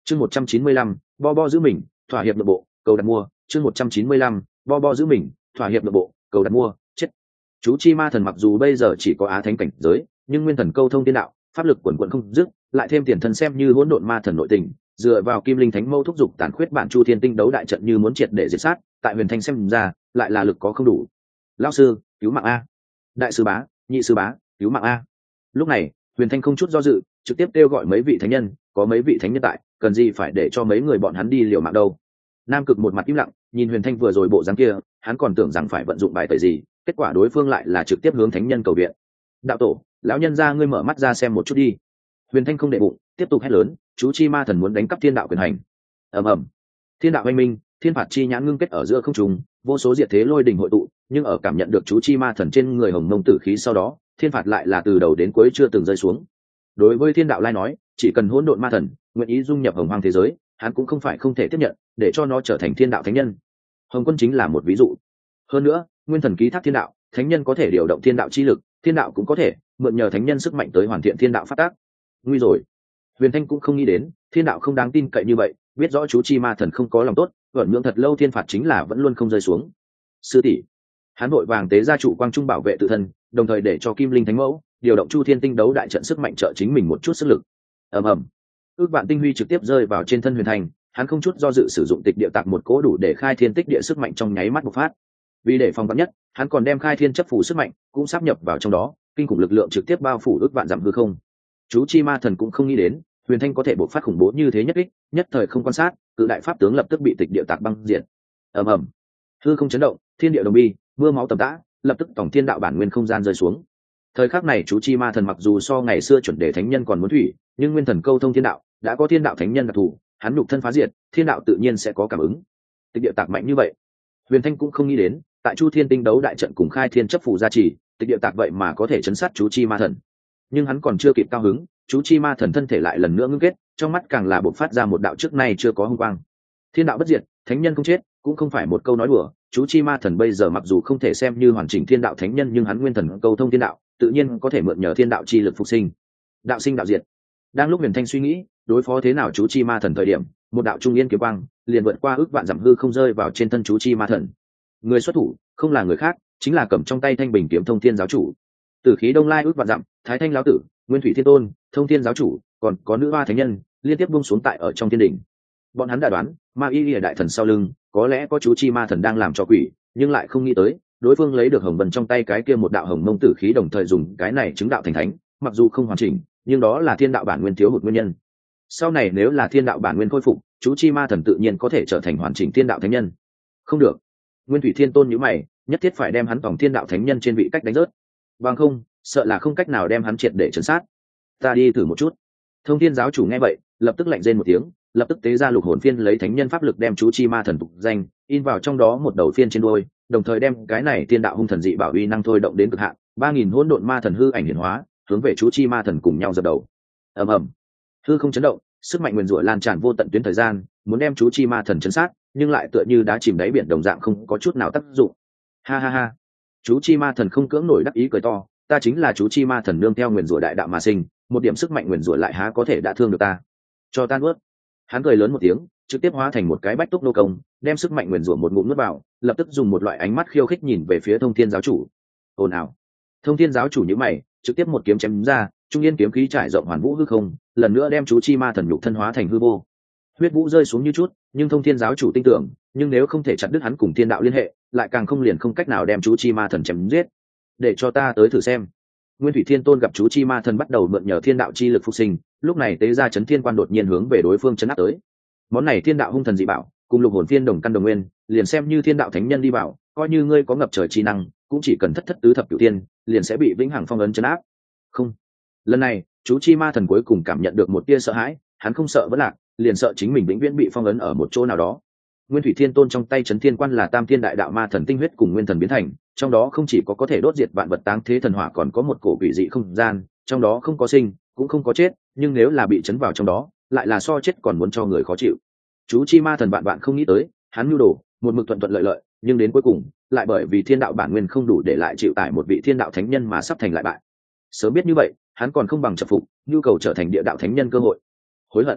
chương 195, bo bo giữ mình, thỏa hiệp nội bộ, cầu đặt mua. chương 195, bo bo giữ mình, thỏa hiệp nội bộ, cầu đặt mua. Chết. Chú chi ma thần mặc dù bây giờ chỉ có á thánh cảnh giới, nhưng nguyên thần câu thông tiên đạo, pháp lực quần quận không dứt, lại thêm tiền thân xem như hỗn độn ma thần nội tình, dựa vào kim linh thánh mâu thúc giục tàn khuyết bản chu thiên tinh đấu đại trận như muốn triệt để diệt sát, tại huyền thanh xem ra lại là lực có không đủ. Lão sư, cứu mạng a! Đại sư bá, nhị sư bá, cứu mạng a! Lúc này huyền thanh không chút do dự, trực tiếp kêu gọi mấy vị thánh nhân, có mấy vị thánh nhân tại, cần gì phải để cho mấy người bọn hắn đi liều mạng đâu. Nam Cực một mặt im lặng, nhìn huyền thanh vừa rồi bộ dáng kia, hắn còn tưởng rằng phải vận dụng bài tẩy gì, kết quả đối phương lại là trực tiếp hướng thánh nhân cầu viện. Đạo tổ, lão nhân gia ngươi mở mắt ra xem một chút đi. Huyền thanh không để bụng, tiếp tục hét lớn, chú chi ma thần muốn đánh cắp thiên đạo quyền hành. Ầm ầm, thiên đạo oanh minh, thiên phạt chi nhãn ngưng kết ở giữa không trung, vô số diệt thế lôi đỉnh hội tụ, nhưng ở cảm nhận được chú chi ma thần trên người hồng mông tử khí sau đó, thiên phạt lại là từ đầu đến cuối chưa từng rơi xuống. Đối với thiên đạo lai nói, chỉ cần hỗn độn ma thần nguyện ý dung nhập hồng hoang thế giới, hắn cũng không phải không thể tiếp nhận, để cho nó trở thành thiên đạo thánh nhân. Hồng quân chính là một ví dụ. Hơn nữa, nguyên thần ký thác thiên đạo, thánh nhân có thể điều động thiên đạo chi lực, thiên đạo cũng có thể mượn nhờ thánh nhân sức mạnh tới hoàn thiện thiên đạo phát tác. Nguy rồi, huyền thanh cũng không nghĩ đến thiên đạo không đáng tin cậy như vậy, biết rõ chú chi ma thần không có lòng tốt, vẩn nhưỡng thật lâu thiên phạt chính là vẫn luôn không rơi xuống. Sư tỷ, hắn vội vàng tế ra trụ quang trung bảo vệ tự thân, đồng thời để cho kim linh thánh mẫu điều động chu thiên tinh đấu đại trận sức mạnh trợ chính mình một chút sức lực. ầm ầm, ước vạn tinh huy trực tiếp rơi vào trên thân huyền thanh, hắn không chút do dự sử dụng tịch địa tạc một cỗ đủ để khai thiên tích địa sức mạnh trong nháy mắt bộc phát. Vì để phòng vắn nhất, hắn còn đem khai thiên chấp phủ sức mạnh cũng sáp nhập vào trong đó, kinh khủng lực lượng trực tiếp bao phủ ước vạn dặm hư không. Chú chi ma thần cũng không nghĩ đến huyền thanh có thể bộc phát khủng bố như thế nhất kích, nhất thời không quan sát, cự đại pháp tướng lập tức bị tịch địa tạc băng diệt. ầm ầm, hư không chấn động, thiên địa đồng bi, mưa máu tầm tã, lập tức tổng thiên đạo bản nguyên không gian rơi xuống. Thời khắc này chú chi ma thần mặc dù so ngày xưa chuẩn đề thánh nhân còn muốn thủy, nhưng nguyên thần câu thông thiên đạo, đã có thiên đạo thánh nhân đặc thù, hắn nhục thân phá diệt, thiên đạo tự nhiên sẽ có cảm ứng. Tịch địa tạc mạnh như vậy, huyền thanh cũng không nghĩ đến, tại chu thiên tinh đấu đại trận cùng khai thiên chấp phù gia trì, tịch địa tạc vậy mà có thể chấn sát chú chi ma thần. Nhưng hắn còn chưa kịp cao hứng, chú chi ma thần thân thể lại lần nữa ngưng kết, trong mắt càng là bộc phát ra một đạo trước nay chưa có hung quang. Thiên đạo bất diệt, thánh nhân không chết, cũng không phải một câu nói đùa. Chú chi ma thần bây giờ mặc dù không thể xem như hoàn chỉnh thiên đạo thánh nhân, nhưng hắn nguyên thần câu thông thiên đạo, tự nhiên có thể mượn nhờ thiên đạo chi lực phục sinh. Đạo sinh đạo diệt. Đang lúc huyền thanh suy nghĩ đối phó thế nào chú chi ma thần thời điểm, một đạo trung yên kiếm quang liền vượt qua ước vạn dặm hư không rơi vào trên thân chú chi ma thần. Người xuất thủ không là người khác, chính là cầm trong tay thanh bình kiếm thông thiên giáo chủ. Tử khí đông lai ước vạn dặm, thái thanh lão tử, nguyên thủy thiên tôn, thông thiên giáo chủ, còn có nữ hoa thánh nhân liên tiếp buông xuống tại ở trong thiên đỉnh. Bọn hắn đã đoán ma y lìa đại thần sau lưng có lẽ có chú chi ma thần đang làm cho quỷ, nhưng lại không nghĩ tới đối phương lấy được hồng vân trong tay cái kia một đạo hồng mông tử khí, đồng thời dùng cái này chứng đạo thành thánh. Mặc dù không hoàn chỉnh, nhưng đó là thiên đạo bản nguyên thiếu hụt nguyên nhân. Sau này nếu là thiên đạo bản nguyên khôi phục, chú chi ma thần tự nhiên có thể trở thành hoàn chỉnh thiên đạo thánh nhân. Không được, nguyên thủy thiên tôn nhíu mày, nhất thiết phải đem hắn tổng thiên đạo thánh nhân trên vị cách đánh rớt, bằng không sợ là không cách nào đem hắn triệt để trấn sát. Ta đi thử một chút. Thông thiên giáo chủ nghe vậy lập tức lạnh rên một tiếng, lập tức tế ra lục hồn phiên lấy thánh nhân pháp lực đem chú chi ma thần tục danh in vào trong đó một đầu phiên trên đuôi, đồng thời đem cái này thiên đạo hung thần dị bảo uy năng thôi động đến cực hạn. 3000 hỗn độn ma thần hư ảnh hiển hóa, hướng về chú chi ma thần cùng nhau dập đầu. ầm ầm, hư không chấn động, sức mạnh nguyên rủa lan tràn vô tận tuyến thời gian, muốn đem chú chi ma thần chấn sát, nhưng lại tựa như đá chìm đáy biển đồng dạng không có chút nào tác dụng. Ha ha ha, chú chi ma thần không cưỡng nổi đắc ý cười to, ta chính là chú chi ma thần nương theo nguyên rủa đại đạo mà sinh, một điểm sức mạnh nguyên rủa lại há có thể đả thương được ta, cho tan ướt. Hắn cười lớn một tiếng, trực tiếp hóa thành một cái bách túc nô công, đem sức mạnh nguyên rủa một ngụm nuốt vào, lập tức dùng một loại ánh mắt khiêu khích nhìn về phía thông thiên giáo chủ. Ồn ào. Thông thiên giáo chủ nhíu mày, trực tiếp một kiếm chém ra, trung yên kiếm khí trải rộng hoàn vũ hư không, lần nữa đem chú chi ma thần nhục thân hóa thành hư vô. Huyết vũ rơi xuống như chút, nhưng thông thiên giáo chủ tin tưởng, nhưng nếu không thể chặt đứt hắn cùng thiên đạo liên hệ, lại càng không liền không cách nào đem chú chi ma thần chém giết. Để cho ta tới thử xem. Nguyên thủy thiên tôn gặp chú chi ma thần bắt đầu mượn nhờ thiên đạo chi lực phục sinh, lúc này tế ra chấn thiên quan đột nhiên hướng về đối phương chấn áp tới. Món này thiên đạo hung thần dị bảo, cùng lục hồn phiên đồng căn đồng nguyên, liền xem như thiên đạo thánh nhân đi vào, coi như ngươi có ngập trời chi năng, cũng chỉ cần thất thất tứ thập cửu tiên, liền sẽ bị vĩnh hằng phong ấn chấn áp. Không, lần này chú chi ma thần cuối cùng cảm nhận được một tia sợ hãi, hắn không sợ vẫn lạc, liền sợ chính mình vĩnh viễn bị phong ấn ở một chỗ nào đó. Nguyên thủy thiên tôn trong tay chấn thiên quan là tam thiên đại đạo ma thần tinh huyết cùng nguyên thần biến thành, trong đó không chỉ có thể đốt diệt vạn vật táng thế thần hỏa, còn có một cổ quỷ dị không gian, trong đó không có sinh cũng không có chết, nhưng nếu là bị chấn vào trong đó, lại là so chết còn muốn cho người khó chịu. Chú chi ma thần bạn không nghĩ tới, hắn nhu đồ một mực thuận thuận lợi lợi, nhưng đến cuối cùng lại bởi vì thiên đạo bản nguyên không đủ để lại chịu tải một vị thiên đạo thánh nhân mà sắp thành lại bại. Sớm biết như vậy, hắn còn không bằng chập phục nhu cầu trở thành địa đạo thánh nhân cơ hội. Hối hận.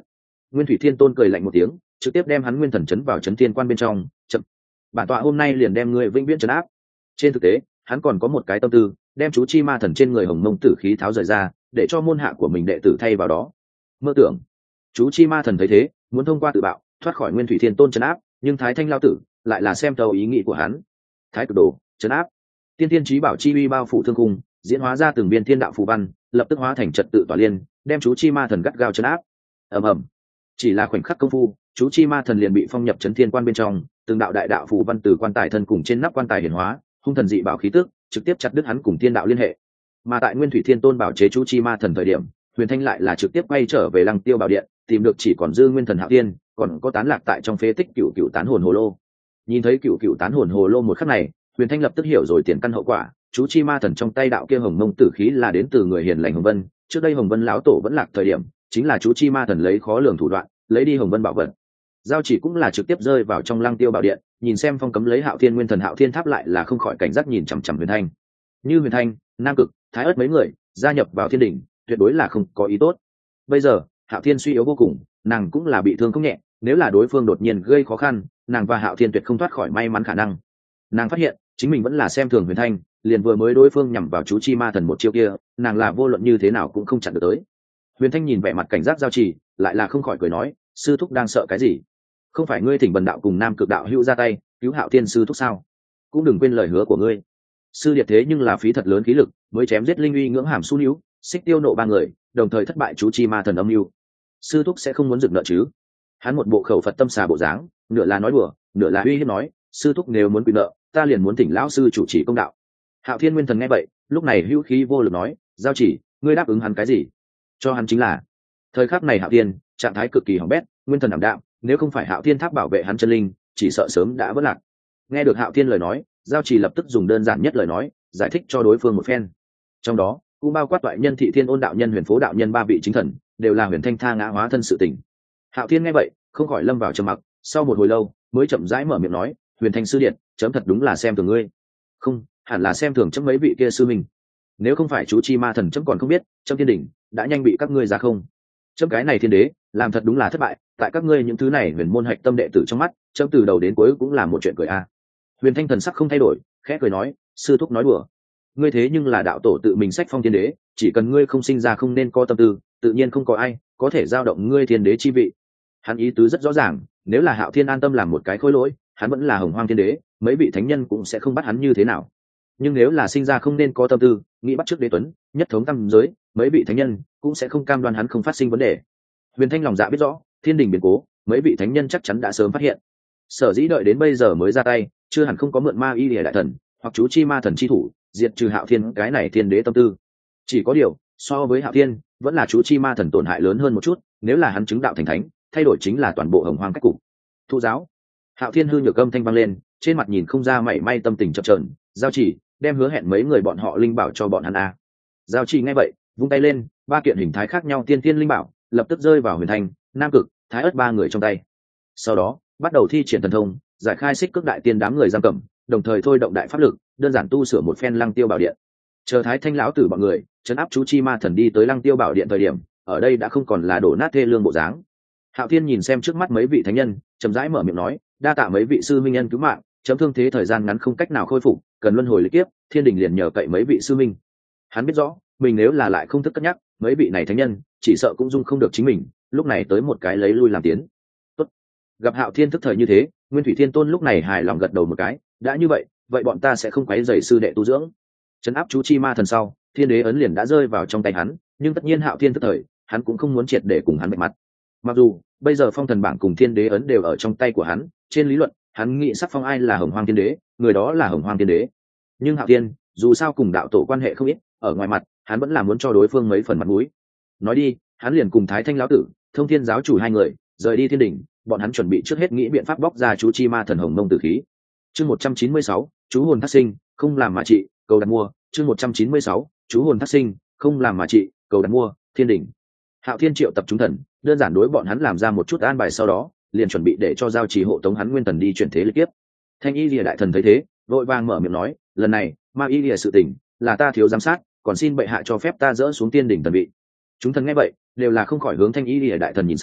Nguyên Thủy Thiên Tôn cười lạnh một tiếng, trực tiếp đem hắn nguyên thần chấn vào chấn thiên quan bên trong. Chậm, bản tọa hôm nay liền đem ngươi vĩnh viễn trấn áp. Trên thực tế, hắn còn có một cái tâm tư, đem chú chi ma thần trên người hồng mông tử khí tháo rời ra, để cho môn hạ của mình đệ tử thay vào đó. Mơ tưởng. Chú chi ma thần thấy thế, muốn thông qua tự bạo thoát khỏi Nguyên Thủy Thiên Tôn trấn áp, nhưng Thái Thanh lão tử lại là xem thấu ý nghĩ của hắn. Thái cực đồ trấn áp, tiên tiên chí bảo chi uy bao phủ thương cung, diễn hóa ra từng viên thiên đạo phù văn, lập tức hóa thành trật tự tỏa liên, đem chú chi ma thần gắt gao trấn áp. ầm ầm, chỉ là khoảnh khắc công phu, chú chi ma thần liền bị phong nhập chấn thiên quan bên trong, từng đạo đại đạo phù văn từ quan tài thân cùng trên nắp quan tài hiển hóa, hung thần dị bảo khí tức trực tiếp chặt đứt hắn cùng thiên đạo liên hệ. Mà tại Nguyên Thủy Thiên Tôn bảo chế chú chi ma thần thời điểm, Huyền Thanh lại là trực tiếp quay trở về Lăng Tiêu Bảo Điện, tìm được chỉ còn dư nguyên thần Hạo Tiên, còn có tán lạc tại trong phế tích cựu cựu tán hồn hồ lô. Nhìn thấy cựu cựu tán hồn hồ lô một khắc này, Huyền Thanh lập tức hiểu rồi tiền căn hậu quả. Chú chi ma thần trong tay đạo kia hồng mông tử khí là đến từ người hiền lành Hồng Vân. Trước đây Hồng Vân lão tổ vẫn lạc thời điểm, chính là chú chi ma thần lấy khó lường thủ đoạn lấy đi Hồng Vân bảo vật. Giao chỉ cũng là trực tiếp rơi vào trong Lăng Tiêu Bảo Điện, nhìn xem phong cấm lấy Hạo Thiên nguyên thần Hạo Thiên tháp lại là không khỏi cảnh giác nhìn chằm chằm Huyền Thanh. Như Huyền Thanh, Nam Cực, Thái Ất mấy người gia nhập vào Thiên Đỉnh, tuyệt đối là không có ý tốt. Bây giờ Hạo Thiên suy yếu vô cùng, nàng cũng là bị thương không nhẹ, nếu là đối phương đột nhiên gây khó khăn, nàng và Hạo Thiên tuyệt không thoát khỏi may mắn khả năng. Nàng phát hiện chính mình vẫn là xem thường Huyền Thanh, liền vừa mới đối phương nhằm vào chú chi ma thần một chiêu kia, nàng là vô luận như thế nào cũng không chặn được tới. Huyền Thanh nhìn vẻ mặt cảnh giác Giao Chỉ, lại là không khỏi cười nói, sư thúc đang sợ cái gì? Không phải ngươi Thỉnh Bần đạo cùng Nam Cực đạo hữu ra tay cứu Hạo Thiên sư thúc sao? Cũng đừng quên lời hứa của ngươi. Sư điệt thế nhưng là phí thật lớn khí lực mới chém giết Linh Uy Ngưỡng Hàm Su Níu, Xích Tiêu Nộ ba người, đồng thời thất bại chú chi ma thần âm mưu. Sư thúc sẽ không muốn dựng nợ chứ? Hắn một bộ khẩu Phật tâm xà bộ dáng, nửa là nói đùa, nửa là uy hiếp nói, sư thúc nếu muốn quy nợ, ta liền muốn thỉnh lão sư chủ trì công đạo. Hạo Thiên nguyên thần nghe vậy, lúc này hữu khí vô lực nói, Giao Chỉ, ngươi đáp ứng hắn cái gì? Cho hắn chính là. Thời khắc này Hạo Thiên trạng thái cực kỳ hỏng bét, nguyên thần ảm đạm, nếu không phải Hạo Thiên tháp bảo vệ hắn chân linh, chỉ sợ sớm đã vỡ lạc. Nghe được Hạo Thiên lời nói, Giao Chỉ lập tức dùng đơn giản nhất lời nói giải thích cho đối phương một phen. Trong đó cũng bao quát toại nhân Thị Thiên Ôn đạo nhân, Huyền Phố đạo nhân ba vị chính thần, đều là Huyền Thanh tha ngã hóa thân sự tình. Hạo Thiên nghe vậy không khỏi lâm vào trầm mặc, sau một hồi lâu mới chậm rãi mở miệng nói, Huyền Thanh sư điện, chấm thật đúng là xem thường ngươi. Không, hẳn là xem thường chấm mấy vị kia sư minh. Nếu không phải chú chi ma thần chấm còn không biết, chấm Thiên Đỉnh đã nhanh bị các ngươi ra không. Chấm cái này thiên đế làm thật đúng là thất bại, tại các ngươi những thứ này huyền môn hạch tâm đệ tử trong mắt, chấm từ đầu đến cuối cũng là một chuyện cười a. Huyền Thanh thần sắc không thay đổi, khẽ cười nói, sư thúc nói đùa. Ngươi thế nhưng là đạo tổ tự mình sách phong thiên đế, chỉ cần ngươi không sinh ra không nên có tâm tư, tự nhiên không có ai có thể giao động ngươi thiên đế chi vị. Hắn ý tứ rất rõ ràng, nếu là Hạo Thiên an tâm làm một cái khối lỗi, hắn vẫn là Hồng Hoang thiên đế, mấy vị thánh nhân cũng sẽ không bắt hắn như thế nào. Nhưng nếu là sinh ra không nên có tâm tư, nghĩ bắt trước đế tuấn, nhất thống tam giới, mấy vị thánh nhân cũng sẽ không cam đoan hắn không phát sinh vấn đề. Huyền Thanh lòng dạ biết rõ, thiên đình biến cố, mấy vị thánh nhân chắc chắn đã sớm phát hiện. Sở dĩ đợi đến bây giờ mới ra tay, chưa hẳn không có mượn ma y lìa đại thần hoặc chú chi ma thần chi thủ diệt trừ Hạo Thiên cái này thiên đế tâm tư. Chỉ có điều so với Hạo Thiên, vẫn là chú chi ma thần tổn hại lớn hơn một chút. Nếu là hắn chứng đạo thành thánh, thay đổi chính là toàn bộ Hồng Hoang cách cục. Thụ giáo. Hạo Thiên hư nhược âm thanh vang lên, trên mặt nhìn không ra mảy may tâm tình chập chờn. Giao Chỉ, đem hứa hẹn mấy người bọn họ linh bảo cho bọn hắn a. Giao Chỉ nghe vậy, vung tay lên, ba kiện hình thái khác nhau tiên tiên linh bảo lập tức rơi vào Huyền Thanh, Nam Cực, Thái Ất ba người trong tay. Sau đó bắt đầu thi triển thần thông, giải khai xích cước đại tiên đám người giam cầm, đồng thời thôi động đại pháp lực, đơn giản tu sửa một phen Lăng Tiêu Bảo Điện. Chờ Thái Thanh lão tử bọn người trấn áp chú chi ma thần đi tới Lăng Tiêu Bảo Điện thời điểm, ở đây đã không còn là đổ nát thê lương bộ dáng. Hạo Thiên nhìn xem trước mắt mấy vị thánh nhân, chậm rãi mở miệng nói, đa tạ mấy vị sư minh nhân cứu mạng, chấm thương thế thời gian ngắn không cách nào khôi phục, cần luân hồi lịch kiếp, thiên đình liền nhờ cậy mấy vị sư minh. Hắn biết rõ, mình nếu là lại không thức cất nhắc, mấy vị này thánh nhân chỉ sợ cũng dung không được chính mình, lúc này tới một cái lấy lui làm tiến. Tốt. Gặp Hạo Thiên thức thời như thế, Nguyên Thủy Thiên Tôn lúc này hài lòng gật đầu một cái, đã như vậy, vậy bọn ta sẽ không quấy rầy sư đệ tu dưỡng. Trấn áp chú chi ma thần sau, thiên đế ấn liền đã rơi vào trong tay hắn, nhưng tất nhiên Hạo Thiên thức thời, hắn cũng không muốn triệt để cùng hắn bạch mặt. Mặc dù bây giờ phong thần bảng cùng thiên đế ấn đều ở trong tay của hắn, trên lý luận hắn nghĩ sắc phong ai là Hồng Hoang thiên đế, người đó là Hồng Hoang thiên đế. Nhưng Hạo Thiên dù sao cùng đạo tổ quan hệ không ít, ở ngoài mặt hắn vẫn là muốn cho đối phương mấy phần mặt mũi. Nói đi, hắn liền cùng Thái Thanh lão tử, Thông Thiên giáo chủ hai người rời đi thiên đỉnh, bọn hắn chuẩn bị trước hết nghĩ biện pháp bóc ra chú chi ma thần hồng mông tử khí. Chương 196, chú hồn thác sinh, không làm mà trị, cầu đặt mua. Chương 196, chú hồn thác sinh, không làm mà trị, cầu đặt mua. Thiên đỉnh. Hạo Thiên triệu tập chúng thần, đơn giản đối bọn hắn làm ra một chút an bài, sau đó liền chuẩn bị để cho giao trì hộ tống hắn nguyên thần đi chuyển thế lịch kiếp. Thanh Y Lìa đại thần thấy thế, vội vàng mở miệng nói, lần này ma y lìa sự tình là ta thiếu giám sát, còn xin bệ hạ cho phép ta dỡ xuống tiên đỉnh thần vị. Chúng thần nghe vậy đều là không khỏi hướng Thanh Y Lìa đại thần nhìn sang,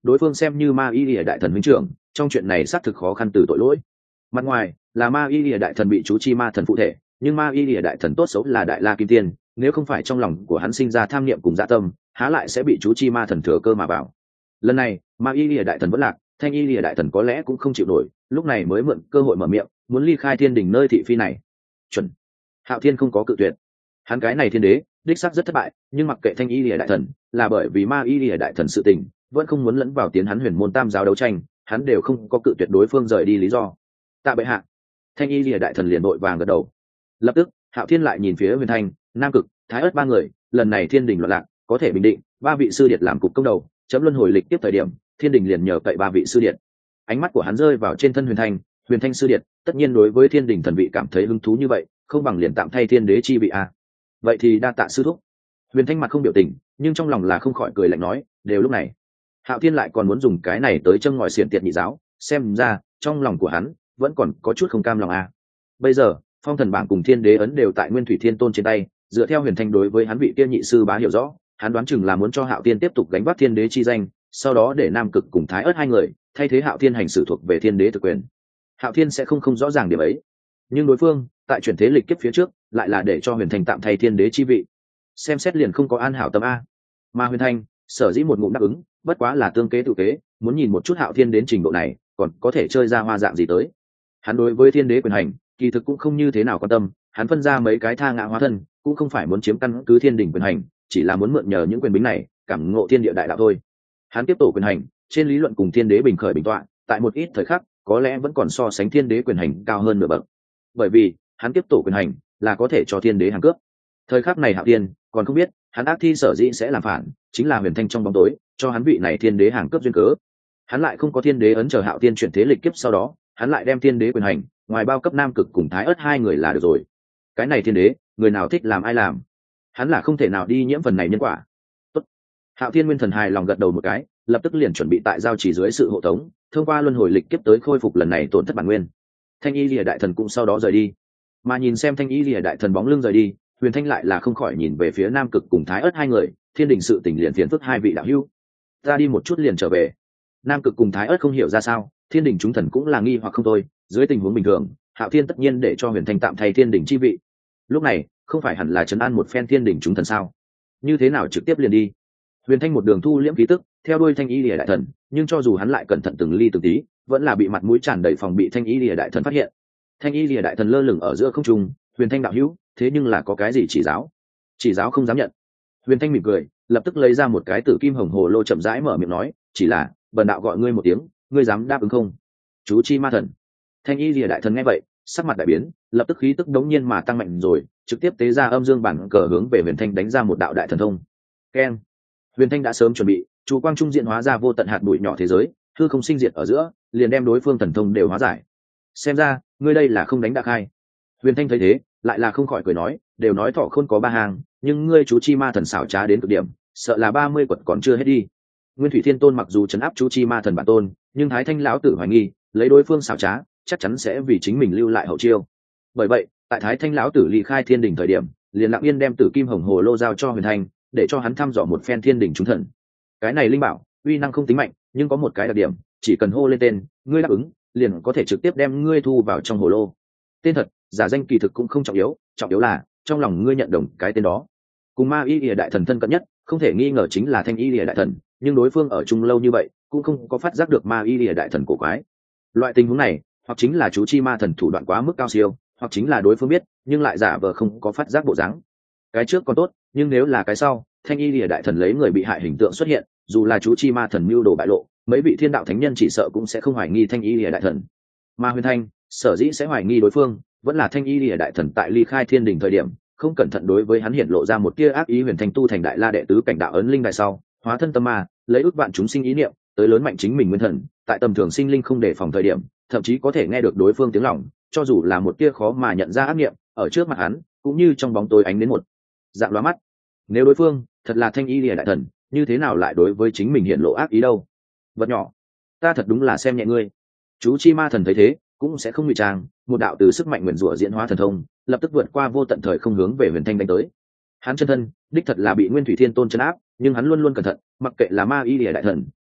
đối phương xem như ma y lìa đại thần minh trưởng, trong chuyện này xác thực khó khăn từ tội lỗi. Mặt ngoài là ma y lìa đại thần bị chú chi ma thần phụ thể, nhưng ma y lìa đại thần tốt xấu là đại la kim tiên, nếu không phải trong lòng của hắn sinh ra tham niệm cùng dạ tâm, há lại sẽ bị chú chi ma thần thừa cơ mà vào. Lần này ma y lìa đại thần vẫn lạc, thanh y lìa đại thần có lẽ cũng không chịu nổi, lúc này mới mượn cơ hội mở miệng, muốn ly khai thiên đình nơi thị phi này. Chuẩn. Hạo Thiên không có cự tuyệt. Hắn cái này thiên đế đích xác rất thất bại, nhưng mặc kệ thanh y lìa đại thần, là bởi vì ma y lìa đại thần sự tình, vẫn không muốn lẫn vào tiến hắn huyền môn tam giáo đấu tranh, hắn đều không có cự tuyệt đối phương rời đi lý do. Tạ bệ hạ. Thanh y lìa đại thần liền đội vàng gật đầu. Lập tức Hạo Thiên lại nhìn phía Huyền Thanh, Nam Cực, Thái Ất ba người, lần này thiên đình loạn lạc có thể bình định, ba vị sư điệt làm cục công đầu, chấm luân hồi lịch tiếp thời điểm, thiên đình liền nhờ cậy ba vị sư điệt. Ánh mắt của hắn rơi vào trên thân Huyền Thanh sư điệt, tất nhiên đối với thiên đình thần vị cảm thấy hứng thú như vậy, không bằng liền tạm thay thiên đế chi vị a. Vậy thì đa tạ sư thúc. Huyền Thanh mặt không biểu tình, nhưng trong lòng là không khỏi cười lạnh nói, đều lúc này Hạo Thiên lại còn muốn dùng cái này tới châm ngòi xiển tiệt nhị giáo, xem ra trong lòng của hắn vẫn còn có chút không cam lòng a. Bây giờ phong thần bảng cùng thiên đế ấn đều tại Nguyên Thủy Thiên Tôn trên tay, dựa theo Huyền Thanh đối với hắn vị kia nhị sư bá hiểu rõ, hắn đoán chừng là muốn cho Hạo Thiên tiếp tục gánh vác thiên đế chi danh, sau đó để Nam Cực cùng Thái Ất hai người thay thế Hạo Thiên hành xử thuộc về thiên đế thực quyền. Hạo Thiên sẽ không rõ ràng điểm ấy, nhưng đối phương tại chuyển thế lịch kiếp phía trước lại là để cho Huyền Thanh tạm thay thiên đế chi vị, xem xét liền không có an hảo tâm a. Mà Huyền Thanh sở dĩ một ngụm đáp ứng, bất quá là tương kế tự kế, muốn nhìn một chút Hạo Thiên đến trình độ này còn có thể chơi ra hoa dạng gì tới. Hắn đối với thiên đế quyền hành kỳ thực cũng không như thế nào quan tâm, hắn phân ra mấy cái tha ngã hóa thân cũng không phải muốn chiếm căn cứ thiên đình quyền hành, chỉ là muốn mượn nhờ những quyền bính này cảm ngộ thiên địa đại đạo thôi. Hắn tiếp tổ quyền hành trên lý luận cùng thiên đế bình khởi bình tọa, tại một ít thời khắc có lẽ vẫn còn so sánh thiên đế quyền hành cao hơn nửa bậc, bởi vì hắn tiếp tổ quyền hành là có thể cho thiên đế hàng cướp. Thời khắc này Hạo Thiên còn không biết, hắn ác thi sở dĩ sẽ làm phản chính là Huyền Thanh trong bóng tối cho hắn vị này thiên đế hàng cướp duyên cớ. Hắn lại không có thiên đế ấn chờ Hạo Thiên chuyển thế lịch kiếp sau đó, hắn lại đem thiên đế quyền hành ngoài bao cấp Nam Cực cùng Thái Ất hai người là được rồi. Cái này thiên đế người nào thích làm ai làm, hắn là không thể nào đi nhiễm phần này nhân quả. Tốt. Hạo Thiên nguyên thần hài lòng gật đầu một cái, lập tức liền chuẩn bị tại giao chỉ dưới sự hộ tống, thông qua luân hồi lịch kiếp tới khôi phục lần này tổn thất bản nguyên. Thanh y lìa đại thần cũng sau đó rời đi, mà nhìn xem thanh y lìa đại thần bóng lưng rời đi, Huyền Thanh lại là không khỏi nhìn về phía Nam Cực cùng Thái Ất hai người, thiên đình sự tình liền phiền phức hai vị đạo hữu, ta đi một chút liền trở về. Nam Cực cùng Thái Ất không hiểu ra sao, thiên đình chúng thần cũng là nghi hoặc không thôi, dưới tình huống bình thường Hạo Thiên tất nhiên để cho Huyền Thanh tạm thay thiên đình chi vị, lúc này không phải hẳn là trấn an một phen thiên đình chúng thần sao, như thế nào trực tiếp liền đi. Huyền Thanh một đường thu liễm khí tức theo đuôi thanh y lìa đại thần, nhưng cho dù hắn lại cẩn thận từng ly từng tí, vẫn là bị mặt mũi tràn đầy phòng bị thanh y lìa đại thần phát hiện. Thanh y lìa đại thần lơ lửng ở giữa không trung, Huyền Thanh đạo hữu, thế nhưng là có cái gì chỉ giáo? Chỉ giáo không dám nhận. Huyền Thanh mỉm cười, lập tức lấy ra một cái tử kim hồng hồ lô chậm rãi mở miệng nói, chỉ là bần đạo gọi ngươi một tiếng, ngươi dám đáp ứng không? Chú chi ma thần. Thanh y lìa đại thần nghe vậy sắc mặt đại biến, lập tức khí tức đống nhiên mà tăng mạnh rồi, trực tiếp tế ra âm dương bản cờ hướng về Huyền Thanh đánh ra một đạo đại thần thông. Keng. Huyền Thanh đã sớm chuẩn bị, chú quang trung diện hóa ra vô tận hạt bụi nhỏ thế giới, hư không sinh diệt ở giữa, liền đem đối phương thần thông đều hóa giải. Xem ra ngươi đây là không đánh đã khai. Huyền Thanh thấy thế lại là không khỏi cười nói, đều nói thọ khôn có ba hàng, nhưng ngươi chú chi ma thần xảo trá đến cực điểm, sợ là 30 quật còn chưa hết đi. Nguyên Thủy Thiên Tôn mặc dù trấn áp chú chi ma thần bản tôn, nhưng Thái Thanh lão tử hoài nghi lấy đối phương xảo trá chắc chắn sẽ vì chính mình lưu lại hậu chiêu. Bởi vậy tại Thái Thanh lão tử ly khai thiên đình thời điểm, liền lặng yên đem tử kim hồng hồ lô giao cho Huyền Thanh, để cho hắn thăm dò một phen thiên đình chúng thần. Cái này linh bảo uy năng không tính mạnh, nhưng có một cái đặc điểm, chỉ cần hô lên tên ngươi đáp ứng, liền có thể trực tiếp đem ngươi thu vào trong hồ lô. Tên thật giả danh kỳ thực cũng không trọng yếu, trọng yếu là trong lòng ngươi nhận đồng cái tên đó. Cùng ma y lìa đại thần thân cận nhất không thể nghi ngờ chính là thanh y lìa đại thần, nhưng đối phương ở chung lâu như vậy cũng không có phát giác được ma y lìa đại thần cổ quái. Loại tình huống này hoặc chính là chú chi ma thần thủ đoạn quá mức cao siêu, hoặc chính là đối phương biết nhưng lại giả vờ không có phát giác bộ dáng. Cái trước còn tốt, nhưng nếu là cái sau, thanh y lìa đại thần lấy người bị hại hình tượng xuất hiện, dù là chú chi ma thần mưu đồ bại lộ, mấy vị thiên đạo thánh nhân chỉ sợ cũng sẽ không hoài nghi thanh y lìa đại thần. Ma Huyền Thanh sở dĩ sẽ hoài nghi đối phương, vẫn là thanh y lìa đại thần tại ly khai thiên đình thời điểm không cẩn thận đối với hắn hiện lộ ra một tia ác ý. Huyền Thanh tu thành đại la đệ tứ cảnh đạo ấn linh đại sau, hóa thân tâm ma, lấy ước vạn chúng sinh ý niệm tới lớn mạnh chính mình nguyên thần, tại tầm thường sinh linh không đề phòng thời điểm, thậm chí có thể nghe được đối phương tiếng lòng, cho dù là một tia khó mà nhận ra ác niệm, ở trước mặt hắn cũng như trong bóng tối ánh đến một dạng lóa mắt. Nếu đối phương thật là thanh y lìa đại thần, như thế nào lại đối với chính mình hiện lộ ác ý đâu? Vật nhỏ, ta thật đúng là xem nhẹ ngươi. Chú chi ma thần thấy thế cũng sẽ không ngụy trang, một đạo từ sức mạnh nguyền rủa diễn hóa thần thông, lập tức vượt qua vô tận thời không hướng về Huyền Thanh đánh tới. Hắn chân thân đích thật là bị Nguyên Thủy Thiên Tôn trấn áp, nhưng hắn luôn luôn cẩn thận, mặc kệ là ma y lìa đại thần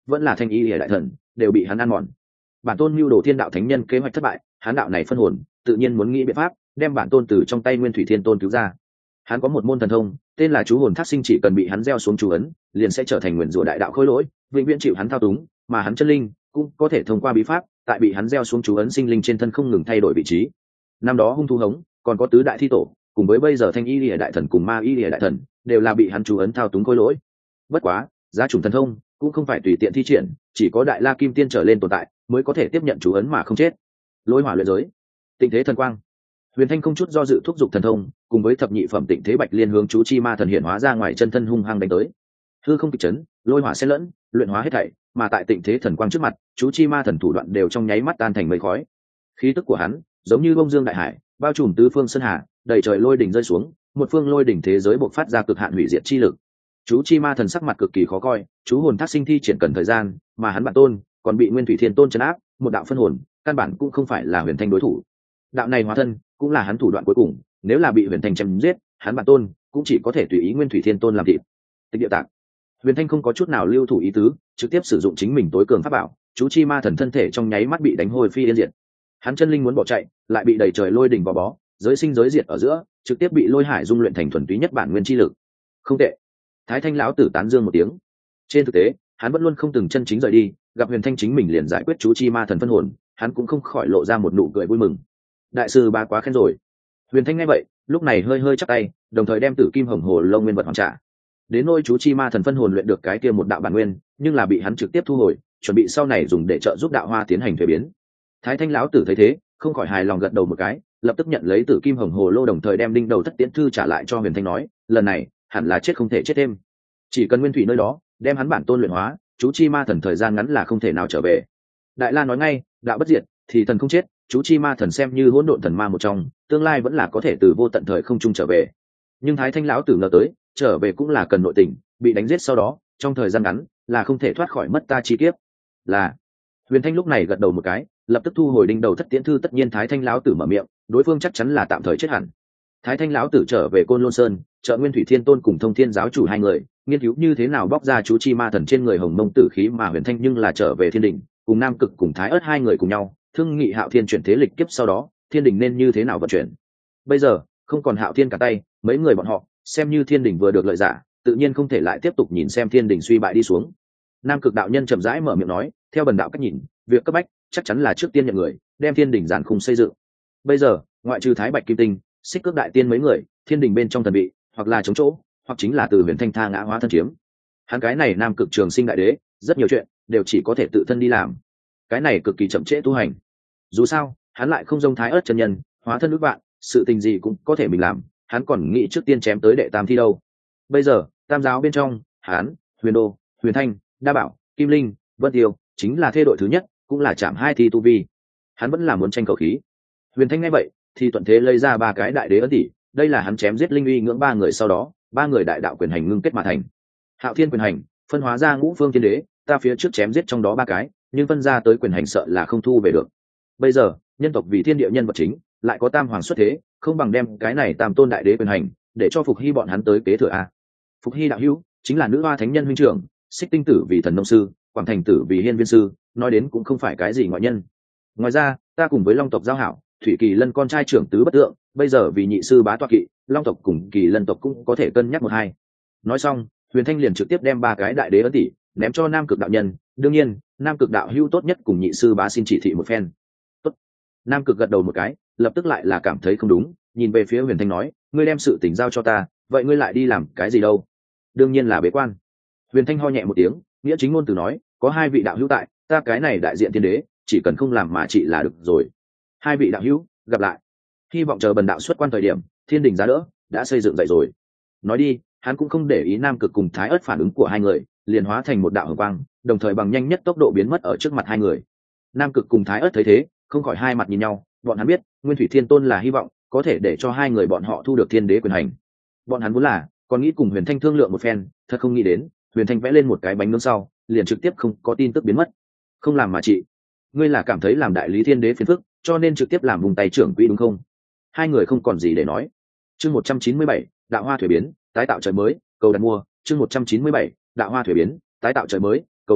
vẫn là thanh y lìa đại thần đều bị hắn ăn mòn. Bản tôn mưu đồ thiên đạo thánh nhân kế hoạch thất bại, hắn đạo này phân hồn tự nhiên muốn nghĩ biện pháp đem bản tôn từ trong tay Nguyên Thủy Thiên Tôn cứu ra. Hắn có một môn thần thông tên là chú hồn thác sinh, chỉ cần bị hắn gieo xuống chú ấn liền sẽ trở thành nguyền rủa đại đạo khối lỗi, vĩnh viễn chịu hắn thao túng, mà hắn chân linh cũng có thể thông qua bí pháp tại bị hắn gieo xuống chú ấn sinh linh trên thân không ngừng thay đổi vị trí. Năm đó hung thú hống còn có tứ đại thi tổ cùng với bây giờ thanh y lìa đại thần cùng ma y lìa đại thần đều là bị hắn chú ấn thao túng khối lỗi. Bất quá giá chủng thần thông cũng không phải tùy tiện thi triển, chỉ có đại la kim tiên trở lên tồn tại mới có thể tiếp nhận chú ấn mà không chết. Lôi hỏa luyện giới, tịnh thế thần quang. Huyền Thanh không chút do dự thúc giục thần thông, cùng với thập nhị phẩm tịnh thế bạch liên hướng chú chi ma thần hiện hóa ra ngoài chân thân hung hăng đánh tới. Hư không kịch chấn, lôi hỏa xen lẫn, luyện hóa hết thảy, mà tại tịnh thế thần quang trước mặt, chú chi ma thần thủ đoạn đều trong nháy mắt tan thành mây khói. Khí tức của hắn giống như bông dương đại hải, bao trùm tứ phương sơn hà, đầy trời lôi đỉnh rơi xuống, một phương lôi đỉnh thế giới bộc phát ra cực hạn hủy diệt chi lực. Chú chi ma thần sắc mặt cực kỳ khó coi, chú hồn thác sinh thi triển cần thời gian, mà hắn bản tôn còn bị Nguyên Thủy Thiên Tôn trấn áp, một đạo phân hồn, căn bản cũng không phải là Huyền Thanh đối thủ. Đạo này hóa thân cũng là hắn thủ đoạn cuối cùng, nếu là bị Huyền Thanh chém giết, hắn bản tôn cũng chỉ có thể tùy ý Nguyên Thủy Thiên Tôn làm thịt. Tịch địa tạng. Huyền Thanh không có chút nào lưu thủ ý tứ, trực tiếp sử dụng chính mình tối cường pháp bảo, chú chi ma thần thân thể trong nháy mắt bị đánh hồi phi yên diệt. Hắn chân linh muốn bỏ chạy, lại bị đẩy trời lôi đỉnh bó bó, giới sinh giới diệt ở giữa, trực tiếp bị lôi hải dung luyện thành thuần túy nhất bản nguyên chi lực. Không tệ. Thái Thanh lão tử tán dương một tiếng. Trên thực tế, hắn vẫn luôn không từng chân chính rời đi, gặp Huyền Thanh chính mình liền giải quyết chú chi ma thần phân hồn, hắn cũng không khỏi lộ ra một nụ cười vui mừng. Đại sư ba quá khen rồi. Huyền Thanh nghe vậy, lúc này hơi hơi chắp tay, đồng thời đem Tử Kim Hồng Hồ Lông nguyên vật hoàn trả. Đến nôi chú chi ma thần phân hồn luyện được cái kia một đạo bản nguyên, nhưng là bị hắn trực tiếp thu hồi, chuẩn bị sau này dùng để trợ giúp đạo hoa tiến hành thuế biến. Thái Thanh lão tử thấy thế, không khỏi hài lòng gật đầu một cái, lập tức nhận lấy Tử Kim Hồng Hồ Lô, đồng thời đem đinh đầu thất tiễn thư trả lại cho Huyền Thanh, nói, lần này hẳn là chết không thể chết thêm. Chỉ cần Nguyên Thủy nơi đó đem hắn bản tôn luyện hóa, chú chi ma thần thời gian ngắn là không thể nào trở về. Đại La nói ngay, đạo bất diệt thì thần không chết, chú chi ma thần xem như hỗn độn thần ma một trong, tương lai vẫn là có thể từ vô tận thời không trung trở về. Nhưng Thái Thanh lão tử ngờ tới, trở về cũng là cần nội tình, bị đánh giết sau đó, trong thời gian ngắn là không thể thoát khỏi mất ta chi kiếp. Là. Huyền Thanh lúc này gật đầu một cái, lập tức thu hồi đinh đầu thất tiễn thư. Tất nhiên Thái Thanh lão tử mở miệng, đối phương chắc chắn là tạm thời chết hẳn. Thái Thanh lão tử trở về Côn Lôn Sơn, trợ Nguyên Thủy Thiên Tôn cùng Thông Thiên giáo chủ hai người nghiên cứu như thế nào bóc ra chú chi ma thần trên người hồng mông tử khí, mà Huyền Thanh nhưng là trở về Thiên Đình, cùng Nam Cực cùng Thái Ức hai người cùng nhau thương nghị Hạo Thiên chuyển thế lịch kiếp sau đó Thiên Đình nên như thế nào vận chuyển. Bây giờ không còn Hạo Thiên cả tay, mấy người bọn họ xem như Thiên Đình vừa được lợi giả, tự nhiên không thể lại tiếp tục nhìn xem Thiên Đình suy bại đi xuống. Nam Cực đạo nhân chậm rãi mở miệng nói, theo bần đạo cách nhìn, việc cấp bách chắc chắn là trước tiên nhận người, đem Thiên Đình giản khung xây dựng. Bây giờ ngoại trừ Thái Bạch Kim Tinh, Xích Cước đại tiên mấy người, Thiên Đình bên trong thần vị hoặc là chống chỗ, hoặc chính là từ Huyền Thanh tha ngã hóa thân chiếm. Hắn cái này Nam Cực trường sinh đại đế, rất nhiều chuyện đều chỉ có thể tự thân đi làm, cái này cực kỳ chậm trễ tu hành. Dù sao hắn lại không giống Thái Ức chân nhân hóa thân ước vạn, sự tình gì cũng có thể mình làm, hắn còn nghĩ trước tiên chém tới đệ tam thi đâu. Bây giờ tam giáo bên trong, hắn, Huyền Đô, Huyền Thanh, Đa Bảo, Kim Linh, Vân Tiêu chính là thê đội thứ nhất, cũng là chạm hai thi tu vi. Hắn vẫn là muốn tranh cầu khí. Huyền Thanh nghe vậy thì thuận thế lấy ra ba cái đại đế ấn tỷ, đây là hắn chém giết linh uy ngưỡng ba người sau đó, ba người đại đạo quyền hành ngưng kết mà thành. Hạo Thiên quyền hành phân hóa ra ngũ phương thiên đế, ta phía trước chém giết trong đó ba cái, nhưng phân ra tới quyền hành sợ là không thu về được. Bây giờ nhân tộc vì thiên địa nhân vật chính, lại có tam hoàng xuất thế, không bằng đem cái này tam tôn đại đế quyền hành để cho Phục Hy bọn hắn tới kế thừa a. Phục Hy đạo hữu chính là nữ hoa thánh nhân huynh trưởng, Xích Tinh tử vì thần nông sư, Quảng Thành tử vì hiên viên sư, nói đến cũng không phải cái gì ngoại nhân. Ngoài ra ta cùng với Long tộc giao hảo, Thủy Kỳ Lân con trai trưởng tứ bất tượng, bây giờ vì nhị sư bá tọa kỵ, Long tộc cùng Kỳ Lân tộc cũng có thể cân nhắc một hai. Nói xong, Huyền Thanh liền trực tiếp đem ba cái đại đế ấn tỷ ném cho Nam Cực đạo nhân, đương nhiên Nam Cực đạo hữu tốt nhất cùng nhị sư bá xin chỉ thị một phen. Tốt. Nam Cực gật đầu một cái, lập tức lại là cảm thấy không đúng, nhìn về phía Huyền Thanh nói, ngươi đem sự tình giao cho ta, vậy ngươi lại đi làm cái gì đâu? Đương nhiên là bế quan. Huyền Thanh ho nhẹ một tiếng, nghĩa chính ngôn từ nói, có hai vị đạo hữu tại, ta cái này đại diện thiên đế, chỉ cần không làm mà trị là được rồi. Hai vị đạo hữu gặp lại, hy vọng chờ bần đạo xuất quan thời điểm, Thiên Đình giá đỡ đã xây dựng dậy rồi. Nói đi, hắn cũng không để ý Nam Cực cùng Thái Ức phản ứng của hai người, liền hóa thành một đạo hồng quang, đồng thời bằng nhanh nhất tốc độ biến mất ở trước mặt hai người. Nam Cực cùng Thái Ức thấy thế, không khỏi hai mặt nhìn nhau, bọn hắn biết Nguyên Thủy Thiên Tôn là hy vọng có thể để cho hai người bọn họ thu được thiên đế quyền hành. Bọn hắn vốn là còn nghĩ cùng Huyền Thanh thương lượng một phen, thật không nghĩ đến Huyền Thanh vẽ lên một cái bánh nướng sau, liền trực tiếp không có tin tức biến mất. Không làm mà trị, ngươi là cảm thấy làm đại lý thiên đế phiền phức, cho nên trực tiếp làm vùng tay trưởng quỹ đúng không? Hai người không còn gì để nói. Chương 197, đạo hoa thủy biến, tái tạo trời mới, cầu đặt mua. Chương 197, đạo hoa thủy biến, tái tạo trời mới, cầu đặt mua.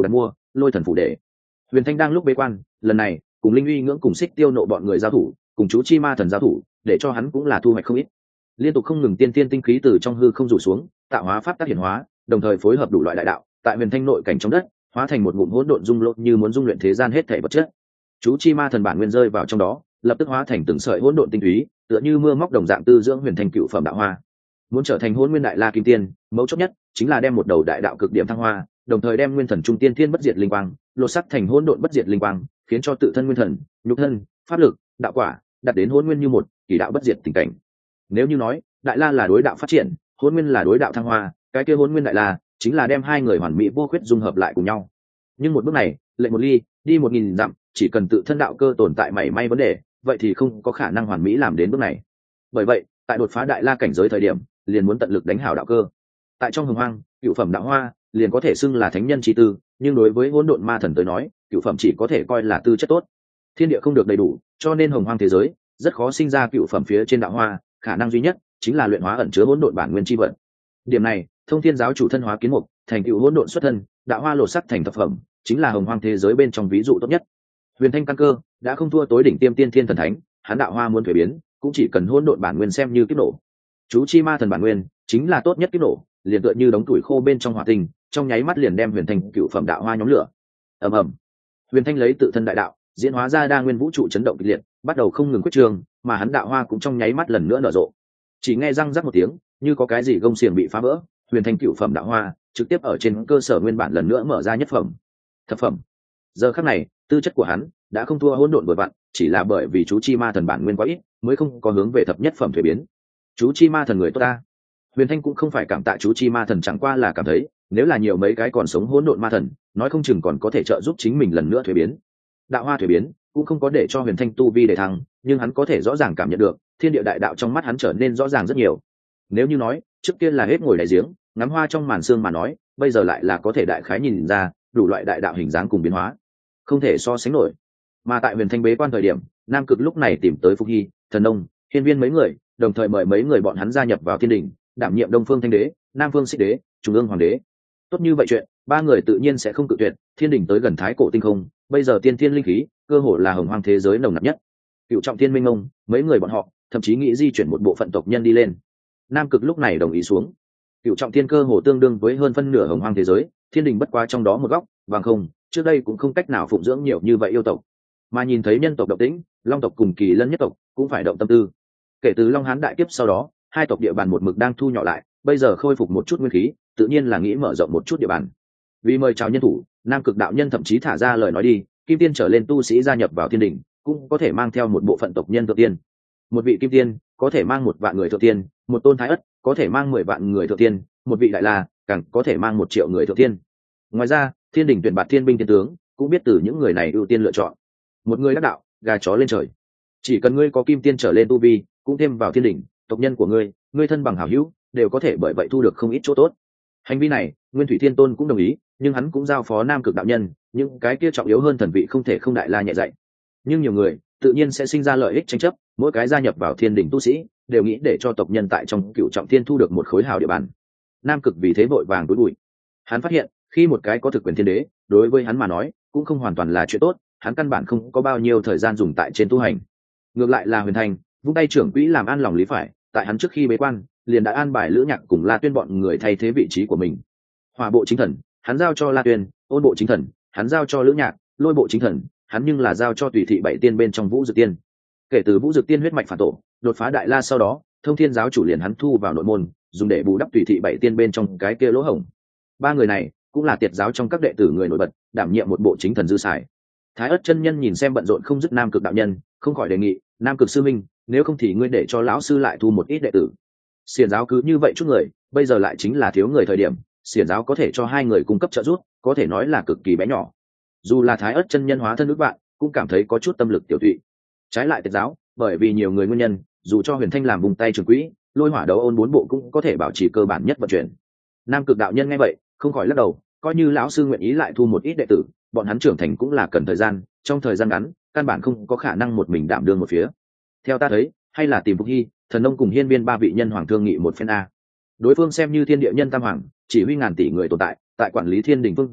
Lôi Thần phủ để Huyền Thanh đang lúc bế quan, lần này cùng Linh Uy ngưỡng cùng Xích Tiêu nộ bọn người giao thủ, cùng chú Chi Ma Thần giao thủ, để cho hắn cũng là thu hoạch không ít. Liên tục không ngừng tiên tiên tinh khí từ trong hư không rủ xuống, tạo hóa pháp tác hiển hóa, đồng thời phối hợp đủ loại đại đạo, tại Huyền Thanh nội cảnh trong đất, hóa thành một ngụm hỗn độn dung lộn như muốn dung luyện thế gian hết thảy vật chất. Chú Chi Ma Thần bản nguyên rơi vào trong đó, lập tức hóa thành từng sợi hỗn độn tinh túy, tựa như mưa móc đồng dạng tư dưỡng Huyền Thanh cựu phẩm đạo hoa. Muốn trở thành Hỗn Nguyên Đại La Kim Tiên, mấu chốt nhất chính là đem một đầu đại đạo cực điểm thăng hoa, đồng thời đem nguyên thần trung tiên thiên bất diệt linh quang lột sắc thành hỗn độn bất diệt linh quang, khiến cho tự thân nguyên thần, nhục thân, pháp lực, đạo quả đạt đến hỗn nguyên như một, kỳ đạo bất diệt tình cảnh. Nếu như nói Đại La là đối đạo phát triển, Hỗn Nguyên là đối đạo thăng hoa, cái kia Hỗn Nguyên Đại La chính là đem hai người hoàn mỹ vô khuyết dung hợp lại cùng nhau. Nhưng một bước này, lệnh một ly, đi 1000 dặm, chỉ cần tự thân đạo cơ tồn tại mảy may vấn đề, vậy thì không có khả năng hoàn mỹ làm đến bước này. Bởi vậy, tại đột phá Đại La cảnh giới thời điểm, liền muốn tận lực đánh hảo đạo cơ. Tại trong Hồng Hoang, cựu phẩm đạo hoa liền có thể xưng là thánh nhân chi tư, nhưng đối với hỗn độn ma thần tới nói, cựu phẩm chỉ có thể coi là tư chất tốt. Thiên địa không được đầy đủ, cho nên Hồng Hoang thế giới rất khó sinh ra cựu phẩm phía trên đạo hoa, khả năng duy nhất chính là luyện hóa ẩn chứa hỗn độn bản nguyên chi vận. Điểm này, Thông Thiên giáo chủ thân hóa kiến mục, thành cựu hỗn độn xuất thân, đạo hoa lột sắc thành thập phẩm, chính là Hồng Hoang thế giới bên trong ví dụ tốt nhất. Huyền Thanh căn cơ đã không thua tối đỉnh tiêm tiên thiên thần thánh, hắn đạo hoa muốn thuế biến, cũng chỉ cần hỗn độn bản nguyên xem như kiếp nổ. Chú Chi Ma Thần bản nguyên chính là tốt nhất kiếp nổ, liền tựa như đống tuổi khô bên trong hỏa tinh, trong nháy mắt liền đem Huyền Thanh cựu phẩm đạo hoa nhóm lửa. Ầm ầm. Huyền Thanh lấy tự thân đại đạo diễn hóa ra đa nguyên vũ trụ chấn động kịch liệt, bắt đầu không ngừng quyết trường, mà hắn đạo hoa cũng trong nháy mắt lần nữa nở rộ. Chỉ nghe răng rắc một tiếng, như có cái gì gông xiềng bị phá vỡ, Huyền Thanh cựu phẩm đạo hoa trực tiếp ở trên cơ sở nguyên bản lần nữa mở ra nhất phẩm, thập phẩm. Giờ khắc này, tư chất của hắn đã không thua hỗn độn vội vặn, chỉ là bởi vì chú Chi Ma Thần bản nguyên quá ít, mới không có hướng về thập nhất phẩm thuế biến. Chú Chi Ma Thần người tốt ta. Huyền Thanh cũng không phải cảm tạ chú Chi Ma Thần, chẳng qua là cảm thấy nếu là nhiều mấy cái còn sống hỗn độn ma thần, nói không chừng còn có thể trợ giúp chính mình lần nữa thuế biến. Đạo hoa thuế biến cũng không có để cho Huyền Thanh tu vi để thăng, nhưng hắn có thể rõ ràng cảm nhận được thiên địa đại đạo trong mắt hắn trở nên rõ ràng rất nhiều. Nếu như nói trước kia là hết ngồi đại giếng ngắm hoa trong màn sương mà nói, bây giờ lại là có thể đại khái nhìn ra đủ loại đại đạo hình dáng cùng biến hóa, không thể so sánh nổi. Mà tại Huyền Thanh bế quan thời điểm, Nam Cực lúc này tìm tới Phục Hy, Thần Nông, Hiên Viên mấy người, đồng thời mời mấy người bọn hắn gia nhập vào Thiên Đình, đảm nhiệm Đông Phương Thanh Đế, Nam Phương Xích Đế, Trung ương Hoàng Đế. Tốt như vậy chuyện, ba người tự nhiên sẽ không cự tuyệt. Thiên Đình tới gần Thái Cổ tinh không, bây giờ tiên thiên linh khí cơ hồ là Hồng Hoang thế giới nồng nặc nhất. Cựu trọng thiên minh ngông, mấy người bọn họ thậm chí nghĩ di chuyển một bộ phận tộc nhân đi lên. Nam Cực lúc này đồng ý xuống. Cựu trọng thiên cơ hồ tương đương với hơn phân nửa Hồng Hoang thế giới, Thiên Đình bất quá trong đó một góc, bằng không, trước đây cũng không cách nào phụng dưỡng nhiều như vậy yêu tộc. Mà nhìn thấy nhân tộc động tĩnh, Long tộc cùng Kỳ Lân nhất tộc cũng phải động tâm tư. Kể từ Long Hán đại kiếp sau đó, hai tộc địa bàn một mực đang thu nhỏ lại, bây giờ khôi phục một chút nguyên khí, tự nhiên là nghĩ mở rộng một chút địa bàn. Vì mời chào nhân thủ, Nam Cực đạo nhân thậm chí thả ra lời nói đi, kim tiên trở lên tu sĩ gia nhập vào Thiên Đình, cũng có thể mang theo một bộ phận tộc nhân thượng tiên. Một vị kim tiên có thể mang 1 vạn người thượng tiên, một tôn thái ất có thể mang 10 vạn người thượng tiên, một vị đại la càng có thể mang 1 triệu người thượng tiên. Ngoài ra, Thiên Đình tuyển bạt thiên binh thiên tướng, cũng biết từ những người này ưu tiên lựa chọn. Một người đắc đạo, gà chó lên trời. Chỉ cần ngươi có kim tiên trở lên tu vi, cũng thêm vào Thiên Đình, tộc nhân của ngươi, ngươi thân bằng hảo hữu, đều có thể bởi vậy thu được không ít chỗ tốt. Hành vi này, Nguyên Thủy Thiên Tôn cũng đồng ý, nhưng hắn cũng giao phó Nam Cực đạo nhân, những cái kia trọng yếu hơn thần vị không thể không đại la nhẹ dạy. Nhưng nhiều người, tự nhiên sẽ sinh ra lợi ích tranh chấp, mỗi cái gia nhập vào Thiên Đình tu sĩ, đều nghĩ để cho tộc nhân tại trong Cửu Trọng Thiên thu được một khối hào địa bàn. Nam Cực vì thế vội vàng túi bụi. Hắn phát hiện, khi một cái có thực quyền thiên đế, đối với hắn mà nói, cũng không hoàn toàn là chuyện tốt, hắn căn bản không có bao nhiêu thời gian dùng tại trên tu hành. Ngược lại là Huyền Thanh, vung tay trưởng quỹ làm an lòng lý phải, tại hắn trước khi bế quan, liền đã an bài Lữ Nhạc cùng La Tuyên bọn người thay thế vị trí của mình. Hỏa bộ chính thần, hắn giao cho La Tuyên, Ôn bộ chính thần, hắn giao cho Lữ Nhạc, Lôi bộ chính thần, hắn nhưng là giao cho Tùy thị 7 tiên bên trong Vũ Dực Tiên. Kể từ Vũ Dực Tiên huyết mạch phản tổ, đột phá đại la sau đó, Thông Thiên giáo chủ liền hắn thu vào nội môn, dùng để bù đắp Tùy thị 7 tiên bên trong cái kia lỗ hổng. Ba người này cũng là tiệt giáo trong các đệ tử người nổi bật, đảm nhiệm một bộ chính thần dư xài. Thái Ất chân nhân nhìn xem bận rộn không dứt Nam Cực đạo nhân, không khỏi đề nghị, Nam Cực sư minh, nếu không thì ngươi để cho lão sư lại thu một ít đệ tử. Xiển giáo cứ như vậy chút người, bây giờ lại chính là thiếu người thời điểm, Xiển giáo có thể cho 2 người cung cấp trợ giúp, có thể nói là cực kỳ bé nhỏ. Dù là Thái Ất chân nhân hóa thân ước bạn, cũng cảm thấy có chút tâm lực tiểu tụy. Trái lại tiệt giáo, bởi vì nhiều người nguyên nhân, dù cho Huyền Thanh làm vùng tay trường quỹ, Lôi Hỏa Đấu Ôn 4 bộ cũng có thể bảo trì cơ bản nhất vận chuyển. Nam Cực đạo nhân nghe vậy, không khỏi lắc đầu, coi như lão sư nguyện ý lại thu một ít đệ tử, bọn hắn trưởng thành cũng là cần thời gian, trong thời gian ngắn, căn bản không có khả năng một mình đảm đương một phía. Theo ta thấy, hay là tìm Phục Hy, Thần Nông cùng Hiên Viên 3 vị nhân hoàng thương nghị một phen a. Đối phương xem như thiên địa nhân tam hoàng, chỉ huy ngàn tỷ người tồn tại, tại quản lý Thiên Đình phương diện,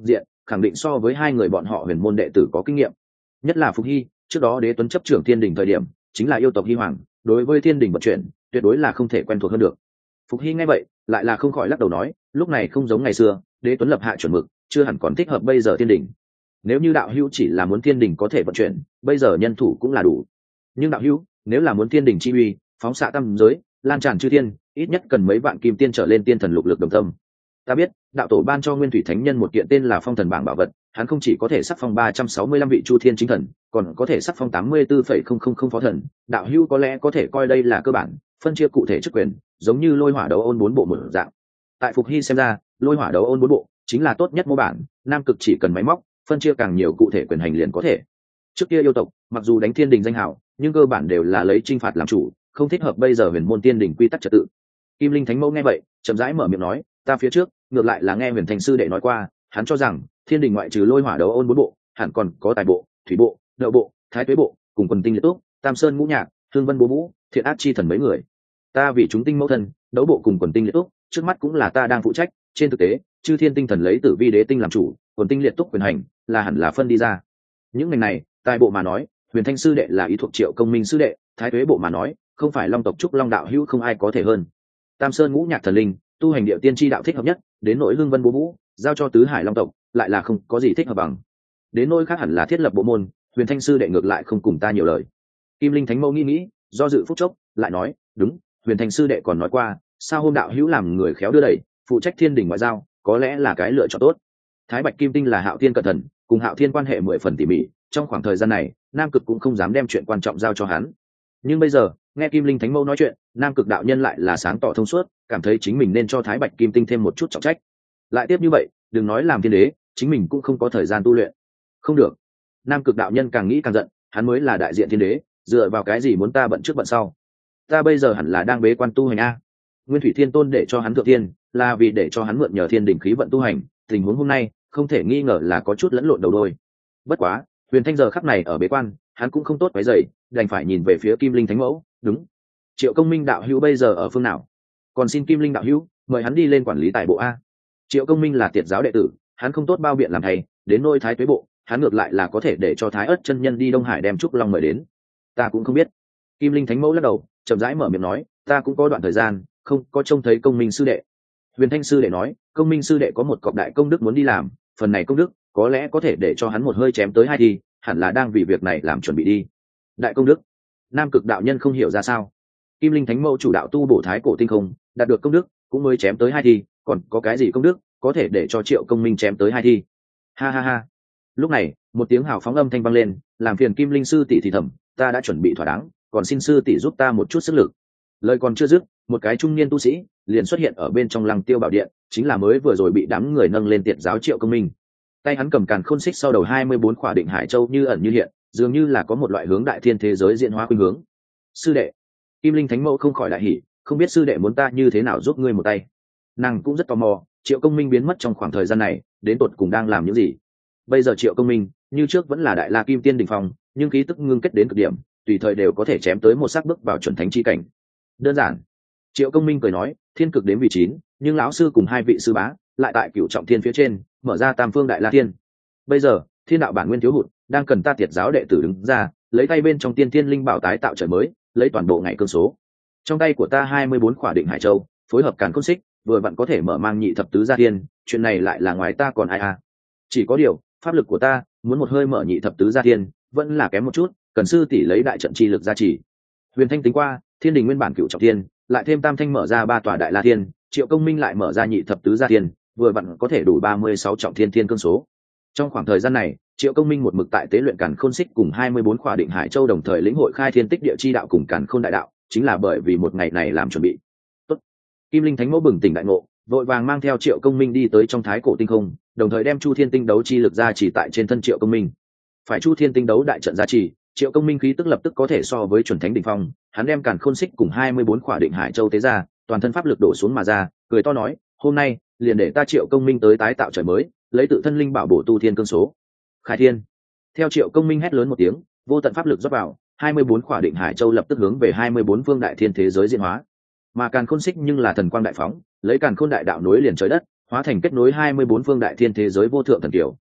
khẳng định so với hai người bọn họ huyền môn đệ tử có kinh nghiệm. Nhất là Phục Hy, trước đó Đế Tuấn chấp trưởng Thiên Đình thời điểm chính là yêu tộc Hy Hoàng, đối với Thiên Đình vận chuyển tuyệt đối là không thể quen thuộc hơn được. Phục Hy nghe vậy lại là không khỏi lắc đầu nói, lúc này không giống ngày xưa, Đế Tuấn lập hạ chuẩn mực, chưa hẳn còn thích hợp bây giờ Thiên Đình. Nếu như đạo hữu chỉ là muốn Thiên Đình có thể vận chuyển, bây giờ nhân thủ cũng là đủ. Nhưng đạo hữu nếu là muốn Thiên Đình chi uy, phóng xạ tam giới, lan tràn chư thiên, ít nhất cần mấy vạn kim tiên trở lên tiên thần lục lực đồng tâm. Ta biết đạo tổ ban cho Nguyên Thủy Thánh Nhân một kiện tên là Phong Thần Bảng bảo vật, hắn không chỉ có thể sắc phong 365 vị chu thiên chính thần, còn có thể sắc phong 84,000 phó thần. Đạo hữu có lẽ có thể coi đây là cơ bản phân chia cụ thể chức quyền, giống như Lôi Hỏa Đấu Ôn 4 bộ một dạng. Tại Phục Hy xem ra, Lôi Hỏa Đấu Ôn 4 bộ chính là tốt nhất mô bản, Nam Cực chỉ cần máy móc phân chia càng nhiều cụ thể quyền hành liền có thể. Trước kia yêu tộc mặc dù đánh Thiên Đình danh hào, nhưng cơ bản đều là lấy chinh phạt làm chủ, không thích hợp bây giờ huyền môn Thiên Đình quy tắc trật tự. Kim Linh Thánh Mẫu nghe vậy chậm rãi mở miệng nói, ta phía trước ngược lại là nghe Huyền Thành sư đệ nói qua, hắn cho rằng Thiên Đình ngoại trừ Lôi Hỏa Đấu Ôn 4 bộ, hẳn còn có Tài bộ, Thủy bộ, Đậu bộ, Thái Tuế bộ, cùng Quần Tinh Liệt Túc, Tam Sơn Ngũ Nhạc, Thương Vân Bố Vũ, Thiện Ác Chi thần mấy người. Ta vì chúng tinh mẫu thân, Đấu bộ cùng Quần Tinh Liệt Túc, trước mắt cũng là ta đang phụ trách, trên thực tế, chư thiên tinh thần lấy Tử Vi Đế tinh làm chủ, Quần Tinh Liệt Túc quyền hành là hẳn là phân đi ra. Những ngành này, Tài bộ mà nói, Huyền Thanh sư đệ là ý thuộc Triệu Công Minh sư đệ, Thái Tuế bộ mà nói, không phải Long tộc Trúc Long đạo hữu không ai có thể hơn. Tam Sơn Ngũ Nhạc thần linh, tu hành điệu tiên tri đạo thích hợp nhất, đến nỗi Hương Vân Bố Vũ giao cho tứ hải long tộc lại là không có gì thích hợp bằng. Đến nỗi khác hẳn là thiết lập bộ môn, Huyền Thanh sư đệ ngược lại không cùng ta nhiều lời. Kim Linh Thánh Mẫu nghĩ do dự phút chốc lại nói, đúng, Huyền Thanh sư đệ còn nói qua, sao hôm đạo hữu làm người khéo đưa đẩy, phụ trách Thiên Đình ngoại giao, có lẽ là cái lựa chọn tốt. Thái Bạch Kim Tinh là Hạo Thiên cẩn thận, cùng Hạo Thiên quan hệ 10 phần tỉ mỉ, trong khoảng thời gian này Nam Cực cũng không dám đem chuyện quan trọng giao cho hắn. Nhưng bây giờ nghe Kim Linh Thánh Mẫu nói chuyện, Nam Cực đạo nhân lại là sáng tỏ thông suốt, cảm thấy chính mình nên cho Thái Bạch Kim Tinh thêm một chút trọng trách. Lại tiếp như vậy, đừng nói làm thiên đế, chính mình cũng không có thời gian tu luyện. Không được. Nam Cực đạo nhân càng nghĩ càng giận, hắn mới là đại diện thiên đế, dựa vào cái gì muốn ta bận trước bận sau? Ta bây giờ hẳn là đang bế quan tu hành a. Nguyên Thủy Thiên Tôn để cho hắn thượng thiên, là vì để cho hắn mượn nhờ thiên đỉnh khí vận tu hành, tình huống hôm nay không thể nghi ngờ là có chút lẫn lộn đầu đôi. Bất quá, Huyền Thanh giờ khắc này ở bế quan, hắn cũng không tốt quấy rầy, đành phải nhìn về phía Kim Linh Thánh Mẫu, đúng. Triệu Công Minh đạo hữu bây giờ ở phương nào? Còn xin Kim Linh đạo hữu mời hắn đi lên quản lý tài bộ a. Triệu Công Minh là tiệt giáo đệ tử, hắn không tốt bao biện làm thầy, đến nôi Thái Tuế bộ, hắn ngược lại là có thể để cho Thái Ất chân nhân đi Đông Hải đem Trúc Long mời đến. Ta cũng không biết. Kim Linh Thánh Mẫu lắc đầu, chậm rãi mở miệng nói, ta cũng có đoạn thời gian không có trông thấy Công Minh sư đệ. Huyền Thanh sư đệ nói, Công Minh sư đệ có một cọc đại công đức muốn đi làm, phần này công đức có lẽ có thể để cho hắn một hơi chém tới hai thì, hẳn là đang vì việc này làm chuẩn bị đi. Đại công đức? Nam Cực đạo nhân không hiểu ra sao. Kim Linh Thánh Mẫu chủ đạo tu bổ thái cổ tinh không, đạt được công đức cũng mới chém tới hai thì, còn có cái gì công đức có thể để cho Triệu Công Minh chém tới hai thi? Ha ha ha. Lúc này một tiếng hào phóng âm thanh vang lên, làm phiền Kim Linh sư tỷ thì thầm, ta đã chuẩn bị thỏa đáng, còn xin sư tỷ giúp ta một chút sức lực. Lời còn chưa dứt, một cái trung niên tu sĩ liền xuất hiện ở bên trong Lăng Tiêu Bảo Điện, chính là mới vừa rồi bị đám người nâng lên tiệt giáo Triệu Công Minh. Tay hắn cầm càn khôn xích sau đầu 24 khỏa định hải châu như ẩn như hiện, dường như là có một loại hướng đại thiên thế giới diễn hóa khuynh hướng. Sư đệ. Kim Linh Thánh Mẫu không khỏi đại hỉ, không biết sư đệ muốn ta như thế nào giúp ngươi một tay. Nàng cũng rất tò mò, Triệu Công Minh biến mất trong khoảng thời gian này đến tột cùng đang làm những gì. Bây giờ Triệu Công Minh như trước vẫn là đại la kim tiên đỉnh phong, nhưng khí tức ngưng kết đến cực điểm, tùy thời đều có thể chém tới một sắc bước vào chuẩn thánh chi cảnh. Đơn giản. Triệu Công Minh cười nói, thiên cực đến vị 9, nhưng lão sư cùng hai vị sư bá lại tại cửu trọng thiên phía trên mở ra tam phương đại la thiên. Bây giờ thiên đạo bản nguyên thiếu hụt, đang cần ta tiệt giáo đệ tử đứng ra, lấy tay bên trong tiên thiên linh bảo tái tạo trời mới, lấy toàn bộ ngày cương số. Trong tay của ta 24 khỏa định hải châu, phối hợp càn khôn xích, vừa vặn có thể mở mang nhị thập tứ gia thiên, chuyện này lại là ngoài ta còn ai à? Chỉ có điều, pháp lực của ta muốn một hơi mở nhị thập tứ gia thiên, vẫn là kém một chút, cần sư tỷ lấy đại trận chi lực gia trì. Huyền Thanh tính qua, thiên đình nguyên bản cửu trọng thiên, lại thêm tam thanh mở ra 3 tòa đại la thiên, Triệu Công Minh lại mở ra nhị thập tứ gia thiên, vừa vặn có thể đủ 36 trọng thiên thiên cương số. Trong khoảng thời gian này, Triệu Công Minh một mực tại tế luyện càn khôn xích cùng 24 khỏa định hải châu, đồng thời lĩnh hội khai thiên tích địa chi đạo cùng càn khôn đại đạo, chính là bởi vì một ngày này làm chuẩn bị. Tốt. Kim Linh Thánh Mẫu bừng tỉnh đại ngộ, vội vàng mang theo Triệu Công Minh đi tới trong thái cổ tinh không, đồng thời đem Chu Thiên Tinh đấu chi lực gia trì tại trên thân Triệu Công Minh. Phải Chu Thiên Tinh đấu đại trận gia trì, Triệu Công Minh khí tức lập tức có thể so với chuẩn thánh đỉnh phong, hắn đem càn khôn xích cùng 24 khỏa định hải châu tế ra, toàn thân pháp lực đổ xuống mà ra, cười to nói, hôm nay liền để ta Triệu Công Minh tới tái tạo trời mới, lấy tự thân linh bảo bổ tu thiên cương số. Khai thiên. Theo Triệu Công Minh hét lớn một tiếng, vô tận pháp lực rót vào, 24 khỏa định hải châu lập tức hướng về 24 phương đại thiên thế giới diễn hóa. Mà càn khôn xích nhưng là thần quang đại phóng, lấy càn khôn đại đạo nối liền trời đất, hóa thành kết nối 24 phương đại thiên thế giới vô thượng thần kiều.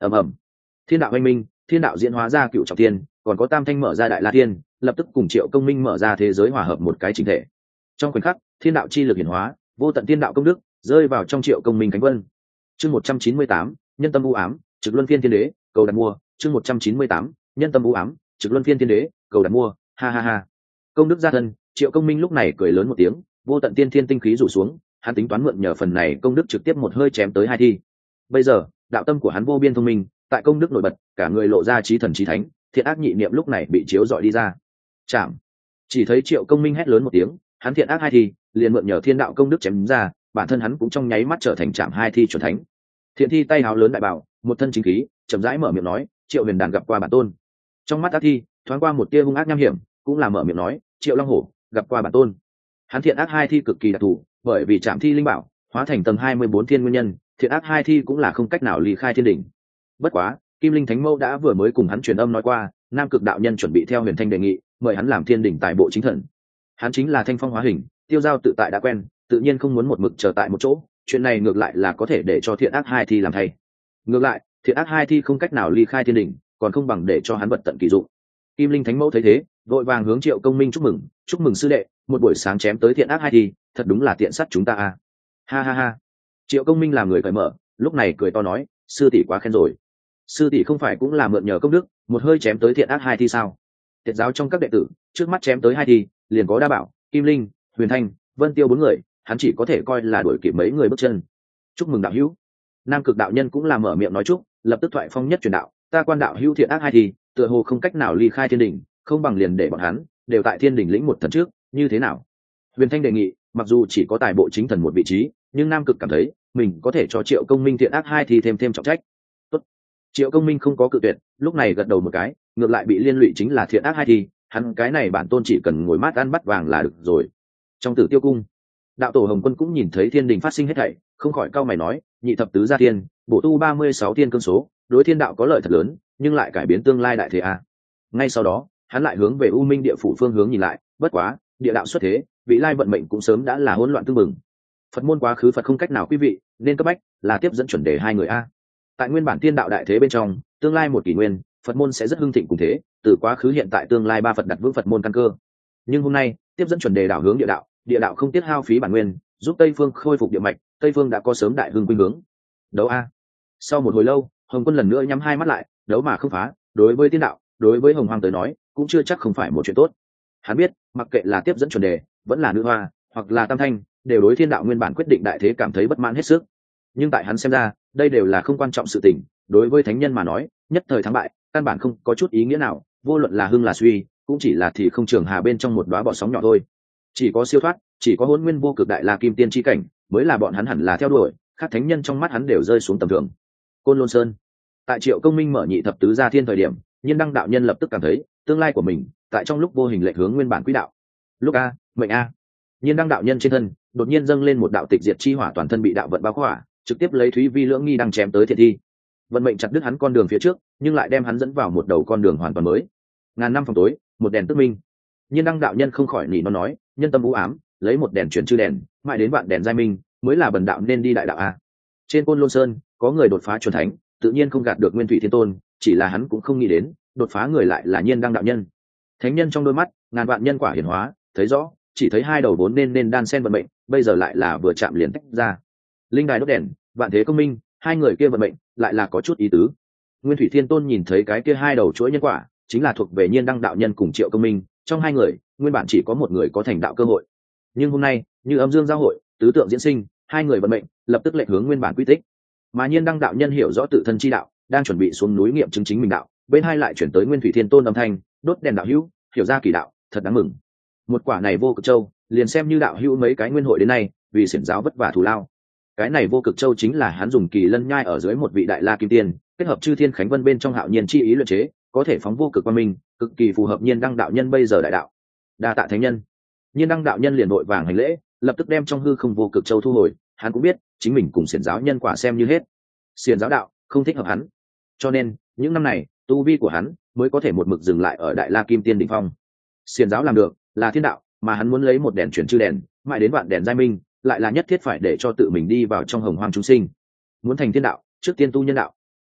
ầm ầm, thiên đạo oanh minh, thiên đạo diễn hóa ra cựu trọng thiên, còn có tam thanh mở ra đại la thiên, lập tức cùng Triệu Công Minh mở ra thế giới hòa hợp một cái chỉnh thể. Trong khoảnh khắc, thiên đạo chi lực hiển hóa, vô tận thiên đạo công đức rơi vào trong Triệu Công Minh cánh vân. Chương 198, nhân tâm u ám, trực luân phiên thiên đế, cầu đặt mua. Chương 198, nhân tâm u ám, trực luân phiên thiên đế, cầu đặt mua. Ha ha ha. Công đức gia thân, Triệu Công Minh lúc này cười lớn một tiếng, vô tận tiên thiên tinh khí rủ xuống, hắn tính toán mượn nhờ phần này công đức trực tiếp một hơi chém tới hai thi. Bây giờ, đạo tâm của hắn vô biên thông minh, tại công đức nổi bật, cả người lộ ra trí thần trí thánh, thiện ác nhị niệm lúc này bị chiếu dọi đi ra. Chạm. Chỉ thấy Triệu Công Minh hét lớn một tiếng, hắn thiện ác hai thi, liền mượn nhờ thiên đạo công đức chém ra, bản thân hắn cũng trong nháy mắt trở thành chạm hai thi chuẩn thánh. Thiện thi tay háo lớn đại bảo, một thân chính khí, chậm rãi mở miệng nói, Triệu Huyền Đàn gặp qua bản tôn. Trong mắt ác thi thoáng qua một tia hung ác nham hiểm, cũng là mở miệng nói, Triệu Long Hổ gặp qua bản tôn. Hắn thiện ác hai thi cực kỳ đặc thù, bởi vì chạm thi linh bảo hóa thành tầng 24 thiên nguyên nhân, thiện ác hai thi cũng là không cách nào ly khai thiên đỉnh. Bất quá, Kim Linh Thánh Mâu đã vừa mới cùng hắn truyền âm nói qua, Nam Cực đạo nhân chuẩn bị theo Huyền Thanh đề nghị, mời hắn làm thiên đỉnh tại bộ chính thần. Hắn chính là Thanh Phong hóa hình, tiêu giao tự tại đã quen, tự nhiên không muốn một mực chờ tại một chỗ, chuyện này ngược lại là có thể để cho thiện ác hai thi làm thay. Ngược lại, thiện ác hai thi không cách nào ly khai thiên đỉnh, còn không bằng để cho hắn vật tận kỳ dụng. Kim Linh Thánh Mẫu thấy thế, vội vàng hướng Triệu Công Minh chúc mừng sư đệ, một buổi sáng chém tới thiện ác hai thi, thật đúng là tiện sắt chúng ta a. Ha ha ha. Triệu Công Minh làm người cởi mở, lúc này cười to nói, sư tỷ quá khen rồi. Sư tỷ không phải cũng là mượn nhờ công đức, một hơi chém tới thiện ác hai thi sao? Tiệt giáo trong các đệ tử, trước mắt chém tới hai thi, liền có Đa Bảo, Kim Linh, Huyền Thanh, Vân Tiêu bốn người, hắn chỉ có thể coi là đuổi kịp mấy người bước chân. Chúc mừng đạo hữu. Nam Cực đạo nhân cũng là mở miệng nói chúc, lập tức thoại phong nhất truyền đạo, ta quan đạo hữu thiện ác hai thi, tựa hồ không cách nào ly khai thiên đỉnh, không bằng liền để bọn hắn đều tại thiên đỉnh lĩnh một thần trước, như thế nào? Huyền Thanh đề nghị, mặc dù chỉ có tài bộ chính thần một vị trí, nhưng Nam Cực cảm thấy mình có thể cho Triệu Công Minh thiện ác hai thi thêm trọng trách. Tốt. Triệu Công Minh không có cự tuyệt, lúc này gật đầu một cái, ngược lại bị liên lụy chính là thiện ác hai thi, hắn cái này bản tôn chỉ cần ngồi mát ăn bắt vàng là được rồi. Trong Tử Tiêu cung, đạo tổ Hồng Quân cũng nhìn thấy thiên đình phát sinh hết thảy, không khỏi cau mày nói, nhị thập tứ gia thiên, bổ tu 36 thiên cương số, đối thiên đạo có lợi thật lớn, nhưng lại cải biến tương lai đại thế a. Ngay sau đó, hắn lại hướng về U Minh địa phủ phương hướng nhìn lại, bất quá, địa đạo xuất thế, vị lai vận mệnh cũng sớm đã là hỗn loạn tương mừng. Phật môn quá khứ Phật không cách nào quý vị, nên cấp bách là tiếp dẫn chuẩn đề hai người a. Tại nguyên bản thiên đạo đại thế bên trong, tương lai một kỷ nguyên, Phật môn sẽ rất hưng thịnh cùng thế, từ quá khứ hiện tại tương lai ba Phật đặt vững Phật môn căn cơ. Nhưng hôm nay, tiếp dẫn chuẩn đề đảo hướng địa đạo không tiết hao phí bản nguyên, giúp Tây phương khôi phục địa mạch, Tây phương đã có sớm đại hưng khuynh hướng. Đấu a. Sau một hồi lâu, Hồng Quân lần nữa nhắm hai mắt lại, đấu mà không phá, đối với tiên đạo, đối với Hồng Hoang tới nói, cũng chưa chắc không phải một chuyện tốt. Hắn biết, mặc kệ là tiếp dẫn chuẩn đề, vẫn là nữ hoa, hoặc là tam thanh, đều đối thiên đạo nguyên bản quyết định đại thế cảm thấy bất mãn hết sức. Nhưng tại hắn xem ra, đây đều là không quan trọng sự tình, đối với thánh nhân mà nói, nhất thời thắng bại, căn bản không có chút ý nghĩa nào, vô luận là hưng là suy, cũng chỉ là thì không trường hà bên trong một đóa bọt sóng nhỏ thôi. Chỉ có siêu thoát, chỉ có hỗn nguyên vô cực đại la kim tiên chi cảnh, mới là bọn hắn hẳn là theo đuổi, các thánh nhân trong mắt hắn đều rơi xuống tầm thường. Côn Lôn Sơn, tại Triệu Công Minh mở nhị thập tứ gia thiên thời điểm, Nhiên Đăng đạo nhân lập tức cảm thấy tương lai của mình tại trong lúc vô hình lệch hướng nguyên bản quỹ đạo. Lúc a, mệnh a. Nhiên Đăng đạo nhân trên thân đột nhiên dâng lên một đạo tịch diệt chi hỏa, toàn thân bị đạo vận bao khỏa, trực tiếp lấy Thúy Vi Lưỡng Nghi đang chém tới thiệt thi. Vận mệnh chặt đứt hắn con đường phía trước, nhưng lại đem hắn dẫn vào một đầu con đường hoàn toàn mới. Ngàn năm phòng tối, một đèn tức minh. Nhiên Đăng đạo nhân không khỏi nỉ nó nói, nhân tâm u ám, lấy một đèn chuyển chư đèn, mãi đến vạn đèn giai minh, mới là bần đạo nên đi đại đạo a. Trên Côn Lôn Sơn, có người đột phá chuẩn thánh, tự nhiên không gạt được Nguyên Thủy Thiên Tôn, chỉ là hắn cũng không nghĩ đến, đột phá người lại là Nhiên Đăng đạo nhân. Thánh nhân trong đôi mắt, ngàn vạn nhân quả hiển hóa, thấy rõ, chỉ thấy hai đầu vốn nên đan xen vận mệnh, bây giờ lại là vừa chạm liền tách ra. Linh đài đốt đèn, vạn thế công minh, hai người kia vận mệnh lại là có chút ý tứ. Nguyên Thủy Thiên Tôn nhìn thấy cái kia hai đầu chuỗi nhân quả, chính là thuộc về Nhiên Đăng đạo nhân cùng Triệu Công Minh, trong hai người, nguyên bản chỉ có một người có thành đạo cơ hội. Nhưng hôm nay, như âm dương giao hội, tứ tượng diễn sinh, hai người vận mệnh lập tức lệch hướng nguyên bản quy tích. Mà Nhiên Đăng đạo nhân hiểu rõ tự thân chi đạo, đang chuẩn bị xuống núi nghiệm chứng chính mình đạo, bên hai lại chuyển tới Nguyên Thủy Thiên Tôn âm thanh, đốt đèn đạo hữu, hiểu ra kỳ đạo, thật đáng mừng. Một quả này vô cực châu, liền xem như đạo hữu mấy cái nguyên hội đến nay, vì xiển giáo vất vả thù lao. Cái này vô cực châu chính là hắn dùng kỳ lân nhai ở dưới một vị đại la kim tiên, kết hợp chư thiên khánh vân bên trong hạo nhiên chi ý luyện chế, có thể phóng vô cực qua mình, cực kỳ phù hợp Nhiên Đăng đạo nhân bây giờ đại đạo. Đa tạ thánh nhân. Nhiên Đăng đạo nhân liền vội vàng hành lễ, lập tức đem trong hư không vô cực châu thu hồi. Hắn cũng biết, chính mình cùng xiển giáo nhân quả xem như hết. Xiển giáo đạo không thích hợp hắn, cho nên những năm này tu vi của hắn mới có thể một mực dừng lại ở đại la kim tiên đỉnh phong. Xiển giáo làm được là thiên đạo, mà hắn muốn lấy một đèn chuyển chư đèn, mãi đến vạn đèn giai minh, lại là nhất thiết phải để cho tự mình đi vào trong hồng hoang chúng sinh. Muốn thành thiên đạo, trước tiên tu nhân đạo.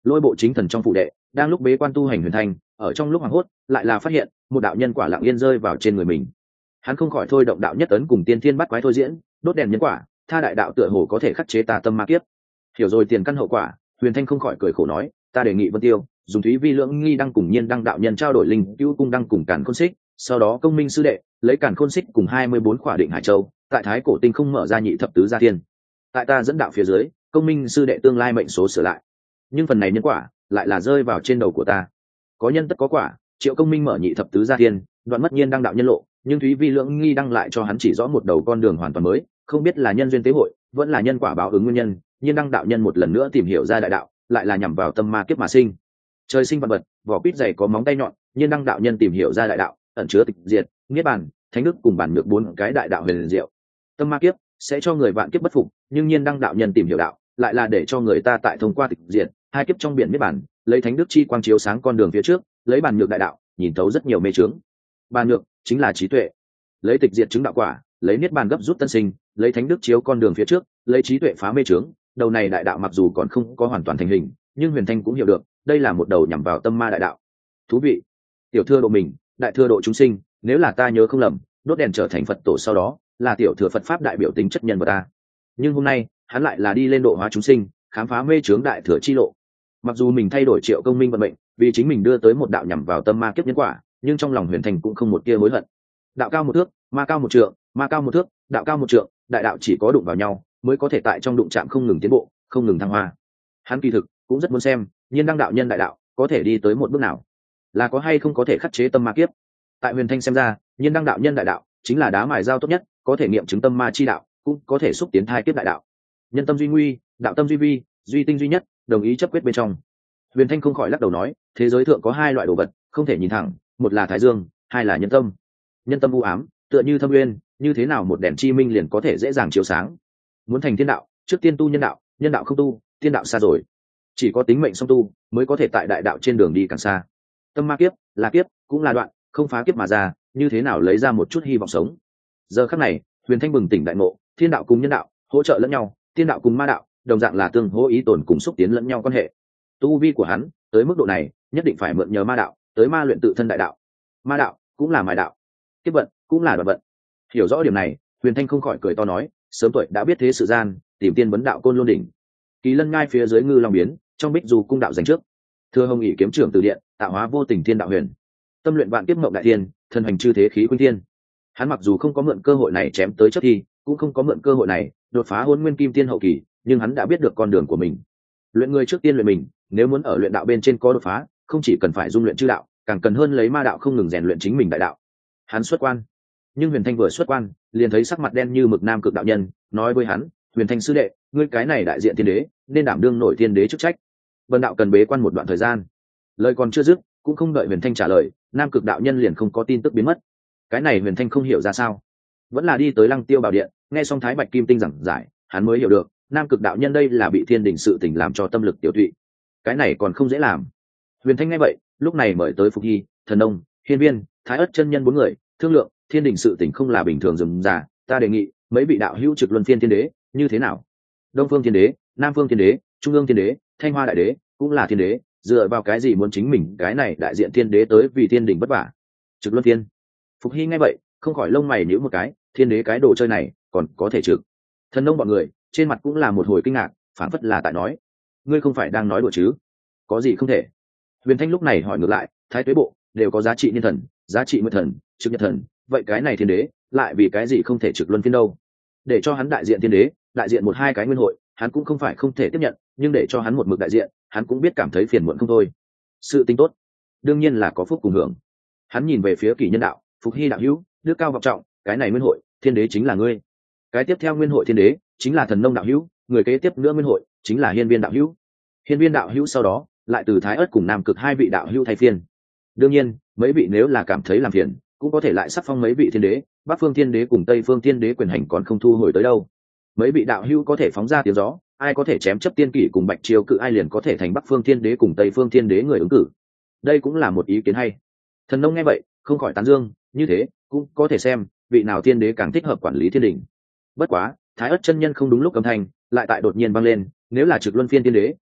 Lôi bộ chính thần trong phụ đệ đang lúc bế quan tu hành, Huyền Thanh ở trong lúc hoảng hốt lại là phát hiện một đạo nhân quả lặng yên rơi vào trên người mình. Hắn không khỏi thôi động đạo nhất ấn cùng tiên thiên bắt quái thôi diễn, đốt đèn nhân quả, tha đại đạo tựa hồ có thể khắc chế tà tâm ma kiếp. Hiểu rồi tiền căn hậu quả, Huyền Thanh không khỏi cười khổ nói, ta đề nghị Vân Tiêu dùng Thúy Vi Lưỡng Nghi đăng cùng Nhiên đăng đạo nhân trao đổi linh cứu cung đăng cùng Càn Khôn Xích, sau đó công minh sư đệ lấy Càn Khôn Xích cùng 24 khỏa định hải châu, tại Thái Cổ Tinh không mở ra nhị thập tứ gia thiên. Tại ta dẫn đạo phía dưới, công minh sư đệ tương lai mệnh số sửa lại. Nhưng phần này nhân quả lại là rơi vào trên đầu của ta. Có nhân tất có quả, Triệu Công Minh mở nhị thập tứ gia thiên, đoạn mất Nhiên đăng đạo nhân lộ, nhưng Thúy Vi Lưỡng Nghi đăng lại cho hắn chỉ rõ một đầu con đường hoàn toàn mới, không biết là nhân duyên tế hội, vẫn là nhân quả báo ứng nguyên nhân. Nhiên đăng đạo nhân một lần nữa tìm hiểu ra đại đạo, lại là nhằm vào tâm ma kiếp mà sinh. Trời sinh vật vật, vỏ quýt dày có móng tay nhọn, Nhiên đăng đạo nhân tìm hiểu ra đại đạo, ẩn chứa tịch diệt, niết bàn, thánh đức cùng bản nhược bốn cái đại đạo huyền diệu. Tâm ma kiếp sẽ cho người vạn kiếp bất phục, nhưng Nhiên đăng đạo nhân tìm hiểu đạo, lại là để cho người ta tại thông qua tịch diệt, hai kiếp trong biển niết bàn, lấy thánh đức chi quang chiếu sáng con đường phía trước, lấy bản nhược đại đạo, nhìn thấu rất nhiều mê chướng. Bản nhược chính là trí tuệ, lấy tịch diệt chứng đạo quả, lấy niết bàn gấp rút tân sinh, lấy thánh đức chiếu con đường phía trước, lấy trí tuệ phá mê chướng. Đầu này đại đạo mặc dù còn không có hoàn toàn thành hình, nhưng Huyền Thanh cũng hiểu được đây là một đầu nhằm vào tâm ma đại đạo. Thú vị. Tiểu thừa độ mình, đại thừa độ chúng sinh, nếu là ta nhớ không lầm, đốt đèn trở thành Phật tổ sau đó là tiểu thừa Phật pháp đại biểu tính chất nhân vật ta. Nhưng hôm nay hắn lại là đi lên độ hóa chúng sinh, khám phá mê chướng đại thừa chi lộ. Mặc dù mình thay đổi Triệu Công Minh vận mệnh, vì chính mình đưa tới một đạo nhằm vào tâm ma kiếp nhân quả, nhưng trong lòng Huyền Thanh cũng không một tia hối hận. Đạo cao một thước, ma cao một trượng, ma cao một thước, đạo cao một trượng, đại đạo chỉ có đụng vào nhau mới có thể tại trong đụng chạm không ngừng tiến bộ, không ngừng thăng hoa. Hắn kỳ thực cũng rất muốn xem Nhiên đăng đạo nhân đại đạo có thể đi tới một bước nào, là có hay không có thể khắc chế tâm ma kiếp. Tại Huyền Thanh xem ra, Nhiên đăng đạo nhân đại đạo chính là đá mài dao tốt nhất, có thể nghiệm chứng tâm ma chi đạo, cũng có thể xúc tiến thai kiếp đại đạo. Nhân tâm duy nguy, đạo tâm duy vi, duy tinh duy nhất, đồng ý chấp quyết bên trong. Huyền Thanh không khỏi lắc đầu nói, thế giới thượng có hai loại đồ vật không thể nhìn thẳng, một là thái dương, hai là nhân tâm. Nhân tâm u ám, tựa như thâm uyên, như thế nào một đèn chi minh liền có thể dễ dàng chiếu sáng. Muốn thành thiên đạo, trước tiên tu nhân đạo, nhân đạo không tu, thiên đạo xa rồi. Chỉ có tính mệnh song tu mới có thể tại đại đạo trên đường đi càng xa. Tâm ma kiếp là kiếp, cũng là đoạn, không phá kiếp mà ra, như thế nào lấy ra một chút hy vọng sống. Giờ khắc này, Huyền Thanh bừng tỉnh đại ngộ, thiên đạo cùng nhân đạo hỗ trợ lẫn nhau, thiên đạo cùng ma đạo đồng dạng là tương hỗ ý tồn cùng xúc tiến lẫn nhau quan hệ. Tu vi của hắn tới mức độ này, nhất định phải mượn nhờ ma đạo tới ma luyện tự thân đại đạo. Ma đạo cũng là mài đạo, kiếp vận cũng là đoạn vận. Hiểu rõ điểm này, Huyền Thanh không khỏi cười to nói, sớm tuổi đã biết thế sự gian, tìm tiên vấn đạo côn lôn đỉnh. Kỳ lân ngai phía dưới ngư long biến, trong bích dù cung đạo dành trước. Thưa hồng ỷ kiếm trưởng từ điện, tạo hóa vô tình thiên đạo huyền. Tâm luyện vạn kiếp mộng đại thiên, thân hành chư thế khí khuynh thiên. Hắn mặc dù không có mượn cơ hội này chém tới trước thi, cũng không có mượn cơ hội này đột phá hôn nguyên kim tiên hậu kỳ, nhưng hắn đã biết được con đường của mình. Luyện người trước tiên luyện mình, nếu muốn ở luyện đạo bên trên có đột phá, không chỉ cần phải dung luyện chư đạo, càng cần hơn lấy ma đạo không ngừng rèn luyện chính mình đại đạo. Hắn xuất quan, nhưng Huyền Thanh vừa xuất quan liền thấy sắc mặt đen như mực nam cực đạo nhân nói với hắn, Huyền Thanh sư đệ, ngươi cái này đại diện thiên đế nên đảm đương nổi thiên đế chức trách, vân đạo cần bế quan một đoạn thời gian. Lời còn chưa dứt, cũng không đợi Huyền Thanh trả lời, nam cực đạo nhân liền không có tin tức biến mất. Cái này Huyền Thanh không hiểu ra sao, vẫn là đi tới Lăng Tiêu Bảo Điện, nghe xong Thái Bạch Kim Tinh giảng giải, hắn mới hiểu được nam cực đạo nhân đây là bị thiên đình sự tình làm cho tâm lực tiểu thụy. Cái này còn không dễ làm. Huyền Thanh nghe vậy, lúc này mời tới Phục Hy, Thần Nông, Hiên Viên, Thái Ất chân nhân bốn người thương lượng, thiên đình sự tình không là bình thường dừng già, ta đề nghị mấy vị đạo hữu trực luân phiên thiên đế, như thế nào? Đông phương thiên đế, Nam phương thiên đế, Trung ương thiên đế, Thanh Hoa đại đế cũng là thiên đế, dựa vào cái gì muốn chính mình cái này đại diện thiên đế tới vì thiên đình vất vả? Trực luân phiên. Phục Hy nghe vậy, không khỏi lông mày nhíu một cái, thiên đế cái đồ chơi này còn có thể trực? Thần Nông bọn người trên mặt cũng là một hồi kinh ngạc, phản phất là tại nói, ngươi không phải đang nói đùa chứ? Có gì không thể? Huyền Thanh lúc này hỏi ngược lại, Thái Tuế bộ đều có giá trị niên thần, giá trị nguyệt thần, trực nhật thần, vậy cái này thiên đế lại vì cái gì không thể trực luân phiên đâu? Để cho hắn đại diện thiên đế, đại diện một hai cái nguyên hội, hắn cũng không phải không thể tiếp nhận, nhưng để cho hắn một mực đại diện, hắn cũng biết cảm thấy phiền muộn không thôi. Sự tính tốt, đương nhiên là có phúc cùng hưởng. Hắn nhìn về phía Kỷ Nhân đạo, Phục Hy đạo hữu, đức cao vọng trọng, cái này nguyên hội thiên đế chính là ngươi. Cái tiếp theo nguyên hội thiên đế chính là Thần Nông đạo hữu, người kế tiếp nữa nguyên hội chính là Hiên Viên đạo hữu. Hiên Viên đạo hữu sau đó lại từ Thái Ất cùng Nam Cực hai vị đạo hữu thay phiên. Đương nhiên, mấy vị nếu là cảm thấy làm phiền, cũng có thể lại sắc phong mấy vị thiên đế, Bắc phương thiên đế cùng Tây phương thiên đế quyền hành còn không thu hồi tới đâu. Mấy vị đạo hữu có thể phóng ra tiếng gió, ai có thể chém chấp tiên kỷ cùng Bạch Chiêu cự ai liền có thể thành Bắc phương thiên đế cùng Tây phương thiên đế người ứng cử. Đây cũng là một ý kiến hay. Thần Nông nghe vậy, không khỏi tán dương, như thế cũng có thể xem vị nào thiên đế càng thích hợp quản lý thiên đình. Bất quá, Thái Ất chân nhân không đúng lúc âm thanh lại tại đột nhiên vang lên, nếu là trực luân phiên thiên đế,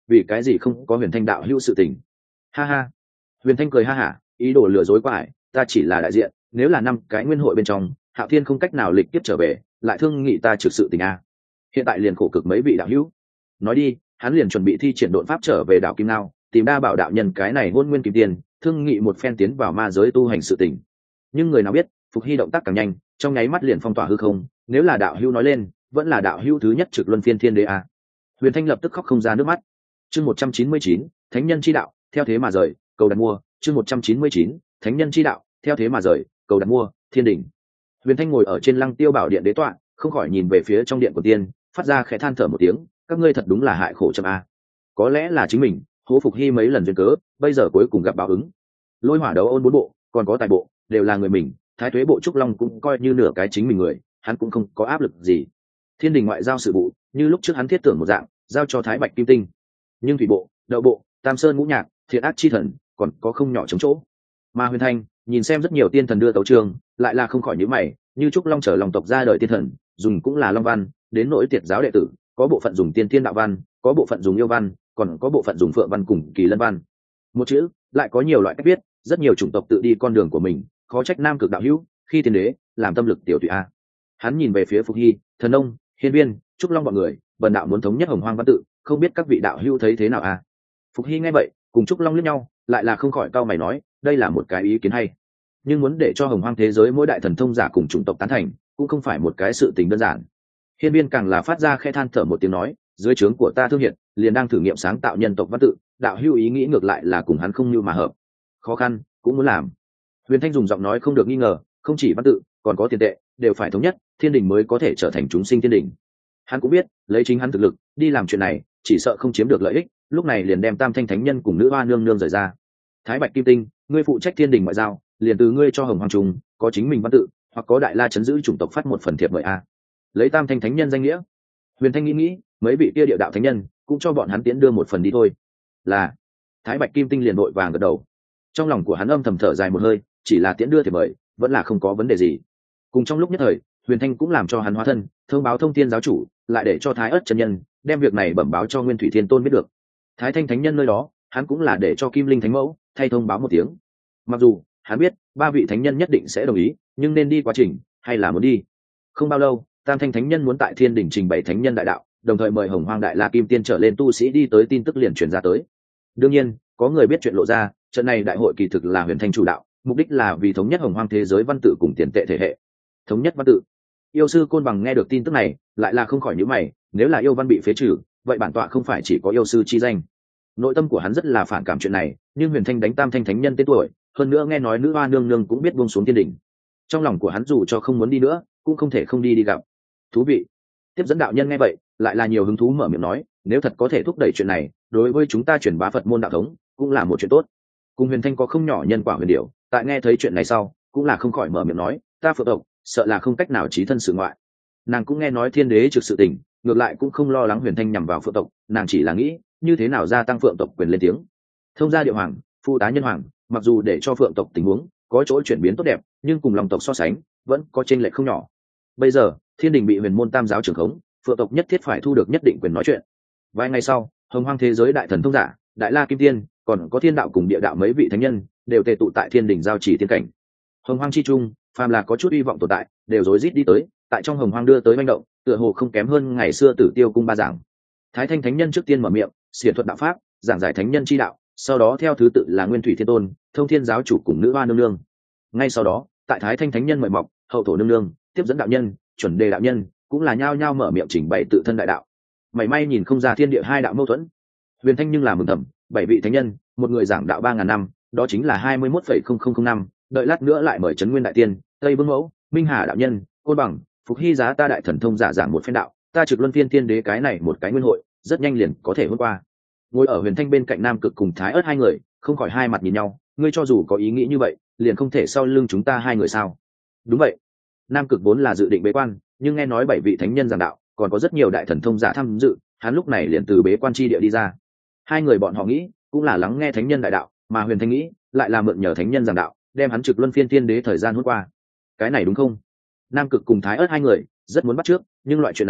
vì cái gì không có huyền thanh đạo hữu sự tình. Ha ha. Huyền thanh cười ha hả, ý đồ lừa dối qua ải, ta chỉ là đại diện, nếu là 5 cái nguyên hội bên trong Hạo Thiên không cách nào lịch tiếp trở về, lại thương nghị ta trực sự tình a. Hiện tại liền khổ cực mấy vị đạo hữu. Nói đi, hắn liền chuẩn bị thi triển độn pháp trở về đảo Kim Ngao, tìm Đa Bảo đạo nhân cái này hôn nguyên kim tiền, thương nghị một phen tiến vào ma giới tu hành sự tình. Nhưng người nào biết, Phục Hy động tác càng nhanh, trong nháy mắt liền phong tỏa hư không, nếu là đạo hữu nói lên, vẫn là đạo hữu thứ nhất trực luân phiên thiên đế a. Huyền Thanh lập tức khóc không ra nước mắt. Chương 199, Thánh nhân chi đạo, theo thế mà rời, cầu đặt mua. Chương 199, Thánh nhân chi đạo, theo thế mà rời, cầu đặt mua, Thiên đỉnh. Huyền Thanh ngồi ở trên Lăng Tiêu Bảo điện đế tọa, không khỏi nhìn về phía trong điện của tiên, phát ra khẽ than thở một tiếng, các ngươi thật đúng là hại khổ chậm a. Có lẽ là chính mình hố Phục Hy mấy lần duyên cớ, bây giờ cuối cùng gặp báo ứng. Lôi Hỏa Đấu Ôn 4 bộ, còn có tài bộ, đều là người mình, Thái Tuế bộ Trúc Long cũng coi như nửa cái chính mình người, hắn cũng không có áp lực gì. Thiên đình ngoại giao sự vụ, như lúc trước hắn thiết tưởng một dạng, giao cho Thái Bạch Kim Tinh. Nhưng thủy bộ, đậu bộ, Tam Sơn Ngũ Nhạc, Thiện Ác Chi Thần, còn có không nhỏ chống chỗ. Mà Huyền Thanh nhìn xem rất nhiều tiên thần đưa tấu trường, lại là không khỏi nhíu mày, như Trúc Long trở lòng tộc ra đời tiên thần, dùng cũng là Long văn, đến nỗi Tiệt giáo đệ tử, có bộ phận dùng Tiên Thiên đạo văn, có bộ phận dùng yêu văn, còn có bộ phận dùng Phượng văn cùng Kỳ Lân văn. Một chữ, lại có nhiều loại cách viết, rất nhiều chủng tộc tự đi con đường của mình, khó trách Nam Cực đạo hữu, khi tiên đế, làm tâm lực tiểu tùy a. Hắn nhìn về phía Phục Hy, Thần Nông, Hiên Viên, Trúc Long bọn người, bần đạo muốn thống nhất Hồng Hoang văn tự, không biết các vị đạo hữu thấy thế nào a? Phục Hy nghe vậy, cùng Trúc Long liếc nhau, lại là không khỏi cau mày nói, đây là một cái ý kiến hay, nhưng muốn để cho Hồng Hoang thế giới mỗi đại thần thông giả cùng chủng tộc tán thành, cũng không phải một cái sự tình đơn giản. Hiên Viên càng là phát ra khẽ than thở một tiếng nói, dưới trướng của ta Thương Hiệt liền đang thử nghiệm sáng tạo nhân tộc văn tự, đạo hữu ý nghĩ ngược lại là cùng hắn không như mà hợp, khó khăn cũng muốn làm. Huyền Thanh dùng giọng nói không được nghi ngờ, không chỉ văn tự, còn có tiền tệ, đều phải thống nhất, thiên đình mới có thể trở thành chúng sinh thiên đình. Hắn cũng biết, lấy chính hắn thực lực đi làm chuyện này, chỉ sợ không chiếm được lợi ích, lúc này liền đem Tam Thanh Thánh Nhân cùng Nữ Hoa Nương Nương rời ra. Thái Bạch Kim Tinh, ngươi phụ trách thiên đình ngoại giao, liền từ ngươi cho Hồng Hoàng Trung có chính mình văn tự, hoặc có Đại La chấn giữ chủng tộc phát một phần thiệp mời a. Lấy Tam Thanh Thánh Nhân danh nghĩa. Huyền Thanh nghĩ, mấy vị kia địa đạo thánh nhân cũng cho bọn hắn tiễn đưa một phần đi thôi. Là. Thái Bạch Kim Tinh liền vội vàng gật đầu. Trong lòng của hắn âm thầm thở dài một hơi, chỉ là tiễn đưa thiệp mời, vẫn là không có vấn đề gì. Cùng trong lúc nhất thời, Huyền Thanh cũng làm cho hắn hóa thân, thông báo Thông Thiên giáo chủ, lại để cho Thái Ức chân nhân đem việc này bẩm báo cho Nguyên Thủy Thiên Tôn biết được. Thái Thanh Thánh Nhân nơi đó, hắn cũng là để cho Kim Linh Thánh Mẫu thay thông báo một tiếng. Mặc dù hắn biết ba vị thánh nhân nhất định sẽ đồng ý, nhưng nên đi quá trình hay là muốn đi. Không bao lâu, Tam Thanh Thánh Nhân muốn tại Thiên Đình trình bày thánh nhân đại đạo, đồng thời mời Hồng Hoang Đại La Kim Tiên trở lên tu sĩ đi tới, tin tức liền truyền ra tới. Đương nhiên, có người biết chuyện lộ ra, trận này đại hội kỳ thực là Huyền Thanh chủ đạo, mục đích là vì thống nhất Hồng Hoang thế giới văn tự cùng tiền tệ thể hệ. Thống nhất văn tự. Yêu sư Côn Bằng nghe được tin tức này, lại là không khỏi nhíu mày, nếu là yêu văn bị phế trừ, vậy bản tọa không phải chỉ có yêu sư chi danh. Nội tâm của hắn rất là phản cảm chuyện này, nhưng Huyền Thanh đánh Tam Thanh Thánh Nhân tên tuổi, hơn nữa nghe nói Nữ Hoa Nương Nương cũng biết buông xuống thiên đỉnh. Trong lòng của hắn dù cho không muốn đi nữa, cũng không thể không đi gặp. Thú vị. Tiếp dẫn đạo nhân nghe vậy, lại là nhiều hứng thú mở miệng nói, nếu thật có thể thúc đẩy chuyện này, đối với chúng ta truyền bá Phật môn đạo thống, cũng là một chuyện tốt. Cùng Huyền Thanh có không nhỏ nhân quả huyền điểu, tại nghe thấy chuyện này sau, cũng là không khỏi mở miệng nói, ta Phượng tộc, sợ là không cách nào chí thân sự ngoại. Nàng cũng nghe nói thiên đế trực sự tình, ngược lại cũng không lo lắng Huyền Thanh nhằm vào Phượng tộc, nàng chỉ là nghĩ như thế nào gia tăng Phượng tộc quyền lên tiếng. Thông gia Địa Hoàng, phụ tá Nhân Hoàng, mặc dù để cho Phượng tộc tình huống có chỗ chuyển biến tốt đẹp, nhưng cùng Long tộc so sánh, vẫn có chênh lệch không nhỏ. Bây giờ, thiên đình bị Huyền môn Tam giáo trưởng khống, Phượng tộc nhất thiết phải thu được nhất định quyền nói chuyện. Vài ngày sau, Hồng Hoang thế giới đại thần thông giả, Đại La Kim Tiên, còn có Thiên đạo cùng Địa đạo mấy vị thánh nhân, đều tề tụ tại thiên đình giao chỉ tiên cảnh. Hồng Hoang chi trung, phàm là có chút hy vọng tồn tại, đều rối rít đi tới, tại trong Hồng Hoang đưa tới manh động, tựa hồ không kém hơn ngày xưa Tử Tiêu cung ba giảng. Thái Thanh Thánh Nhân trước tiên mở miệng, xiển thuật đạo pháp, giảng giải thánh nhân chi đạo, sau đó theo thứ tự là Nguyên Thủy Thiên Tôn, Thông Thiên giáo chủ cùng Nữ Hoa Nương Nương. Ngay sau đó, tại Thái Thanh Thánh Nhân mời mọc, Hậu Thổ Nương Nương, Tiếp dẫn đạo nhân, Chuẩn Đề đạo nhân, cũng là nhao nhao mở miệng trình bày tự thân đại đạo. Mảy may nhìn không ra thiên địa hai đạo mâu thuẫn. Huyền Thanh nhưng là mừng thầm, 7 vị thánh nhân, một người giảng đạo 3000 năm, đó chính là 21,0005 năm, đợi lát nữa lại mời Trấn Nguyên đại tiên, Tây Vương mẫu, Minh Hà đạo nhân, Côn Bằng, Phục Hy giá ta đại thần thông giả giảng một phen đạo, ta trực luân phiên thiên đế cái này một cái nguyên hội, rất nhanh liền có thể hôm qua. Ngồi ở Huyền Thanh bên cạnh Nam Cực cùng Thái Ức hai người, không khỏi hai mặt nhìn nhau, ngươi cho dù có ý nghĩ như vậy, liền không thể sau lưng chúng ta hai người sao? Đúng vậy. Nam Cực vốn là dự định bế quan, nhưng nghe nói 7 vị thánh nhân giảng đạo, còn có rất nhiều đại thần thông giả tham dự, hắn lúc này liền từ bế quan chi địa đi ra. Hai người bọn họ nghĩ, cũng là lắng nghe thánh nhân đại đạo, mà Huyền Thanh nghĩ, lại là mượn nhờ thánh nhân giảng đạo, đem hắn trực luân phiên thiên đế thời gian hôm qua. Cái này đúng không? Nam Cực cùng Thái Ức hai người rất muốn bắt trước, nhưng loại chuyện này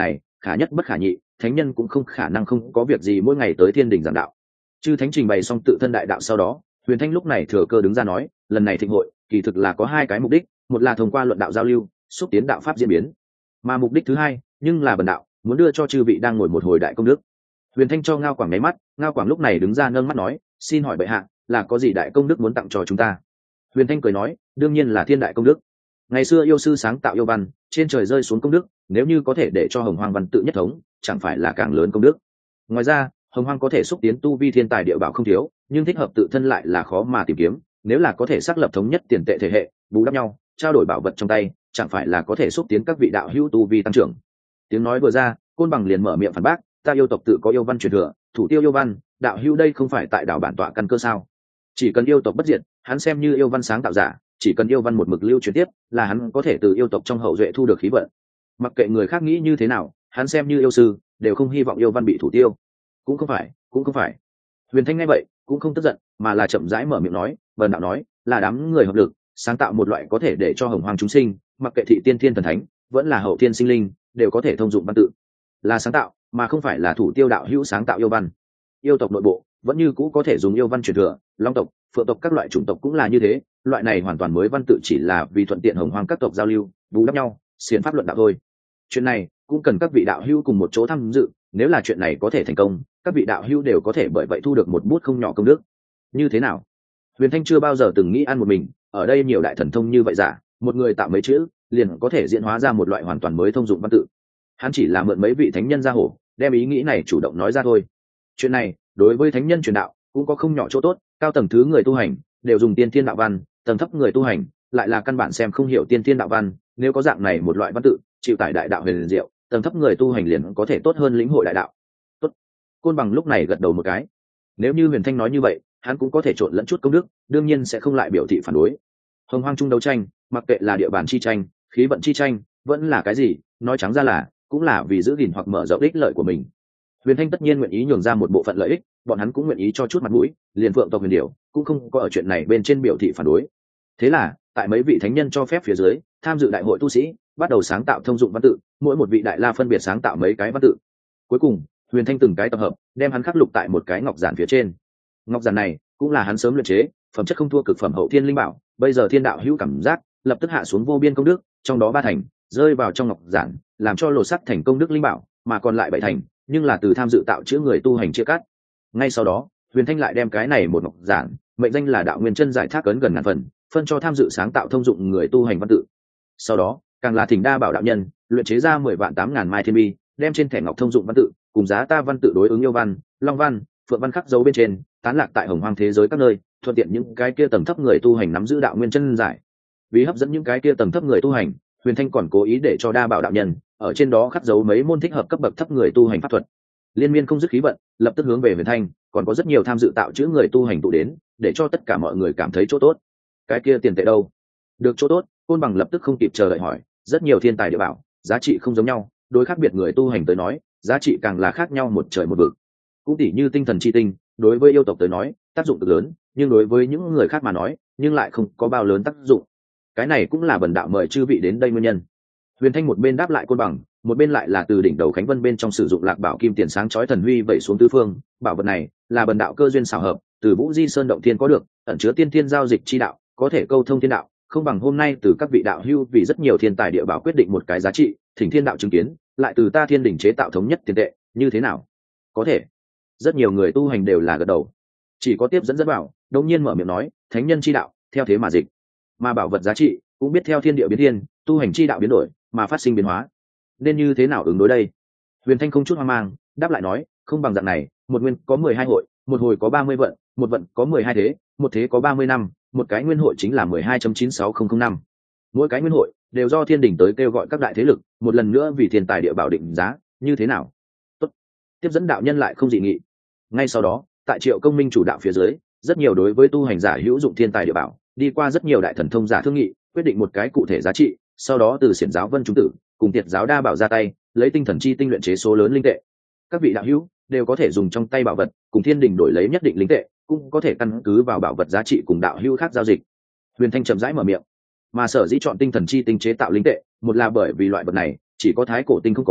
khả nhất bất khả nhị, thánh nhân cũng không khả năng không có việc gì mỗi ngày tới thiên đình giảng đạo. Chư thánh trình bày xong tự thân đại đạo sau đó, Huyền Thanh lúc này thừa cơ đứng ra nói, lần này thịnh hội kỳ thực là có hai cái mục đích, một là thông qua luận đạo giao lưu, xúc tiến đạo pháp diễn biến, mà mục đích thứ hai nhưng là bần đạo muốn đưa cho chư vị đang ngồi một hồi đại công đức. Huyền Thanh cho Ngao Quảng nháy mắt, Ngao Quảng lúc này đứng ra nâng mắt nói, xin hỏi bệ hạ là có gì đại công đức muốn tặng cho chúng ta? Huyền Thanh cười nói, đương nhiên là thiên đại công đức. Ngày xưa yêu sư sáng tạo yêu văn, trên trời rơi xuống công đức, nếu như có thể để cho Hồng Hoang văn tự nhất thống, chẳng phải là càng lớn công đức. Ngoài ra, Hồng Hoang có thể xúc tiến tu vi thiên tài địa bảo không thiếu, nhưng thích hợp tự thân lại là khó mà tìm kiếm, nếu là có thể xác lập thống nhất tiền tệ thể hệ, bù đắp nhau, trao đổi bảo vật trong tay, chẳng phải là có thể xúc tiến các vị đạo hữu tu vi tăng trưởng. Tiếng nói vừa ra, Côn Bằng liền mở miệng phản bác, ta yêu tộc tự có yêu văn truyền thừa, thủ tiêu yêu văn, đạo hữu đây không phải tại đảo bản tọa căn cơ sao? Chỉ cần yêu tộc bất diệt, hắn xem như yêu văn sáng tạo giả, chỉ cần yêu văn một mực lưu truyền tiếp, là hắn có thể từ yêu tộc trong hậu duệ thu được khí vận. Mặc kệ người khác nghĩ như thế nào, hắn xem như yêu sư, đều không hy vọng yêu văn bị thủ tiêu. Cũng không phải. Huyền Thanh nghe vậy, cũng không tức giận, mà là chậm rãi mở miệng nói, vần đạo nói, là đám người hợp lực, sáng tạo một loại có thể để cho Hồng Hoang chúng sinh, mặc kệ thị tiên thiên thần thánh, vẫn là hậu thiên sinh linh, đều có thể thông dụng văn tự. Là sáng tạo, mà không phải là thủ tiêu đạo hữu sáng tạo yêu văn. Yêu tộc nội bộ vẫn như cũ có thể dùng yêu văn truyền thừa, long tộc, phượng tộc các loại chủng tộc cũng là như thế, loại này hoàn toàn mới văn tự chỉ là vì thuận tiện Hồng Hoang các tộc giao lưu, bù đắp nhau, xiển pháp luận đạo thôi. Chuyện này cũng cần các vị đạo hữu cùng một chỗ tham dự, nếu là chuyện này có thể thành công, các vị đạo hữu đều có thể bởi vậy thu được một bút không nhỏ công đức. Như thế nào? Huyền Thanh chưa bao giờ từng nghĩ ăn một mình, ở đây nhiều đại thần thông như vậy giả, một người tạo mấy chữ, liền có thể diễn hóa ra một loại hoàn toàn mới thông dụng văn tự. Hắn chỉ là mượn mấy vị thánh nhân ra hổ, đem ý nghĩ này chủ động nói ra thôi. Chuyện này đối với thánh nhân truyền đạo cũng có không nhỏ chỗ tốt, cao tầng thứ người tu hành đều dùng tiên thiên đạo văn, tầng thấp người tu hành lại là căn bản xem không hiểu tiên thiên đạo văn, nếu có dạng này một loại văn tự chịu tải đại đạo huyền diệu, tầng thấp người tu hành liền có thể tốt hơn lĩnh hội đại đạo. Tốt. Côn Bằng lúc này gật đầu một cái. Nếu như Huyền Thanh nói như vậy, hắn cũng có thể trộn lẫn chút công đức, đương nhiên sẽ không lại biểu thị phản đối. Hồng Hoang chung đấu tranh, mặc kệ là địa bàn chi tranh, khí vận chi tranh, vẫn là cái gì, nói trắng ra là cũng là vì giữ gìn hoặc mở rộng ích lợi của mình. Huyền Thanh tất nhiên nguyện ý nhường ra một bộ phận lợi ích, bọn hắn cũng nguyện ý cho chút mặt mũi, liền Phượng tộc Huyền Điểu cũng không có ở chuyện này bên trên biểu thị phản đối. Thế là, tại mấy vị thánh nhân cho phép phía dưới, tham dự đại hội tu sĩ, bắt đầu sáng tạo thông dụng văn tự, mỗi một vị đại la phân biệt sáng tạo mấy cái văn tự. Cuối cùng, Huyền Thanh từng cái tập hợp, đem hắn khắc lục tại một cái ngọc giản phía trên. Ngọc giản này cũng là hắn sớm luyện chế, phẩm chất không thua cực phẩm hậu thiên linh bảo, bây giờ thiên đạo hữu cảm giác, lập tức hạ xuống vô biên công đức, trong đó 3 thành rơi vào trong ngọc giản, làm cho lột sắc thành công đức linh bảo, mà còn lại 7 thành nhưng là từ tham dự tạo chữa người tu hành chia cắt. Ngay sau đó, Huyền Thanh lại đem cái này một ngọc giản, mệnh danh là Đạo Nguyên Chân giải thác ấn gần ngàn phần, phân cho tham dự sáng tạo thông dụng người tu hành văn tự. Sau đó, càng là Thỉnh Đa Bảo đạo nhân, luyện chế ra 10 vạn 8 ngàn mai thiên bi, đem trên thẻ ngọc thông dụng văn tự, cùng giá ta văn tự đối ứng yêu văn, long văn, phượng văn khắc dấu bên trên, tán lạc tại Hồng Hoang thế giới các nơi, thuận tiện những cái kia tầng thấp người tu hành nắm giữ Đạo Nguyên Chân giải. Vì hấp dẫn những cái kia tầng thấp người tu hành, Huyền Thanh còn cố ý để cho Đa Bảo đạo nhân ở trên đó khắc dấu mấy môn thích hợp cấp bậc thấp người tu hành pháp thuật. Liên miên không dứt khí vận, lập tức hướng về Huyền Thanh, còn có rất nhiều tham dự tạo chữa người tu hành tụ đến, để cho tất cả mọi người cảm thấy chỗ tốt. Cái kia tiền tệ đâu? Được chỗ tốt, Côn Bằng lập tức không kịp chờ đợi hỏi, rất nhiều thiên tài địa bảo, giá trị không giống nhau, đối khác biệt người tu hành tới nói, giá trị càng là khác nhau một trời một vực. Cũng tỉ như tinh thần chi tinh, đối với yêu tộc tới nói, tác dụng cực lớn, nhưng đối với những người khác mà nói, nhưng lại không có bao lớn tác dụng. Cái này cũng là bần đạo mời chư vị đến đây nguyên nhân. Huyền Thanh một bên đáp lại Côn Bằng, một bên lại là từ đỉnh đầu Khánh Vân bên trong sử dụng Lạc Bảo Kim Tiền sáng chói thần huy vẩy xuống tứ phương, bảo vật này là bần đạo cơ duyên xảo hợp, từ Vũ Di Sơn động thiên có được, ẩn chứa tiên thiên giao dịch chi đạo, có thể câu thông thiên đạo, không bằng hôm nay từ các vị đạo hữu vì rất nhiều thiên tài địa bảo quyết định một cái giá trị, thỉnh thiên đạo chứng kiến, lại từ ta Thiên Đỉnh chế tạo thống nhất tiền tệ, như thế nào? Có thể. Rất nhiều người tu hành đều là gật đầu. Chỉ có tiếp dẫn dẫn bảo, đột nhiên mở miệng nói, thánh nhân chi đạo, theo thế mà dịch, mà bảo vật giá trị cũng biết theo thiên địa biến thiên, tu hành chi đạo biến đổi mà phát sinh biến hóa, nên như thế nào ứng đối đây? Huyền Thanh không chút hoang mang, đáp lại nói, không bằng dạng này, một nguyên có 12 hội, một hồi có 30 vận, một vận có 12 thế, một thế có 30 năm, một cái nguyên hội chính là 12.96005 năm. Mỗi cái nguyên hội đều do Thiên Đỉnh tới kêu gọi các đại thế lực, một lần nữa vì thiên tài địa bảo định giá, như thế nào? Tốt. Tiếp dẫn đạo nhân lại không dị nghị. Ngay sau đó, tại Triệu Công Minh chủ đạo phía dưới, rất nhiều đối với tu hành giả hữu dụng thiên tài địa bảo, đi qua rất nhiều đại thần thông giả thương nghị, quyết định một cái cụ thể giá trị, sau đó từ Xiển giáo Vân chúng tử cùng Tiệt giáo Đa Bảo ra tay, lấy tinh thần chi tinh luyện chế số lớn linh tệ. Các vị đạo hữu đều có thể dùng trong tay bảo vật cùng Thiên Đình đổi lấy nhất định linh tệ, cũng có thể căn cứ vào bảo vật giá trị cùng đạo hữu khác giao dịch. Huyền Thanh chậm rãi mở miệng. Mà sở dĩ chọn tinh thần chi tinh chế tạo linh tệ, một là bởi vì loại vật này chỉ có thái cổ tinh không có,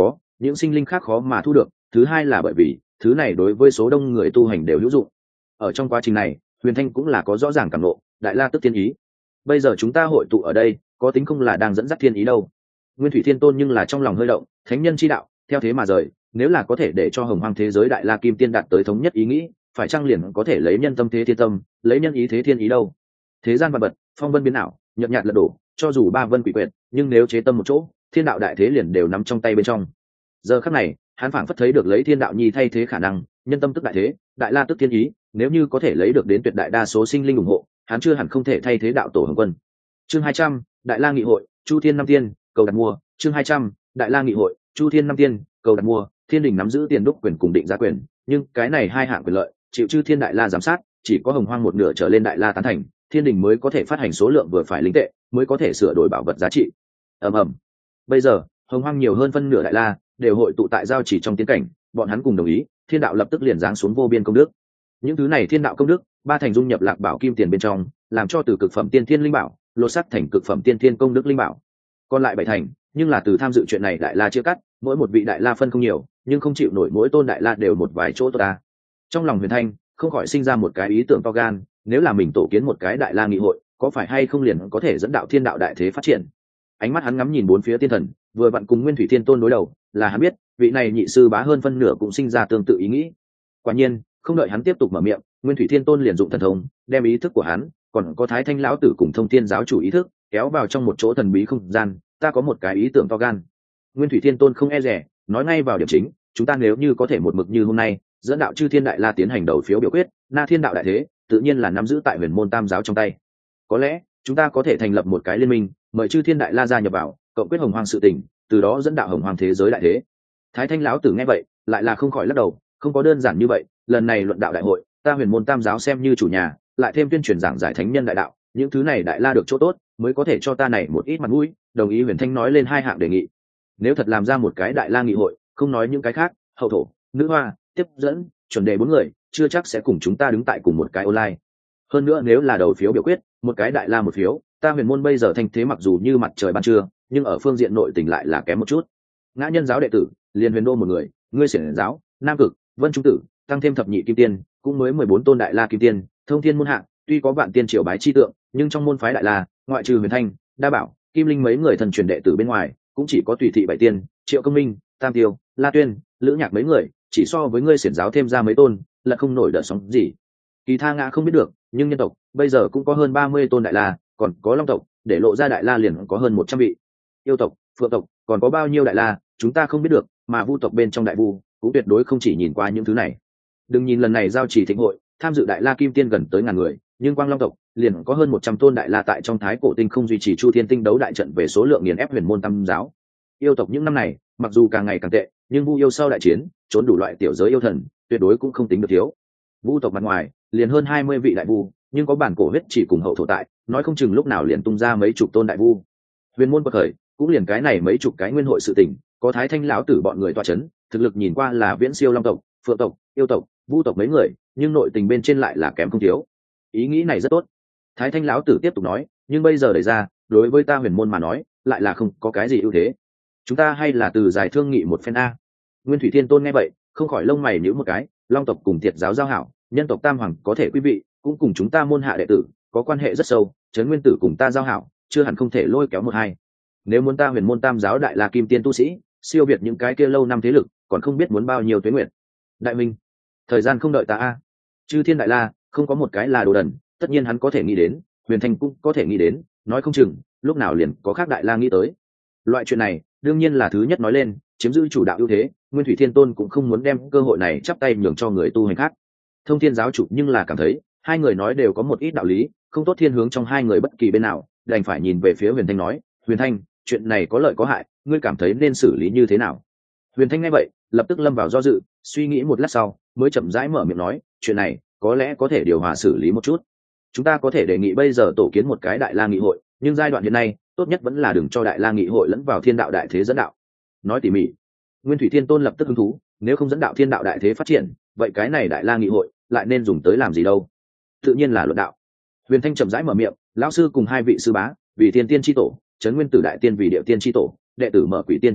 những sinh linh khác khó mà thu được, thứ hai là bởi vì thứ này đối với số đông người tu hành đều hữu dụng. Ở trong quá trình này, Huyền Thanh cũng là có rõ ràng cảm ngộ, đại la tức thiên ý. Bây giờ chúng ta hội tụ ở đây, có tính không là đang dẫn dắt thiên ý đâu. Nguyên Thủy Thiên Tôn nhưng là trong lòng hơi động, thánh nhân chi đạo, theo thế mà rời, nếu là có thể để cho hồng hoang thế giới đại la kim tiên đạt tới thống nhất ý nghĩ, phải chăng liền có thể lấy nhân tâm thế thiên tâm, lấy nhân ý thế thiên ý đâu. Thế gian vạn vật, phong vân biến ảo, nhợt nhạt lật đổ, cho dù ba vân quỷ quyệt, nhưng nếu chế tâm một chỗ, thiên đạo đại thế liền đều nắm trong tay bên trong. Giờ khắc này, hắn phảng phất thấy được lấy thiên đạo nhi thay thế khả năng, nhân tâm tức đại thế, đại la tức thiên ý, nếu như có thể lấy được đến tuyệt đại đa số sinh linh ủng hộ, hắn chưa hẳn không thể thay thế đạo tổ hồng quân. Chương 200, Đại La nghị hội, Chu Thiên năm tiên, cầu đặt mua. Chương 200, Đại La nghị hội, Chu Thiên năm tiên, cầu đặt mua. Thiên đình nắm giữ tiền đúc quyền cùng định giá quyền, nhưng cái này hai hạng quyền lợi, chịu chư thiên đại la giám sát, chỉ có hồng hoang một nửa trở lên đại la tán thành, thiên đình mới có thể phát hành số lượng vừa phải linh tệ, mới có thể sửa đổi bảo vật giá trị. ầm ầm. Bây giờ, hồng hoang nhiều hơn phân nửa đại la đều hội tụ tại giao chỉ trong tiến cảnh, bọn hắn cùng đồng ý, thiên đạo lập tức liền giáng xuống vô biên công đức. Những thứ này thiên đạo công đức, ba thành dung nhập lạc bảo kim tiền bên trong, làm cho từ cực phẩm tiên thiên linh bảo lột xác thành cực phẩm tiên thiên công đức linh bảo. Còn lại bảy thành, nhưng là từ tham dự chuyện này đại la chia cắt, mỗi một vị đại la phân không nhiều, nhưng không chịu nổi mỗi tôn đại la đều một vài chỗ tốt ta. Trong lòng Huyền Thanh không khỏi sinh ra một cái ý tưởng to gan, nếu là mình tổ kiến một cái đại la nghị hội, có phải hay không liền có thể dẫn đạo thiên đạo đại thế phát triển. Ánh mắt hắn ngắm nhìn bốn phía tiên thần, vừa vặn cùng Nguyên Thủy Thiên Tôn đối đầu, là hắn biết vị này nhị sư bá hơn phân nửa cũng sinh ra tương tự ý nghĩ. Quả nhiên, không đợi hắn tiếp tục mở miệng, Nguyên Thủy Thiên Tôn liền dụng thần thông, đem ý thức của hắn, còn có Thái Thanh lão tử cùng Thông Thiên giáo chủ ý thức, kéo vào trong một chỗ thần bí không gian. Ta có một cái ý tưởng to gan. Nguyên Thủy Thiên Tôn không e dè, nói ngay vào điểm chính, chúng ta nếu như có thể một mực như hôm nay, dẫn đạo chư thiên đại la tiến hành đầu phiếu biểu quyết, na thiên đạo đại thế, tự nhiên là nắm giữ tại huyền môn tam giáo trong tay. Có lẽ chúng ta có thể thành lập một cái liên minh, mời chư thiên đại la gia nhập vào, cộng quyết hồng hoang sự tình, từ đó dẫn đạo hồng hoang thế giới đại thế. Thái Thanh lão tử nghe vậy, lại là không khỏi lắc đầu, không có đơn giản như vậy. Lần này luận đạo đại hội, ta huyền môn tam giáo xem như chủ nhà, lại thêm tuyên truyền giảng giải thánh nhân đại đạo, những thứ này đại la được chỗ tốt, mới có thể cho ta này một ít mặt mũi. Đồng ý. Huyền Thanh nói lên hai hạng đề nghị. Nếu thật làm ra một cái đại la nghị hội, không nói những cái khác, hậu thổ, nữ hoa, tiếp dẫn, chuẩn đề bốn người, chưa chắc sẽ cùng chúng ta đứng tại cùng một cái online. Hơn nữa nếu là đầu phiếu biểu quyết, một cái đại la một phiếu, ta huyền môn bây giờ thanh thế mặc dù như mặt trời ban trưa, nhưng ở phương diện nội tình lại là kém một chút. Ngã nhân giáo đệ tử, liền huyền đô một người, ngươi xiển giáo, nam cực, vân trung tử, tăng thêm thập nhị kim tiên, cũng mới 14 tôn đại la kim tiên, thông thiên môn hạ, tuy có vạn tiên triều bái chi tượng, nhưng trong môn phái đại la, ngoại trừ Huyền Thanh, Đa Bảo, Kim Linh mấy người thần truyền đệ tử bên ngoài, cũng chỉ có tùy thị bảy tiên, Triệu Công Minh, Tam Tiêu, La Tuyên, Lữ Nhạc mấy người, chỉ so với ngươi xiển giáo thêm ra mấy tôn, là không nổi đợt sóng gì. Kỳ tha ngã không biết được, nhưng nhân tộc bây giờ cũng có hơn 30 tôn đại la, còn có long tộc, để lộ ra đại la liền có hơn 100 vị. Yêu tộc, phượng tộc, còn có bao nhiêu đại la, chúng ta không biết được, mà vu tộc bên trong đại vu cũng tuyệt đối không chỉ nhìn qua những thứ này. Đừng nhìn lần này giao chỉ thịnh hội, tham dự đại la kim tiên gần tới ngàn người, nhưng quang long tộc liền có hơn 100 tôn đại la tại trong thái cổ tinh không duy trì chu thiên tinh đấu đại trận về số lượng nghiền ép huyền môn tam giáo. Yêu tộc những năm này mặc dù càng ngày càng tệ, nhưng vu yêu sau đại chiến trốn đủ loại tiểu giới yêu thần, tuyệt đối cũng không tính được thiếu. Vu tộc mặt ngoài liền hơn 20 vị đại vu, nhưng có bản cổ huyết chỉ cùng hậu thổ tại, nói không chừng lúc nào liền tung ra mấy chục tôn đại vu. Huyền môn bậc khởi cũng liền cái này mấy chục cái nguyên hội sự tình, có Thái Thanh lão tử bọn người tọa chấn, thực lực nhìn qua là viễn siêu long tộc, phượng tộc, yêu tộc, vu tộc mấy người, nhưng nội tình bên trên lại là kém không thiếu. Ý nghĩ này rất tốt. Thái Thanh lão tử tiếp tục nói, nhưng bây giờ đẩy ra, đối với ta huyền môn mà nói, lại là không có cái gì ưu thế. Chúng ta hay là từ giải thương nghị một phen a. Nguyên Thủy Thiên Tôn nghe vậy, không khỏi lông mày nhíu một cái, long tộc cùng Thiệt giáo giao hảo, nhân tộc tam hoàng có thể quý vị, cũng cùng chúng ta môn hạ đệ tử có quan hệ rất sâu, Trấn Nguyên Tử cùng ta giao hảo, chưa hẳn không thể lôi kéo một hai. Nếu muốn ta huyền môn tam giáo đại la kim tiên tu sĩ, siêu việt những cái kia lâu năm thế lực, còn không biết muốn bao nhiêu tuế nguyện. Đại minh, thời gian không đợi ta a. Chư thiên đại la, không có một cái là đồ đần, tất nhiên hắn có thể nghĩ đến, Huyền Thanh cũng có thể nghĩ đến, nói không chừng lúc nào liền có khác đại la nghĩ tới. Loại chuyện này đương nhiên là thứ nhất nói lên, chiếm giữ chủ đạo ưu thế, Nguyên Thủy Thiên Tôn cũng không muốn đem cơ hội này chắp tay nhường cho người tu hành khác. Thông Thiên giáo chủ nhưng là cảm thấy hai người nói đều có một ít đạo lý, không tốt thiên hướng trong hai người bất kỳ bên nào, đành phải nhìn về phía Huyền Thanh nói, Huyền Thanh, chuyện này có lợi có hại, ngươi cảm thấy nên xử lý như thế nào? Huyền Thanh nghe vậy, lập tức lâm vào do dự, suy nghĩ một lát sau, mới chậm rãi mở miệng nói, chuyện này có lẽ có thể điều hòa xử lý một chút. Chúng ta có thể đề nghị bây giờ tổ kiến một cái đại la nghị hội, nhưng giai đoạn hiện nay, tốt nhất vẫn là đừng cho đại la nghị hội lẫn vào thiên đạo đại thế dẫn đạo. Nói tỉ mỉ. Nguyên Thủy Thiên Tôn lập tức hứng thú, nếu không dẫn đạo thiên đạo đại thế phát triển, vậy cái này đại la nghị hội lại nên dùng tới làm gì đâu? Tự nhiên là luận đạo. Huyền Thanh chậm rãi mở miệng, lão sư cùng hai vị sư bá, vì thiên tiên chi tổ, Trấn Nguyên Tử đại tiên vì điệu tiên chi tổ, đệ tử mở quỷ tiên chi đạo,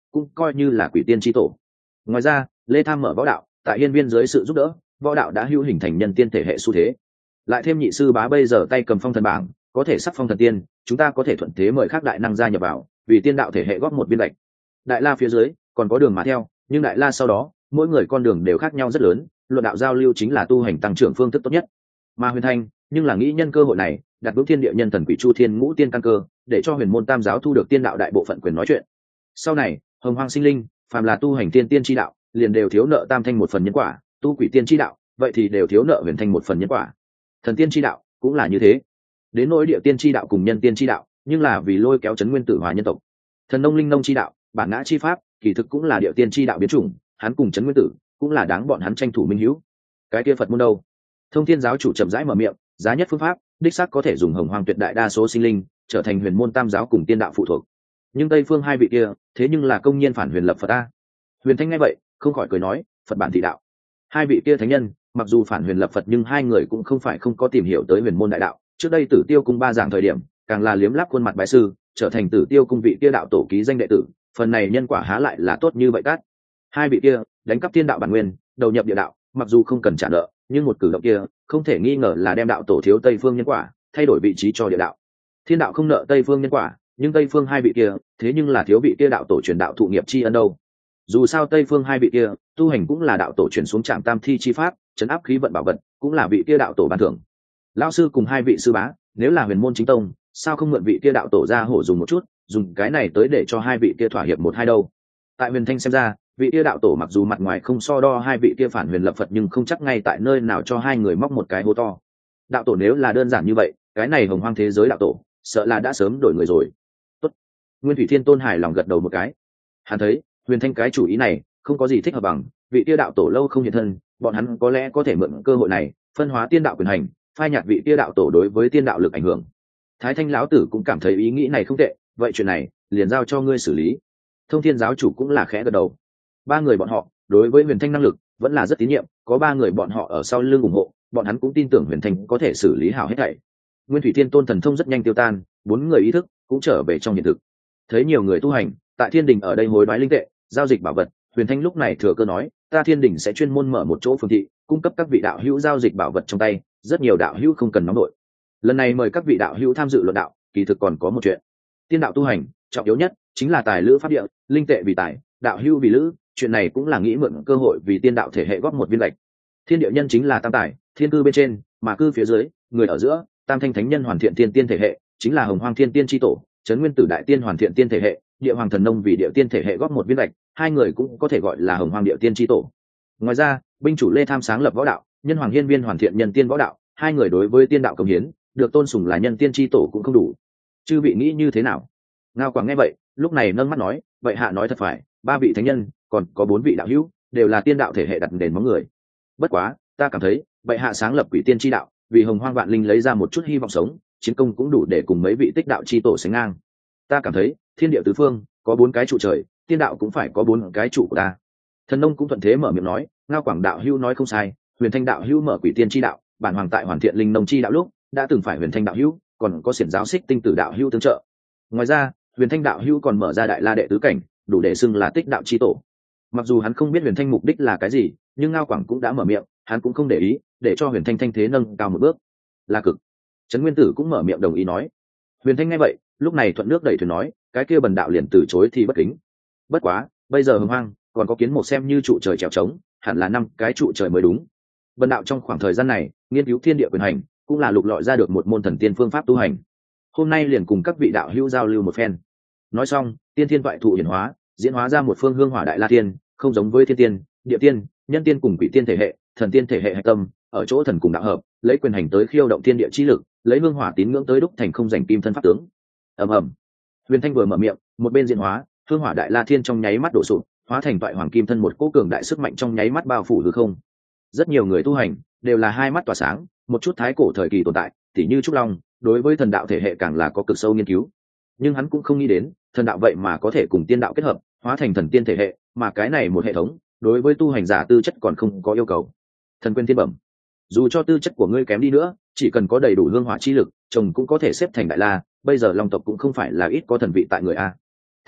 cũng coi như là quỷ tiên tri tổ. Ngoài ra Lê Tham mở võ đạo, tại hiên viên dưới sự giúp đỡ, võ đạo đã hữu hình thành nhân tiên thể hệ xu thế. Lại thêm nhị sư bá bây giờ tay cầm phong thần bảng, có thể sắc phong thần tiên, chúng ta có thể thuận thế mời các đại năng gia nhập vào, vì tiên đạo thể hệ góp một viên lệch. Đại la phía dưới còn có đường mà theo, nhưng đại la sau đó mỗi người con đường đều khác nhau rất lớn, luận đạo giao lưu chính là tu hành tăng trưởng phương thức tốt nhất. Mà Huyền Thanh nhưng là nghĩ nhân cơ hội này đặt vững thiên địa nhân thần quỷ chu thiên ngũ tiên căn cơ, để cho huyền môn tam giáo thu được tiên đạo đại bộ phận quyền nói chuyện. Sau này hồng hoang sinh linh phàm là tu hành tiên tiên chi đạo, liền đều thiếu nợ tam thanh một phần nhân quả, tu quỷ tiên chi đạo vậy thì đều thiếu nợ huyền thanh một phần nhân quả. Thần tiên chi đạo cũng là như thế. Đến nỗi địa tiên chi đạo cùng nhân tiên chi đạo, nhưng là vì lôi kéo chấn nguyên tử hòa nhân tộc. Thần nông linh nông chi đạo, bản ngã chi pháp, kỳ thực cũng là địa tiên chi đạo biến chủng, hắn cùng chấn nguyên tử cũng là đáng bọn hắn tranh thủ minh hữu. Cái kia Phật môn đâu? Thông Thiên giáo chủ chậm rãi mở miệng, giá nhất phương pháp đích xác có thể dùng hồng hoang tuyệt đại đa số sinh linh trở thành huyền môn tam giáo cùng tiên đạo phụ thuộc, nhưng tây phương hai vị kia thế nhưng là công nhiên phản huyền lập Phật ta. Huyền Thanh nghe vậy không khỏi cười nói, Phật bản thị đạo. Hai vị kia thánh nhân mặc dù phản huyền lập Phật, nhưng hai người cũng không phải không có tìm hiểu tới huyền môn đại đạo. Trước đây Tử Tiêu cung ba giảng thời điểm, càng là liếm láp khuôn mặt bái sư, trở thành Tử Tiêu cung vị kia đạo tổ ký danh đệ tử, phần này nhân quả há lại là tốt như vậy cát. Hai vị kia đánh cắp tiên đạo bản nguyên, đầu nhập địa đạo, mặc dù không cần trả nợ, nhưng một cử động kia không thể nghi ngờ là đem đạo tổ thiếu tây phương nhân quả, thay đổi vị trí cho địa đạo. Thiên đạo không nợ tây phương nhân quả, nhưng tây phương hai vị kia thế nhưng là thiếu vị kia đạo tổ truyền đạo thụ nghiệp tri ân đâu. Dù sao tây phương hai vị kia tu hành cũng là đạo tổ truyền xuống trạm tam thi chi pháp, trấn áp khí vận bảo vật cũng là vị kia đạo tổ ban thưởng. Lão sư cùng hai vị sư bá nếu là huyền môn chính tông, sao không mượn vị kia đạo tổ ra hổ dùng một chút, dùng cái này tới để cho hai vị kia thỏa hiệp một hai đâu. Tại Huyền Thanh xem ra, vị kia đạo tổ mặc dù mặt ngoài không so đo hai vị kia phản huyền lập Phật, nhưng không chắc ngay tại nơi nào cho hai người móc một cái hố to. Đạo tổ nếu là đơn giản như vậy, cái này hồng hoang thế giới đạo tổ sợ là đã sớm đổi người rồi. Tốt. Nguyên Thủy Thiên Tôn hài lòng gật đầu một cái. Hắn thấy Huyền Thanh cái chủ ý này không có gì thích hợp bằng, vị kia đạo tổ lâu không hiện thân, bọn hắn có lẽ có thể mượn cơ hội này phân hóa tiên đạo quyền hành, phai nhạt vị kia đạo tổ đối với tiên đạo lực ảnh hưởng. Thái Thanh lão tử cũng cảm thấy ý nghĩ này không tệ, vậy chuyện này liền giao cho ngươi xử lý. Thông Thiên giáo chủ cũng là khẽ gật đầu. Ba người bọn họ đối với Huyền Thanh năng lực vẫn là rất tín nhiệm, có ba người bọn họ ở sau lưng ủng hộ, bọn hắn cũng tin tưởng Huyền Thanh có thể xử lý hảo hết thảy. Nguyên Thủy Thiên Tôn thần thông rất nhanh tiêu tan, bốn người ý thức cũng trở về trong hiện thực. Thấy nhiều người tu hành tại Thiên Đình ở đây hối đoái linh tệ, giao dịch bảo vật, Huyền Thanh lúc này thừa cơ nói, ta Thiên Đình sẽ chuyên môn mở một chỗ phương thị, cung cấp các vị đạo hữu giao dịch bảo vật trong tay, rất nhiều đạo hữu không cần nóng nổi. Lần này mời các vị đạo hữu tham dự luận đạo, kỳ thực còn có một chuyện. Tiên đạo tu hành trọng yếu nhất chính là tài lữ pháp địa, linh tệ vì tài, đạo hữu vì lữ, chuyện này cũng là nghĩ mượn cơ hội vì tiên đạo thể hệ góp một viên lệch. Thiên địa nhân chính là tam tài, thiên cư bên trên, mà cư phía dưới, người ở giữa, tam thanh thánh nhân hoàn thiện tiên tiên thể hệ, chính là hồng hoang thiên tiên chi tổ, trấn nguyên tử đại tiên hoàn thiện tiên thể hệ, địa hoàng thần nông vì địa tiên thể hệ góp một viên lệch, hai người cũng có thể gọi là hồng hoang địa tiên chi tổ. Ngoài ra, binh chủ Lê Tham sáng lập võ đạo, nhân hoàng hiên viên hoàn thiện nhân tiên võ đạo, hai người đối với tiên đạo công hiến được tôn sùng là nhân tiên chi tổ cũng không đủ. Chư vị nghĩ như thế nào? Ngao Quảng nghe vậy lúc này nâng mắt nói, vậy hạ nói thật phải, ba vị thánh nhân còn có bốn vị đạo hữu đều là tiên đạo thể hệ đặt nền móng người. Bất quá ta cảm thấy vậy hạ sáng lập quỷ tiên chi đạo, vì hồng hoang vạn linh lấy ra một chút hy vọng sống, chiến công cũng đủ để cùng mấy vị tích đạo chi tổ sánh ngang. Ta cảm thấy thiên địa tứ phương có bốn cái trụ trời, tiên đạo cũng phải có bốn cái trụ của ta. Thần nông cũng thuận thế mở miệng nói, Ngao Quảng đạo hữu nói không sai, Huyền Thanh đạo hữu mở quỷ tiên chi đạo, bản hoàng tại hoàn thiện linh nông chi đạo lúc đã từng phải Huyền Thanh đạo hữu, còn có xiển giáo xích tinh tử đạo hữu tương trợ. Ngoài ra Huyền Thanh đạo hữu còn mở ra đại la đệ tứ cảnh, đủ để xưng là tích đạo chi tổ. Mặc dù hắn không biết Huyền Thanh mục đích là cái gì, nhưng Ngao Quảng cũng đã mở miệng, hắn cũng không để ý, để cho Huyền Thanh thanh thế nâng cao một bước. Là cực. Trấn Nguyên Tử cũng mở miệng đồng ý nói. Huyền Thanh nghe vậy lúc này thuận nước đẩy thuyền nói, cái kia bần đạo liền từ chối thì bất kính. Bất quá bây giờ hồng hoang còn có kiến một xem như trụ trời trèo trống, hẳn là 5 cái trụ trời mới đúng. Bần đạo trong khoảng thời gian này nghiên cứu thiên địa quyền hành, cũng là lục lọi ra được một môn thần tiên phương pháp tu hành, hôm nay liền cùng các vị đạo hữu giao lưu một phen. Nói xong tiên thiên toại thụ hiển hóa, diễn hóa ra một phương hương hỏa đại la tiên, không giống với thiên tiên, địa tiên, nhân tiên cùng quỷ tiên thể hệ, thần tiên thể hệ hạch tâm ở chỗ thần cùng đạo hợp, lấy quyền hành tới khiêu động thiên địa chi lực, lấy hương hỏa tín ngưỡng tới đúc thành không giành kim thân pháp tướng. ầm ầm, Huyền Thanh vừa mở miệng, một bên diễn hóa, hương hỏa đại la thiên trong nháy mắt đổ sụp, hóa thành toại hoàng kim thân, một cỗ cường đại sức mạnh trong nháy mắt bao phủ hư không. Rất nhiều người tu hành đều là hai mắt tỏa sáng, một chút thái cổ thời kỳ tồn tại, tỉ như Trúc Long, đối với thần đạo thể hệ càng là có cực sâu nghiên cứu. Nhưng hắn cũng không nghĩ đến, thần đạo vậy mà có thể cùng tiên đạo kết hợp, hóa thành thần tiên thể hệ, mà cái này một hệ thống, đối với tu hành giả tư chất còn không có yêu cầu. Thần quyền thiên bẩm, dù cho tư chất của ngươi kém đi nữa, chỉ cần có đầy đủ hương hỏa chi lực, chồng cũng có thể xếp thành đại la, bây giờ Long tộc cũng không phải là ít có thần vị tại người a.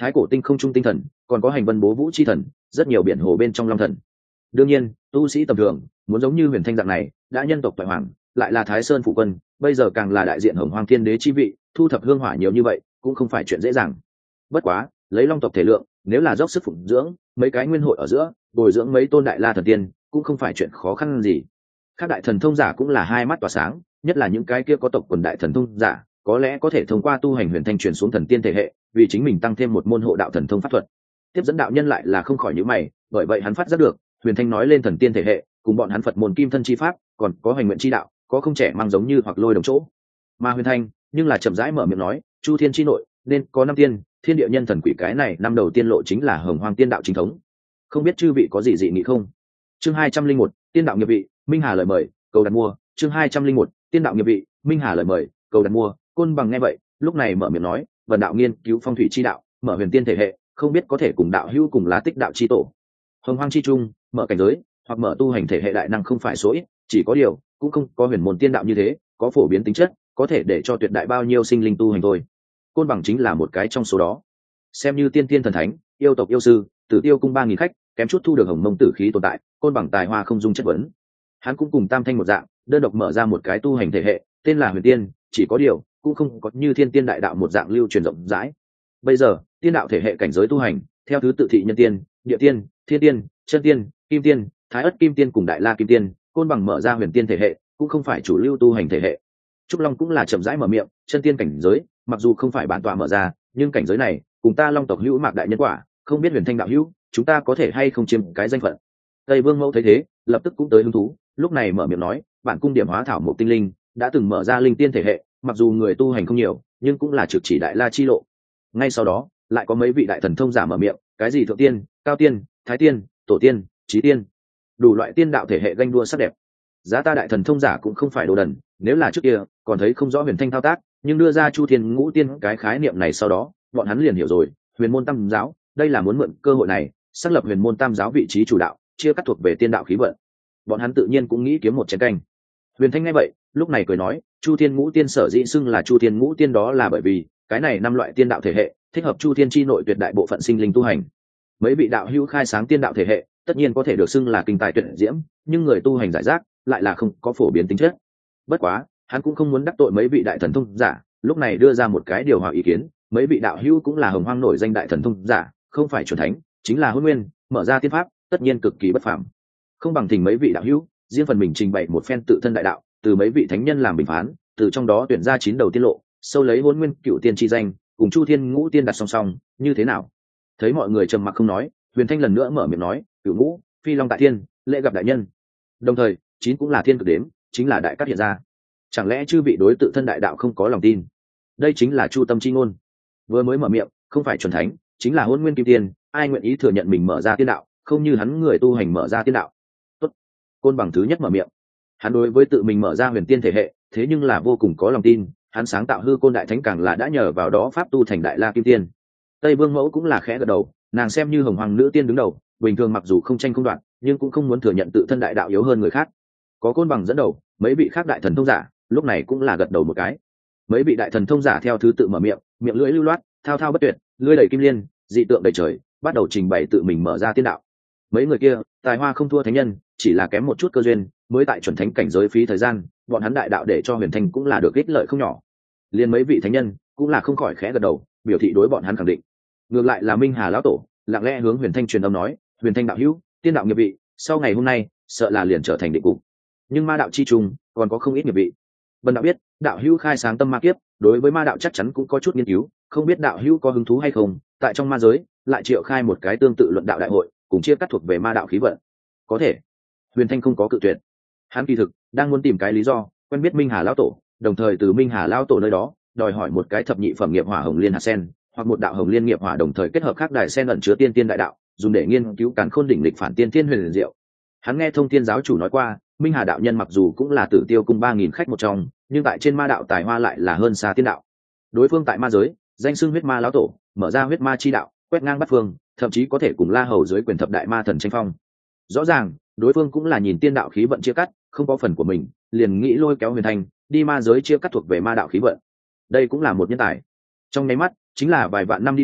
thái cổ tinh không trung tinh thần, còn có hành vân bố vũ chi thần, rất nhiều biển hồ bên trong long thần. Đương nhiên tu sĩ tầm thường muốn giống như huyền thanh dạng này đã nhân tộc toại hoàng, lại là thái sơn phụ quân, bây giờ càng là đại diện hồng hoang thiên đế chi vị, thu thập hương hỏa nhiều như vậy cũng không phải chuyện dễ dàng. Bất quá lấy long tộc thể lượng, nếu là dốc sức phụng dưỡng mấy cái nguyên hội ở giữa, bồi dưỡng mấy tôn đại la thần tiên cũng không phải chuyện khó khăn gì. Các đại thần thông giả cũng là hai mắt tỏa sáng, nhất là những cái kia có tộc quần đại thần thông giả, có lẽ có thể thông qua tu hành huyền thanh truyền xuống thần tiên thể hệ, vì chính mình tăng thêm một môn hộ đạo thần thông pháp thuật. Tiếp dẫn đạo nhân lại là không khỏi nhíu mày, bởi vậy hắn phát giác được huyền thanh nói lên thần tiên thể hệ cùng bọn hắn Phật môn kim thân chi pháp, còn có hành nguyện chi đạo, có không trẻ mang giống như hoặc lôi đồng chỗ. Mà huyền thanh nhưng là chậm rãi mở miệng nói, chu thiên chi nội nên có năm tiên, thiên địa nhân thần quỷ, cái này năm đầu tiên lộ chính là hồng hoang tiên đạo chính thống. Không biết chư vị có gì dị nghị không? Chương 201, tiên đạo nghiệp vị, Minh Hà lời mời, cầu đặt mua. Chương 201, tiên đạo nghiệp vị, Minh Hà lời mời, cầu đặt mua. Côn Bằng nghe vậy, lúc này mở miệng nói, vần đạo nghiên cứu phong thủy chi đạo, mở huyền tiên thể hệ, không biết có thể cùng đạo hữu cùng lá tích đạo chi tổ. Hồng hoang chi trung, mở cảnh giới hoặc mở tu hành thể hệ đại năng không phải số ít, chỉ có điều cũng không có huyền môn tiên đạo như thế, có phổ biến tính chất, có thể để cho tuyệt đại bao nhiêu sinh linh tu hành thôi. Côn Bằng chính là một cái trong số đó. Xem như tiên tiên thần thánh, yêu tộc yêu sư, Tử Tiêu cung 3000 khách, kém chút thu được hồng mông tử khí tồn tại, Côn Bằng tài hoa không dung chất vấn. Hắn cũng cùng Tam Thanh một dạng, đơn độc mở ra một cái tu hành thể hệ, tên là huyền tiên, chỉ có điều cũng không có như thiên tiên đại đạo một dạng lưu truyền rộng rãi. Bây giờ tiên đạo thể hệ cảnh giới tu hành theo thứ tự thị nhân tiên, địa tiên, thiên tiên, chân tiên, kim tiên, thái ất kim tiên cùng đại la kim tiên. Côn Bằng mở ra huyền tiên thể hệ cũng không phải chủ lưu tu hành thể hệ. Trúc Long cũng là chậm rãi mở miệng, chân tiên cảnh giới mặc dù không phải bản tọa mở ra, nhưng cảnh giới này cùng ta long tộc hữu mạc đại nhân quả, không biết huyền thanh đạo hữu chúng ta có thể hay không chiếm cái danh phận. Tây Vương Mẫu thấy thế lập tức cũng tới hứng thú, lúc này mở miệng nói, bản cung điểm hóa thảo một tinh linh đã từng mở ra linh tiên thể hệ, mặc dù người tu hành không nhiều nhưng cũng là trực chỉ đại la chi lộ. Ngay sau đó lại có mấy vị đại thần thông giả mở miệng, cái gì thượng tiên, cao tiên, thái tiên, tổ tiên, chí tiên, đủ loại tiên đạo thể hệ ganh đua sắc đẹp. Giá ta đại thần thông giả cũng không phải đồ đần, nếu là trước kia còn thấy không rõ huyền thanh thao tác, nhưng đưa ra chu thiên ngũ tiên cái khái niệm này sau đó bọn hắn liền hiểu rồi, huyền môn tam giáo đây là muốn mượn cơ hội này xác lập huyền môn tam giáo vị trí chủ đạo, chia cắt thuộc về tiên đạo khí vận. Bọn hắn tự nhiên cũng nghĩ kiếm một chén canh. Huyền thanh nghe vậy lúc này cười nói, chu thiên ngũ tiên sở dĩ xưng là chu thiên ngũ tiên đó là bởi vì cái này năm loại tiên đạo thể hệ thích hợp chu thiên chi nội tuyệt đại bộ phận sinh linh tu hành. Mấy vị đạo hữu khai sáng tiên đạo thể hệ tất nhiên có thể được xưng là kinh tài tuyệt diễm, nhưng người tu hành giải rác lại là không có phổ biến tính chất. Bất quá hắn cũng không muốn đắc tội mấy vị đại thần thông giả, lúc này đưa ra một cái điều hòa ý kiến, mấy vị đạo hữu cũng là hồng hoang nổi danh đại thần thông giả, không phải chuẩn thánh chính là hôn nguyên, mở ra tiên pháp tất nhiên cực kỳ bất phàm. Không bằng thỉnh mấy vị đạo hữu riêng phần mình trình bày một phen tự thân đại đạo, từ mấy vị thánh nhân làm bình phán, từ trong đó tuyển ra 9 đầu tiên lộ, sâu lấy hôn nguyên cựu tiên chi danh cùng chu thiên ngũ tiên đặt song song, như thế nào? Thấy mọi người trầm mặc không nói, huyền thanh lần nữa mở miệng nói, cựu ngũ phi long tại thiên, lễ gặp đại nhân. Đồng thời 9 cũng là thiên cực đếm, chính là đại cát hiện ra. Chẳng lẽ chư vị đối tự thân đại đạo không có lòng tin? Đây chính là chu tâm chi ngôn. Vừa mới mở miệng không phải chuẩn thánh chính là hôn nguyên kim tiên, ai nguyện ý thừa nhận mình mở ra tiên đạo, không như hắn người tu hành mở ra tiên đạo. Tốt. Côn Bằng thứ nhất mở miệng, hắn đối với tự mình mở ra huyền tiên thể hệ thế nhưng là vô cùng có lòng tin, hắn sáng tạo hư côn đại thánh càng là đã nhờ vào đó pháp tu thành đại la kim tiên. Tây Vương Mẫu cũng là khẽ gật đầu, nàng xem như hồng hoàng nữ tiên đứng đầu, bình thường mặc dù không tranh không đoạt nhưng cũng không muốn thừa nhận tự thân đại đạo yếu hơn người khác. Có Côn Bằng dẫn đầu, mấy vị khác đại thần thông giả lúc này cũng là gật đầu một cái. Mấy vị đại thần thông giả theo thứ tự mở miệng, miệng lưỡi lưu loát, thao thao bất tuyệt, lưỡi đầy kim liên, dị tượng đầy trời, bắt đầu trình bày tự mình mở ra tiên đạo. Mấy người kia tài hoa không thua thánh nhân, chỉ là kém một chút cơ duyên, mới tại chuẩn thánh cảnh giới phí thời gian, bọn hắn đại đạo để cho huyền thanh cũng là được ích lợi không nhỏ. Liên mấy vị thánh nhân cũng là không khỏi khẽ gật đầu, biểu thị đối bọn hắn khẳng định. Ngược lại là Minh Hà lão tổ lặng lẽ hướng huyền thanh truyền âm nói, huyền thanh đạo hữu, tiên đạo nghiệp vị sau ngày hôm nay sợ là liền trở thành định cục, nhưng ma đạo chi trùng còn có không ít nghiệp vị. Bần đạo biết đạo hữu khai sáng tâm ma kiếp, đối với ma đạo chắc chắn cũng có chút nghiên cứu, không biết đạo hữu có hứng thú hay không tại trong ma giới lại triệu khai một cái tương tự luận đạo đại hội, cùng chia cắt thuộc về ma đạo khí vận. Có thể. Huyền thanh không có cự tuyệt, hắn kỳ thực đang muốn tìm cái lý do quen biết Minh Hà lão tổ, đồng thời từ Minh Hà lão tổ nơi đó đòi hỏi một cái thập nhị phẩm nghiệp hỏa hồng liên hạt sen, hoặc một đạo hồng liên nghiệp hỏa đồng thời kết hợp các đại sen ẩn chứa tiên tiên đại đạo, dùng để nghiên cứu càn khôn đỉnh lịch phản tiên thiên huyền diệu. Hắn nghe Thông Thiên giáo chủ nói qua, Minh Hà đạo nhân mặc dù cũng là Tử Tiêu cung 3000 khách một trong, nhưng tại trên ma đạo tài hoa lại là hơn xa tiên đạo. Đối phương tại ma giới danh xưng huyết ma lão tổ, mở ra huyết ma chi đạo, quét ngang bát phương, thậm chí có thể cùng La Hầu dưới quyền thập đại ma thần tranh phong. Rõ ràng đối phương cũng là nhìn tiên đạo khí vận chia cắt, không có phần của mình, liền nghĩ lôi kéo huyền thanh đi ma giới chia cắt thuộc về ma đạo khí vận. Đây cũng là một nhân tài. Trong nháy mắt chính là vài vạn năm đi qua,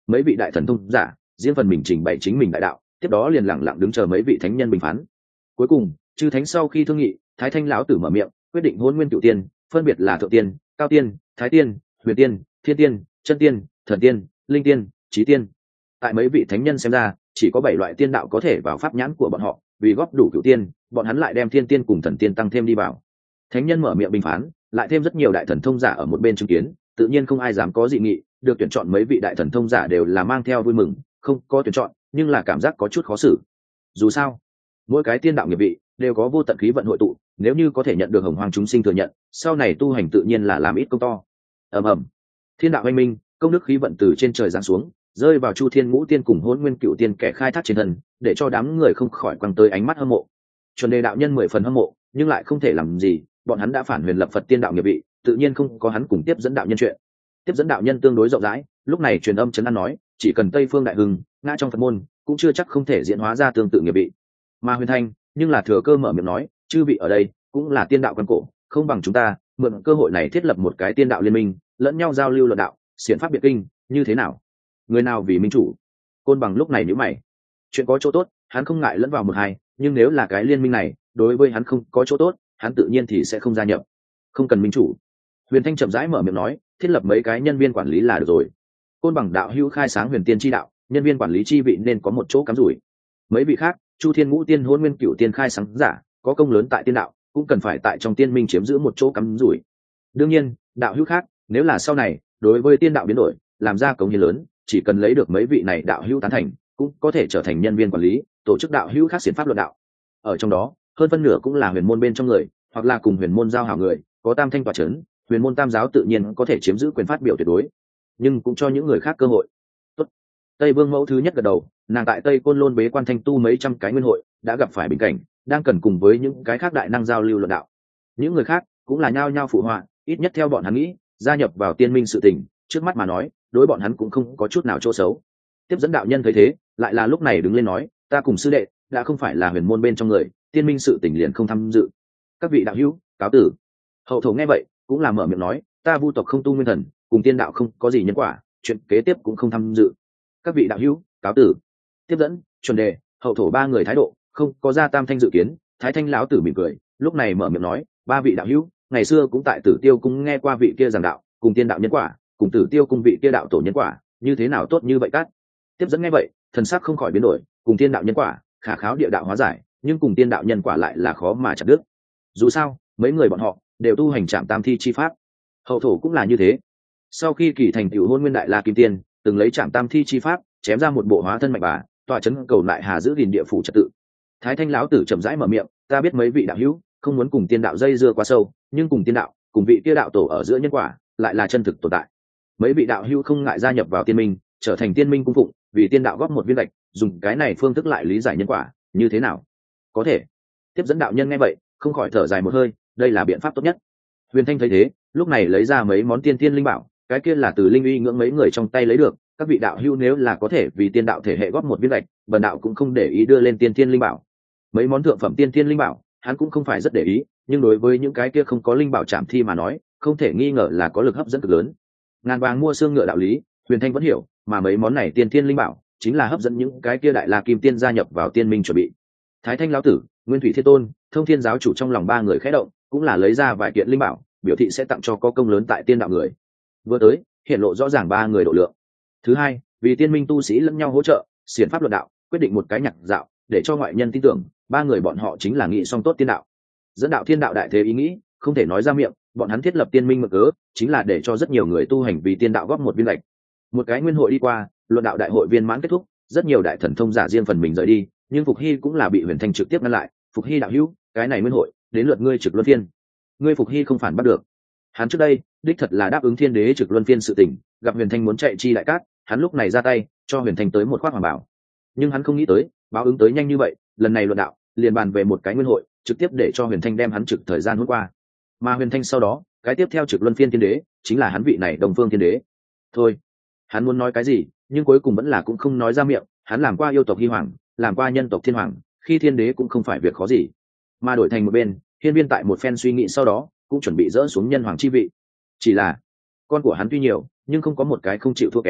mấy vị đại thần thông giả riêng phần mình trình bày chính mình đại đạo, tiếp đó liền lặng lặng đứng chờ mấy vị thánh nhân bình phán. Cuối cùng chư thánh sau khi thương nghị, Thái Thanh lão tử mở miệng quyết định hôn nguyên cửu tiên, phân biệt là thượng tiên, cao tiên, thái tiên, huyền tiên, thiên tiên, chân tiên, thần tiên, linh tiên, chí tiên. Tại mấy vị thánh nhân xem ra, chỉ có 7 loại tiên đạo có thể vào pháp nhãn của bọn họ, vì góp đủ cửu tiên, bọn hắn lại đem thiên tiên cùng thần tiên tăng thêm đi vào. Thánh nhân mở miệng bình phán, lại thêm rất nhiều đại thần thông giả ở một bên chứng kiến, tự nhiên không ai dám có dị nghị. Được tuyển chọn mấy vị đại thần thông giả đều là mang theo vui mừng, không có tuyển chọn nhưng là cảm giác có chút khó xử. Dù sao mỗi cái tiên đạo nghiệp vị đều có vô tận khí vận hội tụ, nếu như có thể nhận được hồng hoàng chúng sinh thừa nhận, sau này tu hành tự nhiên là làm ít công to. ầm ầm, thiên đạo oanh minh, công đức khí vận từ trên trời giáng xuống, rơi vào Chu Thiên Ngũ Tiên cùng Hỗn Nguyên Cựu Tiên kẻ khai thác trên thân, để cho đám người không khỏi quăng tới ánh mắt hâm mộ. Chuẩn đề đạo nhân 10 phần hâm mộ, nhưng lại không thể làm gì, bọn hắn đã phản huyền lập Phật tiên đạo nghiệp vị, tự nhiên không có hắn cùng tiếp dẫn đạo nhân chuyện. Tiếp dẫn đạo nhân tương đối rộng rãi, lúc này truyền âm trấn an nói, chỉ cần Tây Phương đại hưng, ngã trong Phật môn, cũng chưa chắc không thể diễn hóa ra tương tự nghiệp vị. Mà Huyền Thanh nhưng là thừa cơ mở miệng nói, chư vị ở đây cũng là tiên đạo quan cổ, không bằng chúng ta mượn cơ hội này thiết lập một cái tiên đạo liên minh, lẫn nhau giao lưu luận đạo, xiển pháp biệt kinh, như thế nào? Người nào vì minh chủ? Côn Bằng lúc này nhíu mày. Chuyện có chỗ tốt, hắn không ngại lẫn vào một hai, nhưng nếu là cái liên minh này đối với hắn không có chỗ tốt, hắn tự nhiên thì sẽ không gia nhập. Không cần minh chủ. Huyền Thanh chậm rãi mở miệng nói, thiết lập mấy cái nhân viên quản lý là được rồi. Côn Bằng đạo hữu khai sáng huyền tiên chi đạo, nhân viên quản lý chi vị nên có một chỗ cắm rủi. Mấy vị khác, Chu Thiên Ngũ Tiên, Hỗn Nguyên Cửu Tiên khai sáng giả, có công lớn tại tiên đạo, cũng cần phải tại trong tiên minh chiếm giữ một chỗ cắm rủi. Đương nhiên, đạo hữu khác, nếu là sau này đối với tiên đạo biến đổi, làm ra công hiến lớn, chỉ cần lấy được mấy vị này đạo hữu tán thành, cũng có thể trở thành nhân viên quản lý, tổ chức đạo hữu khác xiển pháp luận đạo. Ở trong đó, hơn phân nửa cũng là huyền môn bên trong người, hoặc là cùng huyền môn giao hảo người, có tam thanh tọa chấn, huyền môn tam giáo tự nhiên có thể chiếm giữ quyền phát biểu tuyệt đối, nhưng cũng cho những người khác cơ hội. Tốt. Tây Vương mẫu thứ nhất gật đầu, nàng tại Tây Côn Lôn bế quan thanh tu mấy trăm cái nguyên hội, đã gặp phải bình cảnh, đang cần cùng với những cái khác đại năng giao lưu luận đạo. Những người khác cũng là nhao nhao phụ họa, ít nhất theo bọn hắn nghĩ, gia nhập vào tiên minh sự tình, trước mắt mà nói, đối bọn hắn cũng không có chút nào chỗ xấu. Tiếp dẫn đạo nhân thấy thế, lại là lúc này đứng lên nói, ta cùng sư đệ đã không phải là huyền môn bên trong người, tiên minh sự tình liền không tham dự. Các vị đạo hữu, cáo tử. Hậu thổ nghe vậy, cũng là mở miệng nói, ta vu tộc không tu nguyên thần, cùng tiên đạo không có gì nhân quả, chuyện kế tiếp cũng không tham dự. Các vị đạo hữu, cáo tử. Tiếp dẫn, Chuẩn đề, hậu thổ ba người thái độ không có ra tam thanh dự kiến. Thái thanh lão tử mỉm cười, lúc này mở miệng nói, ba vị đạo hữu, ngày xưa cũng tại Tử Tiêu cung nghe qua vị kia giảng đạo, cùng tiên đạo nhân quả, cùng Tử Tiêu cung vị kia đạo tổ nhân quả, như thế nào tốt như vậy cát. Tiếp dẫn nghe vậy, thần sắc không khỏi biến đổi, cùng tiên đạo nhân quả khả kháo địa đạo hóa giải, nhưng cùng tiên đạo nhân quả lại là khó mà chặt đứt. Dù sao mấy người bọn họ đều tu hành trạm tam thi chi pháp, hậu thổ cũng là như thế. Sau khi kỳ thành tựu hôn nguyên đại la kim tiên, từng lấy trạm tam thi chi pháp chém ra một bộ hóa thân mạnh bà, tọa chấn cầu lại hà giữ gìn địa phủ trật tự. Thái thanh lão tử chậm rãi mở miệng, ta biết mấy vị đạo hữu không muốn cùng tiên đạo dây dưa quá sâu, nhưng cùng tiên đạo cùng vị kia đạo tổ ở giữa nhân quả lại là chân thực tồn tại. Mấy vị đạo hữu không ngại gia nhập vào tiên minh, trở thành tiên minh cung phụng, vì tiên đạo góp một viên gạch, dùng cái này phương thức lại lý giải nhân quả, như thế nào? Có thể. Tiếp dẫn đạo nhân nghe vậy, không khỏi thở dài một hơi, đây là biện pháp tốt nhất. Huyền Thanh thấy thế, lúc này lấy ra mấy món tiên tiên linh bảo, cái kia là từ linh uy ngưỡng mấy người trong tay lấy được, các vị đạo hữu nếu là có thể vì tiên đạo thể hệ góp một viên gạch, bần đạo cũng không để ý đưa lên tiên tiên linh bảo. Mấy món thượng phẩm tiên tiên linh bảo, hắn cũng không phải rất để ý, nhưng đối với những cái kia không có linh bảo chạm thi mà nói, không thể nghi ngờ là có lực hấp dẫn cực lớn. Ngàn vàng mua xương ngựa đạo lý, Huyền Thanh vẫn hiểu, mà mấy món này tiên tiên linh bảo chính là hấp dẫn những cái kia đại la kim tiên gia nhập vào tiên minh chuẩn bị. Thái thanh lão tử, Nguyên thủy thiên tôn, Thông thiên giáo chủ trong lòng ba người khẽ động, cũng là lấy ra vài kiện linh bảo, biểu thị sẽ tặng cho có công lớn tại tiên đạo người. Vừa tới, hiện lộ rõ ràng ba người độ lượng. Thứ hai, vì tiên minh tu sĩ lẫn nhau hỗ trợ, xiển pháp luận đạo, quyết định một cái nhạc dạo, để cho ngoại nhân tin tưởng ba người bọn họ chính là nghị song tốt tiên đạo. Dẫn đạo thiên đạo đại thế ý nghĩ không thể nói ra miệng, bọn hắn thiết lập tiên minh mực cớ chính là để cho rất nhiều người tu hành vì tiên đạo góp một viên lệch. Một cái nguyên hội đi qua, luận đạo đại hội viên mãn kết thúc, rất nhiều đại thần thông giả riêng phần mình rời đi, nhưng Phục Hy cũng là bị Huyền Thanh trực tiếp ngăn lại. Phục Hy đạo hữu, cái này nguyên hội đến lượt ngươi trực luân phiên. Ngươi Phục Hy không phản bắt được. Hắn trước đây đích thật là đáp ứng thiên đế trực luân phiên sự tình, gặp Huyền Thanh muốn chạy chi đại cát, hắn lúc này ra tay cho Huyền Thanh tới một khoác hoàng bảo. Nhưng hắn không nghĩ tới báo ứng tới nhanh như vậy, lần này luận đạo liền bàn về một cái nguyên hội, trực tiếp để cho Huyền Thanh đem hắn trực thời gian hút qua. Mà Huyền Thanh sau đó, cái tiếp theo trực luân phiên thiên đế chính là hắn vị này Đông Phương thiên đế. Thôi, hắn muốn nói cái gì, nhưng cuối cùng vẫn là cũng không nói ra miệng. Hắn làm qua yêu tộc Hy Hoàng, làm qua nhân tộc Thiên Hoàng, khi thiên đế cũng không phải việc khó gì. Mà đổi thành một bên, Hiên Viên tại một phen suy nghĩ sau đó, cũng chuẩn bị dỡ xuống nhân hoàng chi vị. Chỉ là con của hắn tuy nhiều, nhưng không có một cái không chịu thua kém,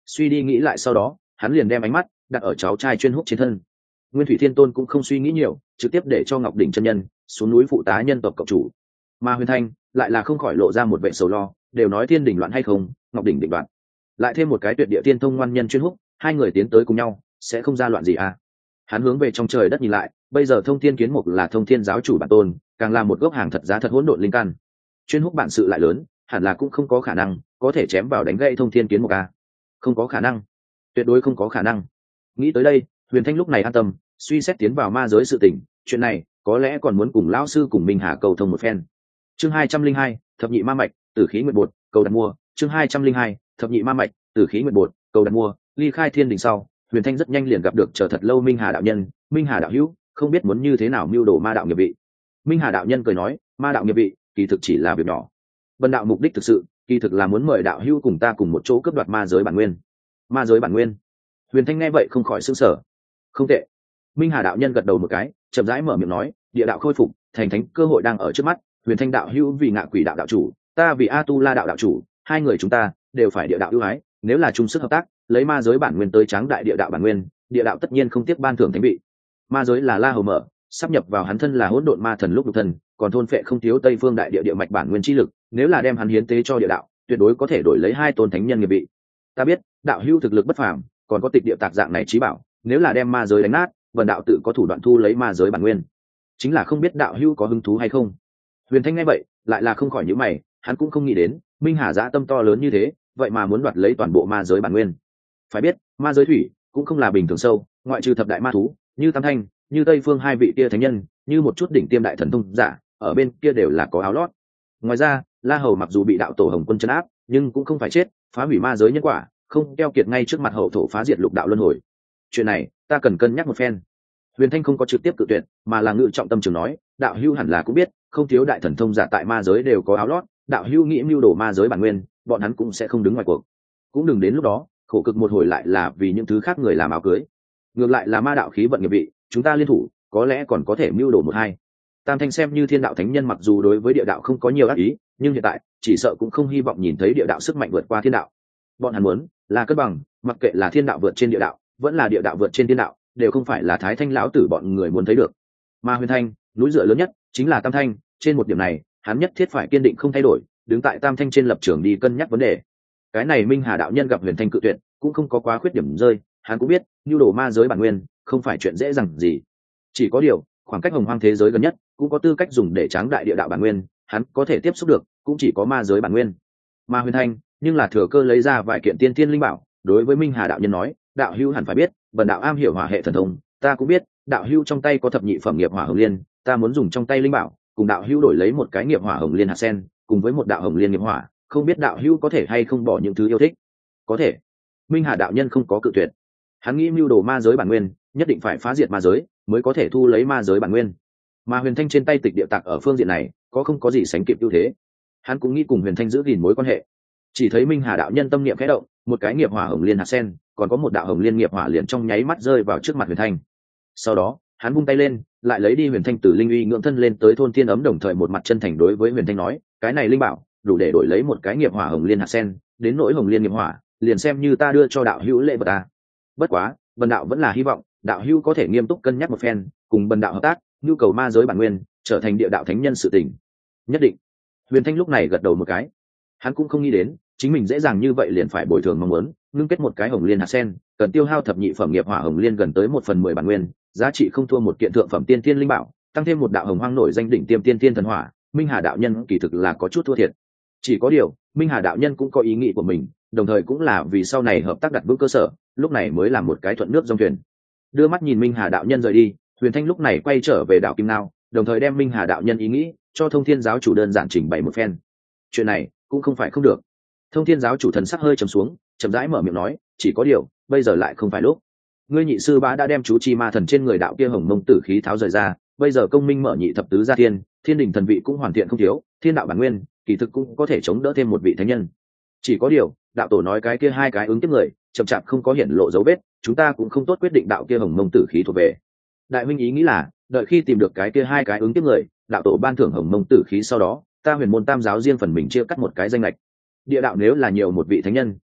Suy đi nghĩ lại sau đó, hắn liền đem ánh mắt đặt ở cháu trai Chuyên Húc trên thân. Nguyên Thủy Thiên Tôn cũng không suy nghĩ nhiều, trực tiếp để cho Ngọc Đỉnh chân nhân xuống núi phụ tá nhân tộc cộng chủ. Mà Huyền Thanh lại là không khỏi lộ ra một vẻ sầu lo, đều nói thiên đình loạn hay không, Ngọc Đỉnh định loạn, lại thêm một cái tuyệt địa tiên thông ngoan nhân Chuyên Húc, hai người tiến tới cùng nhau sẽ không ra loạn gì à? Hắn hướng về trong trời đất nhìn lại, bây giờ Thông Thiên Kiến Mục là Thông Thiên giáo chủ bản tôn, càng là một gốc hàng thật giá thật hỗn độn linh căn. Chuyên Húc bản sự lại lớn, hẳn là cũng không có khả năng có thể chém vào đánh gãy Thông Thiên Kiến Mục à? Không có khả năng, tuyệt đối không có khả năng. Nghĩ tới đây, Huyền Thanh lúc này an tâm, suy xét tiến vào ma giới sự tình, chuyện này có lẽ còn muốn cùng lão sư cùng Minh Hà cầu thông một phen. Chương 202, thập nhị ma mạch, tử khí nguyệt bột, cầu đặt mua. Chương 202, thập nhị ma mạch, tử khí nguyệt bột, cầu đặt mua. Ly khai thiên đình sau, Huyền Thanh rất nhanh liền gặp được chờ thật lâu Minh Hà đạo nhân. Minh Hà đạo hữu, không biết muốn như thế nào mưu đồ ma đạo nghiệp vị. Minh Hà đạo nhân cười nói, ma đạo nghiệp vị kỳ thực chỉ là việc nhỏ, bần đạo mục đích thực sự kỳ thực là muốn mời đạo hữu cùng ta cùng một chỗ cướp đoạt ma giới bản nguyên. Ma giới bản nguyên? Huyền Thanh nghe vậy không khỏi sửng sở. Không tệ. Minh Hà đạo nhân gật đầu một cái, chậm rãi mở miệng nói, địa đạo khôi phục, thành thánh cơ hội đang ở trước mắt. Huyền Thanh đạo hữu vì Ngạ Quỷ đạo đạo chủ, ta vì A Tu La đạo đạo chủ, hai người chúng ta đều phải địa đạo ưu ái, nếu là chung sức hợp tác, lấy ma giới bản nguyên tới tráng đại địa đạo bản nguyên, địa đạo tất nhiên không tiếc ban thưởng thánh vị. Ma giới là La Hầu mở, sắp nhập vào hắn thân là hỗn độn ma thần lúc lục thần, còn thôn phệ không thiếu Tây Phương đại địa địa mạch bản nguyên chi lực, nếu là đem hắn hiến tế cho địa đạo, tuyệt đối có thể đổi lấy hai tôn thánh nhân nghiệp vị. Ta biết, đạo hữu thực lực bất phàm, còn có tịch địa tạc dạng này trí bảo, nếu là đem ma giới đánh nát, vần đạo tự có thủ đoạn thu lấy ma giới bản nguyên. Chính là không biết đạo hữu có hứng thú hay không. Huyền Thanh nghe vậy, lại là không khỏi nhíu mày, hắn cũng không nghĩ đến, Minh Hà dã tâm to lớn như thế, vậy mà muốn đoạt lấy toàn bộ ma giới bản nguyên. Phải biết, ma giới thủy cũng không là bình thường sâu, ngoại trừ thập đại ma thú, như Tam Thanh, như Tây Phương hai vị kia thánh nhân, như một chút đỉnh tiêm đại thần thông giả, ở bên kia đều là có áo lót. Ngoài ra, La Hầu mặc dù bị đạo tổ Hồng Quân trấn áp, nhưng cũng không phải chết, phá hủy ma giới nhân quả, không keo kiệt ngay trước mặt hậu thổ phá diệt lục đạo luân hồi. Chuyện này, ta cần cân nhắc một phen. Huyền Thanh không có trực tiếp cự tuyệt, mà là ngự trọng tâm trường nói, đạo hữu hẳn là cũng biết, không thiếu đại thần thông giả tại ma giới đều có áo lót, đạo hữu nghĩ mưu đồ ma giới bản nguyên, bọn hắn cũng sẽ không đứng ngoài cuộc. Cũng đừng đến lúc đó, khổ cực một hồi lại là vì những thứ khác người làm áo cưới. Ngược lại là ma đạo khí vận nghiệp vị, chúng ta liên thủ, có lẽ còn có thể mưu đồ một hai. Tam Thanh xem như thiên đạo thánh nhân mặc dù đối với địa đạo không có nhiều ác ý, nhưng hiện tại chỉ sợ cũng không hy vọng nhìn thấy địa đạo sức mạnh vượt qua thiên đạo. Bọn hắn muốn là cân bằng, mặc kệ là thiên đạo vượt trên địa đạo, vẫn là địa đạo vượt trên thiên đạo, đều không phải là Thái Thanh lão tử bọn người muốn thấy được. Mà Huyền Thanh, núi dựa lớn nhất chính là Tam Thanh, trên một điểm này, hắn nhất thiết phải kiên định không thay đổi, đứng tại Tam Thanh trên lập trường đi cân nhắc vấn đề. Cái này Minh Hà đạo nhân gặp Huyền Thanh cự tuyệt, cũng không có quá khuyết điểm rơi, hắn cũng biết, nhu đồ ma giới bản nguyên, không phải chuyện dễ dàng gì. Chỉ có điều, khoảng cách hồng hoang thế giới gần nhất, cũng có tư cách dùng để tráng đại địa đạo bản nguyên, hắn có thể tiếp xúc được, cũng chỉ có ma giới bản nguyên. Mà Huyền Thanh, nhưng là thừa cơ lấy ra vài kiện tiên thiên linh bảo, đối với Minh Hà đạo nhân nói, đạo hữu hẳn phải biết, bần đạo am hiểu hỏa hệ thần thông, ta cũng biết, đạo hữu trong tay có thập nhị phẩm nghiệp hỏa hồng liên, ta muốn dùng trong tay linh bảo, cùng đạo hữu đổi lấy một cái nghiệp hỏa hồng liên hạt sen, cùng với một đạo hồng liên nghiệp hỏa, không biết đạo hữu có thể hay không bỏ những thứ yêu thích. Có thể. Minh Hà đạo nhân không có cự tuyệt. Hắn nghĩ mưu đồ ma giới bản nguyên, nhất định phải phá diệt ma giới, mới có thể thu lấy ma giới bản nguyên. Mà Huyền Thanh trên tay tịch địa tạc ở phương diện này, có không có gì sánh kịp ưu thế. Hắn cũng nghĩ cùng Huyền Thanh giữ gìn mối quan hệ. Chỉ thấy Minh Hà đạo nhân tâm niệm khẽ động, một cái nghiệp hỏa hồng liên hạt sen, còn có một đạo hồng liên nghiệp hỏa liền trong nháy mắt rơi vào trước mặt Huyền Thanh. Sau đó, hắn vung tay lên, lại lấy đi Huyền Thanh từ linh uy ngưỡng thân lên tới thôn thiên ấm, đồng thời một mặt chân thành đối với Huyền Thanh nói, cái này linh bảo đủ để đổi lấy một cái nghiệp hỏa hồng liên hạt sen, đến nỗi hồng liên nghiệp hỏa, liền xem như ta đưa cho đạo hữu lễ vật ta. Bất quá, bần đạo vẫn là hy vọng đạo hữu có thể nghiêm túc cân nhắc một phen, cùng bần đạo hợp tác, nhu cầu ma giới bản nguyên, trở thành địa đạo thánh nhân sự tình. Nhất định. Huyền Thanh lúc này gật đầu một cái. Hắn cũng không nghĩ đến, chính mình dễ dàng như vậy liền phải bồi thường mong muốn, ngưng kết một cái hồng liên hạt sen, cần tiêu hao thập nhị phẩm nghiệp hỏa hồng liên gần tới 1/10 bản nguyên, giá trị không thua một kiện thượng phẩm tiên thiên linh bảo, tăng thêm một đạo hồng hoang nổi danh đỉnh tiêm tiên thiên thần hỏa, Minh Hà đạo nhân kỳ thực là có chút thua thiệt. Chỉ có điều, Minh Hà đạo nhân cũng có ý nghĩ của mình, đồng thời cũng là vì sau này hợp tác đặt vững cơ sở, lúc này mới làm một cái thuận nước dòng thuyền. Đưa mắt nhìn Minh Hà đạo nhân rời đi, Huyền Thanh lúc này quay trở về đảo Kim Nao, đồng thời đem Minh Hà đạo nhân ý nghĩ cho Thông Thiên giáo chủ đơn giản trình bày một phen. Chuyện này cũng không phải không được. Thông Thiên giáo chủ thần sắc hơi trầm xuống, chậm rãi mở miệng nói, chỉ có điều, bây giờ lại không phải lúc. Ngươi nhị sư bá đã đem chú chi ma thần trên người đạo kia hồng mông tử khí tháo rời ra, bây giờ công minh mở nhị thập tứ gia thiên, thiên đình thần vị cũng hoàn thiện không thiếu, thiên đạo bản nguyên, kỳ thực cũng có thể chống đỡ thêm một vị thánh nhân. Chỉ có điều, đạo tổ nói cái kia hai cái ứng kiếp người, chậm chạp không có hiện lộ dấu vết, chúng ta cũng không tốt quyết định đạo kia hồng mông tử khí thuộc về. Đại huynh ý nghĩ là, đợi khi tìm được cái kia hai cái ứng kiếp người, đạo tổ ban thưởng hồng mông tử khí sau đó, ta Huyền môn tam giáo riêng phần mình chia cắt một cái danh lệch. Địa đạo nếu là nhiều một vị thánh nhân,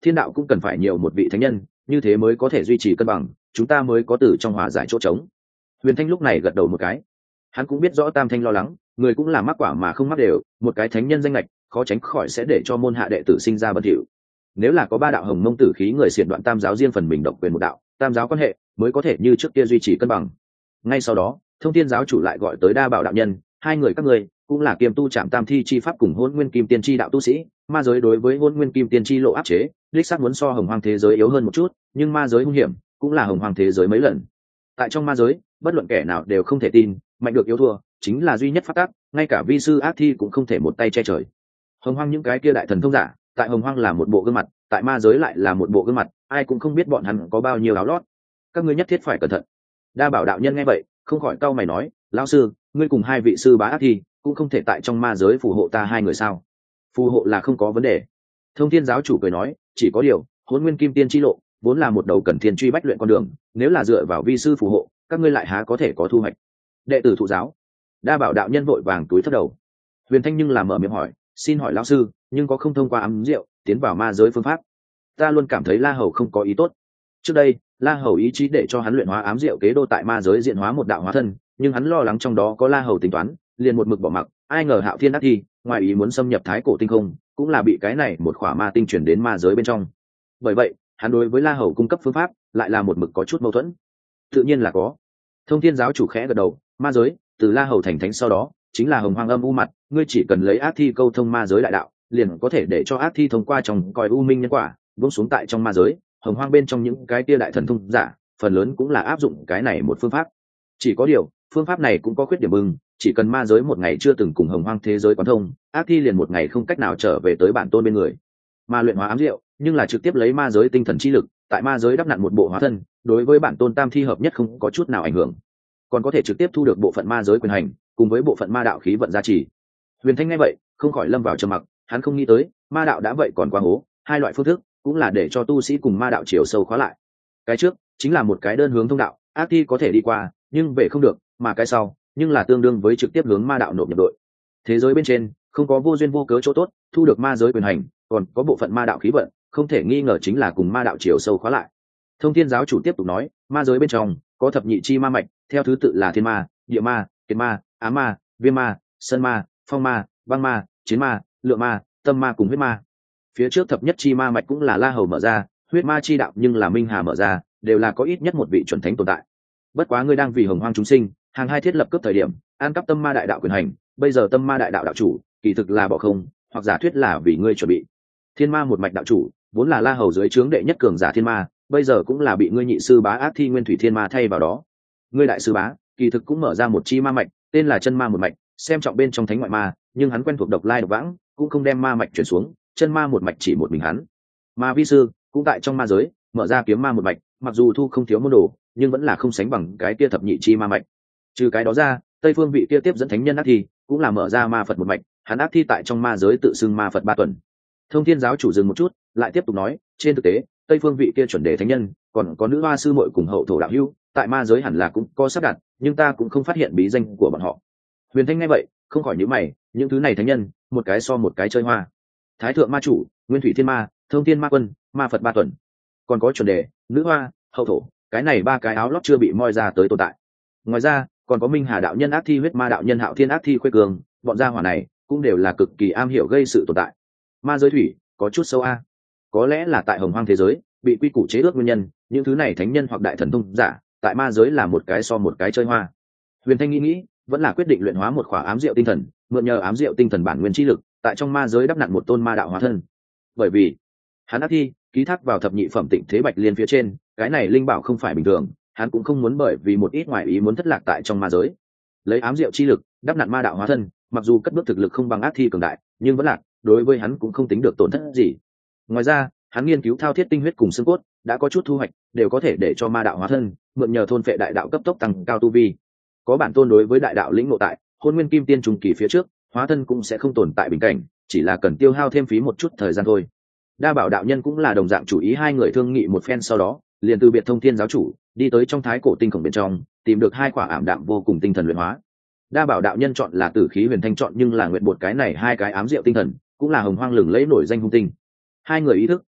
thiên đạo cũng cần phải nhiều một vị thánh nhân, như thế mới có thể duy trì cân bằng, chúng ta mới có từ trong hòa giải chỗ trống. Huyền Thanh lúc này gật đầu một cái. Hắn cũng biết rõ Tam Thanh lo lắng, người cũng là mắc quả mà không mắc đều, một cái thánh nhân danh lệch khó tránh khỏi sẽ để cho môn hạ đệ tử sinh ra bẩn thỉu. Nếu là có ba đạo hồng mông tử khí người xiển đoạn tam giáo riêng phần mình độc quyền một đạo, tam giáo quan hệ mới có thể như trước kia duy trì cân bằng. Ngay sau đó, Thông Thiên giáo chủ lại gọi tới Đa Bảo đạo nhân, hai người các ngươi cũng là kiêm tu trạm tam thi chi pháp cùng Hỗn Nguyên Kim Tiên chi đạo tu sĩ, ma giới đối với Hỗn Nguyên Kim Tiên chi lộ áp chế, đích xác muốn so hồng hoang thế giới yếu hơn một chút, nhưng ma giới hung hiểm cũng là hồng hoang thế giới mấy lần. Tại trong ma giới, bất luận kẻ nào đều không thể tin, mạnh được yếu thua, chính là duy nhất pháp tắc, ngay cả vi sư ác thi cũng không thể một tay che trời. Hồng hoang những cái kia đại thần thông giả, tại hồng hoang là một bộ gương mặt, tại ma giới lại là một bộ gương mặt, ai cũng không biết bọn hắn có bao nhiêu áo lót. Các ngươi nhất thiết phải cẩn thận. Đa Bảo đạo nhân nghe vậy, không khỏi cau mày nói, lão sư, ngươi cùng hai vị sư bá ác thi cũng không thể tại trong ma giới phù hộ ta hai người sao? Phù hộ là không có vấn đề. Thông Thiên giáo chủ cười nói, chỉ có điều, Hỗn Nguyên Kim Tiên chi lộ vốn là một đầu cần thiên truy bách luyện con đường, nếu là dựa vào vi sư phù hộ, các ngươi lại há có thể có thu hoạch. Đệ tử thụ giáo. Đa Bảo đạo nhân vội vàng túi thấp đầu. Huyền Thanh nhưng là mở miệng hỏi, xin hỏi lão sư, nhưng có không thông qua ám rượu tiến vào ma giới phương pháp? Ta luôn cảm thấy La Hầu không có ý tốt. Trước đây, La Hầu ý chí để cho hắn luyện hóa ám rượu kế đô tại ma giới diện hóa một đạo hóa thân, nhưng hắn lo lắng trong đó có La Hầu tính toán, liền một mực bỏ mặc. Ai ngờ Hạo Thiên ác thi, ngoài ý muốn xâm nhập Thái Cổ tinh không, cũng là bị cái này một khỏa ma tinh chuyển đến ma giới bên trong. Bởi vậy, hắn đối với La Hầu cung cấp phương pháp, lại là một mực có chút mâu thuẫn. Tự nhiên là có. Thông Thiên giáo chủ khẽ gật đầu, ma giới, từ La Hầu thành thánh sau đó, chính là hồng hoang âm u mặt, ngươi chỉ cần lấy ác thi câu thông ma giới đại đạo, liền có thể để cho ác thi thông qua trong cõi u minh nhân quả, buông xuống tại trong ma giới. Hồng hoang bên trong những cái tia đại thần thông giả, phần lớn cũng là áp dụng cái này một phương pháp. Chỉ có điều, phương pháp này cũng có khuyết điểm bừng, chỉ cần ma giới một ngày chưa từng cùng hồng hoang thế giới quán thông, ác thi liền một ngày không cách nào trở về tới bản tôn bên người. Ma luyện hóa ám diệu, nhưng là trực tiếp lấy ma giới tinh thần chi lực, tại ma giới đắp nặn một bộ hóa thân, đối với bản tôn tam thi hợp nhất không có chút nào ảnh hưởng, còn có thể trực tiếp thu được bộ phận ma giới quyền hành, cùng với bộ phận ma đạo khí vận gia trì. Huyền Thanh nghe vậy, không khỏi lâm vào trầm mặc, hắn không nghĩ tới, ma đạo đã vậy còn quá hố, hai loại phương thức cũng là để cho tu sĩ cùng ma đạo chiều sâu khóa lại. Cái trước chính là một cái đơn hướng thông đạo, ác thi có thể đi qua, nhưng về không được, mà cái sau, nhưng là tương đương với trực tiếp hướng ma đạo nộp nhập đội. Thế giới bên trên, không có vô duyên vô cớ chỗ tốt, thu được ma giới quyền hành, còn có bộ phận ma đạo khí vận, không thể nghi ngờ chính là cùng ma đạo chiều sâu khóa lại. Thông Thiên giáo chủ tiếp tục nói, ma giới bên trong có thập nhị chi ma mạch, theo thứ tự là thiên ma, địa ma, kiệt ma, á ma, viêm ma, sơn ma, phong ma, băng ma, chiến ma, lượng ma, tâm ma cùng huyết ma. Phía trước thập nhất chi ma mạch cũng là La Hầu mở ra, huyết ma chi đạo nhưng là Minh Hà mở ra, đều là có ít nhất một vị chuẩn thánh tồn tại. Bất quá ngươi đang vì hồng hoang chúng sinh, hàng hai thiết lập cướp thời điểm, an cắp tâm ma đại đạo quyền hành, bây giờ tâm ma đại đạo đạo chủ, kỳ thực là bỏ không, hoặc giả thuyết là vì ngươi chuẩn bị. Thiên ma một mạch đạo chủ, vốn là La Hầu dưới trướng đệ nhất cường giả thiên ma, bây giờ cũng là bị ngươi nhị sư bá ác thi nguyên thủy thiên ma thay vào đó. Ngươi đại sư bá, kỳ thực cũng mở ra một chi ma mạch, tên là chân ma một mạch, xem trọng bên trong thánh ngoại ma, nhưng hắn quen thuộc độc lai độc vãng, cũng không đem ma mạch chuyển xuống, chân ma một mạch chỉ một mình hắn. Ma vi sư cũng tại trong ma giới mở ra kiếm ma một mạch, mặc dù thu không thiếu môn đồ, nhưng vẫn là không sánh bằng cái kia thập nhị chi ma mạch. Trừ cái đó ra, tây phương vị kia tiếp dẫn thánh nhân ác thi cũng là mở ra ma phật một mạch, hắn ác thi tại trong ma giới tự xưng ma phật 3 tuần. Thông Thiên giáo chủ dừng một chút, lại tiếp tục nói, trên thực tế, tây phương vị kia chuẩn đề thánh nhân, còn có nữ hoa sư muội cùng hậu thổ đạo hữu, tại ma giới hẳn là cũng có sắp đặt, nhưng ta cũng không phát hiện bí danh của bọn họ. Huyền Thanh nghe vậy, không khỏi nhíu mày, những thứ này thánh nhân, một cái so một cái chơi hoa. Thái thượng ma chủ, nguyên thủy thiên ma, thông thiên ma quân, ma phật 3 tuần, còn có chuẩn đề, nữ hoa, hậu thổ, cái này 3 cái áo lót chưa bị moi ra tới tồn tại. Ngoài ra, còn có Minh Hà đạo nhân ác thi, huyết ma đạo nhân Hạo Thiên ác thi khuê cường, bọn gia hỏa này cũng đều là cực kỳ am hiểu gây sự tồn tại. Ma giới thủy có chút sâu a, có lẽ là tại hồng hoang thế giới bị quy củ chế ước nguyên nhân, những thứ này thánh nhân hoặc đại thần thông giả tại ma giới là một cái so một cái chơi hoa. Huyền Thanh nghĩ vẫn là quyết định luyện hóa một khỏa ám diệu tinh thần, mượn nhờ ám diệu tinh thần bản nguyên chi lực, tại trong ma giới đắp nặn một tôn ma đạo hóa thân. Bởi vì hắn ác thi ký thác vào thập nhị phẩm tịnh thế bạch liên phía trên, cái này linh bảo không phải bình thường, hắn cũng không muốn bởi vì một ít ngoại ý muốn thất lạc tại trong ma giới. Lấy ám diệu chi lực đắp nặn ma đạo hóa thân, mặc dù cất bước thực lực không bằng ác thi cường đại, nhưng vẫn lạc, đối với hắn cũng không tính được tổn thất gì. Ngoài ra, hắn nghiên cứu thao thiết tinh huyết cùng xương cốt, đã có chút thu hoạch, đều có thể để cho ma đạo hóa thân mượn nhờ thôn phệ đại đạo cấp tốc tăng cao tu vi. Có bản tôn đối với đại đạo lĩnh ngộ tại, Hôn Nguyên Kim Tiên trùng kỳ phía trước, hóa thân cũng sẽ không tồn tại bình cảnh, chỉ là cần tiêu hao thêm phí một chút thời gian thôi. Đa Bảo đạo nhân cũng là đồng dạng chủ ý, hai người thương nghị một phen sau đó, liền từ biệt Thông Thiên giáo chủ, đi tới trong Thái Cổ tinh khổng bên trong, tìm được 2 quả ảm đạm vô cùng tinh thần luyện hóa. Đa Bảo đạo nhân chọn là Tử Khí Huyền Thanh chọn nhưng là nguyện bột cái này 2 cái ám diệu tinh thần, cũng là hồng hoang lừng lẫy nổi danh hung tinh. Hai người ý thức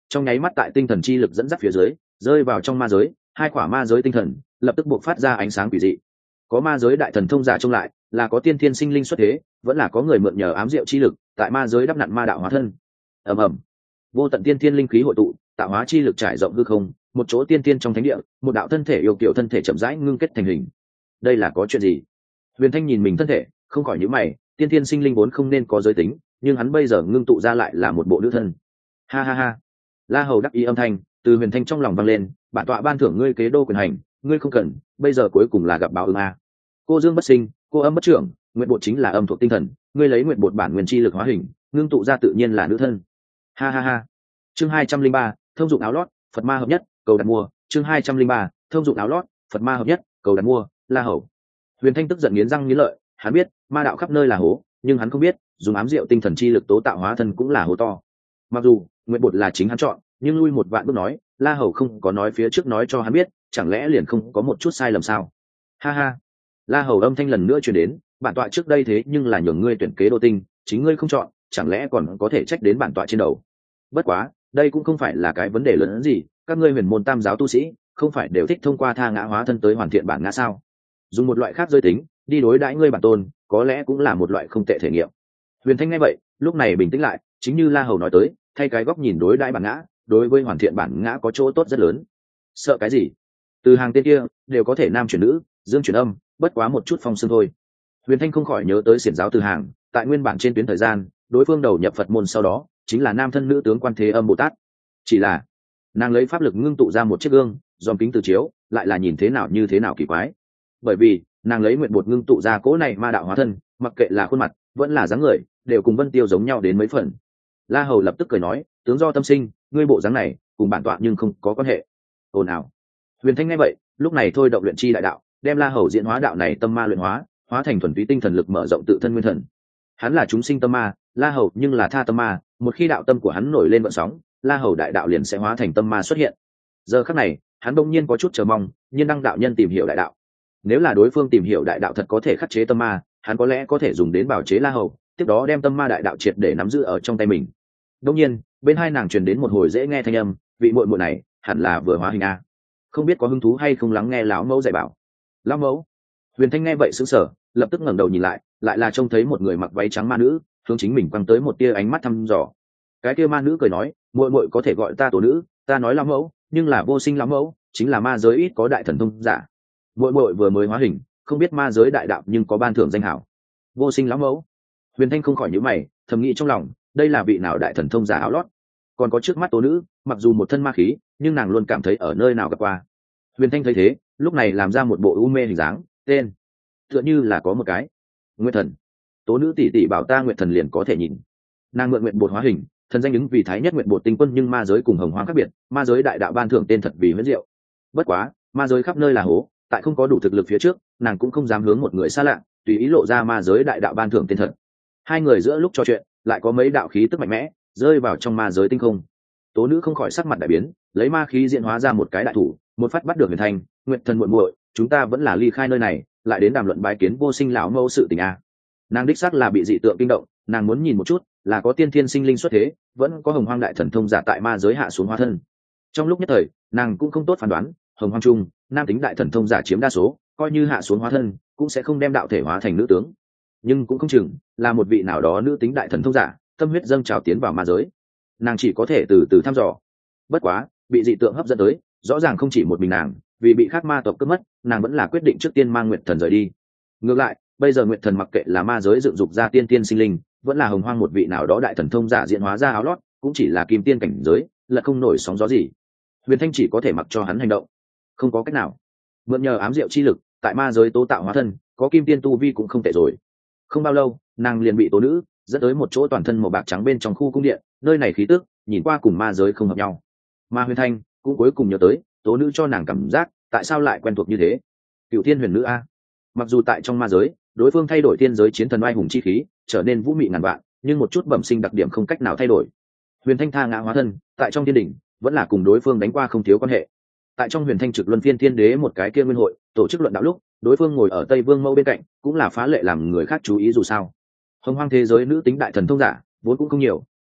trong nháy mắt tại tinh thần chi lực dẫn dắt phía dưới rơi vào trong ma giới, hai quả ma giới tinh thần lập tức buộc phát ra ánh sáng quỷ dị. Có ma giới đại thần thông giả trông lại, là có tiên thiên sinh linh xuất thế, vẫn là có người mượn nhờ ám diệu chi lực tại ma giới đắp nặn ma đạo hóa thân. ầm ầm, vô tận tiên thiên linh khí hội tụ, tạo hóa chi lực trải rộng hư không, một chỗ tiên thiên trong thánh địa, một đạo thân thể yêu kiều thân thể chậm rãi ngưng kết thành hình. Đây là có chuyện gì? Huyền Thanh nhìn mình thân thể, không khỏi nhíu mày, tiên thiên sinh linh vốn không nên có giới tính, nhưng hắn bây giờ ngưng tụ ra lại là một bộ nữ thân. Ha ha ha. La Hầu đắc ý âm thanh từ Huyền Thanh trong lòng vang lên, bản tọa ban thưởng ngươi kế đô quyền hành, ngươi không cần, bây giờ cuối cùng là gặp báo ứng a. Cô dương bất sinh, cô âm bất trưởng, nguyện bột chính là âm thuộc tinh thần, ngươi lấy nguyện bột bản nguyên chi lực hóa hình, ngưng tụ ra tự nhiên là nữ thân. Ha ha ha. Chương 203, thông dụng áo lót, Phật ma hợp nhất, cầu đặt mua. Chương 203, thông dụng áo lót, Phật ma hợp nhất, cầu đặt mua. La Hầu. Huyền Thanh tức giận nghiến răng nghiến lợi, hắn biết ma đạo khắp nơi là hố, nhưng hắn không biết dùng ám diệu tinh thần chi lực tố tạo hóa thân cũng là hố to. Mặc dù nguyện bột là chính hắn chọn, nhưng lui một vạn bước nói, La Hầu không có nói phía trước nói cho hắn biết, chẳng lẽ liền không có một chút sai lầm sao? Ha ha. La Hầu âm thanh lần nữa truyền đến, bản tọa trước đây thế nhưng là nhường ngươi tuyển kế đô tinh, chính ngươi không chọn, chẳng lẽ còn có thể trách đến bản tọa trên đầu? Bất quá, đây cũng không phải là cái vấn đề lớn hơn gì, các ngươi huyền môn tam giáo tu sĩ, không phải đều thích thông qua tha ngã hóa thân tới hoàn thiện bản ngã sao? Dùng một loại khác giới tính đi đối đãi ngươi bản tôn, có lẽ cũng là một loại không tệ thể nghiệm. Huyền Thanh nghe vậy, lúc này bình tĩnh lại, chính như La Hầu nói tới, thay cái góc nhìn đối đãi bản ngã, đối với hoàn thiện bản ngã có chỗ tốt rất lớn. Sợ cái gì? Từ hàng tên kia đều có thể nam chuyển nữ, dương chuyển âm, bất quá một chút phong xương thôi. Huyền Thanh không khỏi nhớ tới xiển giáo Từ hàng, tại nguyên bản trên tuyến thời gian, đối phương đầu nhập Phật môn sau đó, chính là nam thân nữ tướng Quan Thế Âm Bồ Tát. Chỉ là nàng lấy pháp lực ngưng tụ ra một chiếc gương, dòm kính từ chiếu, lại là nhìn thế nào như thế nào kỳ quái. Bởi vì nàng lấy nguyện bột ngưng tụ ra cỗ này ma đạo hóa thân, mặc kệ là khuôn mặt vẫn là dáng người, đều cùng Vân Tiêu giống nhau đến mấy phần. La Hầu lập tức cười nói, tướng do tâm sinh, ngươi bộ dáng này cùng bản tọa nhưng không có quan hệ. Ồn ào. Huyền Thanh nghe vậy, lúc này thôi động luyện chi đại đạo, đem La Hầu diễn hóa đạo này tâm ma luyện hóa, hóa thành thuần túy tinh thần lực mở rộng tự thân nguyên thần. Hắn là chúng sinh tâm ma, La Hầu nhưng là tha tâm ma, một khi đạo tâm của hắn nổi lên vận sóng, La Hầu đại đạo liền sẽ hóa thành tâm ma xuất hiện. Giờ khắc này, hắn đông nhiên có chút chờ mong, nhiên đăng đạo nhân tìm hiểu đại đạo. Nếu là đối phương tìm hiểu đại đạo thật có thể khắc chế tâm ma, hắn có lẽ có thể dùng đến bảo chế La Hầu, tiếp đó đem tâm ma đại đạo triệt để nắm giữ ở trong tay mình. Đông nhiên, bên hai nàng truyền đến một hồi dễ nghe thanh âm, vị muội muội này hẳn là vừa hóa hình a, không biết có hứng thú hay không lắng nghe lão mẫu dạy bảo. Lão mẫu. Huyền Thanh nghe vậy sững sờ, lập tức ngẩng đầu nhìn lại, lại là trông thấy một người mặc váy trắng ma nữ hướng chính mình quăng tới một tia ánh mắt thăm dò. Cái kia ma nữ cười nói, muội muội có thể gọi ta tổ nữ, ta nói lão mẫu nhưng là vô sinh lão mẫu, chính là ma giới ít có đại thần thông giả. Muội muội vừa mới hóa hình, không biết ma giới đại đạo nhưng có ban thưởng danh hảo. Vô sinh lão mẫu. Huyền Thanh không khỏi nhíu mày, thầm nghĩ trong lòng, đây là vị nào đại thần thông giả áo lót? Còn có trước mắt tố nữ, mặc dù một thân ma khí, nhưng nàng luôn cảm thấy ở nơi nào gặp qua. Huyền Thanh thấy thế, lúc này làm ra một bộ u mê hình dáng, tên tựa như là có một cái Nguyệt Thần. Tố nữ tỷ tỷ bảo ta Nguyệt Thần liền có thể nhìn. Nàng mượn nguyện bột hóa hình, thần danh ứng vì thái nhất nguyện bột tinh quân, nhưng ma giới cùng hồng hoang khác biệt, ma giới đại đạo ban thưởng tên thật vì huyễn diệu. Bất quá, ma giới khắp nơi là hố, tại không có đủ thực lực phía trước, nàng cũng không dám hướng một người xa lạ tùy ý lộ ra ma giới đại đạo ban thưởng tên thật. Hai người giữa lúc trò chuyện, lại có mấy đạo khí tức mạnh mẽ rơi vào trong ma giới tinh không. Tố nữ không khỏi sắc mặt đại biến, lấy ma khí diễn hóa ra một cái đại thủ, một phát bắt được Huyền Thanh. Nguyệt Thần muội muội, chúng ta vẫn là ly khai nơi này, lại đến đàm luận bái kiến vô sinh lão mẫu sự tình a. Nàng đích xác là bị dị tượng kinh động, nàng muốn nhìn một chút, là có tiên thiên sinh linh xuất thế, vẫn có hồng hoang đại thần thông giả tại ma giới hạ xuống hóa thân. Trong lúc nhất thời, nàng cũng không tốt phán đoán, hồng hoang trung, nam tính đại thần thông giả chiếm đa số, coi như hạ xuống hóa thân, cũng sẽ không đem đạo thể hóa thành nữ tướng. Nhưng cũng không chừng là một vị nào đó nữ tính đại thần thông giả, tâm huyết dâng trào tiến vào ma giới. Nàng chỉ có thể từ từ thăm dò. Bất quá, bị dị tượng hấp dẫn tới, rõ ràng không chỉ một mình nàng, vì bị khác ma tộc cướp mất, nàng vẫn là quyết định trước tiên mang Nguyệt Thần rời đi. Ngược lại, bây giờ Nguyệt Thần mặc kệ là ma giới dựng dục ra tiên tiên sinh linh, vẫn là hồng hoang một vị nào đó đại thần thông giả diễn hóa ra áo lót, cũng chỉ là kim tiên cảnh giới, là không nổi sóng gió gì. Huyền Thanh chỉ có thể mặc cho hắn hành động, không có cách nào. Mượn nhờ ám diệu chi lực, tại ma giới tố tạo hóa thân, có kim tiên tu vi cũng không tệ rồi. Không bao lâu, nàng liền bị tố nữ dẫn tới một chỗ toàn thân màu bạc trắng bên trong khu cung điện, nơi này khí tức nhìn qua cùng ma giới không hợp nhau. Ma Huyền Thanh cũng cuối cùng nhớ tới, tố nữ cho nàng cảm giác tại sao lại quen thuộc như thế. Cựu Thiên Huyền Nữ a. Mặc dù tại trong ma giới, đối phương thay đổi thiên giới chiến thần oai hùng chi khí, trở nên vũ mị ngàn vạn, nhưng một chút bẩm sinh đặc điểm không cách nào thay đổi. Huyền Thanh tha ngã hóa thân, tại trong thiên đỉnh, vẫn là cùng đối phương đánh qua không thiếu quan hệ. Tại trong Huyền Thanh trực luân phiên thiên đế một cái kia nguyên hội tổ chức luận đạo lúc, đối phương ngồi ở Tây Vương Mâu bên cạnh, cũng là phá lệ làm người khác chú ý dù sao. Hồng hoang thế giới nữ tính đại thần thông giả vốn cũng không nhiều,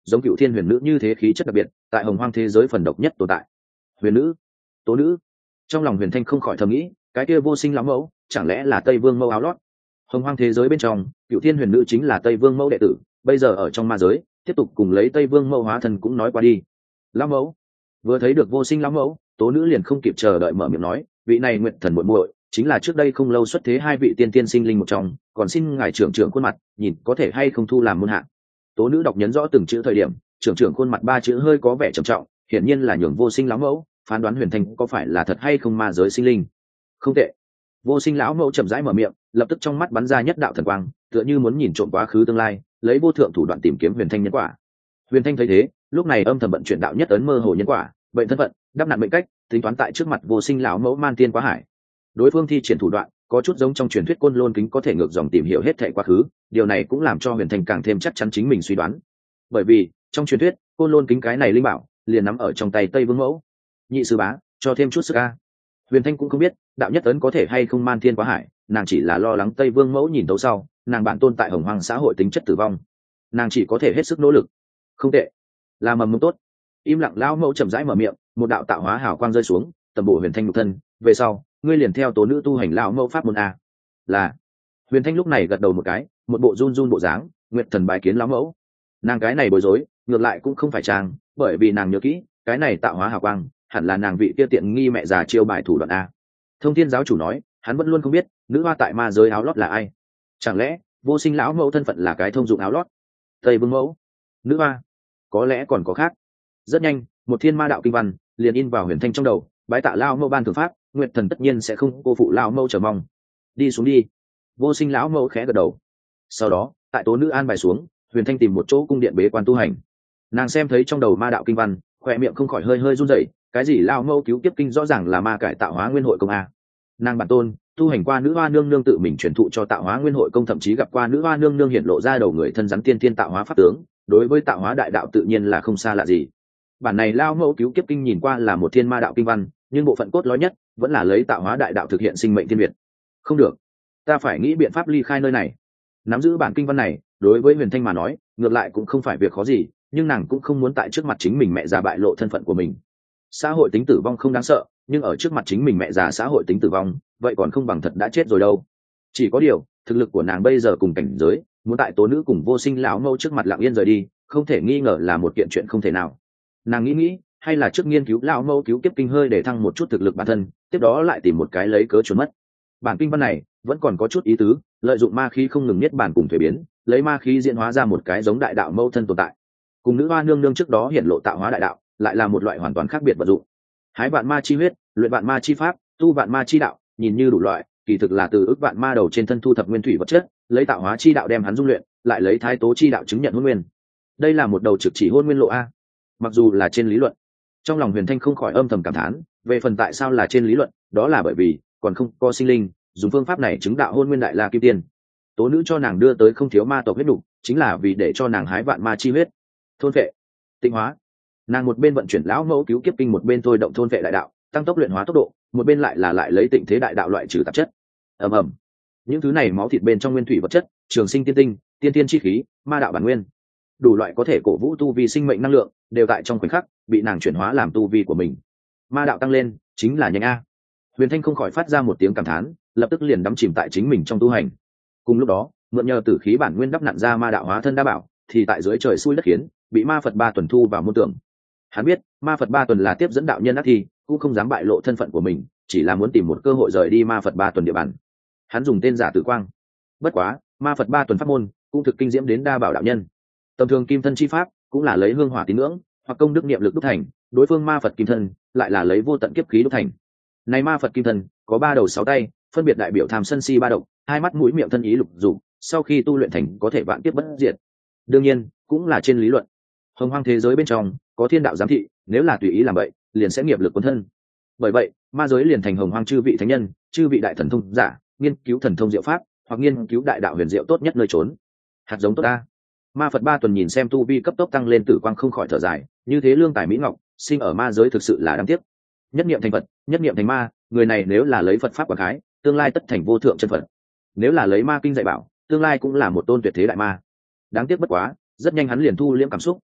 giống cựu thiên huyền nữ như thế khí chất đặc biệt, tại hồng hoang thế giới phần độc nhất tồn tại. Huyền nữ, tố nữ. Trong lòng Huyền Thanh không khỏi thầm nghĩ, cái kia vô sinh lão mẫu chẳng lẽ là Tây Vương mẫu áo lót? Hồng hoang thế giới bên trong, cựu thiên huyền nữ chính là Tây Vương mẫu đệ tử, bây giờ ở trong ma giới tiếp tục cùng lấy Tây Vương mẫu hóa thân cũng nói qua đi. Lão mẫu. Vừa thấy được vô sinh lão mẫu, tố nữ liền không kịp chờ đợi mở miệng nói, vị này nguyện thần muội muội chính là trước đây không lâu xuất thế hai vị tiên tiên sinh linh một trong, còn xin ngài trưởng trưởng khuôn mặt, nhìn có thể hay không thu làm môn hạ. Tố nữ đọc nhấn rõ từng chữ thời điểm, trưởng khuôn mặt ba chữ hơi có vẻ trầm trọng, hiển nhiên là nhường vô sinh lão mẫu phán đoán Huyền Thanh có phải là thật hay không ma giới sinh linh. Không tệ. Vô sinh lão mẫu chậm rãi mở miệng, lập tức trong mắt bắn ra nhất đạo thần quang, tựa như muốn nhìn trộm quá khứ tương lai, lấy vô thượng thủ đoạn tìm kiếm Huyền Thanh nhân quả. Huyền Thanh thấy thế, lúc này âm thầm vận chuyển đạo nhất ấn mơ hồ nhân quả, bệnh thân phận, đắp nặn mệnh cách, tính toán tại trước mặt vô sinh lão mẫu man tiên quá hải. Đối phương thi triển thủ đoạn có chút giống trong truyền thuyết Côn Lôn kính có thể ngược dòng tìm hiểu hết thảy quá khứ, điều này cũng làm cho Huyền Thanh càng thêm chắc chắn chính mình suy đoán. Bởi vì trong truyền thuyết Côn Lôn kính cái này linh bảo liền nắm ở trong tay Tây Vương mẫu. Nhị sư bá, cho thêm chút sức a. Huyền Thanh cũng không biết đạo nhất ấn có thể hay không man thiên quá hải, nàng chỉ là lo lắng Tây Vương mẫu nhìn tấu sau, nàng bản tôn tại hồng hoang xã hội tính chất tử vong, nàng chỉ có thể hết sức nỗ lực. Không tệ, là mầm mống tốt. Im lặng lão mẫu chậm rãi mở miệng, một đạo tạo hóa hào quang rơi xuống, tầm bổ Huyền Thanh nhục thân, về sau ngươi liền theo tố nữ tu hành lão mẫu pháp môn a. Là. Huyền Thanh lúc này gật đầu một cái, một bộ run run bộ dáng, nguyện thần bái kiến lão mẫu. Nàng cái này bối rối ngược lại cũng không phải trang, bởi vì nàng nhớ kỹ cái này tạo hóa hào quang hẳn là nàng vị kia tiện nghi mẹ già chiêu bài thủ đoạn a. Thông thiên giáo chủ nói hắn vẫn luôn không biết nữ hoa tại ma giới áo lót là ai, chẳng lẽ vô sinh lão mẫu thân phận là cái thông dụng áo lót? Tây Vương mẫu, nữ hoa, có lẽ còn có khác. Rất nhanh một thiên ma đạo kinh văn liền in vào Huyền Thanh trong đầu, bái tạ lão mẫu ban thượng pháp, nguyện thần tất nhiên sẽ không cô phụ lão mẫu chờ mong. Đi xuống đi. Vô sinh lão mẫu khẽ gật đầu. Sau đó tại tố nữ an bài xuống, Huyền Thanh tìm một chỗ cung điện bế quan tu hành. Nàng xem thấy trong đầu ma đạo kinh văn, khoe miệng không khỏi hơi hơi run rẩy, cái gì lão mẫu cứu kiếp kinh rõ ràng là ma cải tạo hóa nguyên hội công a. Nàng bản tôn tu hành qua nữ hoa nương nương tự mình truyền thụ cho tạo hóa nguyên hội công, thậm chí gặp qua nữ hoa nương nương hiện lộ ra đầu người thân rắn tiên tiên tạo hóa pháp tướng, đối với tạo hóa đại đạo tự nhiên là không xa lạ gì. Bản này lão mẫu cứu kiếp kinh nhìn qua là một thiên ma đạo kinh văn, nhưng bộ phận cốt lõi nhất vẫn là lấy tạo hóa đại đạo thực hiện sinh mệnh thiên việt. Không được, ta phải nghĩ biện pháp ly khai nơi này. Nắm giữ bản kinh văn này đối với Huyền Thanh mà nói ngược lại cũng không phải việc khó gì, nhưng nàng cũng không muốn tại trước mặt chính mình mẹ già bại lộ thân phận của mình. Xã hội tính tử vong không đáng sợ, nhưng ở trước mặt chính mình mẹ già xã hội tính tử vong vậy còn không bằng thật đã chết rồi đâu. Chỉ có điều thực lực của nàng bây giờ cùng cảnh giới, muốn tại tố nữ cùng vô sinh lão mẫu trước mặt lặng yên rời đi không thể nghi ngờ là một kiện chuyện không thể nào. Nàng nghĩ hay là trước nghiên cứu lão mẫu cứu kiếp kinh hơi để thăng một chút thực lực bản thân, tiếp đó lại tìm một cái lấy cớ trốn mất. Bản kinh văn này vẫn còn có chút ý tứ, lợi dụng ma khí không ngừng niết bản cùng thuế biến, lấy ma khí diễn hóa ra một cái giống đại đạo mâu thân tồn tại, cùng nữ hoa nương nương trước đó hiện lộ tạo hóa đại đạo lại là một loại hoàn toàn khác biệt vật dụng. Hái vạn ma chi huyết, luyện vạn ma chi pháp, tu vạn ma chi đạo, nhìn như đủ loại, kỳ thực là từ ức vạn ma đầu trên thân thu thập nguyên thủy vật chất, lấy tạo hóa chi đạo đem hắn dung luyện, lại lấy thái tố chi đạo chứng nhận hôn nguyên. Đây là một đầu trực chỉ hôn nguyên lộ a. Mặc dù là trên lý luận, trong lòng Huyền Thanh không khỏi âm thầm cảm thán, về phần tại sao là trên lý luận, đó là bởi vì còn không có sinh linh dùng phương pháp này chứng đạo hôn nguyên đại la kim tiên. Tố nữ cho nàng đưa tới không thiếu ma tộc huyết đủ, chính là vì để cho nàng hái vạn ma chi huyết, thôn vệ, tịnh hóa. Nàng một bên vận chuyển lão mẫu cứu kiếp kinh, một bên thôi động thôn vệ đại đạo, tăng tốc luyện hóa tốc độ, một bên lại lấy tịnh thế đại đạo loại trừ tạp chất. ầm ầm, những thứ này máu thịt bên trong nguyên thủy vật chất, trường sinh tiên tinh, tiên tiên chi khí, ma đạo bản nguyên, đủ loại có thể cổ vũ tu vi sinh mệnh năng lượng đều tại trong khoảnh khắc bị nàng chuyển hóa làm tu vi của mình. Ma đạo tăng lên chính là nhanh a. Huyền Thanh không khỏi phát ra một tiếng cảm thán, lập tức liền đắm chìm tại chính mình trong tu hành. Cùng lúc đó mượn nhờ tử khí bản nguyên đắp nặn ra ma đạo hóa thân đa bảo, thì tại dưới trời xui đất khiến bị ma Phật ba tuần thu vào môn tưởng. Hắn biết ma Phật ba tuần là tiếp dẫn đạo nhân ác thi, cũng không dám bại lộ thân phận của mình, chỉ là muốn tìm một cơ hội rời đi ma Phật ba tuần địa bàn. Hắn dùng tên giả Tử Quang. Bất quá ma Phật ba tuần pháp môn cũng thực kinh diễm đến đa bảo đạo nhân. Tầm thường kim thân chi pháp cũng là lấy hương hỏa tín ngưỡng hoặc công đức niệm lực đúc thành, đối phương ma Phật kim thân lại là lấy vô tận kiếp khí đúc thành. Này ma Phật kim thân có 3 đầu 6 tay, phân biệt đại biểu tham sân si ba độc, 2 mắt mũi miệng thân ý lục dục, sau khi tu luyện thành có thể vạn kiếp bất diệt. Đương nhiên cũng là trên lý luận. Hồng hoang thế giới bên trong có thiên đạo giám thị, nếu là tùy ý làm vậy liền sẽ nghiệp lực cuốn thân. Bởi vậy ma giới liền thành hồng hoang chư vị thánh nhân, chư vị đại thần thông giả nghiên cứu thần thông diệu pháp hoặc nghiên cứu đại đạo huyền diệu tốt nhất nơi trốn. Hạt giống tốt ta. Ma Phật ba tuần nhìn xem tu vi cấp tốc tăng lên, Tử Quang không khỏi thở dài, như thế lương tài mỹ ngọc sinh ở ma giới thực sự là đáng tiếc. Nhất niệm thành Phật, nhất niệm thành ma, người này nếu là lấy Phật pháp quảng khái, tương lai tất thành vô thượng chân Phật. Nếu là lấy ma kinh dạy bảo, tương lai cũng là một tôn tuyệt thế đại ma. Đáng tiếc bất quá, rất nhanh hắn liền thu liễm cảm xúc,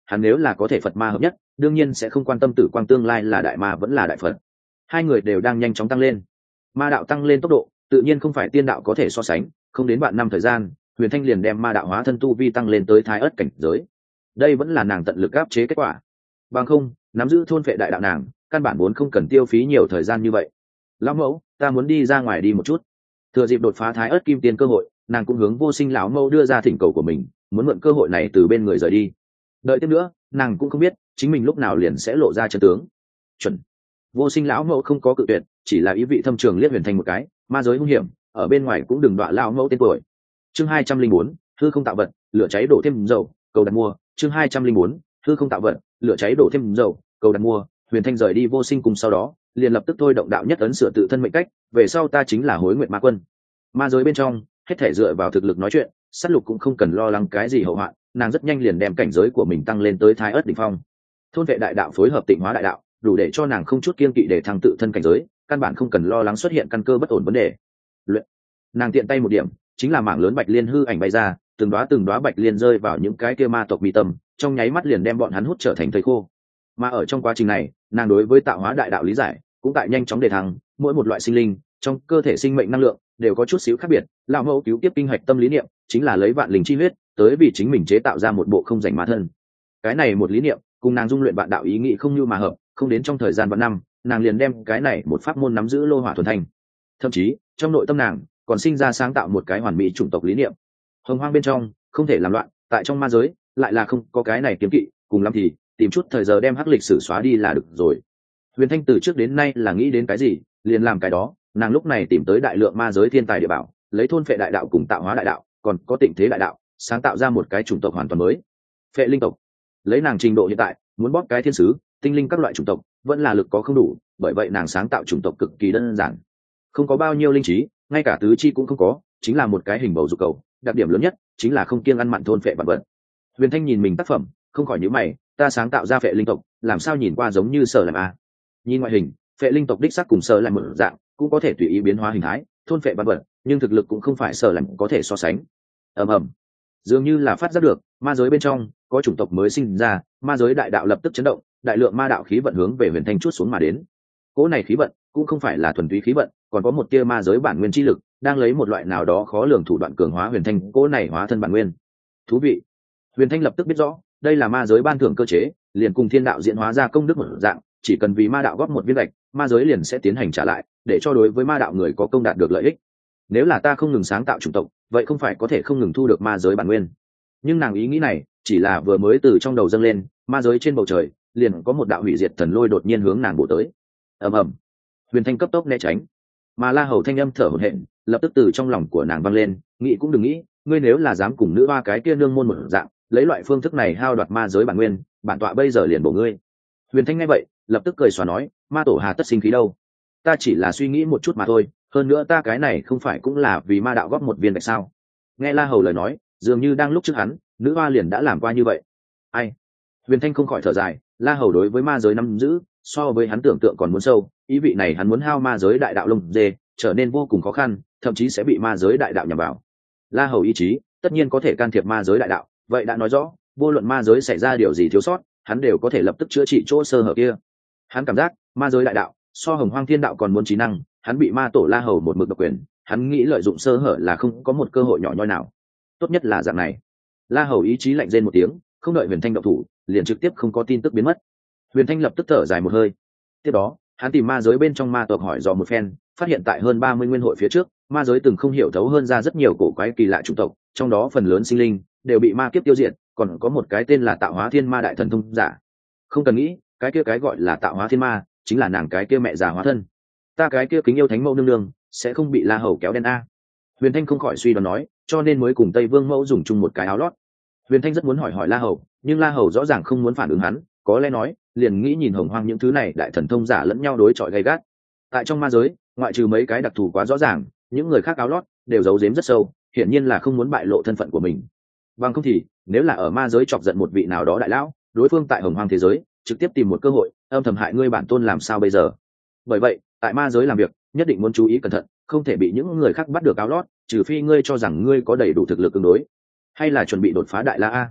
hắn nếu là có thể Phật ma hợp nhất, đương nhiên sẽ không quan tâm Tử Quang tương lai là đại ma vẫn là đại Phật. Hai người đều đang nhanh chóng tăng lên. Ma đạo tăng lên tốc độ, tự nhiên không phải tiên đạo có thể so sánh, không đến bạn năm thời gian, Huyền Thanh liền đem ma đạo hóa thân tu vi tăng lên tới Thái Ức cảnh giới. Đây vẫn là nàng tận lực áp chế kết quả. Bằng không, nắm giữ thôn phệ đại đạo nàng, căn bản vốn không cần tiêu phí nhiều thời gian như vậy. Lão mẫu, ta muốn đi ra ngoài đi một chút. Thừa dịp đột phá Thái Ức kim tiên cơ hội, nàng cũng hướng Vô Sinh lão mẫu đưa ra thỉnh cầu của mình, muốn mượn cơ hội này từ bên người rời đi. Đợi tiếp nữa, nàng cũng không biết chính mình lúc nào liền sẽ lộ ra chân tướng. Chuẩn. Vô Sinh lão mẫu không có cự tuyệt, chỉ là ý vị thâm trường liếc Huyền Thanh một cái, ma giới hung hiểm, ở bên ngoài cũng đừng đọa lão mẫu tên tuổi. Chương 204, hư không tạo vật, lửa cháy đổ thêm dầu, cầu đặt mua. Chương 204, hư không tạo vật, lửa cháy đổ thêm dầu, cầu đặt mua. Huyền Thanh rời đi Vô Sinh cùng sau đó, liền lập tức thôi động đạo nhất ấn sửa tự thân mệnh cách, về sau ta chính là Hối Nguyệt Ma Quân. Ma giới bên trong, hết thể dựa vào thực lực nói chuyện, sát lục cũng không cần lo lắng cái gì hậu hoạn, nàng rất nhanh liền đem cảnh giới của mình tăng lên tới Thái Ức đỉnh phong. Thôn vệ đại đạo phối hợp tịnh hóa đại đạo, đủ để cho nàng không chút kiêng kỵ để thăng tự thân cảnh giới, căn bản không cần lo lắng xuất hiện căn cơ bất ổn vấn đề. Luyện. Nàng tiện tay một điểm, chính là mảng lớn bạch liên hư ảnh bay ra, từng đóa bạch liên rơi vào những cái kia ma tộc bi tâm, trong nháy mắt liền đem bọn hắn hút trở thành thây khô. Mà ở trong quá trình này, nàng đối với tạo hóa đại đạo lý giải cũng tại nhanh chóng đề thăng, mỗi một loại sinh linh trong cơ thể sinh mệnh năng lượng đều có chút xíu khác biệt. Lão mẫu cứu tiếp kinh hạch tâm lý niệm chính là lấy vạn linh chi huyết tới vì chính mình chế tạo ra một bộ không rảnh ma thân. Cái này một lý niệm cùng nàng dung luyện vạn đạo ý nghĩ không như mà hợp, không đến trong thời gian vạn năm, nàng liền đem cái này một pháp môn nắm giữ lô hỏa thuần thành. Thậm chí trong nội tâm nàng còn sinh ra sáng tạo một cái hoàn mỹ chủng tộc lý niệm. Hồng hoang bên trong không thể làm loạn, tại trong ma giới lại là không có cái này kiếm kỵ, cùng lắm thì tìm chút thời giờ đem hắc lịch sử xóa đi là được rồi. Huyền Thanh từ trước đến nay là nghĩ đến cái gì liền làm cái đó, nàng lúc này tìm tới đại lượng ma giới thiên tài địa bảo, lấy thôn phệ đại đạo cùng tạo hóa đại đạo, còn có tịnh thế đại đạo, sáng tạo ra một cái chủng tộc hoàn toàn mới, phệ linh tộc. Lấy nàng trình độ hiện tại, muốn bóp cái thiên sứ tinh linh các loại chủng tộc vẫn là lực có không đủ, bởi vậy nàng sáng tạo chủng tộc cực kỳ đơn giản, không có bao nhiêu linh trí, ngay cả tứ chi cũng không có, chính là một cái hình bầu dục cầu, đặc điểm lớn nhất chính là không kiêng ăn mặn thôn phệ vạn vật. Huyền Thanh nhìn mình tác phẩm, không khỏi nhíu mày, ta sáng tạo ra phệ linh tộc, làm sao nhìn qua giống như Sở Làm a? Nhìn ngoại hình, phệ linh tộc đích xác cùng Sở Làm một dạng, cũng có thể tùy ý biến hóa hình thái, thôn phệ vạn vật, nhưng thực lực cũng không phải Sở Làm có thể so sánh. Ầm ầm, dường như là phát giác được ma giới bên trong có chủng tộc mới sinh ra, ma giới đại đạo lập tức chấn động, đại lượng ma đạo khí vận hướng về Huyền Thanh chút xuống mà đến. Cỗ này khí vận cũng không phải là thuần túy khí vận, còn có một tia ma giới bản nguyên chi lực đang lấy một loại nào đó khó lường thủ đoạn cường hóa Huyền Thanh cỗ này hóa thân bản nguyên. Thú vị. Huyền Thanh lập tức biết rõ, đây là ma giới ban thưởng cơ chế, liền cùng thiên đạo diễn hóa ra công đức một dạng, chỉ cần vì ma đạo góp một viên gạch, ma giới liền sẽ tiến hành trả lại, để cho đối với ma đạo người có công đạt được lợi ích. Nếu là ta không ngừng sáng tạo chủng tộc, vậy không phải có thể không ngừng thu được ma giới bản nguyên. Nhưng nàng ý nghĩ này chỉ là vừa mới từ trong đầu dâng lên, ma giới trên bầu trời liền có một đạo hủy diệt thần lôi đột nhiên hướng nàng bổ tới. Ầm ầm. Huyền Thanh cấp tốc né tránh, mà La Hầu thanh âm thở hổn hển lập tức từ trong lòng của nàng vang lên, nghĩ cũng đừng nghĩ, ngươi nếu là dám cùng nữ hoa cái kia nương môn một dạng, lấy loại phương thức này hao đoạt ma giới bản nguyên, bản tọa bây giờ liền bổ ngươi. Huyền Thanh nghe vậy lập tức cười xòa nói, ma tổ hà tất sinh khí đâu, ta chỉ là suy nghĩ một chút mà thôi, hơn nữa ta cái này không phải cũng là vì ma đạo góp một viên gạch sao? Nghe La Hầu lời nói, dường như đang lúc trước hắn, nữ hoa liền đã làm qua như vậy. Ai? Huyền Thanh không khỏi thở dài, La Hầu đối với ma giới nắm giữ so với hắn tưởng tượng còn muốn sâu, ý vị này hắn muốn hao ma giới đại đạo lông dê trở nên vô cùng khó khăn, thậm chí sẽ bị ma giới đại đạo nhằm vào. La Hầu ý chí tất nhiên có thể can thiệp ma giới đại đạo, vậy đã nói rõ vô luận ma giới xảy ra điều gì thiếu sót, hắn đều có thể lập tức chữa trị chỗ sơ hở kia. Hắn cảm giác ma giới đại đạo so Hồng Hoang Thiên đạo còn muốn trí năng, hắn bị ma tổ La Hầu một mực độc quyền, hắn nghĩ lợi dụng sơ hở là không có một cơ hội nhỏ nhoi nào. Tốt nhất là dạng này. La Hầu ý chí lạnh rên một tiếng, không đợi Huyền Thanh động thủ, liền trực tiếp không có tin tức biến mất. Huyền Thanh lập tức thở dài một hơi. Tiếp đó, hắn tìm ma giới bên trong ma tộc hỏi dò một phen, phát hiện tại hơn 30 nguyên hội phía trước, ma giới từng không hiểu thấu hơn ra rất nhiều cổ quái kỳ lạ chủng tộc, trong đó phần lớn sinh linh đều bị ma kiếp tiêu diệt, còn có một cái tên là Tạo Hóa Thiên Ma đại thần thông giả. Không cần nghĩ, cái kia cái gọi là Tạo Hóa Thiên Ma chính là nàng cái kia mẹ già hóa thân. Ta cái kia kính yêu thánh mẫu nương nương sẽ không bị La Hầu kéo đen a? Huyền Thanh không khỏi suy đoán nói, cho nên mới cùng Tây Vương mẫu dùng chung một cái áo lót. Huyền Thanh rất muốn hỏi La Hầu, nhưng La Hầu rõ ràng không muốn phản ứng hắn, có lẽ nói liền nghĩ nhìn Hồng Hoang những thứ này đại thần thông giả lẫn nhau đối chọi gay gắt. Tại trong ma giới, ngoại trừ mấy cái đặc thù quá rõ ràng, những người khác áo lót đều giấu giếm rất sâu, hiển nhiên là không muốn bại lộ thân phận của mình. Bằng không thì, nếu là ở ma giới chọc giận một vị nào đó đại lão, đối phương tại Hồng Hoang thế giới trực tiếp tìm một cơ hội âm thầm hại ngươi bản tôn làm sao bây giờ? Bởi vậy, tại ma giới làm việc, nhất định muốn chú ý cẩn thận, không thể bị những người khác bắt được áo lót, trừ phi ngươi cho rằng ngươi có đầy đủ thực lực ứng đối, hay là chuẩn bị đột phá đại la a.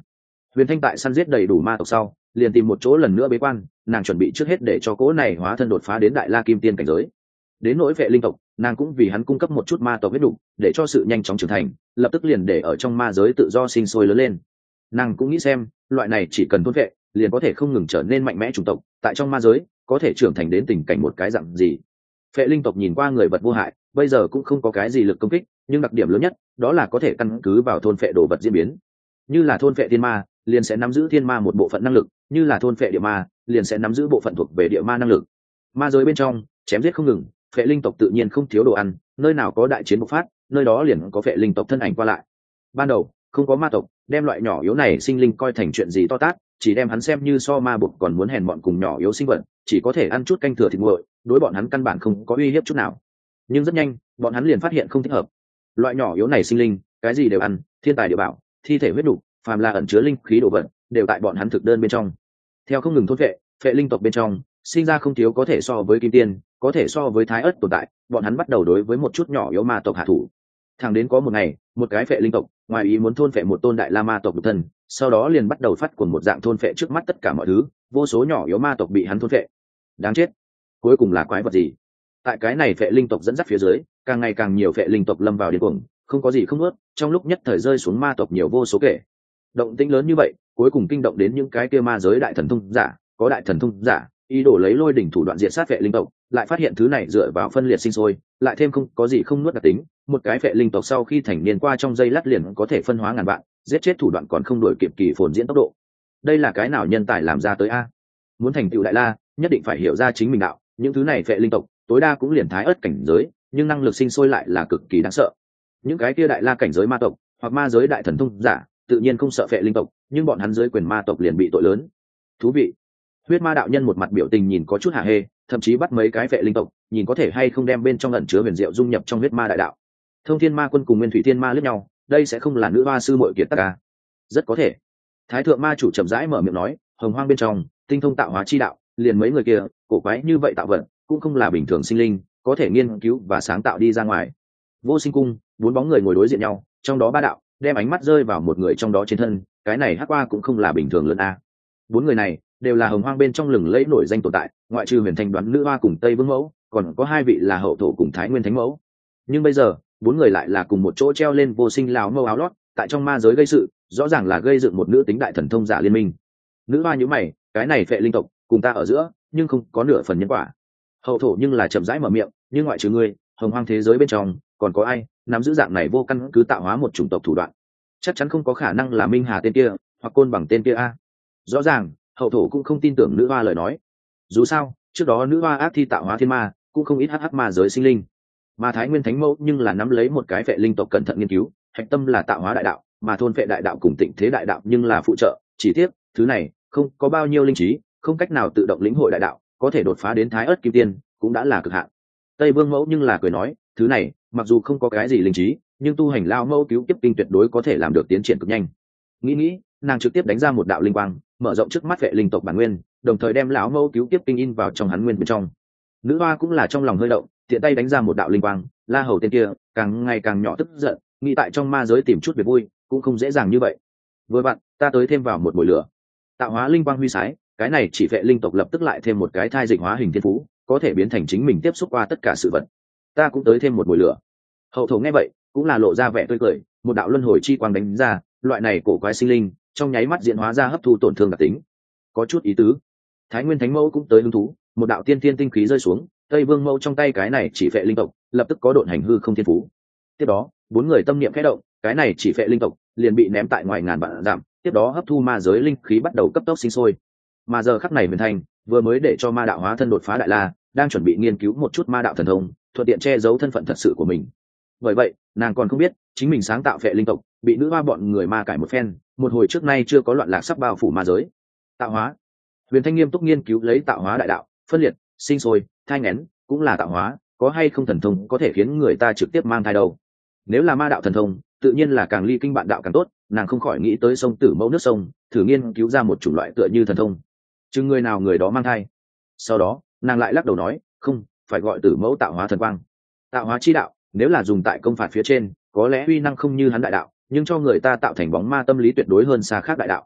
Huyền Thanh tại săn giết đầy đủ ma tộc sau, liền tìm một chỗ lần nữa bế quan, nàng chuẩn bị trước hết để cho cỗ này hóa thân đột phá đến đại la kim tiên cảnh giới. Đến nỗi vệ linh tộc, nàng cũng vì hắn cung cấp một chút ma tộc huyết đủ, để cho sự nhanh chóng trưởng thành, lập tức liền để ở trong ma giới tự do sinh sôi lớn lên. Nàng cũng nghĩ xem, loại này chỉ cần thôn vệ, liền có thể không ngừng trở nên mạnh mẽ chủng tộc, tại trong ma giới có thể trưởng thành đến tình cảnh một cái dạng gì. Vệ linh tộc nhìn qua người vật vô hại, bây giờ cũng không có cái gì lực công kích, nhưng đặc điểm lớn nhất đó là có thể căn cứ vào thôn vệ đồ vật diễn biến. Như là thôn vệ thiên ma, liền sẽ nắm giữ thiên ma một bộ phận năng lực, như là thôn vệ địa ma, liền sẽ nắm giữ bộ phận thuộc về địa ma năng lực. Ma giới bên trong chém giết không ngừng, vệ linh tộc tự nhiên không thiếu đồ ăn, nơi nào có đại chiến bộc phát, nơi đó liền có vệ linh tộc thân ảnh qua lại. Ban đầu không có ma tộc, đem loại nhỏ yếu này sinh linh coi thành chuyện gì to tát, chỉ đem hắn xem như so ma buộc còn muốn hèn bọn cùng nhỏ yếu sinh vật, chỉ có thể ăn chút canh thừa thịt nguội, đối bọn hắn căn bản không có uy hiếp chút nào. Nhưng rất nhanh, bọn hắn liền phát hiện không thích hợp. Loại nhỏ yếu này sinh linh, cái gì đều ăn, thiên tài địa bảo, thi thể huyết đủ, phàm là ẩn chứa linh khí đồ vật, đều tại bọn hắn thực đơn bên trong. Theo không ngừng thôn vệ, vệ linh tộc bên trong sinh ra không thiếu có thể so với kim tiên, có thể so với thái ớt tồn tại, bọn hắn bắt đầu đối với một chút nhỏ yếu ma tộc hạ thủ. Thẳng đến có một ngày, một cái vệ linh tộc ngoài ý muốn thôn vệ một tôn đại la ma tộc độc thân, sau đó liền bắt đầu phát cuồng một dạng thôn vệ trước mắt tất cả mọi thứ, vô số nhỏ yếu ma tộc bị hắn thôn vệ. Đáng chết, cuối cùng là quái vật gì? Tại cái này vệ linh tộc dẫn dắt phía dưới, càng ngày càng nhiều vệ linh tộc lâm vào điên cuồng, không có gì không ướt, trong lúc nhất thời rơi xuống ma tộc nhiều vô số kể. Động tĩnh lớn như vậy, cuối cùng kinh động đến những cái kia ma giới đại thần thông giả, có đại thần thông giả ý đồ lấy lôi đỉnh thủ đoạn diệt sát vệ linh tộc, lại phát hiện thứ này dựa vào phân liệt sinh sôi, lại thêm không có gì không nuốt đặc tính, một cái vệ linh tộc sau khi thành niên qua trong giây lát liền có thể phân hóa ngàn vạn, giết chết thủ đoạn còn không đổi kịp kỳ phồn diễn tốc độ. Đây là cái nào nhân tài làm ra tới a? Muốn thành tựu đại la, nhất định phải hiểu ra chính mình đạo, những thứ này vệ linh tộc tối đa cũng liền thái ớt cảnh giới, nhưng năng lực sinh sôi lại là cực kỳ đáng sợ. Những cái kia đại la cảnh giới ma tộc hoặc ma giới đại thần thông giả tự nhiên không sợ vệ linh tộc, nhưng bọn hắn dưới quyền ma tộc liền bị tội lớn. Thú vị. Huyết ma đạo nhân một mặt biểu tình nhìn có chút hả hê, thậm chí bắt mấy cái vệ linh tộc nhìn có thể hay không đem bên trong ẩn chứa huyền diệu dung nhập trong huyết ma đại đạo. Thông thiên ma quân cùng nguyên thủy thiên ma liếc nhau, đây sẽ không là nữ hoa sư muội kiệt tác à? Rất có thể. Thái thượng ma chủ chậm rãi mở miệng nói, hồng hoang bên trong tinh thông tạo hóa chi đạo, liền mấy người kia cổ quái như vậy tạo vật cũng không là bình thường sinh linh có thể nghiên cứu và sáng tạo đi ra ngoài. Vô sinh cung, bốn bóng người ngồi đối diện nhau, trong đó ba đạo đem ánh mắt rơi vào một người trong đó trên thân, cái này hắc qua cũng không là bình thường lớn a. Bốn người này đều là hồng hoang bên trong lừng lẫy nổi danh tồn tại, ngoại trừ huyền thanh đoán nữ hoa cùng tây vương mẫu, còn có hai vị là hậu thổ cùng thái nguyên thánh mẫu. Nhưng bây giờ bốn người lại là cùng một chỗ treo lên vô sinh lão mâu áo lót, tại trong ma giới gây sự, rõ ràng là gây dựng một nữ tính đại thần thông giả liên minh. Nữ hoa nhíu mày, cái này phệ linh tộc cùng ta ở giữa nhưng không có nửa phần nhân quả. Hậu thổ nhưng là chậm rãi mở miệng, nhưng ngoại trừ ngươi, hồng hoang thế giới bên trong còn có ai nắm giữ dạng này vô căn cứ tạo hóa một chủng tộc thủ đoạn? Chắc chắn không có khả năng là minh hà tên kia hoặc côn bằng tên kia a. Rõ ràng hậu thổ cũng không tin tưởng nữ hoa lời nói. Dù sao trước đó nữ hoa ác thi tạo hóa thiên ma cũng không ít hắc ma giới sinh linh, mà thái nguyên thánh mẫu nhưng là nắm lấy một cái phệ linh tộc cẩn thận nghiên cứu, hạch tâm là tạo hóa đại đạo, mà thôn phệ đại đạo cùng tịnh thế đại đạo nhưng là phụ trợ. Chỉ tiếc thứ này không có bao nhiêu linh trí, không cách nào tự động lĩnh hội đại đạo, có thể đột phá đến thái ớt kim tiên cũng đã là cực hạn. Tây vương mẫu nhưng là cười nói, thứ này mặc dù không có cái gì linh trí, nhưng tu hành lao mẫu cứu kiếp kinh tuyệt đối có thể làm được tiến triển cực nhanh. Nghĩ nàng trực tiếp đánh ra một đạo linh quang, mở rộng trước mắt vệ linh tộc bản nguyên, đồng thời đem lão mẫu cứu kiếp kinh in vào trong hắn nguyên bên trong. Nữ hoa cũng là trong lòng hơi động, tiện tay đánh ra một đạo linh quang. La hầu tên kia càng ngày càng nhỏ tức giận, nghĩ tại trong ma giới tìm chút việc vui cũng không dễ dàng như vậy. Vừa vặn ta tới thêm vào một mồi lửa. Tạo hóa linh quang huy sái, cái này chỉ vệ linh tộc lập tức lại thêm một cái thai dịch hóa hình thiên phú, có thể biến thành chính mình tiếp xúc qua tất cả sự vật. Ta cũng tới thêm một mồi lửa. Hậu thổ nghe vậy cũng là lộ ra vẻ tươi cười, một đạo luân hồi chi quang đánh ra, loại này cổ quái sinh linh trong nháy mắt diễn hóa ra hấp thu tổn thương đặc tính, có chút ý tứ. Thái nguyên thánh mẫu cũng tới hứng thú, một đạo tiên tiên tinh khí rơi xuống, tây vương mẫu trong tay cái này chỉ vệ linh tộc lập tức có độn hành hư không thiên phú. Tiếp đó bốn người tâm niệm khẽ động, cái này chỉ vệ linh tộc liền bị ném tại ngoài ngàn vạn dặm, tiếp đó hấp thu ma giới linh khí bắt đầu cấp tốc sinh sôi. Mà giờ khắc này huyền thành vừa mới để cho ma đạo hóa thân đột phá đại la, đang chuẩn bị nghiên cứu một chút ma đạo thần thông, thuận tiện che giấu thân phận thật sự của mình. Bởi vậy nàng còn không biết chính mình sáng tạo vệ linh tộc bị nữ hoa bọn người ma cải một phen, một hồi trước nay chưa có loạn lạc sắp bao phủ ma giới. Tạo hóa, huyền thanh nghiêm túc nghiên cứu lấy tạo hóa đại đạo, phân liệt, sinh sôi, thai nghén cũng là tạo hóa, có hay không thần thông có thể khiến người ta trực tiếp mang thai đâu? Nếu là ma đạo thần thông tự nhiên là càng ly kinh bạn đạo càng tốt. Nàng không khỏi nghĩ tới sông Tử Mẫu nước sông, thử nghiên cứu ra một chủng loại tựa như thần thông, chừng người nào người đó mang thai. Sau đó nàng lại lắc đầu nói, không phải gọi Tử Mẫu tạo hóa thần quang. Tạo hóa chi đạo nếu là dùng tại công phạt phía trên có lẽ uy năng không như hắn đại đạo, nhưng cho người ta tạo thành bóng ma tâm lý tuyệt đối hơn xa khác đại đạo.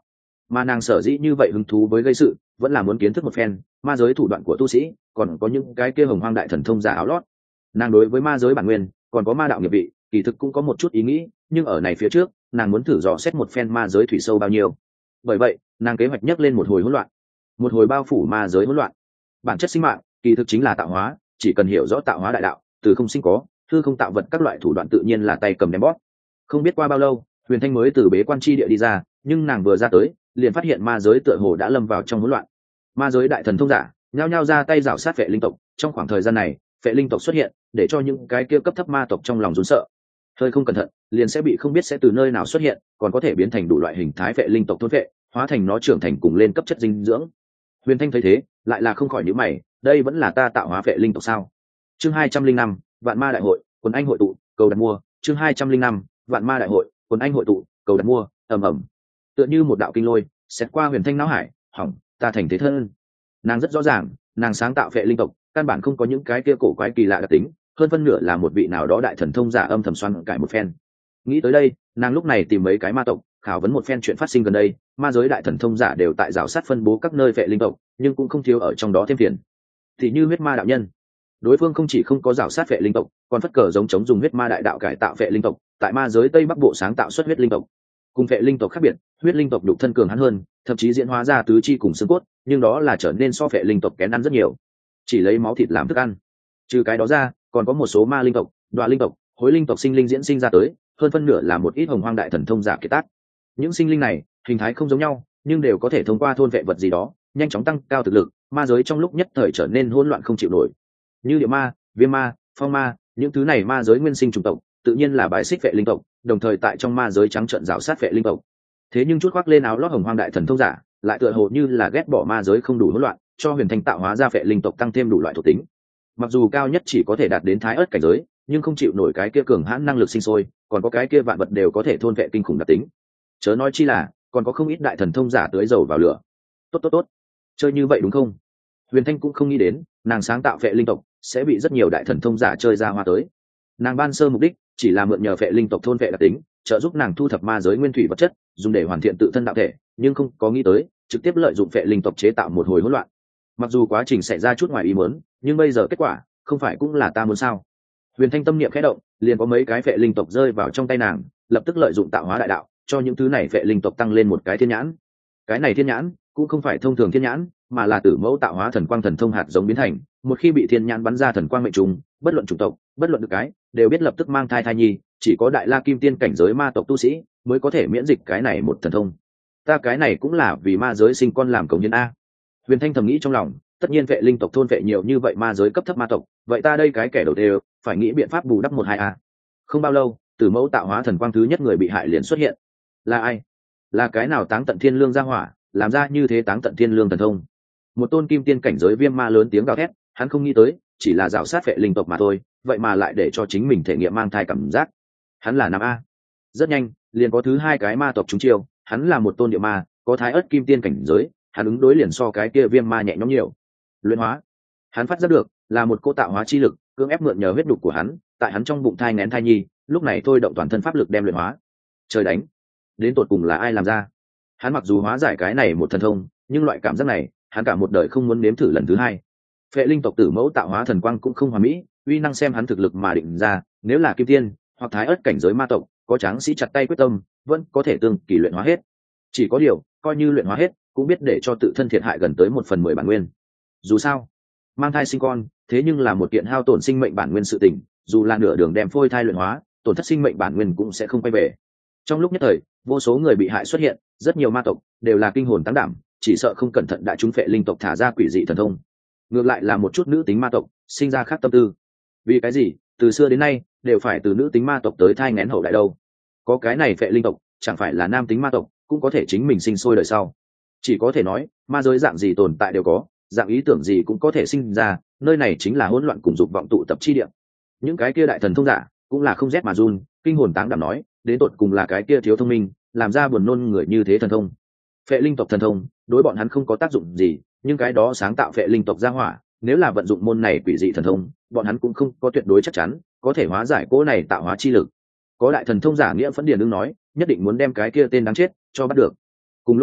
mà nàng sở dĩ như vậy hứng thú với gây sự vẫn là muốn kiến thức một phen ma giới thủ đoạn của tu sĩ, còn có những cái kia hồng hoang đại thần thông giả áo lót. Nàng đối với ma giới bản nguyên còn có ma đạo nghiệp vị kỳ thực cũng có một chút ý nghĩ, nhưng ở này phía trước nàng muốn thử dò xét một phen ma giới thủy sâu bao nhiêu. Bởi vậy nàng kế hoạch nhấc lên một hồi hỗn loạn, một hồi bao phủ ma giới hỗn loạn. Bản chất sinh mạng kỳ thực chính là tạo hóa, chỉ cần hiểu rõ tạo hóa đại đạo, từ không sinh có, hư không tạo vật, các loại thủ đoạn tự nhiên là tay cầm ném bóp. Không biết qua bao lâu Huyền Thanh mới từ bế quan chi địa đi ra, nhưng nàng vừa ra tới liền phát hiện ma giới tựa hồ đã lâm vào trong hỗn loạn. Ma giới đại thần thông giả nhao nhao ra tay rảo sát vệ linh tộc. Trong khoảng thời gian này vệ linh tộc xuất hiện để cho những cái kia cấp thấp ma tộc trong lòng run sợ, hơi không cẩn thận liền sẽ bị không biết sẽ từ nơi nào xuất hiện, còn có thể biến thành đủ loại hình thái vệ linh tộc thôn vệ, hóa thành nó trưởng thành cùng lên cấp chất dinh dưỡng. Huyền Thanh thấy thế lại là không khỏi nhíu mày, đây vẫn là ta tạo hóa vệ linh tộc sao? Chương 205, Vạn Ma đại hội, quần anh hội tụ, cầu đặt mua. Chương 205, Vạn Ma đại hội, quần anh hội tụ, cầu đặt mua. Ầm ầm, tựa như một đạo kinh lôi xét qua Huyền Thanh não hải, hỏng, ta thành thế thân. Nàng rất rõ ràng, nàng sáng tạo vệ linh tộc căn bản không có những cái kia cổ quái kỳ lạ đặc tính, hơn phân nửa là một vị nào đó đại thần thông giả âm thầm xoắn cải một phen. Nghĩ tới đây nàng lúc này tìm mấy cái ma tộc khảo vấn một phen chuyện phát sinh gần đây. Ma giới đại thần thông giả đều tại rào sát phân bố các nơi vệ linh tộc, nhưng cũng không thiếu ở trong đó thêm phiền. Thì như huyết ma đạo nhân, đối phương không chỉ không có rào sát vệ linh tộc, còn phất cờ giống chống dùng huyết ma đại đạo cải tạo vệ linh tộc, tại ma giới tây bắc bộ sáng tạo xuất huyết linh tộc. Cùng vệ linh tộc khác biệt, huyết linh tộc đục thân cường hắn hơn, thậm chí diễn hóa ra tứ chi cùng xương cốt, nhưng đó là trở nên so vệ linh tộc kén ăn rất nhiều, chỉ lấy máu thịt làm thức ăn. Trừ cái đó ra còn có một số ma linh tộc, đoạ linh tộc, hối linh tộc sinh linh diễn sinh ra tới, hơn phân nửa là một ít hồng hoang đại thần thông giả kiệt tác. Những sinh linh này hình thái không giống nhau, nhưng đều có thể thông qua thôn vệ vật gì đó nhanh chóng tăng cao thực lực. Ma giới trong lúc nhất thời trở nên hỗn loạn không chịu nổi, như địa ma, viêm ma, phong ma, những thứ này ma giới nguyên sinh chủng tộc tự nhiên là bái xích vệ linh tộc, đồng thời tại trong ma giới trắng trợn rào sát vệ linh tộc. Thế nhưng chút khoác lên áo lót hồng hoang đại thần thông giả lại tựa hồ như là ghét bỏ ma giới không đủ hỗn loạn, cho Huyền Thanh tạo hóa ra vệ linh tộc tăng thêm đủ loại thuộc tính. Mặc dù cao nhất chỉ có thể đạt đến thái ớt cảnh giới, nhưng không chịu nổi cái kia cường hãn năng lực sinh sôi, còn có cái kia vạn vật đều có thể thôn vệ kinh khủng đặc tính. Chớ nói chi là còn có không ít đại thần thông giả tưới dầu vào lửa. Tốt, chơi như vậy đúng không? Huyền Thanh cũng không nghĩ đến nàng sáng tạo vệ linh tộc sẽ bị rất nhiều đại thần thông giả chơi ra hoa tới. Nàng ban sơ mục đích chỉ là mượn nhờ vệ linh tộc thôn vệ đặc tính, trợ giúp nàng thu thập ma giới nguyên thủy vật chất, dùng để hoàn thiện tự thân đạo thể, nhưng không có nghĩ tới trực tiếp lợi dụng vệ linh tộc chế tạo một hồi hỗn loạn. Mặc dù quá trình xảy ra chút ngoài ý muốn, nhưng bây giờ kết quả không phải cũng là ta muốn sao? Huyền Thanh tâm niệm khẽ động, liền có mấy cái vệ linh tộc rơi vào trong tay nàng, lập tức lợi dụng tạo hóa đại đạo cho những thứ này vệ linh tộc tăng lên một cái thiên nhãn. Cái này thiên nhãn cũng không phải thông thường thiên nhãn, mà là tử mẫu tạo hóa thần quang thần thông hạt giống biến thành. Một khi bị thiên nhãn bắn ra thần quang mệnh trùng, bất luận chủng tộc, bất luận được cái, đều biết lập tức mang thai thai nhi. Chỉ có đại la kim tiên cảnh giới ma tộc tu sĩ mới có thể miễn dịch cái này một thần thông. Ta cái này cũng là vì ma giới sinh con làm cống hiến a. Huyền Thanh thầm nghĩ trong lòng, tất nhiên vệ linh tộc thôn vệ nhiều như vậy ma giới cấp thấp ma tộc, vậy ta đây cái kẻ đầu đều phải nghĩ biện pháp bù đắp 1-2 a. Không bao lâu tử mẫu tạo hóa thần quang thứ nhất người bị hại liền xuất hiện. Là ai? Là cái nào táng tận thiên lương ra hỏa làm ra như thế táng tận thiên lương thần thông? Một tôn kim tiên cảnh giới viêm ma lớn tiếng gào thét, hắn không nghĩ tới chỉ là rào sát vệ linh tộc mà thôi, vậy mà lại để cho chính mình thể nghiệm mang thai cảm giác. Hắn là nam a. Rất nhanh liền có thứ hai cái ma tộc trúng chiêu, hắn là một tôn địa ma, có thái ớt kim tiên cảnh giới, hắn ứng đối liền so cái kia viêm ma nhẹ nhõm nhiều. Luyện hóa, hắn phát giác được là một cô tạo hóa chi lực cưỡng ép mượn nhờ huyết đục của hắn, tại hắn trong bụng thai nghén thai nhi, lúc này thôi động toàn thân pháp lực đem luyện hóa. Trời đánh, đến tột cùng là ai làm ra? Hắn mặc dù hóa giải cái này một thần thông, nhưng loại cảm giác này hắn cả một đời không muốn nếm thử lần thứ hai. Phệ linh tộc tử mẫu tạo hóa thần quang cũng không hoàn mỹ, uy năng xem hắn thực lực mà định ra, nếu là kim tiên hoặc thái ớt cảnh giới ma tộc, có tráng sĩ chặt tay quyết tâm vẫn có thể tương kỳ luyện hóa hết. Chỉ có điều coi như luyện hóa hết cũng biết để cho tự thân thiệt hại gần tới 1/10 bản nguyên. Dù sao mang thai sinh con thế nhưng là một kiện hao tổn sinh mệnh bản nguyên sự tình, dù là nửa đường đem phôi thai luyện hóa, tổn thất sinh mệnh bản nguyên cũng sẽ không quay về. Trong lúc nhất thời vô số người bị hại xuất hiện, rất nhiều ma tộc đều là kinh hồn táng đảm, chỉ sợ không cẩn thận đã trúng phệ linh tộc thả ra quỷ dị thần thông. Ngược lại là một chút nữ tính ma tộc sinh ra khác tâm tư. Vì cái gì từ xưa đến nay đều phải từ nữ tính ma tộc tới thai nghén hậu đại đâu? Có cái này phệ linh tộc chẳng phải là nam tính ma tộc cũng có thể chính mình sinh sôi đời sau? Chỉ có thể nói ma giới dạng gì tồn tại đều có, dạng ý tưởng gì cũng có thể sinh ra, nơi này chính là hỗn loạn cùng dục vọng tụ tập chi địa. Những cái kia đại thần thông giả cũng là không rét mà run, kinh hồn táng đảm nói, đến tột cùng là cái kia thiếu thông minh làm ra buồn nôn người như thế thần thông. Phệ linh tộc thần thông đối bọn hắn không có tác dụng gì, nhưng cái đó sáng tạo phệ linh tộc ra hỏa, nếu là vận dụng môn này quỷ dị thần thông, bọn hắn cũng không có tuyệt đối chắc chắn có thể hóa giải cỗ này tạo hóa chi lực. Có đại thần thông giả nghĩa phẫn điền đương nói, nhất định muốn đem cái kia tên đáng chết cho bắt được. Cùng lúc đó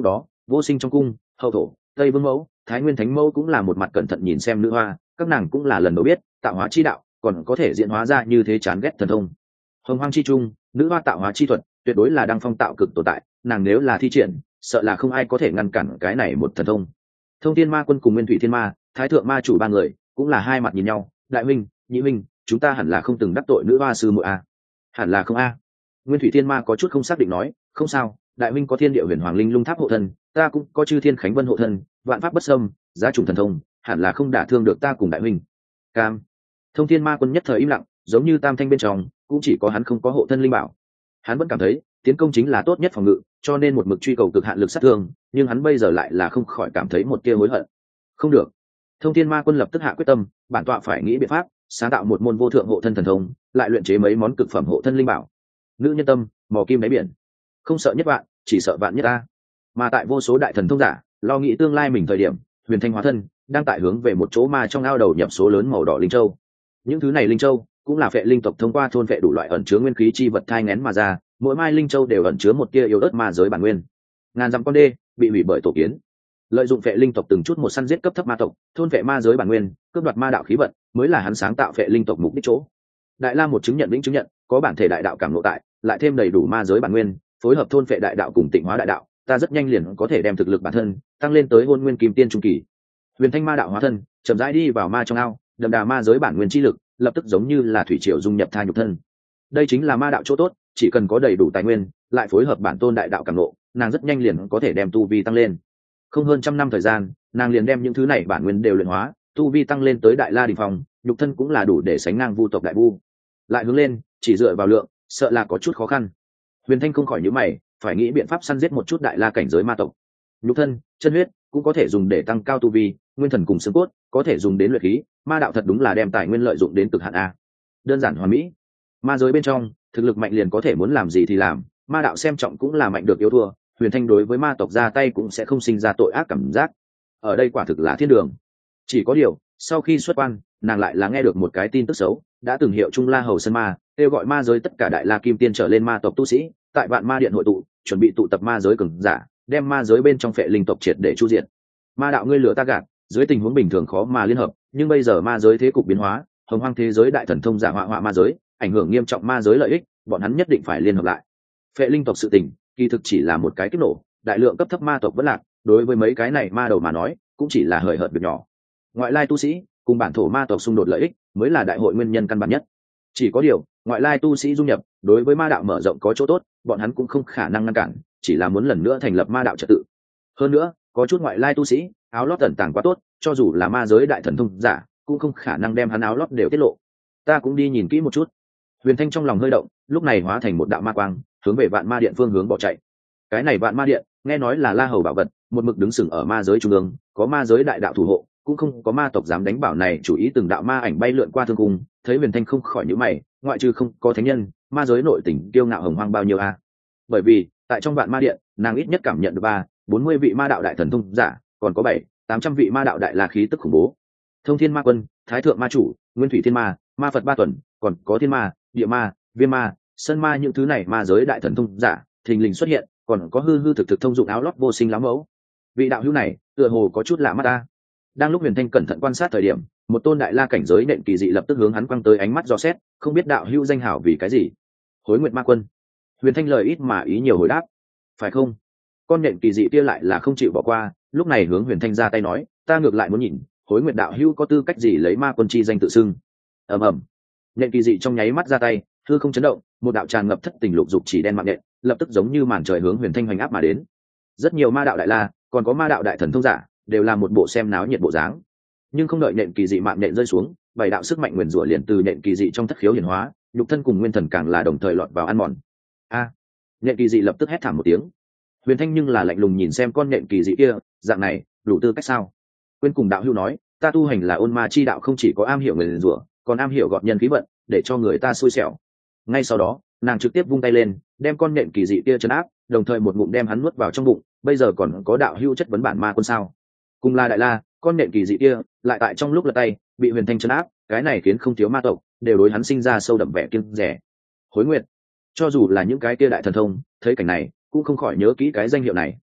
Vô Sinh trong cung, Hậu Thổ, Tây Vương Mẫu, Thái Nguyên Thánh Mẫu cũng là một mặt cẩn thận nhìn xem nữ hoa, các nàng cũng là lần đầu biết tạo hóa chi đạo còn có thể diễn hóa ra như thế chán ghét thần thông. Hồng Hoang chi trung, nữ hoa tạo hóa chi thuật tuyệt đối là đăng phong tạo cực tồn tại, nàng nếu là thi triển, sợ là không ai có thể ngăn cản cái này một thần thông. Thông Thiên Ma Quân cùng Nguyên Thủy Thiên Ma, Thái Thượng Ma Chủ ba người cũng là hai mặt nhìn nhau, đại huynh, nhị huynh, chúng ta hẳn là không từng đắc tội nữ hoa sư muội a? Hẳn là không a? Nguyên Thủy Thiên Ma có chút không xác định nói, không sao, đại huynh có Thiên Địa Huyền Hoàng Linh Lung Tháp hộ thân, ta cũng có Chư Thiên Khánh Vân hộ thân, vạn pháp bất xâm, giá trùng thần thông, hẳn là không đả thương được ta cùng đại huynh. Cam. Thông Thiên Ma Quân nhất thời im lặng, giống như tam thanh bên trong, cũng chỉ có hắn không có hộ thân linh bảo. Hắn vẫn cảm thấy tiến công chính là tốt nhất phòng ngự, cho nên một mực truy cầu cực hạn lực sát thương, nhưng hắn bây giờ lại là không khỏi cảm thấy một tia hối hận. Không được. Thông Thiên Ma Quân lập tức hạ quyết tâm, bản tọa phải nghĩ biện pháp sáng tạo một môn vô thượng hộ thân thần thông, lại luyện chế mấy món cực phẩm hộ thân linh bảo. Nữ nhân tâm, mò kim đáy biển, không sợ nhất vạn, chỉ sợ vạn nhất ta. Mà tại vô số đại thần thông giả lo nghĩ tương lai mình thời điểm, Huyền Thanh hóa thân đang tại hướng về một chỗ ma trong ao đầu nhập số lớn màu đỏ linh châu. Những thứ này linh châu cũng là phệ linh tộc thông qua thôn phệ đủ loại ẩn chứa nguyên khí chi vật thai nghén mà ra, mỗi mai linh châu đều ẩn chứa một tia yếu ớt ma giới bản nguyên. Ngàn dặm con đê bị hủy bởi tổ kiến, lợi dụng phệ linh tộc từng chút một săn giết cấp thấp ma tộc, thôn phệ ma giới bản nguyên, cướp đoạt ma đạo khí vận, mới là hắn sáng tạo phệ linh tộc mục đích chỗ. Đại la một chứng nhận lĩnh chứng nhận, có bản thể đại đạo cảm ngộ tại, lại thêm đầy đủ ma giới bản nguyên, phối hợp thôn phệ đại đạo cùng tịnh hóa đại đạo, ta rất nhanh liền có thể đem thực lực bản thân tăng lên tới hôn nguyên kim tiên trung kỳ. Huyền Thanh ma đạo hóa thân chậm rãi đi vào ma trong ao, đậm đà ma giới bản nguyên chi lực lập tức giống như là thủy triều dung nhập tha nhục thân. Đây chính là ma đạo chỗ tốt, chỉ cần có đầy đủ tài nguyên, lại phối hợp bản tôn đại đạo cảm ngộ, nàng rất nhanh liền có thể đem tu vi tăng lên. Không hơn trăm năm thời gian, nàng liền đem những thứ này bản nguyên đều luyện hóa, tu vi tăng lên tới đại la đỉnh phong, nhục thân cũng là đủ để sánh ngang vu tộc đại vu. Lại hướng lên, chỉ dựa vào lượng, sợ là có chút khó khăn. Huyền Thanh không khỏi nhíu mày, phải nghĩ biện pháp săn giết một chút đại la cảnh giới ma tộc. Nhục thân, chân huyết cũng có thể dùng để tăng cao tu vi, nguyên thần cùng xương cốt có thể dùng đến luyện khí, ma đạo thật đúng là đem tài nguyên lợi dụng đến cực hạn a. Đơn giản hoàn mỹ. Ma giới bên trong, thực lực mạnh liền có thể muốn làm gì thì làm, ma đạo xem trọng cũng là mạnh được yếu thua, Huyền Thanh đối với ma tộc ra tay cũng sẽ không sinh ra tội ác cảm giác. Ở đây quả thực là thiên đường. Chỉ có điều, sau khi xuất quan, nàng lại là nghe được một cái tin tức xấu, đã từng hiệu Trung La Hầu Sơn Ma, kêu gọi ma giới tất cả đại la kim tiên trở lên ma tộc tu sĩ, tại Vạn Ma Điện hội tụ, chuẩn bị tụ tập ma giới cường giả, đem ma giới bên trong phệ linh tộc triệt để chu diệt. Ma đạo ngươi lừa ta gạt, dưới tình huống bình thường khó mà liên hợp, nhưng bây giờ ma giới thế cục biến hóa, hồng hoang thế giới đại thần thông giả họa ma giới, ảnh hưởng nghiêm trọng ma giới lợi ích, bọn hắn nhất định phải liên hợp lại. Phệ linh tộc sự tình, kỳ thực chỉ là một cái kích nổ, đại lượng cấp thấp ma tộc vẫn lạc, đối với mấy cái này ma đầu mà nói, cũng chỉ là hời hợt việc nhỏ. Ngoại lai tu sĩ cùng bản thổ ma tộc xung đột lợi ích, mới là đại hội nguyên nhân căn bản nhất. Chỉ có điều, ngoại lai tu sĩ dung nhập, đối với ma đạo mở rộng có chỗ tốt, bọn hắn cũng không khả năng ngăn cản, chỉ là muốn lần nữa thành lập ma đạo trật tự. Hơn nữa, có chút ngoại lai tu sĩ, áo lót ẩn tàng quá tốt, cho dù là ma giới đại thần thông giả, cũng không khả năng đem hắn áo lót đều tiết lộ. Ta cũng đi nhìn kỹ một chút. Huyền Thanh trong lòng hơi động, lúc này hóa thành một đạo ma quang, hướng về Vạn Ma Điện phương hướng bỏ chạy. Cái này Vạn Ma Điện, nghe nói là La Hầu bảo vật, một mực đứng sừng ở ma giới trung ương, có ma giới đại đạo thủ hộ, cũng không có ma tộc dám đánh bảo này, chủ ý từng đạo ma ảnh bay lượn qua thương cung, thấy Huyền Thanh không khỏi nhíu mày, ngoại trừ không có thánh nhân, ma giới nội tình kiêu ngạo hồng hoang bao nhiêu a? Bởi vì, tại trong Vạn Ma Điện, nàng ít nhất cảm nhận được 40 vị ma đạo đại thần thông giả, còn có 700-800 vị ma đạo đại la khí tức khủng bố. Thông Thiên Ma Quân, Thái Thượng Ma Chủ, Nguyên Thủy Thiên Ma, Ma Phật Ba Tuần, còn có Thiên Ma, Địa Ma, Viêm Ma, Sơn Ma, những thứ này ma giới đại thần thông giả thình lình xuất hiện, còn có hư thực thông dụng áo lót vô sinh lắm mẫu. Vị đạo hữu này tựa hồ có chút lạ mắt ta. Đang lúc Huyền Thanh cẩn thận quan sát thời điểm, một tôn đại la cảnh giới nện kỳ dị lập tức hướng hắn quăng tới ánh mắt dò xét, không biết đạo hữu danh hảo vì cái gì. Hối Nguyệt Ma Quân. Huyền Thanh lời ít mà ý nhiều hồi đáp. Phải không? Con nện kỳ dị kia lại là không chịu bỏ qua, lúc này hướng Huyền Thanh ra tay nói, ta ngược lại muốn nhìn, Hối Nguyệt đạo hữu có tư cách gì lấy ma quân chi danh tự xưng. Ầm. Nện kỳ dị trong nháy mắt ra tay, hư không chấn động, một đạo tràn ngập thất tình lục dục chỉ đen mạng nện, lập tức giống như màn trời hướng Huyền Thanh hoành áp mà đến. Rất nhiều ma đạo đại la, còn có ma đạo đại thần thông giả, đều là một bộ xem náo nhiệt bộ dáng. Nhưng không đợi nện kỳ dị mạng nện rơi xuống, bảy đạo sức mạnh nguyền rủa liền từ nện kỳ dị trong thất khiếu hiển hóa, nhục thân cùng nguyên thần càng là đồng thời lọt vào ăn mòn. A! Nện kỳ dị lập tức hét thảm một tiếng. Huyền Thanh nhưng là lạnh lùng nhìn xem con nện kỳ dị kia, dạng này, đủ tư cách sao? Quên cùng đạo hữu nói, ta tu hành là ôn ma chi đạo, không chỉ có am hiểu nguyền rủa, còn am hiểu gọt nhân khí vận, để cho người ta xui xẻo. Ngay sau đó, nàng trực tiếp vung tay lên, đem con nện kỳ dị kia trấn áp, đồng thời một ngụm đem hắn nuốt vào trong bụng. Bây giờ còn có đạo hữu chất vấn bản ma quân sao? Cùng là đại la, con nện kỳ dị kia lại tại trong lúc lật tay bị Huyền Thanh trấn áp, cái này khiến không thiếu ma tộc đều đối hắn sinh ra sâu đậm vẻ kiêng dè. Hối Nguyệt, cho dù là những cái kia đại thần thông thấy cảnh này cũng không khỏi nhớ kỹ cái danh hiệu này.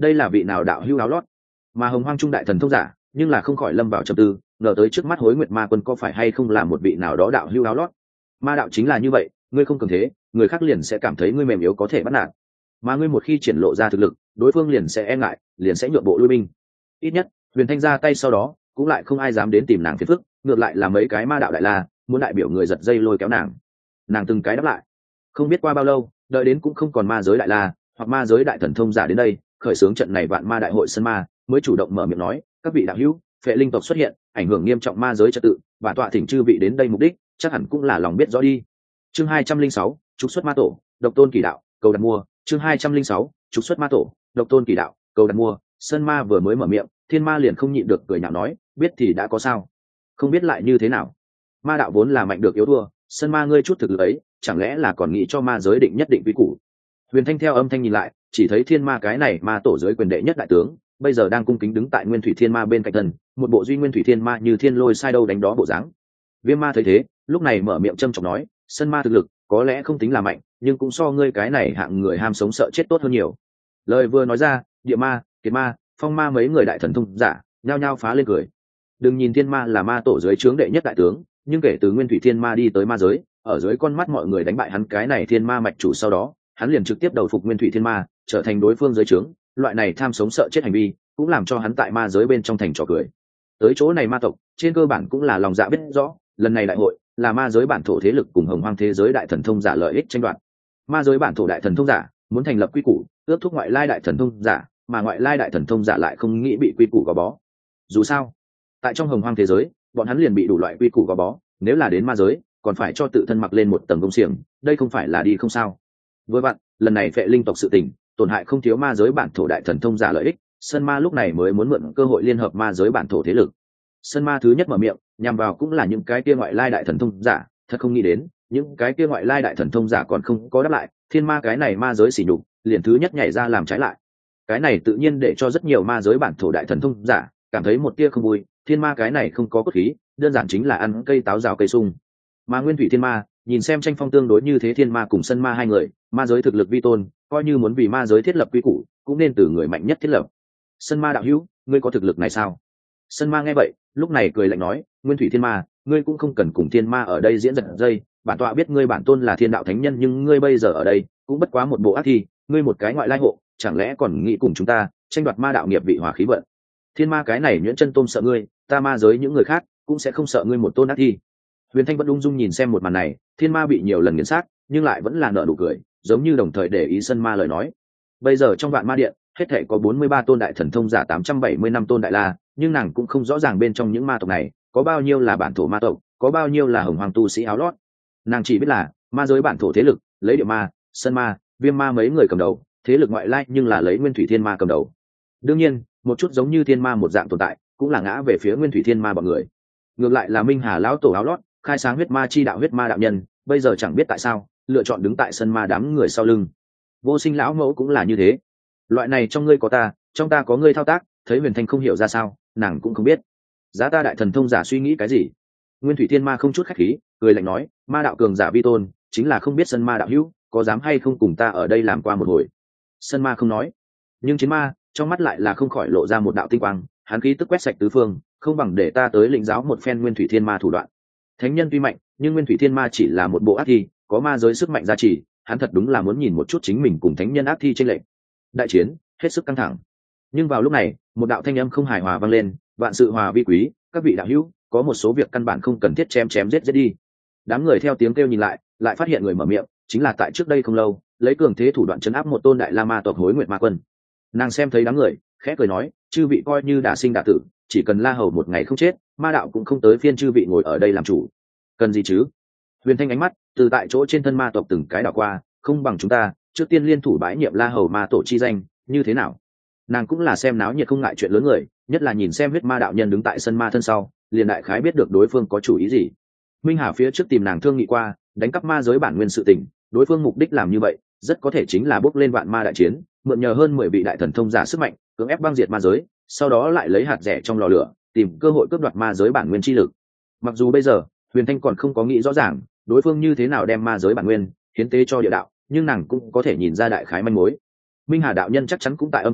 đây là vị nào đạo hưu áo lót? Mà Hồng Hoang Trung đại thần thông giả nhưng là không khỏi lâm vào trầm tư, ngờ tới trước mắt Hối Nguyệt Ma Quân có phải hay không là một vị nào đó đạo hưu áo lót. Ma đạo chính là như vậy, ngươi không cường thế, người khác liền sẽ cảm thấy ngươi mềm yếu có thể bắt nạt, mà ngươi một khi triển lộ ra thực lực, đối phương liền sẽ e ngại, liền sẽ nhượng bộ lui binh. Ít nhất Huyền Thanh ra tay sau đó cũng lại không ai dám đến tìm nàng phiền phức, ngược lại là mấy cái ma đạo đại la muốn đại biểu người giật dây lôi kéo nàng từng cái đáp lại. Không biết qua bao lâu, đợi đến cũng không còn ma giới đại la hoặc ma giới đại thần thông giả đến đây khởi xướng trận này vạn ma đại hội sân ma, mới chủ động mở miệng nói, các vị đạo hữu, phệ linh tộc xuất hiện ảnh hưởng nghiêm trọng ma giới trật tự, và tọa thỉnh chư vị đến đây mục đích chắc hẳn cũng là lòng biết rõ đi. Chương 206, trục xuất ma tổ, độc tôn kỳ đạo, cầu đặt mua. Chương 206, trục xuất ma tổ, độc tôn kỳ đạo, cầu đặt mua. Sơn ma vừa mới mở miệng, thiên ma liền không nhịn được cười nhạo nói, biết thì đã có sao, không biết lại như thế nào. Ma đạo vốn là mạnh được yếu thua, Sơn ma ngươi chút thực lực ấy chẳng lẽ là còn nghĩ cho ma giới định nhất định quy củ. Huyền Thanh theo âm thanh nhìn lại, chỉ thấy thiên ma cái này ma tổ dưới quyền đệ nhất đại tướng bây giờ đang cung kính đứng tại Nguyên Thủy Thiên Ma bên cạnh thân, một bộ duy Nguyên Thủy Thiên Ma như thiên lôi sai đâu đánh đó bộ dáng. Viêm ma thấy thế, lúc này mở miệng châm chọc nói, Sơn ma thực lực có lẽ không tính là mạnh, nhưng cũng so ngươi cái này hạng người ham sống sợ chết tốt hơn nhiều. Lời vừa nói ra, địa ma, kiệt ma, phong ma mấy người đại thần thông giả nhao nhao phá lên cười. Đừng nhìn thiên ma là ma tổ dưới trướng đệ nhất đại tướng, nhưng kể từ Nguyên Thủy Thiên Ma đi tới ma giới, ở dưới con mắt mọi người đánh bại hắn cái này thiên ma mạch chủ sau đó, hắn liền trực tiếp đầu phục Nguyên Thủy Thiên Ma, trở thành đối phương dưới trướng. Loại này tham sống sợ chết hành vi cũng làm cho hắn tại ma giới bên trong thành trò cười. Tới chỗ này ma tộc trên cơ bản cũng là lòng dạ biết rõ, lần này đại hội là ma giới bản thổ thế lực cùng Hồng Hoang thế giới đại thần thông giả lợi ích tranh đoạt. Ma giới bản thổ đại thần thông giả muốn thành lập quy củ ước thúc ngoại lai đại thần thông giả, mà ngoại lai đại thần thông giả lại không nghĩ bị quy củ gò bó. Dù sao tại trong Hồng Hoang thế giới bọn hắn liền bị đủ loại quy củ gò bó, nếu là đến ma giới còn phải cho tự thân mặc lên một tầng công xiềng, đây không phải là đi không sao. Với bạn lần này phệ linh tộc sự tình tổn hại không thiếu ma giới bản thổ đại thần thông giả lợi ích, Sơn Ma lúc này mới muốn mượn cơ hội liên hợp ma giới bản thổ thế lực. Sơn Ma thứ nhất mở miệng nhằm vào cũng là những cái kia ngoại lai đại thần thông giả, thật không nghĩ đến những cái kia ngoại lai đại thần thông giả còn không có đáp lại, thiên ma cái này ma giới xỉ nhục liền thứ nhất nhảy ra làm trái lại. Cái này tự nhiên để cho rất nhiều ma giới bản thổ đại thần thông giả cảm thấy một tia không vui, thiên ma cái này không có cốt khí, đơn giản chính là ăn cây táo rào cây sung. Mà Nguyên Thủy Thiên Ma nhìn xem tranh phong tương đối như thế, thiên ma cùng Sơn Ma hai người, ma giới thực lực vi tôn, coi như muốn vì ma giới thiết lập quy củ cũng nên từ người mạnh nhất thiết lập. Sơn Ma đạo hữu, ngươi có thực lực này sao? Sơn Ma nghe vậy lúc này cười lạnh nói, Nguyên Thủy Thiên Ma, ngươi cũng không cần cùng thiên ma ở đây diễn giật dây, bản tọa biết ngươi bản tôn là thiên đạo thánh nhân, nhưng ngươi bây giờ ở đây cũng bất quá một bộ ác thi, ngươi một cái ngoại lai hộ, chẳng lẽ còn nghĩ cùng chúng ta tranh đoạt ma đạo nghiệp vị hòa khí vận? Thiên ma cái này nhuyễn chân tôm sợ ngươi, ta ma giới những người khác cũng sẽ không sợ ngươi một tôn ác thi. Huyền Thanh vẫn ung dung nhìn xem một màn này, thiên ma bị nhiều lần nghiền sát nhưng lại vẫn là nở nụ cười, giống như đồng thời để ý Sơn Ma lời nói. Bây giờ trong vạn ma điện hết thể có 43 tôn đại thần thông giả, 875 tôn đại la, nhưng nàng cũng không rõ ràng bên trong những ma tộc này có bao nhiêu là bản thổ ma tộc, có bao nhiêu là Hồng Hoang tu sĩ áo lót. Nàng chỉ biết là ma giới bản thổ thế lực lấy Địa Ma, Sơn Ma, Viêm Ma mấy người cầm đầu, thế lực ngoại lai nhưng là lấy Nguyên Thủy Thiên Ma cầm đầu. Đương nhiên một chút giống như thiên ma một dạng tồn tại cũng là ngã về phía Nguyên Thủy Thiên Ma bọn người. Ngược lại là Minh Hà lão tổ áo lót, khai sáng huyết ma chi đạo huyết ma đạo nhân, bây giờ chẳng biết tại sao lựa chọn đứng tại sân ma đám người sau lưng. Vô Sinh lão mẫu cũng là như thế, loại này trong ngươi có ta, trong ta có ngươi thao tác, thấy Huyền Thanh không hiểu ra sao, nàng cũng không biết giá ta đại thần thông giả suy nghĩ cái gì. Nguyên Thủy Thiên Ma không chút khách khí cười lạnh nói, ma đạo cường giả vi tôn chính là không biết sân ma đạo hữu có dám hay không cùng ta ở đây làm qua một hồi. Sân ma không nói, nhưng chiến ma trong mắt lại là không khỏi lộ ra một đạo tinh quang, hắn khí tức quét sạch tứ phương, không bằng để ta tới lĩnh giáo một phen Nguyên Thủy Thiên Ma thủ đoạn. Thánh nhân tuy mạnh nhưng Nguyên Thủy Thiên Ma chỉ là một bộ ác thi, có ma giới sức mạnh gia trì, hắn thật đúng là muốn nhìn một chút chính mình cùng thánh nhân ác thi chênh lệch. Đại chiến hết sức căng thẳng, nhưng vào lúc này một đạo thanh âm không hài hòa vang lên, vạn sự hòa vi quý, các vị đạo hữu, có một số việc căn bản không cần thiết chém giết đi. Đám người theo tiếng kêu nhìn lại, lại phát hiện người mở miệng chính là tại trước đây không lâu lấy cường thế thủ đoạn trấn áp một tôn đại la ma tộc Hối Nguyệt Ma Quân. Nàng xem thấy đám người khẽ cười nói, chư vị coi như đã sinh đã tử, chỉ cần La Hầu một ngày không chết, ma đạo cũng không tới phiên chư vị ngồi ở đây làm chủ. Cần gì chứ? Huyền Thanh ánh mắt từ tại chỗ trên thân ma tộc từng cái đảo qua, không bằng chúng ta trước tiên liên thủ bãi nhiệm La Hầu ma tổ chi danh, như thế nào? Nàng cũng là xem náo nhiệt không ngại chuyện lớn người, nhất là nhìn xem huyết ma đạo nhân đứng tại sân ma thân sau, liền đại khái biết được đối phương có chủ ý gì. Minh Hà phía trước tìm nàng thương nghị qua đánh cắp ma giới bản nguyên sự tình, đối phương mục đích làm như vậy rất có thể chính là bước lên vạn ma đại chiến, mượn nhờ hơn 10 vị đại thần thông giả sức mạnh cưỡng ép băng diệt ma giới, sau đó lại lấy hạt rẻ trong lò lửa tìm cơ hội cướp đoạt ma giới bản nguyên chi lực. Mặc dù bây giờ Huyền Thanh còn không có nghĩ rõ ràng đối phương như thế nào đem ma giới bản nguyên hiến tế cho địa đạo, nhưng nàng cũng có thể nhìn ra đại khái manh mối. Minh Hà đạo nhân chắc chắn cũng tại âm thầm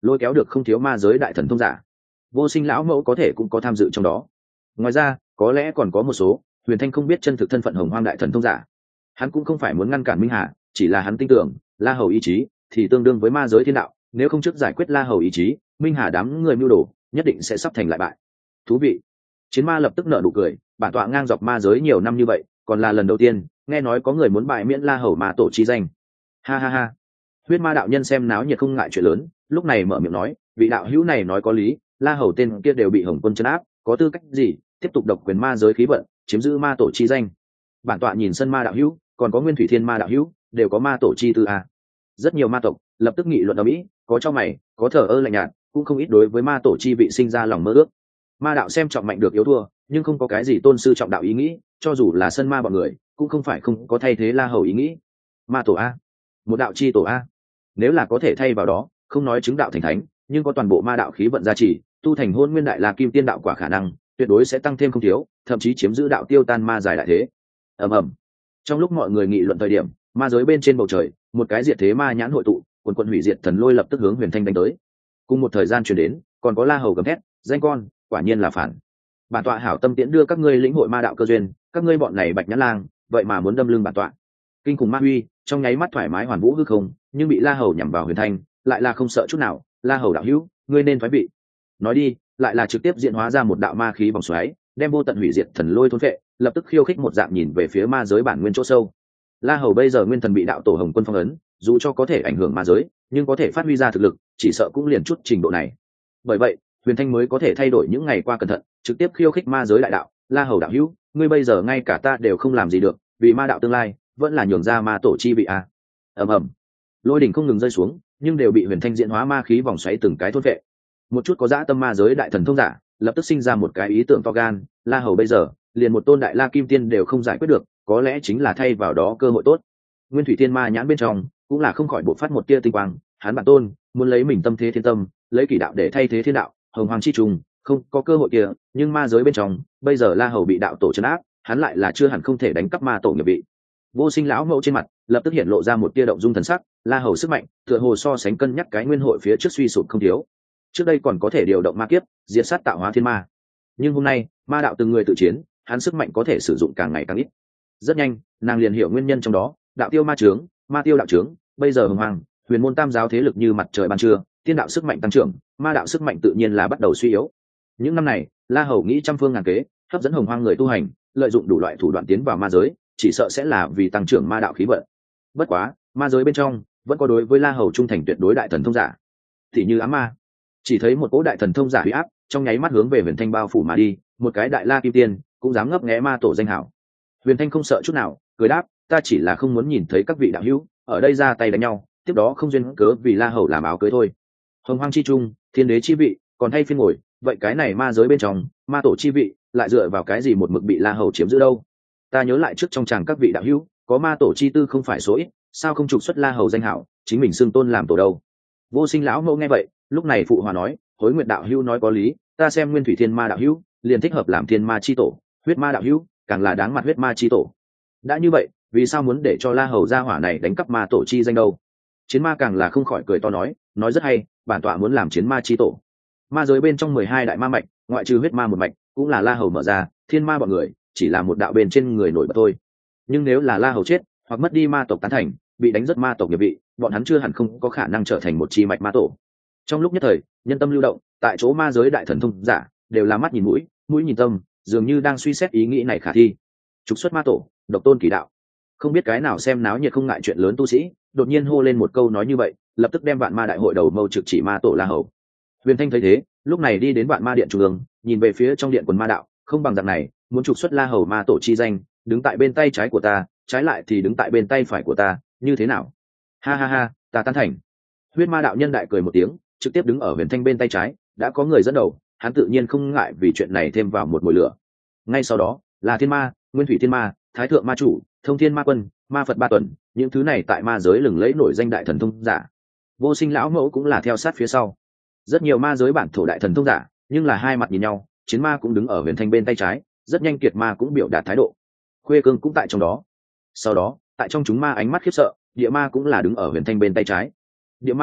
lôi kéo được không thiếu ma giới đại thần thông giả. Vô Sinh lão mẫu có thể cũng có tham dự trong đó. Ngoài ra có lẽ còn có một số Huyền Thanh không biết chân thực thân phận Hồng Hoang đại thần thông giả. Hắn cũng không phải muốn ngăn cản Minh Hà, chỉ là hắn tin tưởng La Hầu ý chí thì tương đương với ma giới thiên đạo, nếu không trước giải quyết La Hầu ý chí, Minh Hà đám người mưu đồ nhất định sẽ sắp thành lại bại. Thú vị. Chiến Ma lập tức nở nụ cười, bản tọa ngang dọc ma giới nhiều năm như vậy, còn là lần đầu tiên nghe nói có người muốn bại miễn La Hầu ma tổ chi danh. Ha ha ha. Huyết Ma đạo nhân xem náo nhiệt không ngại chuyện lớn, lúc này mở miệng nói, vị đạo hữu này nói có lý, La Hầu tên kia đều bị Hồng Quân trấn áp, có tư cách gì tiếp tục độc quyền ma giới khí vận, chiếm giữ ma tổ chi danh. Bản tọa nhìn Sân Ma đạo hữu, còn có Nguyên Thủy Thiên Ma đạo hữu, đều có ma tổ chi tư a. Rất nhiều ma tộc lập tức nghị luận ở mỹ, có cho mày, có thờ ơ lạnh nhạt, cũng không ít đối với ma tổ chi vị sinh ra lòng mơ ước. Ma đạo xem trọng mạnh được yếu thua, nhưng không có cái gì tôn sư trọng đạo ý nghĩ, cho dù là Sân Ma bọn người cũng không phải không có thay thế La Hầu ý nghĩ. Ma tổ a, một đạo chi tổ a, nếu là có thể thay vào đó, không nói chứng đạo thành thánh, nhưng có toàn bộ ma đạo khí vận gia trì, tu thành hôn nguyên đại la kim tiên đạo quả khả năng tuyệt đối sẽ tăng thêm không thiếu, thậm chí chiếm giữ đạo tiêu tan ma giải đại thế. ầm ầm. Trong lúc mọi người nghị luận thời điểm, ma giới bên trên bầu trời một cái diệt thế ma nhãn hội tụ, quần quần hủy diệt thần lôi lập tức hướng Huyền Thanh đánh tới. Cùng một thời gian truyền đến, còn có La Hầu gầm thét, danh con quả nhiên là phản. Bản tọa hảo tâm tiễn đưa các ngươi lĩnh hội ma đạo cơ duyên, các ngươi bọn này bạch nhãn lang vậy mà muốn đâm lưng bản tọa. Kinh khủng ma uy trong nháy mắt thoải mái hoàn vũ hư không, nhưng bị La Hầu nhắm vào Huyền Thanh lại là không sợ chút nào. La Hầu đạo hữu, ngươi nên thoái vị. Nói đi, lại là trực tiếp diễn hóa ra một đạo ma khí vòng xoáy, đem vô tận hủy diệt thần lôi thôn phệ, lập tức khiêu khích một dạng nhìn về phía ma giới bản nguyên chỗ sâu. La Hầu bây giờ nguyên thần bị đạo tổ Hồng Quân phong ấn, dù cho có thể ảnh hưởng ma giới, nhưng có thể phát huy ra thực lực, chỉ sợ cũng liền chút trình độ này. Bởi vậy, Huyền Thanh mới có thể thay đổi những ngày qua cẩn thận, trực tiếp khiêu khích ma giới đại đạo. La Hầu đạo hữu, ngươi bây giờ ngay cả ta đều không làm gì được, vì ma đạo tương lai, vẫn là nhường ra ma tổ chi vị a. Ầm ầm. Lôi đỉnh không ngừng rơi xuống, nhưng đều bị Huyền Thanh diễn hóa ma khí vòng xoáy từng cái thôn phệ. Một chút có dã tâm ma giới đại thần thông giả, lập tức sinh ra một cái ý tưởng to gan, La Hầu bây giờ, liền một tôn đại la kim tiên đều không giải quyết được, có lẽ chính là thay vào đó cơ hội tốt. Nguyên Thủy Thiên Ma nhãn bên trong cũng là không khỏi bộc phát một tia tinh quang, hắn bản tôn muốn lấy mình tâm thế thiên tâm, lấy kỷ đạo để thay thế thiên đạo, hồng hoàng chi trùng, không có cơ hội kia, nhưng ma giới bên trong, bây giờ La Hầu bị đạo tổ trấn áp, hắn lại là chưa hẳn không thể đánh cắp ma tổ nghiệp vị. Vô Sinh lão mẫu trên mặt lập tức hiện lộ ra một tia động dung thần sắc, La Hầu sức mạnh, tựa hồ so sánh cân nhắc cái nguyên hội phía trước suy sụp không thiếu. Trước đây còn có thể điều động ma kiếp, diệt sát tạo hóa thiên ma, nhưng hôm nay ma đạo từng người tự chiến, hắn sức mạnh có thể sử dụng càng ngày càng ít. Rất nhanh nàng liền hiểu nguyên nhân trong đó, đạo tiêu ma trướng, ma tiêu đạo trướng, bây giờ hồng hoàng huyền môn tam giáo thế lực như mặt trời ban trưa, tiên đạo sức mạnh tăng trưởng, ma đạo sức mạnh tự nhiên là bắt đầu suy yếu. Những năm này La Hầu nghĩ trăm phương ngàn kế hấp dẫn hồng hoang người tu hành, lợi dụng đủ loại thủ đoạn tiến vào ma giới, chỉ sợ sẽ là vì tăng trưởng ma đạo khí vận. Bất quá ma giới bên trong vẫn có đối với La Hầu trung thành tuyệt đối đại thần thông giả, thì như ám ma. Chỉ thấy một cỗ đại thần thông giả huy áp trong nháy mắt hướng về Huyền Thanh bao phủ mà đi, một cái đại la kim tiên cũng dám ngấp nghé ma tổ danh hảo. Huyền Thanh không sợ chút nào, cười đáp, ta chỉ là không muốn nhìn thấy các vị đạo hữu ở đây ra tay đánh nhau, tiếp đó không duyên cớ vì La Hầu làm áo cưới thôi. Hồng hoang chi trung, thiên đế chi vị còn thay phiên ngồi, vậy cái này ma giới bên trong ma tổ chi vị lại dựa vào cái gì một mực bị La Hầu chiếm giữ đâu? Ta nhớ lại trước trong tràng các vị đạo hữu có ma tổ chi tư không phải số ít, sao không trục xuất La Hầu danh hảo, chính mình xưng tôn làm tổ đâu? Vô Sinh lão mẫu nghe vậy lúc này phụ hòa nói, Hối Nguyệt đạo hữu nói có lý, ta xem Nguyên Thủy Thiên Ma đạo hữu liền thích hợp làm thiên ma chi tổ, Huyết Ma đạo hữu càng là đáng mặt huyết ma chi tổ. Đã như vậy vì sao muốn để cho La Hầu gia hỏa này đánh cắp ma tổ chi danh đâu? Chiến Ma càng là không khỏi cười to nói rất hay, bản tọa muốn làm chiến ma chi tổ. Ma giới bên trong 12 đại ma mạch, ngoại trừ huyết ma một mạch cũng là La Hầu mở ra, thiên ma bọn người chỉ là một đạo bên trên người nổi bật thôi. Nhưng nếu là La Hầu chết hoặc mất đi ma tộc tán thành, bị đánh rất ma tộc nghiệp vị, bọn hắn chưa hẳn không có khả năng trở thành một chi mạch ma tổ. Trong lúc nhất thời nhân tâm lưu động, tại chỗ ma giới đại thần thông giả đều là mắt nhìn mũi, mũi nhìn tâm, dường như đang suy xét ý nghĩ này khả thi. Trục xuất ma tổ, độc tôn kỳ đạo. Không biết cái nào xem náo nhiệt không ngại chuyện lớn tu sĩ đột nhiên hô lên một câu nói như vậy, lập tức đem vạn ma đại hội đầu mâu trực chỉ ma tổ La Hầu. Huyền Thanh thấy thế lúc này đi đến vạn ma điện trung ương, nhìn về phía trong điện quần ma đạo, không bằng dạng này, muốn trục xuất La Hầu ma tổ chi danh, đứng tại bên tay trái của ta, trái lại thì đứng tại bên tay phải của ta, như thế nào? Ha ha ha, ta tán thành. Huyết ma đạo nhân đại cười một tiếng, trực tiếp đứng ở Huyền Thanh bên tay trái, đã có người dẫn đầu, hắn tự nhiên không ngại vì chuyện này thêm vào một mồi lửa. Ngay sau đó là thiên ma, Nguyên Thủy Thiên Ma, Thái Thượng Ma Chủ, Thông Thiên Ma Quân, Ma Phật Ba Tuần, những thứ này tại ma giới lừng lẫy nổi danh đại thần thông giả. Vô Sinh lão mẫu cũng là theo sát phía sau. Rất nhiều ma giới bản thổ đại thần thông giả, nhưng là hai mặt nhìn nhau, Chiến Ma cũng đứng ở Huyền Thanh bên tay trái, rất nhanh Kiệt Ma cũng biểu đạt thái độ. Khuê Cương cũng tại trong đó. Sau đó, tại trong chúng ma ánh mắt khiếp sợ, Địa Ma cũng là đứng ở Huyền Thanh bên tay trái. Địa Ma,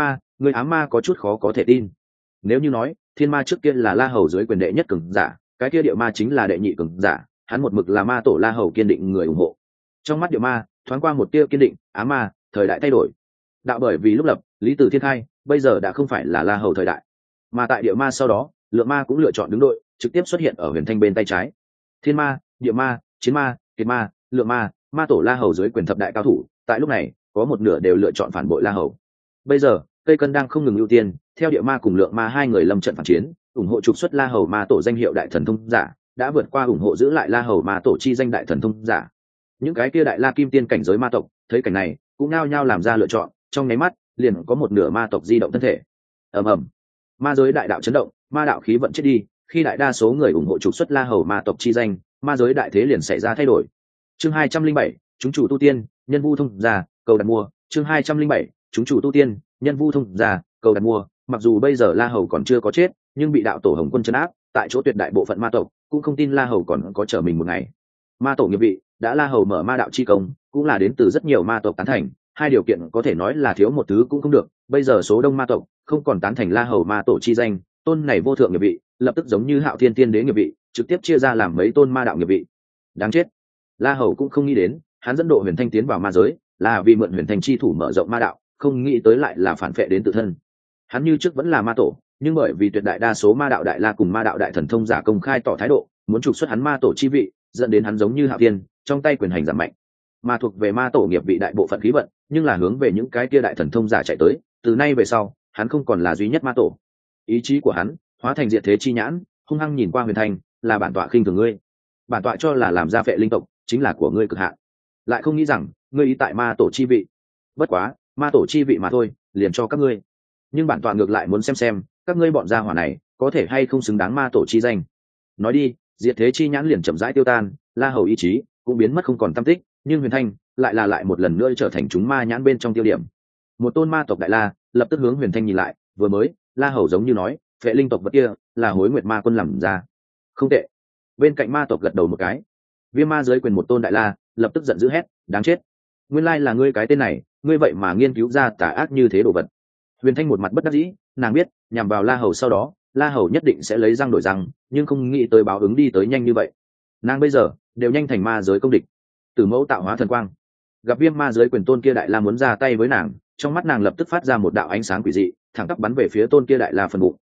người ám ma có chút khó có thể tin. Nếu như nói thiên ma trước kia là La Hầu dưới quyền đệ nhất cường giả, cái kia địa ma chính là đệ nhị cường giả, hắn một mực là ma tổ La Hầu kiên định người ủng hộ. Trong mắt địa ma thoáng qua một tia kiên định, ám ma thời đại thay đổi. Đạo bởi vì lúc lập lý tử thiên khai, bây giờ đã không phải là La Hầu thời đại, mà tại địa ma sau đó lượng ma cũng lựa chọn đứng đội, trực tiếp xuất hiện ở huyền thanh bên tay trái. Thiên ma, địa ma, chiến ma, kiệt ma, lượng ma, ma tổ La Hầu dưới quyền thập đại cao thủ, tại lúc này có một nửa đều lựa chọn phản bội La Hầu. Bây giờ cây cân đang không ngừng ưu tiên theo địa ma cùng lượng ma hai người lâm trận phản chiến, ủng hộ trục xuất La Hầu ma tổ danh hiệu đại thần thông giả đã vượt qua ủng hộ giữ lại La Hầu ma tổ chi danh đại thần thông giả. Những cái kia đại la kim tiên cảnh giới ma tộc thấy cảnh này cũng nao nhao làm ra lựa chọn, trong nháy mắt liền có một nửa ma tộc di động thân thể. ầm ầm, ma giới đại đạo chấn động, ma đạo khí vận chết đi, khi đại đa số người ủng hộ trục xuất La Hầu ma tộc chi danh, ma giới đại thế liền xảy ra thay đổi. Chương 207, chúng chủ tu tiên, nhân vu thông giả, cầu đặt mua. Chương 207, chúng chủ tu tiên, nhân vu thông giả, cầu đặt mua. Mặc dù bây giờ La Hầu còn chưa có chết, nhưng bị đạo tổ Hồng Quân trấn áp, tại chỗ tuyệt đại bộ phận ma tộc cũng không tin La Hầu còn có trở mình một ngày. Ma tổ nghiệp vị đã La Hầu mở ma đạo chi công, cũng là đến từ rất nhiều ma tộc tán thành, hai điều kiện có thể nói là thiếu một thứ cũng không được. Bây giờ số đông ma tộc không còn tán thành La Hầu ma tổ chi danh, tôn này vô thượng nghiệp vị lập tức giống như Hạo Thiên Tiên Đế nghiệp vị, trực tiếp chia ra làm mấy tôn ma đạo nghiệp vị. Đáng chết, La Hầu cũng không nghĩ đến, hắn dẫn độ Huyền Thanh tiến vào ma giới là vì mượn Huyền Thanh chi thủ mở rộng ma đạo, không nghĩ tới lại là phản vệ đến tự thân. Hắn như trước vẫn là ma tổ, nhưng bởi vì tuyệt đại đa số ma đạo đại la cùng ma đạo đại thần thông giả công khai tỏ thái độ muốn trục xuất hắn ma tổ chi vị, dẫn đến hắn giống như Hạo Thiên, trong tay quyền hành giảm mạnh. Mà thuộc về ma tổ nghiệp vị đại bộ phận khí vận, nhưng là hướng về những cái kia đại thần thông giả chạy tới, từ nay về sau, hắn không còn là duy nhất ma tổ. Ý chí của hắn hóa thành diệt thế chi nhãn, hung hăng nhìn qua Huyền Thanh, là bản tọa khinh thường ngươi. Bản tọa cho là làm ra vệ linh tộc chính là của ngươi cực hạn, lại không nghĩ rằng ngươi ý tại ma tổ chi vị. Bất quá, ma tổ chi vị mà thôi, liền cho các ngươi. Nhưng bản tọa ngược lại muốn xem các ngươi bọn gia hỏa này có thể hay không xứng đáng ma tổ chi danh. Nói đi, diệt thế chi nhãn liền chậm rãi tiêu tan, La Hầu ý chí cũng biến mất không còn tăm tích, nhưng Huyền Thanh lại một lần nữa trở thành chúng ma nhãn bên trong tiêu điểm. Một tôn ma tộc đại la lập tức hướng Huyền Thanh nhìn lại, vừa mới La Hầu giống như nói vệ linh tộc vật kia là Hối Nguyệt ma quân làm ra. Không tệ. Bên cạnh ma tộc gật đầu một cái. Viêm ma dưới quyền một tôn đại la lập tức giận dữ hét, đáng chết, nguyên lai là ngươi cái tên này, ngươi vậy mà nghiên cứu ra tà ác như thế đồ vật. Huyền Thanh một mặt bất đắc dĩ, nàng biết nhằm vào La Hầu sau đó La Hầu nhất định sẽ lấy răng đổi răng, nhưng không nghĩ tới báo ứng đi tới nhanh như vậy. Nàng bây giờ đều nhanh thành ma giới công địch. Tử mẫu tạo hóa thần quang, gặp viêm ma giới quyền tôn kia đại la muốn ra tay với nàng, trong mắt nàng lập tức phát ra một đạo ánh sáng quỷ dị, thẳng tắp bắn về phía tôn kia đại la phần bụng.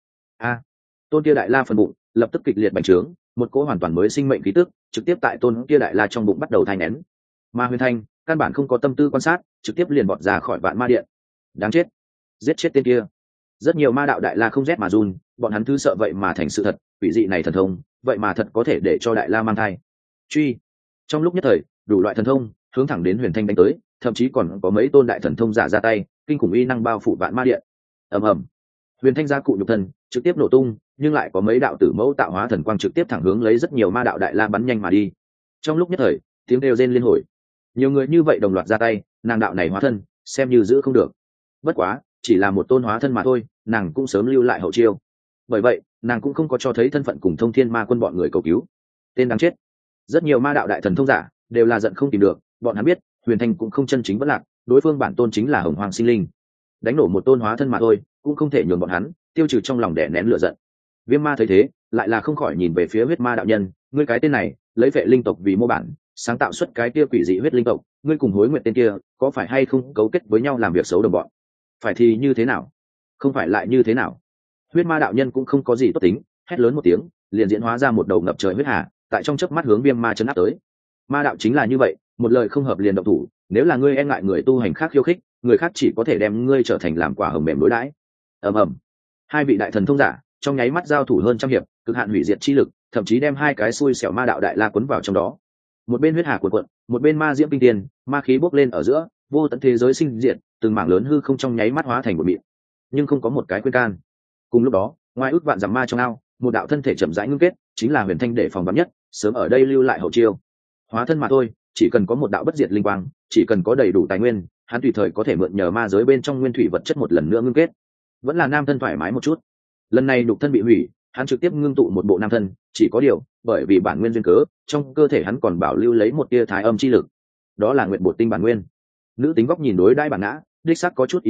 Tôn kia đại la phần bụng lập tức kịch liệt bành trướng, một cỗ hoàn toàn mới sinh mệnh khí tức trực tiếp tại tôn kia đại la trong bụng bắt đầu thai nén. Ma Huyền Thanh căn bản không có tâm tư quan sát, trực tiếp liền bọt ra khỏi vạn ma điện. Đáng chết, giết chết tên kia. Rất nhiều ma đạo đại la không rét mà run, bọn hắn thứ sợ vậy mà thành sự thật, quỷ dị này thần thông vậy mà thật có thể để cho đại la mang thai. Truy. Trong lúc nhất thời, đủ loại thần thông hướng thẳng đến Huyền Thanh đánh tới, thậm chí còn có mấy tôn đại thần thông giả ra tay, kinh khủng uy năng bao phủ vạn ma điện. ầm ầm, Huyền Thanh gia cụ nhục thân trực tiếp nổ tung, nhưng lại có mấy đạo tử mẫu tạo hóa thần quang trực tiếp thẳng hướng lấy rất nhiều ma đạo đại la bắn nhanh mà đi. Trong lúc nhất thời, tiếng kêu rên liên hồi, nhiều người như vậy đồng loạt ra tay, nàng đạo này hóa thân xem như giữ không được. Bất quá chỉ là một tôn hóa thân mà thôi, nàng cũng sớm lưu lại hậu chiêu, bởi vậy nàng cũng không có cho thấy thân phận cùng Thông Thiên Ma Quân bọn người cầu cứu. Tên đáng chết. Rất nhiều ma đạo đại thần thông giả đều là giận không tìm được, bọn hắn biết Huyền Thanh cũng không chân chính bất lạc, đối phương bản tôn chính là Hồng Hoàng sinh linh, đánh nổ một tôn hóa thân mà thôi cũng không thể nhường bọn hắn tiêu trừ trong lòng đè nén lửa giận. Viêm ma thấy thế lại là không khỏi nhìn về phía huyết ma đạo nhân, ngươi cái tên này lấy vệ linh tộc vì mô bản sáng tạo xuất cái kia quỷ dị huyết linh tộc, ngươi cùng Hối Nguyệt tên kia có phải hay không cấu kết với nhau làm việc xấu đồng bọn? Phải thì như thế nào, không phải lại như thế nào? Huyết ma đạo nhân cũng không có gì tốt tính, hét lớn một tiếng liền diễn hóa ra một đầu ngập trời huyết hà, tại trong chớp mắt hướng viêm ma chấn áp tới. Ma đạo chính là như vậy, một lời không hợp liền động thủ, nếu là ngươi e ngại người tu hành khác khiêu khích, người khác chỉ có thể đem ngươi trở thành làm quả hồng mềm đối đãi. ầm ầm, hai vị đại thần thông giả trong nháy mắt giao thủ hơn trăm hiệp, cực hạn hủy diệt chi lực thậm chí đem hai cái xui xẻo ma đạo đại la cuốn vào trong đó. Một bên huyết hà cuộn cuộn, một bên ma diễm kinh tiền, ma khí bốc lên ở giữa, vô tận thế giới sinh diệt, từng mảng lớn hư không trong nháy mắt hóa thành một mịn, nhưng không có một cái khuyên can. Cùng lúc đó, ngoài ước vạn dặm ma trong ao, một đạo thân thể chậm rãi ngưng kết, chính là Huyền Thanh để phòng vắn nhất, sớm ở đây lưu lại hậu chiêu. Hóa thân mà thôi, chỉ cần có một đạo bất diệt linh quang, chỉ cần có đầy đủ tài nguyên, hắn tùy thời có thể mượn nhờ ma giới bên trong nguyên thủy vật chất một lần nữa ngưng kết. Vẫn là nam thân thoải mái một chút. Lần này đục thân bị hủy, hắn trực tiếp ngưng tụ một bộ nam thân, chỉ có điều bởi vì bản nguyên duyên cớ, trong cơ thể hắn còn bảo lưu lấy một tia thái âm chi lực, đó là nguyện bột tinh bản nguyên. Nữ tính góc nhìn đối đãi bản ngã đích xác có chút ý tứ,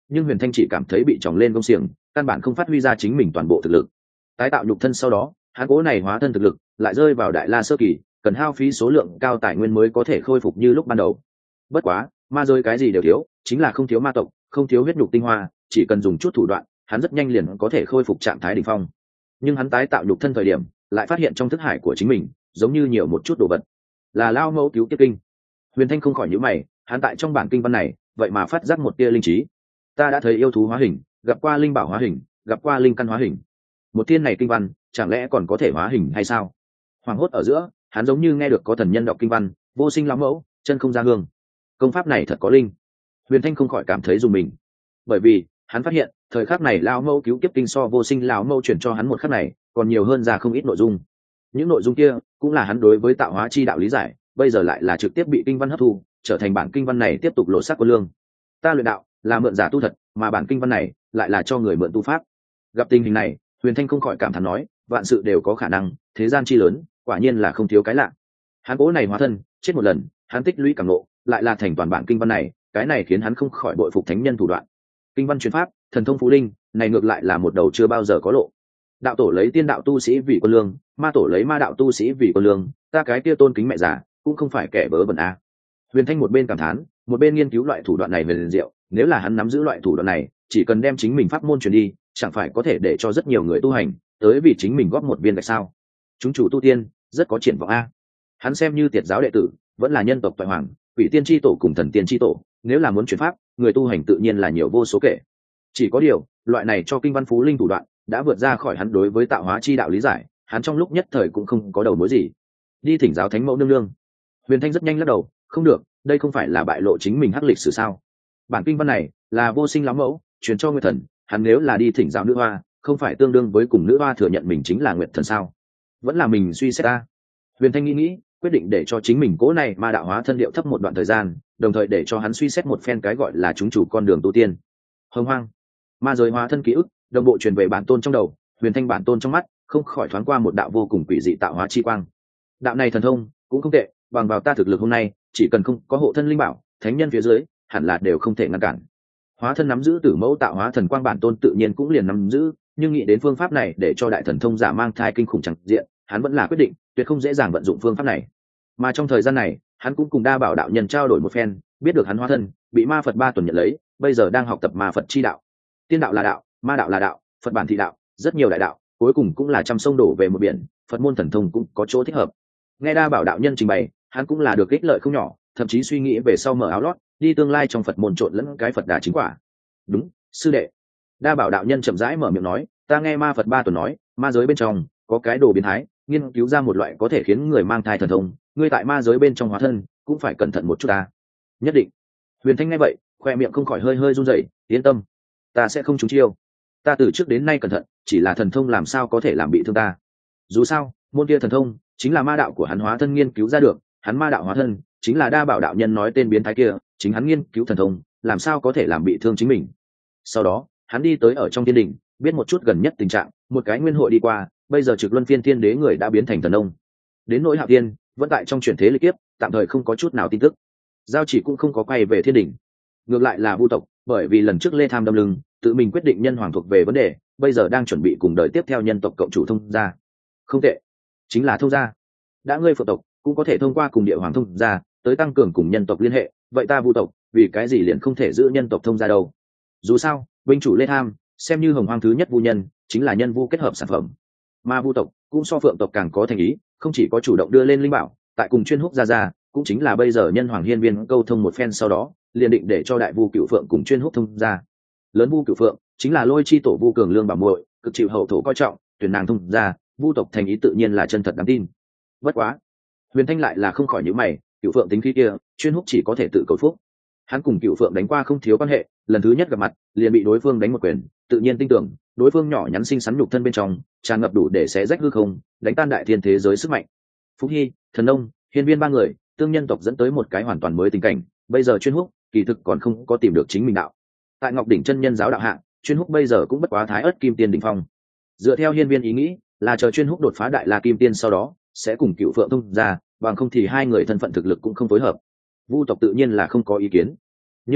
nhưng Huyền Thanh chỉ cảm thấy bị tròng lên công xiềng, căn bản không phát huy ra chính mình toàn bộ thực lực. Tái tạo nhục thân sau đó, hắn cố này hóa thân thực lực lại rơi vào đại la sơ kỳ, cần hao phí số lượng cao tài nguyên mới có thể khôi phục như lúc ban đầu. Bất quá, ma giới cái gì đều thiếu, chính là không thiếu ma tộc, không thiếu huyết nhục tinh hoa, chỉ cần dùng chút thủ đoạn, hắn rất nhanh liền có thể khôi phục trạng thái đỉnh phong. Nhưng hắn tái tạo nhục thân thời điểm, lại phát hiện trong thức hải của chính mình giống như nhiều một chút đồ vật, là lao mẫu cứu kiếp kinh. Huyền Thanh không khỏi nhíu mày, hắn tại trong bản kinh văn này vậy mà phát giác một tia linh trí. Ta đã thấy yêu thú hóa hình, gặp qua linh bảo hóa hình, gặp qua linh căn hóa hình, một tiên này kinh văn chẳng lẽ còn có thể hóa hình hay sao? Hoàng hốt ở giữa, hắn giống như nghe được có thần nhân đọc kinh văn, vô sinh lão mẫu chân không ra hương, công pháp này thật có linh. Huyền Thanh không khỏi cảm thấy rùng mình, bởi vì hắn phát hiện thời khắc này lão mẫu cứu kiếp kinh so vô sinh lão mẫu chuyển cho hắn một khắc này còn nhiều hơn ra không ít nội dung. Những nội dung kia cũng là hắn đối với tạo hóa chi đạo lý giải, bây giờ lại là trực tiếp bị kinh văn hấp thu, trở thành bản kinh văn này tiếp tục lộ sắc quân lương. Ta luyện đạo là mượn giả tu thật, mà bản kinh văn này lại là cho người mượn tu pháp. Gặp tình hình này, Huyền Thanh không khỏi cảm thán nói, vạn sự đều có khả năng, thế gian chi lớn, quả nhiên là không thiếu cái lạ. Hắn cố này hóa thân chết một lần, hắn tích lũy càng ngộ, lại là thành toàn bản kinh văn này, cái này khiến hắn không khỏi bội phục thánh nhân thủ đoạn. Kinh văn truyền pháp, thần thông phú linh, này ngược lại là một đầu chưa bao giờ có lộ. Đạo tổ lấy tiên đạo tu sĩ vì quân lương, ma tổ lấy ma đạo tu sĩ vì quân lương, ta cái kia tôn kính mẹ già cũng không phải kẻ vớ vẩn a. Huyền Thanh một bên cảm thán, một bên nghiên cứu loại thủ đoạn này về liền diệu, nếu là hắn nắm giữ loại thủ đoạn này, chỉ cần đem chính mình pháp môn truyền đi, chẳng phải có thể để cho rất nhiều người tu hành tới vì chính mình góp một viên gạch sao? Chúng chủ tu tiên rất có triển vọng a. Hắn xem như tiệt giáo đệ tử, vẫn là nhân tộc toại hoàng, quỷ tiên tri tổ cùng thần tiên tri tổ, nếu là muốn chuyển pháp, người tu hành tự nhiên là nhiều vô số kể. Chỉ có điều, loại này cho kinh văn phú linh thủ đoạn đã vượt ra khỏi hắn đối với tạo hóa chi đạo lý giải, hắn trong lúc nhất thời cũng không có đầu mối gì. Đi thỉnh giáo thánh mẫu nương nương. Huyền Thanh rất nhanh lắc đầu, không được, đây không phải là bại lộ chính mình hắc lịch sử sao? Bản kinh văn này là vô sinh lão mẫu truyền cho Nguyệt Thần, hắn nếu là đi thỉnh giáo nữ hoa, không phải tương đương với cùng nữ hoa thừa nhận mình chính là Nguyệt Thần sao? Vẫn là mình suy xét ta. Huyền Thanh nghĩ, quyết định để cho chính mình cố này ma đạo hóa thân điệu thấp một đoạn thời gian, đồng thời để cho hắn suy xét một phen cái gọi là chúng chủ con đường tu tiên. Hồng hoang, ma giới hóa thân ký ức đồng bộ truyền về bản tôn trong đầu. Huyền Thanh bản tôn trong mắt không khỏi thoáng qua một đạo vô cùng quỷ dị tạo hóa chi quang. Đạo này thần thông cũng không tệ, bằng vào ta thực lực hôm nay, chỉ cần không có hộ thân linh bảo, thánh nhân phía dưới hẳn là đều không thể ngăn cản. Hóa thân nắm giữ tử mẫu tạo hóa thần quang bản tôn tự nhiên cũng liền nắm giữ, nhưng nghĩ đến phương pháp này để cho đại thần thông giả mang thai kinh khủng chẳng diện, hắn vẫn là quyết định tuyệt không dễ dàng vận dụng phương pháp này. Mà trong thời gian này, hắn cũng cùng Đa Bảo đạo nhân trao đổi một phen, biết được hắn hóa thân bị ma Phật 3 tuần nhận lấy, bây giờ đang học tập ma Phật chi đạo. Tiên đạo là đạo, ma đạo là đạo, Phật bản thị đạo, rất nhiều đại đạo, cuối cùng cũng là trăm sông đổ về một biển, Phật môn thần thông cũng có chỗ thích hợp. Nghe Đa Bảo đạo nhân trình bày, hắn cũng là được ích lợi không nhỏ, thậm chí suy nghĩ về sau mở áo lót, đi tương lai trong Phật môn trộn lẫn cái Phật đà chính quả. Đúng, sư đệ. Đa Bảo đạo nhân chậm rãi mở miệng nói, ta nghe ma Phật 3 tuần nói, ma giới bên trong có cái đồ biến thái, nghiên cứu ra một loại có thể khiến người mang thai thần thông, ngươi tại ma giới bên trong hóa thân cũng phải cẩn thận một chút ta. Nhất định. Huyền Thanh nghe vậy, khoe miệng không khỏi hơi hơi run rẩy, yên tâm, ta sẽ không trúng chiêu. Ta từ trước đến nay cẩn thận, chỉ là thần thông làm sao có thể làm bị thương ta. Dù sao, môn kia thần thông chính là ma đạo của hắn hóa thân nghiên cứu ra được, hắn ma đạo hóa thân chính là Đa Bảo đạo nhân nói tên biến thái kia, chính hắn nghiên cứu thần thông, làm sao có thể làm bị thương chính mình. Sau đó, hắn đi tới ở trong thiên đình, biết một chút gần nhất tình trạng, một cái nguyên hội đi qua, bây giờ Trực Luân Phiên Thiên Đế người đã biến thành thần ông. Đến nỗi Hạo Tiên, vẫn tại trong chuyển thế lịch kiếp, tạm thời không có chút nào tin tức. Giao Chỉ cũng không có quay về thiên đình, ngược lại là Vu tộc, bởi vì lần trước Lê Tham đâm lưng, tự mình quyết định nhân hoàng thuộc về vấn đề, bây giờ đang chuẩn bị cùng đời tiếp theo nhân tộc cộng chủ thông gia. Không tệ, chính là thông gia. Đã ngươi Phật tộc cũng có thể thông qua cùng địa hoàng thông gia tới tăng cường cùng nhân tộc liên hệ, vậy ta Vu tộc vì cái gì liền không thể giữ nhân tộc thông gia đâu? Dù sao, binh chủ Lê Tham xem như hồng hoang thứ nhất vu nhân, chính là nhân vu kết hợp sản phẩm, mà Vu tộc cũng so Phượng tộc càng có thành ý, không chỉ có chủ động đưa lên linh bảo, tại cùng chuyên húc ra, cũng chính là bây giờ nhân hoàng hiên viên câu thông một phen sau đó, liền định để cho đại vu Cửu Phượng cùng chuyên húc thông ra. Lớn vu Cửu Phượng chính là lôi chi tổ Vu Cường Lương bảo muội, cực chịu hậu thổ coi trọng, tuyển nàng thông ra, Vu tộc thành ý tự nhiên là chân thật đáng tin. Bất quá, Huyền Thanh lại là không khỏi nhíu mày, Cửu Phượng tính khí kia, chuyên húc chỉ có thể tự cầu phúc. Hắn cùng Cửu Phượng đánh qua không thiếu quan hệ, lần thứ nhất gặp mặt, liền bị đối phương đánh một quyền, tự nhiên tin tưởng, đối phương nhỏ nhắn xinh xắn nhục thân bên trong, tràn ngập đủ để xé rách hư không, đánh tan đại thiên thế giới sức mạnh. Phúc Hy, Thần Nông, Hiên Viên ba người, tương nhân tộc dẫn tới một cái hoàn toàn mới tình cảnh, bây giờ chuyên húc, kỳ thực còn không có tìm được chính mình đạo. Tại Ngọc đỉnh chân nhân giáo đạo hạng, chuyên húc bây giờ cũng bất quá thái ớt kim tiên đỉnh phong. Dựa theo Hiên Viên ý nghĩ, là chờ chuyên húc đột phá đại la kim tiên sau đó, sẽ cùng Cửu Phượng thông ra, bằng không thì hai người thân phận thực lực cũng không phối hợp. Vu tộc tự nhiên là không có ý kiến, nhưng Phượng tộc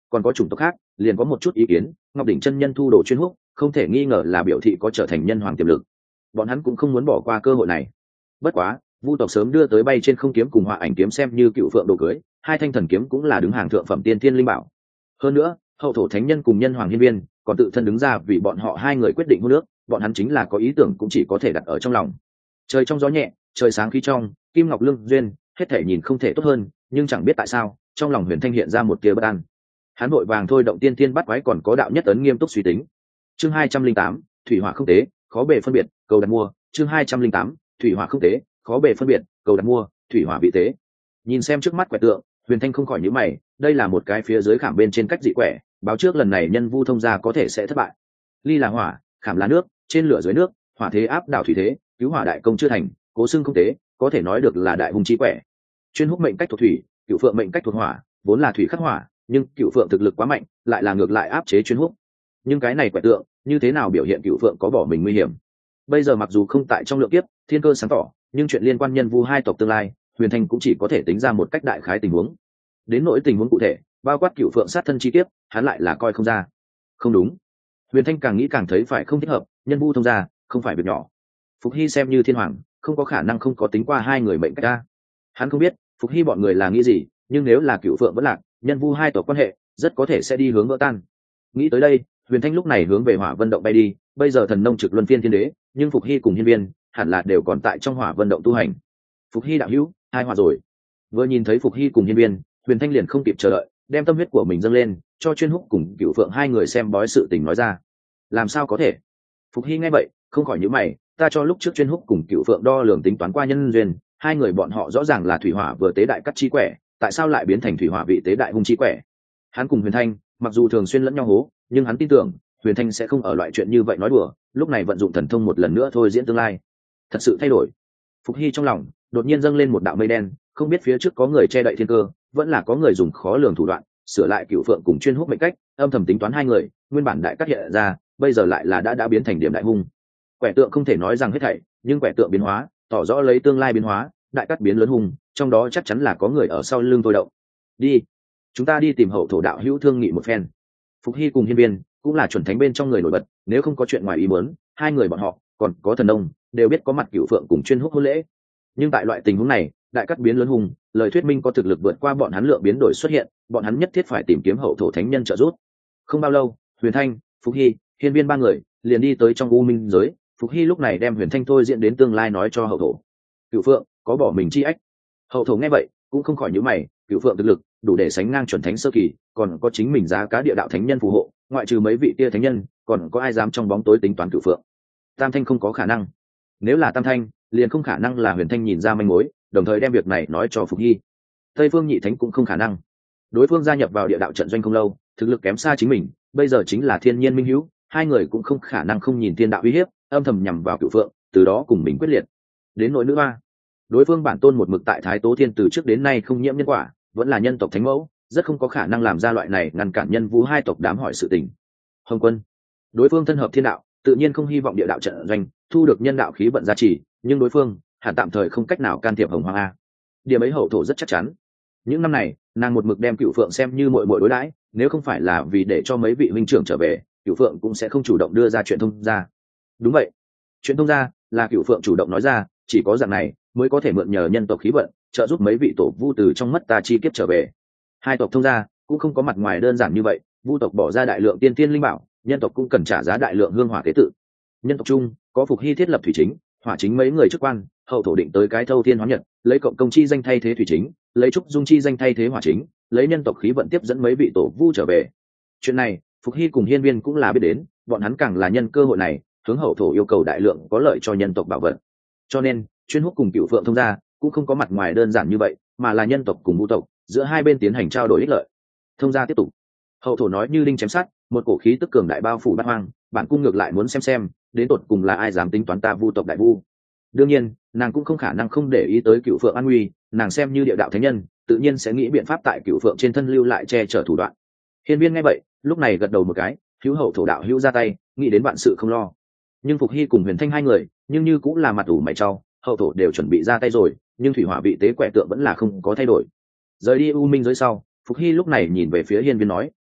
còn có chủng tộc khác liền có một chút ý kiến. Ngọc đỉnh chân nhân thu đồ chuyên húc không thể nghi ngờ là biểu thị có trở thành nhân hoàng tiềm lực, bọn hắn cũng không muốn bỏ qua cơ hội này. Bất quá vu tộc sớm đưa tới bay trên không kiếm cùng họa ảnh kiếm xem như cựu phượng đồ cưới, hai thanh thần kiếm cũng là đứng hàng thượng phẩm tiên thiên linh bảo. Hơn nữa hậu thổ thánh nhân cùng nhân hoàng hiên viên còn tự thân đứng ra vì bọn họ hai người quyết định hôn nước, bọn hắn chính là có ý tưởng cũng chỉ có thể đặt ở trong lòng. Trời trong gió nhẹ, trời sáng khí trong, kim ngọc lương duyên, hết thể nhìn không thể tốt hơn, nhưng chẳng biết tại sao trong lòng Huyền Thanh hiện ra một tia bất an. Hắn vội vàng thôi động tiên thiên bắt quái còn có đạo nhất ấn nghiêm túc suy tính. Chương 208, thủy hỏa không tế, khó bề phân biệt, cầu đặt mua. Chương 208, thủy hỏa không tế, khó bề phân biệt, cầu đặt mua, thủy hỏa vị tế. Nhìn xem trước mắt quẻ tượng, Huyền Thanh không khỏi nhíu mày, đây là một cái phía dưới khảm bên trên cách dị quẻ, báo trước lần này nhân vu thông gia có thể sẽ thất bại. Ly là hỏa, khảm là nước, trên lửa dưới nước, hỏa thế áp đảo thủy thế, cứu hỏa đại công chưa thành, cố xưng không tế, có thể nói được là đại hung chi quẻ. Chuyên húc mệnh cách thuộc thủy, cửu phượng mệnh cách thuộc hỏa, vốn là thủy khắc hỏa, nhưng cửu phượng thực lực quá mạnh, lại là ngược lại áp chế chuyên húc. Nhưng cái này quẻ tượng, như thế nào biểu hiện cửu phượng có bỏ mình nguy hiểm? Bây giờ mặc dù không tại trong lượng kiếp, thiên cơ sáng tỏ, nhưng chuyện liên quan nhân vu hai tộc tương lai, Huyền Thanh cũng chỉ có thể tính ra một cách đại khái tình huống. Đến nỗi tình huống cụ thể, bao quát cửu phượng sát thân chi tiết, hắn lại là coi không ra. Không đúng. Huyền Thanh càng nghĩ càng thấy phải không thích hợp, nhân vu thông gia, không phải việc nhỏ. Phục Hy xem như thiên hoàng, không có khả năng không có tính qua hai người mệnh cách ta. Hắn không biết Phục Hy bọn người là nghĩ gì, nhưng nếu là cửu phượng vẫn lạc, nhân vu hai tộc quan hệ rất có thể sẽ đi hướng vỡ tan. Nghĩ tới đây, Huyền Thanh lúc này hướng về Hỏa Vân động bay đi. Bây giờ thần nông trực luân phiên thiên đế, nhưng Phục Hy cùng Hiên Viên hẳn là đều còn tại trong Hỏa Vân động tu hành. Phục Hy đạo hữu, hai hỏa rồi. Vừa nhìn thấy Phục Hy cùng Hiên Viên, Huyền Thanh liền không kịp chờ đợi, đem tâm huyết của mình dâng lên, cho chuyên húc cùng cửu phượng hai người xem bói sự tình nói ra. Làm sao có thể? Phục Hy nghe vậy không khỏi nhíu mày, ta cho lúc trước chuyên húc cùng cửu phượng đo lường tính toán qua nhân duyên, hai người bọn họ rõ ràng là thủy hỏa vừa tế đại cắt chi quẻ, tại sao lại biến thành thủy hỏa vị tế đại hung chi quẻ? Hắn cùng Huyền Thanh mặc dù thường xuyên lẫn nhau hố, nhưng hắn tin tưởng Huyền Thanh sẽ không ở loại chuyện như vậy nói đùa, lúc này vận dụng thần thông một lần nữa thôi diễn tương lai. Thật sự thay đổi. Phục Hy trong lòng đột nhiên dâng lên một đạo mây đen, không biết phía trước có người che đậy thiên cơ, vẫn là có người dùng khó lường thủ đoạn sửa lại cửu phượng cùng chuyên húc mệnh cách, âm thầm tính toán hai người, nguyên bản đại cắt hiện ra, bây giờ lại là đã biến thành điểm đại hung. Quẻ tượng không thể nói rằng hết thảy, nhưng quẻ tượng biến hóa tỏ rõ lấy tương lai biến hóa, đại cắt biến lớn hung, trong đó chắc chắn là có người ở sau lưng tôi động. Đi, chúng ta đi tìm hậu thổ đạo hữu thương nghị một phen. Phục Hy cùng Hiên Viên cũng là chuẩn thánh bên trong người nổi bật, nếu không có chuyện ngoài ý muốn, hai người bọn họ còn có thần nông đều biết có mặt cửu phượng cùng chuyên húc hôn lễ. Nhưng tại loại tình huống này, đại cắt biến lớn hung, lời thuyết minh có thực lực vượt qua bọn hắn, lượng biến đổi xuất hiện, bọn hắn nhất thiết phải tìm kiếm hậu thổ thánh nhân trợ giúp. Không bao lâu, Huyền Thanh, Phục Hy, Hiên Viên ba người liền đi tới trong u minh giới. Phục Hy lúc này đem Huyền Thanh thôi diễn đến tương lai nói cho hậu thổ. Cửu phượng có bỏ mình chi ách. Hậu thổ nghe vậy cũng không khỏi nhíu mày, cửu phượng thực lực đủ để sánh ngang chuẩn thánh sơ kỳ, còn có chính mình giá cá địa đạo thánh nhân phù hộ, ngoại trừ mấy vị tia thánh nhân, còn có ai dám trong bóng tối tính toán cửu phượng? Tam thanh không có khả năng. Nếu là tam thanh, liền không khả năng là Huyền Thanh nhìn ra manh mối, đồng thời đem việc này nói cho Phục Hy. Tây phương nhị thánh cũng không khả năng. Đối phương gia nhập vào địa đạo trận doanh không lâu, thực lực kém xa chính mình, bây giờ chính là thiên nhiên minh hữu, hai người cũng không khả năng không nhìn thiên đạo uy hiếp, âm thầm nhằm vào cửu phượng, từ đó cùng mình quyết liệt. Đến nội nữ hoa, đối phương bản tôn một mực tại Thái Tố Thiên từ trước đến nay không nhiễm nhân quả, vẫn là nhân tộc thánh mẫu, rất không có khả năng làm ra loại này ngăn cản nhân vũ hai tộc đám hỏi sự tình. Hồng Quân, đối phương thân hợp thiên đạo, tự nhiên không hy vọng địa đạo trận doanh thu được nhân đạo khí vận gia trì, nhưng đối phương hẳn tạm thời không cách nào can thiệp Hồng Hoang a. Điểm ấy hậu thổ rất chắc chắn. Những năm này nàng một mực đem cửu phượng xem như muội muội đối đãi, nếu không phải là vì để cho mấy vị huynh trưởng trở về, cửu phượng cũng sẽ không chủ động đưa ra chuyện thông gia. Đúng vậy, chuyện thông gia là cửu phượng chủ động nói ra, chỉ có dạng này mới có thể mượn nhờ nhân tộc khí vận trợ giúp mấy vị tổ vu từ trong mất ta chi kiếp trở về. Hai tộc thông gia cũng không có mặt ngoài đơn giản như vậy, vu tộc bỏ ra đại lượng tiên tiên linh bảo, nhân tộc cũng cần trả giá đại lượng hương hỏa tế tự. Nhân tộc chung có Phục Hy thiết lập thủy chính, hỏa chính mấy người chức quan, hậu thổ định tới cái thâu thiên hóa nhật, lấy cộng công chi danh thay thế thủy chính, lấy trúc dung chi danh thay thế hỏa chính, lấy nhân tộc khí vận tiếp dẫn mấy vị tổ vu trở về. Chuyện này Phục Hy cùng Hiên Viên cũng là biết đến, bọn hắn càng là nhân cơ hội này hướng hậu thổ yêu cầu đại lượng có lợi cho nhân tộc bảo vật. Cho nên chuyên húc cùng cửu phượng thông gia cũng không có mặt ngoài đơn giản như vậy, mà là nhân tộc cùng vu tộc giữa hai bên tiến hành trao đổi ích lợi. Thông gia tiếp tục, hậu thổ nói như đinh chém sắt, một cổ khí tức cường đại bao phủ bát hoang, bản cung ngược lại muốn xem đến tột cùng là ai dám tính toán ta vu tộc đại vu. Đương nhiên nàng cũng không khả năng không để ý tới cửu phượng an nguy, nàng xem như địa đạo thánh nhân, tự nhiên sẽ nghĩ biện pháp tại cửu phượng trên thân lưu lại che chở thủ đoạn. Hiên Viên nghe vậy lúc này gật đầu một cái, hữu hậu thổ đạo hữu ra tay, nghĩ đến vạn sự không lo. Nhưng Phục Hy cùng Huyền Thanh hai người nhưng như cũng là mặt ủ mày trao, hậu thổ đều chuẩn bị ra tay rồi, nhưng thủy hỏa vị tế quẻ tượng vẫn là không có thay đổi. Rời đi u minh giới sau, Phục Hy lúc này nhìn về phía Hiên Viên nói,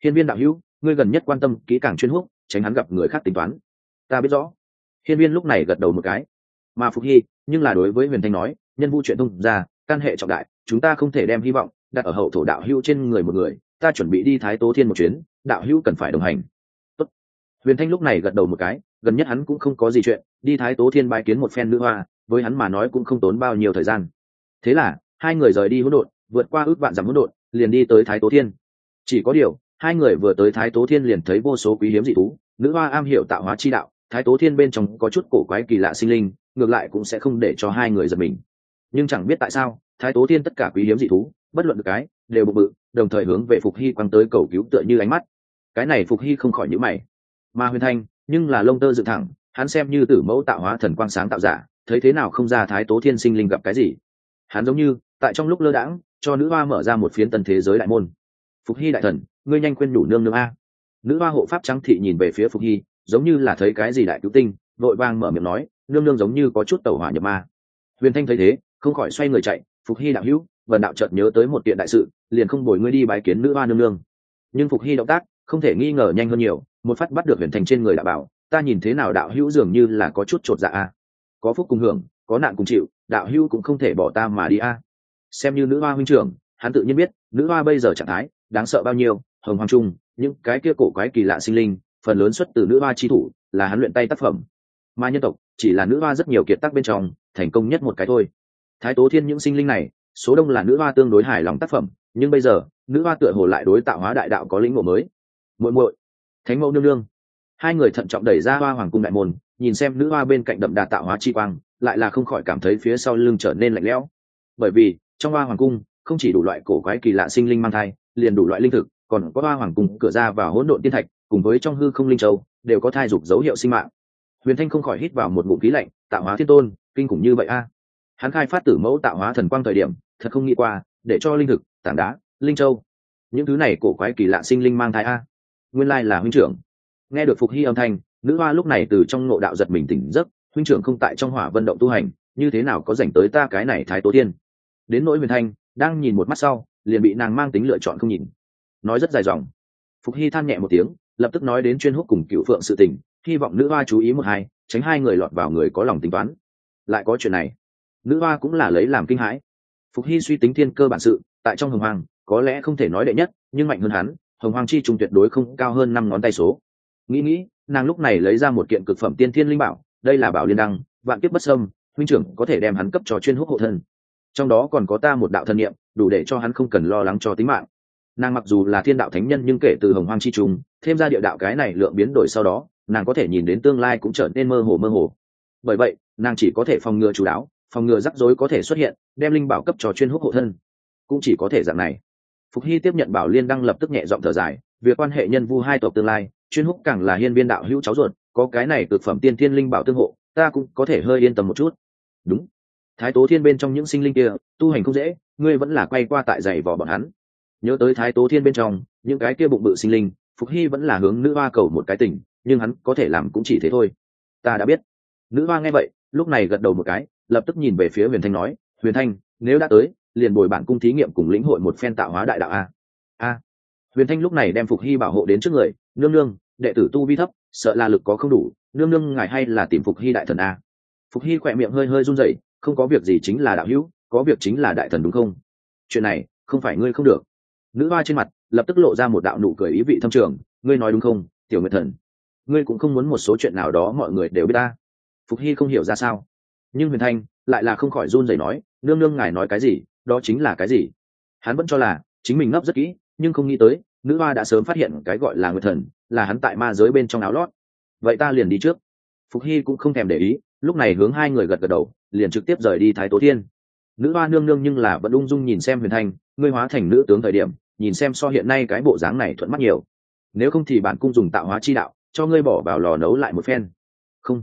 Hiên Viên đạo hữu, ngươi gần nhất quan tâm kỹ càng chuyên húc, tránh hắn gặp người khác tính toán. Ta biết rõ. Hiên Viên lúc này gật đầu một cái. Mà Phục Hy nhưng là đối với Huyền Thanh nói, nhân vu chuyện tung ra, can hệ trọng đại, chúng ta không thể đem hy vọng đặt ở hậu thổ đạo hữu trên người một người, ta chuẩn bị đi Thái Tố Thiên một chuyến, đạo hữu cần phải đồng hành. Tốt. Huyền Thanh lúc này gật đầu một cái, gần nhất hắn cũng không có gì chuyện, đi Thái Tố Thiên bái kiến một phen nữ hoa, với hắn mà nói cũng không tốn bao nhiêu thời gian. Thế là hai người rời đi hỗn độn, vượt qua ước vạn dặm hỗn độn, liền đi tới Thái Tố Thiên. Chỉ có điều, hai người vừa tới Thái Tố Thiên liền thấy vô số quý hiếm dị thú, nữ hoa am hiểu tạo hóa chi đạo, Thái Tố Thiên bên trong có chút cổ quái kỳ lạ sinh linh, ngược lại cũng sẽ không để cho hai người giật mình. Nhưng chẳng biết tại sao, Thái Tố Thiên tất cả quý hiếm dị thú, bất luận được cái, đều bự, đồng thời hướng về Phục Hy quăng tới cầu cứu tựa như ánh mắt. Cái này Phục Hy không khỏi nhíu mày. Mà Huyền Thanh, nhưng là lông tơ dựng thẳng, hắn xem như tử mẫu tạo hóa thần quang sáng tạo giả, thấy thế nào không ra Thái Tố Thiên sinh linh gặp cái gì. Hắn giống như tại trong lúc lơ đãng, cho nữ hoa mở ra một phiến tân thế giới đại môn. Phục Hy đại thần, ngươi nhanh quên nhủ nương nương a. Nữ hoa hộ pháp trắng thị nhìn về phía Phục Hy, giống như là thấy cái gì đại cứu tinh, vội vàng mở miệng nói, nương nương giống như có chút tẩu hỏa nhập ma. Huyền Thanh thấy thế, không khỏi xoay người chạy. Phục Hy đạo hữu, Vân đạo chợt nhớ tới một kiện đại sự, liền không bồi ngươi đi bái kiến nữ hoa nương nương. Nhưng Phục Hy động tác không thể nghi ngờ nhanh hơn nhiều, một phát bắt được Huyền Thanh trên người đạo bảo, ta nhìn thế nào đạo hữu dường như là có chút chột dạ a. Có phúc cùng hưởng, có nạn cùng chịu, đạo hữu cũng không thể bỏ ta mà đi a. Xem như nữ hoa huynh trưởng, hắn tự nhiên biết nữ hoa bây giờ trạng thái đáng sợ bao nhiêu. Hồng Hoàng Trung, những cái kia cổ quái kỳ lạ sinh linh, phần lớn xuất từ nữ hoa chi thủ, là hắn luyện tay tác phẩm. Mà nhân tộc chỉ là nữ hoa rất nhiều kiệt tác bên trong thành công nhất một cái thôi. Thái Tố Thiên những sinh linh này, số đông là nữ hoa tương đối hài lòng tác phẩm, nhưng bây giờ nữ hoa tựa hồ lại đối tạo hóa đại đạo có lĩnh ngộ mới. Muội muội, Thánh mẫu nương nương. Hai người thận trọng đẩy ra Hoa Hoàng cung đại môn, nhìn xem nữ hoa bên cạnh đậm đà tạo hóa chi quang, lại là không khỏi cảm thấy phía sau lưng trở nên lạnh lẽo. Bởi vì trong Hoa Hoàng cung không chỉ đủ loại cổ quái kỳ lạ sinh linh mang thai, liền đủ loại linh thực, còn có Hoa Hoàng cung cửa ra vào hỗn độn tiên thạch, cùng với trong hư không linh châu, đều có thai dục dấu hiệu sinh mạng. Huyền Thanh không khỏi hít vào một ngụm khí lạnh, tạo hóa thiên tôn, kinh khủng như vậy a. Hắn khai phát tử mẫu tạo hóa thần quang thời điểm, thật không nghĩ qua, để cho linh thực, tảng đá, linh châu, những thứ này cổ quái kỳ lạ sinh linh mang thai a. Nguyên lai là huynh trưởng. Nghe được Phục Hy âm thanh, nữ hoa lúc này từ trong ngộ đạo giật mình tỉnh giấc, huynh trưởng không tại trong hỏa vận động tu hành, như thế nào có rảnh tới ta cái này Thái Tố Thiên. Đến nỗi Huyền Thanh, đang nhìn một mắt sau, liền bị nàng mang tính lựa chọn không nhìn. Nói rất dài dòng. Phục Hy than nhẹ một tiếng, lập tức nói đến chuyên húc cùng Cửu Phượng sự tình, hy vọng nữ hoa chú ý một hai, tránh hai người lọt vào người có lòng tính toán. Lại có chuyện này, nữ hoa cũng là lấy làm kinh hãi. Phục Hy suy tính thiên cơ bản sự, tại trong Hồng Hoàng có lẽ không thể nói đệ nhất, nhưng mạnh hơn hắn, Hồng Hoàng chi trùng tuyệt đối không cao hơn 5 ngón tay số. Nghĩ, nàng lúc này lấy ra một kiện cực phẩm tiên thiên linh bảo, đây là Bảo Liên Đăng, vạn kiếp bất xâm, huynh trưởng có thể đem hắn cấp cho chuyên húc hộ thân. Trong đó còn có ta một đạo thân niệm, đủ để cho hắn không cần lo lắng cho tính mạng. Nàng mặc dù là thiên đạo thánh nhân, nhưng kể từ Hồng Hoàng chi trùng thêm ra địa đạo cái này lượng biến đổi sau đó, nàng có thể nhìn đến tương lai cũng trở nên mơ hồ. Bởi vậy, nàng chỉ có thể phòng ngừa chủ đáo, phòng ngừa rắc rối có thể xuất hiện, đem linh bảo cấp cho chuyên húc hộ thân, cũng chỉ có thể dạng này. Phục Hy tiếp nhận Bảo Liên Đăng, lập tức nhẹ giọng thở dài, việc quan hệ nhân vu hai tộc tương lai, chuyên húc càng là Hiên Viên đạo hữu cháu ruột, có cái này cực phẩm tiên thiên linh bảo tương hộ, ta cũng có thể hơi yên tâm một chút. Đúng, Thái Tố Thiên bên trong những sinh linh kia tu hành không dễ, ngươi vẫn là quay qua tại giày vò bọn hắn. Nhớ tới Thái Tố Thiên bên trong những cái kia bụng bự sinh linh, Phục Hy vẫn là hướng nữ hoa cầu một cái tình, nhưng hắn có thể làm cũng chỉ thế thôi. Ta đã biết. Nữ hoa nghe vậy, lúc này gật đầu một cái, lập tức nhìn về phía Huyền Thanh nói, Huyền Thanh, nếu đã tới, liền bồi bản cung thí nghiệm cùng lĩnh hội một phen tạo hóa đại đạo a. Huyền Thanh lúc này đem Phục Hy bảo hộ đến trước người, nương nương, đệ tử tu vi thấp, sợ là lực có không đủ, nương nương ngài hay là tìm Phục Hy đại thần a. Phục Hy khỏe miệng hơi run rẩy, không có việc gì chính là đạo hữu, có việc chính là đại thần đúng không? Chuyện này không phải ngươi không được. Nữ hoa trên mặt lập tức lộ ra một đạo nụ cười ý vị thâm trường, ngươi nói đúng không, Tiểu Nguyệt Thần? Ngươi cũng không muốn một số chuyện nào đó mọi người đều biết ta. Phục Hy không hiểu ra sao, nhưng Huyền Thanh lại là không khỏi run rẩy nói, nương nương ngài nói cái gì, đó chính là cái gì? Hắn vẫn cho là chính mình ngấp rất kỹ, nhưng không nghĩ tới nữ hoa đã sớm phát hiện cái gọi là Nguyệt Thần là hắn tại ma giới bên trong áo lót. Vậy ta liền đi trước. Phục Hy cũng không thèm để ý, lúc này hướng hai người gật đầu, liền trực tiếp rời đi Thái Tố Thiên. Nữ hoa nương nương nhưng là vẫn ung dung nhìn xem Huyền Thanh, ngươi hóa thành nữ tướng thời điểm, nhìn xem so hiện nay cái bộ dáng này thuận mắt nhiều. Nếu không thì bản cung dùng tạo hóa chi đạo cho ngươi bỏ vào lò nấu lại một phen. Không.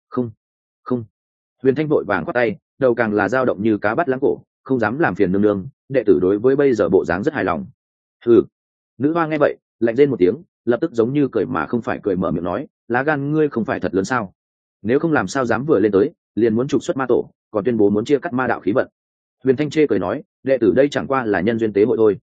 Huyền Thanh vội vàng quát tay, đầu càng là dao động như cá bắt lãng cổ, không dám làm phiền nương nương, đệ tử đối với bây giờ bộ dáng rất hài lòng. Hừ. Nữ hoa nghe vậy, lạnh rên một tiếng, lập tức giống như cười mà không phải cười mở miệng nói, lá gan ngươi không phải thật lớn sao? Nếu không làm sao dám vừa lên tới, liền muốn trục xuất ma tổ, còn tuyên bố muốn chia cắt ma đạo khí vận. Huyền Thanh chê cười nói, đệ tử đây chẳng qua là nhân duyên tế hội thôi.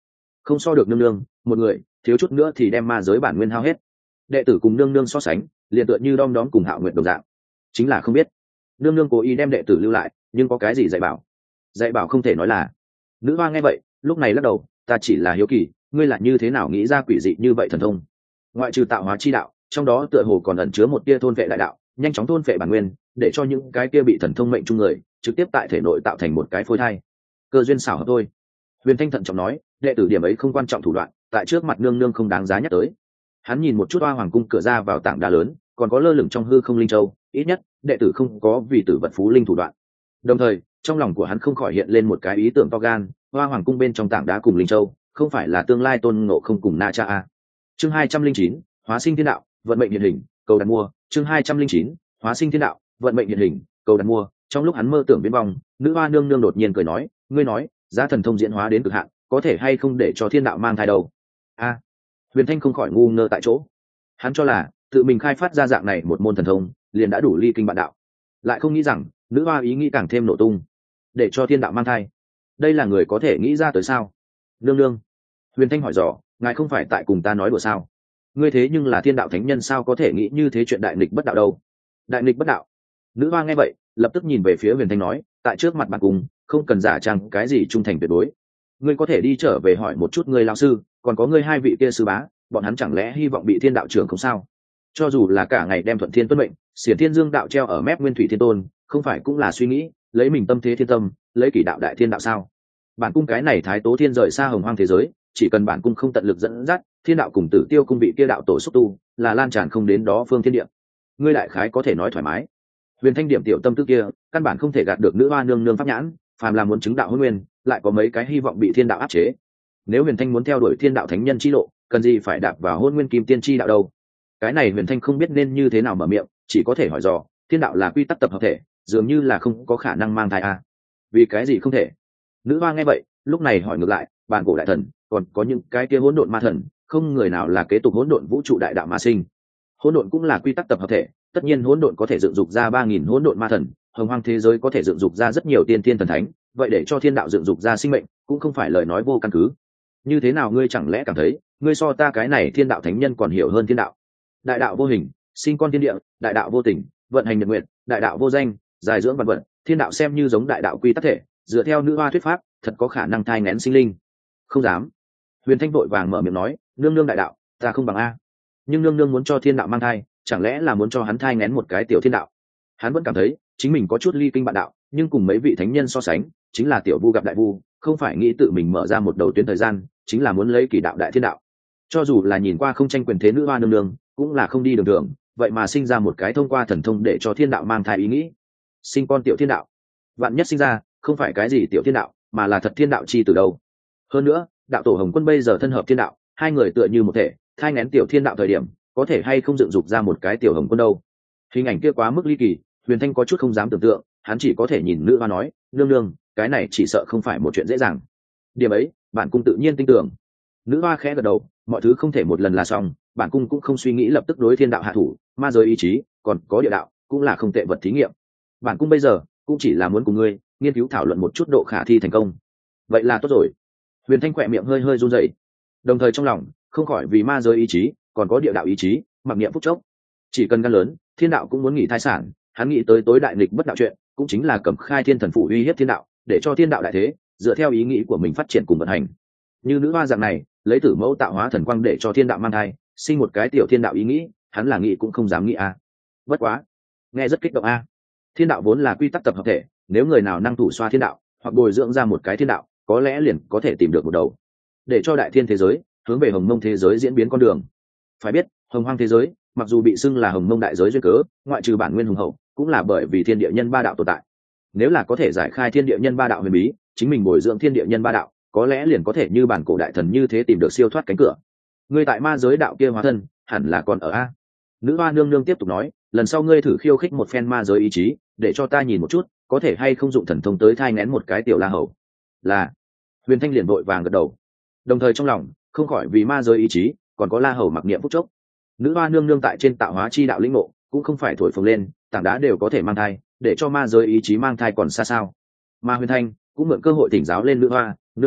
không so được nương nương, một người thiếu chút nữa thì đem ma giới bản nguyên hao hết. Đệ tử cùng nương nương so sánh, liền tựa như đom đóm cùng Hạo Nguyệt đồng dạng, chính là không biết nương nương cố ý đem đệ tử lưu lại, nhưng có cái gì dạy bảo? Dạy bảo không thể nói là. Nữ hoa nghe vậy lúc này lắc đầu, ta chỉ là hiếu kỳ, ngươi là như thế nào nghĩ ra quỷ dị như vậy thần thông? Ngoại trừ tạo hóa chi đạo, trong đó tựa hồ còn ẩn chứa một tia thôn vệ đại đạo, nhanh chóng thôn vệ bản nguyên, để cho những cái kia bị thần thông mệnh chung người trực tiếp tại thể nội tạo thành một cái phôi thai. Cơ duyên xảo hợp thôi. Huyền Thanh thận trọng nói, đệ tử điểm ấy không quan trọng thủ đoạn, tại trước mặt nương nương không đáng giá nhắc tới. Hắn nhìn một chút Hoa Hoàng cung cửa ra vào tảng đá lớn, còn có lơ lửng trong hư không linh châu, ít nhất đệ tử không có vì tử vật phú linh thủ đoạn. Đồng thời trong lòng của hắn không khỏi hiện lên một cái ý tưởng to gan, Hoa Hoàng cung bên trong tảng đá cùng linh châu không phải là tương lai Tôn Ngộ Không cùng Na Cha a. Chương 209, hóa sinh thiên đạo, vận mệnh hiện hình, cầu đặt mua. Chương 209, hóa sinh thiên đạo, vận mệnh hiện hình, cầu đặt mua. Trong lúc hắn mơ tưởng biến vong, nữ hoa nương nương đột nhiên cười nói, ngươi nói giá thần thông diễn hóa đến cực hạn, có thể hay không để cho thiên đạo mang thai đầu? A. Huyền Thanh không khỏi ngu ngơ tại chỗ. Hắn cho là tự mình khai phát ra dạng này một môn thần thông liền đã đủ ly kinh bạn đạo, lại không nghĩ rằng nữ hoa ý nghĩ càng thêm nổ tung, để cho thiên đạo mang thai. Đây là người có thể nghĩ ra tới sao? Nương nương, Huyền Thanh hỏi dò, ngài không phải tại cùng ta nói đùa sao? Ngươi thế nhưng là thiên đạo thánh nhân, sao có thể nghĩ như thế chuyện đại nghịch bất đạo đâu? Đại nghịch bất đạo? Nữ hoa nghe vậy lập tức nhìn về phía Huyền Thanh nói, tại trước mặt bạn cùng không cần giả trang cái gì trung thành tuyệt đối. Ngươi có thể đi trở về hỏi một chút ngươi lão sư, còn có ngươi hai vị kia sư bá, bọn hắn chẳng lẽ hy vọng bị thiên đạo trưởng không sao? Cho dù là cả ngày đem thuận thiên tuân mệnh, xiển thiên dương đạo treo ở mép nguyên thủy thiên tôn, không phải cũng là suy nghĩ lấy mình tâm thế thiên tâm, lấy kỷ đạo đại thiên đạo sao? Bản cung cái này thái tố thiên rời xa hồng hoang thế giới, chỉ cần bản cung không tận lực dẫn dắt, thiên đạo cùng tử tiêu cung vị kia đạo tổ xúc tu là lan tràn không đến đó phương thiên địa. Ngươi đại khái có thể nói thoải mái. Huyền Thanh điểm tiểu tâm tư kia căn bản không thể gạt được nữ hoa nương nương pháp nhãn, phàm là muốn chứng đạo hôn nguyên, lại có mấy cái hy vọng bị thiên đạo áp chế. Nếu Huyền Thanh muốn theo đuổi thiên đạo thánh nhân chi lộ, cần gì phải đạp vào hôn nguyên kim tiên chi đạo đâu? Cái này Huyền Thanh không biết nên như thế nào mở miệng, chỉ có thể hỏi dò, thiên đạo là quy tắc tập hợp thể, dường như là không có khả năng mang thai à? Vì cái gì không thể? Nữ hoa nghe vậy lúc này hỏi ngược lại, bản cổ đại thần còn có những cái kia hỗn độn ma thần, không người nào là kế tục hỗn độn vũ trụ đại đạo mà sinh. Hỗn độn cũng là quy tắc tập hợp thể, tất nhiên hỗn độn có thể dựng dục ra 3000 hỗn độn ma thần, hồng hoang thế giới có thể dựng dục ra rất nhiều tiên thiên thần thánh, vậy để cho thiên đạo dựng dục ra sinh mệnh cũng không phải lời nói vô căn cứ. Như thế nào ngươi chẳng lẽ cảm thấy ngươi so ta cái này thiên đạo thánh nhân còn hiểu hơn thiên đạo? Đại đạo vô hình, sinh con thiên địa, đại đạo vô tình, vận hành nhật nguyện, đại đạo vô danh, giải dưỡng vạn vật, thiên đạo xem như giống đại đạo quy tắc thể, dựa theo nữ hoa thuyết pháp thật có khả năng thai nghén sinh linh. Không dám. Huyền Thanh vội vàng mở miệng nói, nương nương đại đạo ta không bằng a. Nhưng nương nương muốn cho thiên đạo mang thai, chẳng lẽ là muốn cho hắn thai nghén một cái tiểu thiên đạo? Hắn vẫn cảm thấy chính mình có chút ly kinh bạn đạo, nhưng cùng mấy vị thánh nhân so sánh chính là tiểu vu gặp đại vu, không phải nghĩ tự mình mở ra một đầu tuyến thời gian, chính là muốn lấy kỷ đạo đại thiên đạo. Cho dù là nhìn qua không tranh quyền thế nữ hoa nương nương cũng là không đi đường đường, vậy mà sinh ra một cái thông qua thần thông để cho thiên đạo mang thai ý nghĩ. Sinh con tiểu thiên đạo, vạn nhất sinh ra không phải cái gì tiểu thiên đạo mà là thật thiên đạo chi từ đâu? Hơn nữa đạo tổ Hồng Quân bây giờ thân hợp thiên đạo, hai người tựa như một thể, thai nghén tiểu thiên đạo thời điểm có thể hay không dựng dục ra một cái tiểu Hồng Quân đâu? Hình ảnh kia quá mức ly kỳ, Huyền Thanh có chút không dám tưởng tượng, hắn chỉ có thể nhìn nữ hoa nói, nương nương cái này chỉ sợ không phải một chuyện dễ dàng. Điểm ấy bản cung tự nhiên tin tưởng. Nữ hoa khẽ gật đầu, mọi thứ không thể một lần là xong, bản cung cũng không suy nghĩ lập tức đối thiên đạo hạ thủ, ma giới ý chí còn có địa đạo cũng là không tệ vật thí nghiệm. Bản cung bây giờ cũng chỉ là muốn cùng ngươi nghiên cứu thảo luận một chút độ khả thi thành công. Vậy là tốt rồi. Huyền Thanh khỏe miệng hơi hơi run rẩy, đồng thời trong lòng không khỏi vì ma giới ý chí còn có địa đạo ý chí mặc niệm phúc chốc. Chỉ cần gan lớn, thiên đạo cũng muốn nghỉ thai sản. Hắn nghĩ tới tối đại nghịch bất đạo chuyện, cũng chính là cầm khai thiên thần phủ uy hiếp thiên đạo, để cho thiên đạo đại thế dựa theo ý nghĩ của mình phát triển cùng vận hành. Như nữ hoa dạng này lấy tử mẫu tạo hóa thần quang để cho thiên đạo mang thai, sinh một cái tiểu thiên đạo ý nghĩ, hắn là nghĩ cũng không dám nghĩ a. Bất quá nghe rất kích động a. Thiên đạo vốn là quy tắc tập hợp thể, nếu người nào năng thủ xoa thiên đạo hoặc bồi dưỡng ra một cái thiên đạo, có lẽ liền có thể tìm được một đầu để cho đại thiên thế giới hướng về hồng mông thế giới diễn biến con đường. Phải biết hồng hoang thế giới mặc dù bị xưng là hồng mông đại giới duyên cớ, ngoại trừ bản nguyên hùng hậu cũng là bởi vì thiên địa nhân ba đạo tồn tại. Nếu là có thể giải khai thiên địa nhân ba đạo huyền bí, chính mình bồi dưỡng thiên địa nhân ba đạo, có lẽ liền có thể như bản cổ đại thần như thế tìm được siêu thoát cánh cửa. Ngươi tại ma giới đạo kia hóa thân hẳn là còn ở a. Nữ hoa nương nương tiếp tục nói, lần sau ngươi thử khiêu khích một phen ma giới ý chí, để cho ta nhìn một chút có thể hay không dụng thần thông tới thai nghén một cái tiểu la hầu. Là. Huyền Thanh liền vội vàng gật đầu, đồng thời trong lòng không khỏi vì ma giới ý chí còn có la hầu mặc niệm phúc chốc. Nữ hoa nương nương tại trên tạo hóa chi đạo lĩnh ngộ cũng không phải thổi phồng lên tảng đá đều có thể mang thai, để cho ma giới ý chí mang thai còn xa sao. Mà Huyền Thanh cũng mượn cơ hội tỉnh giáo lên nữ hoa nương nương,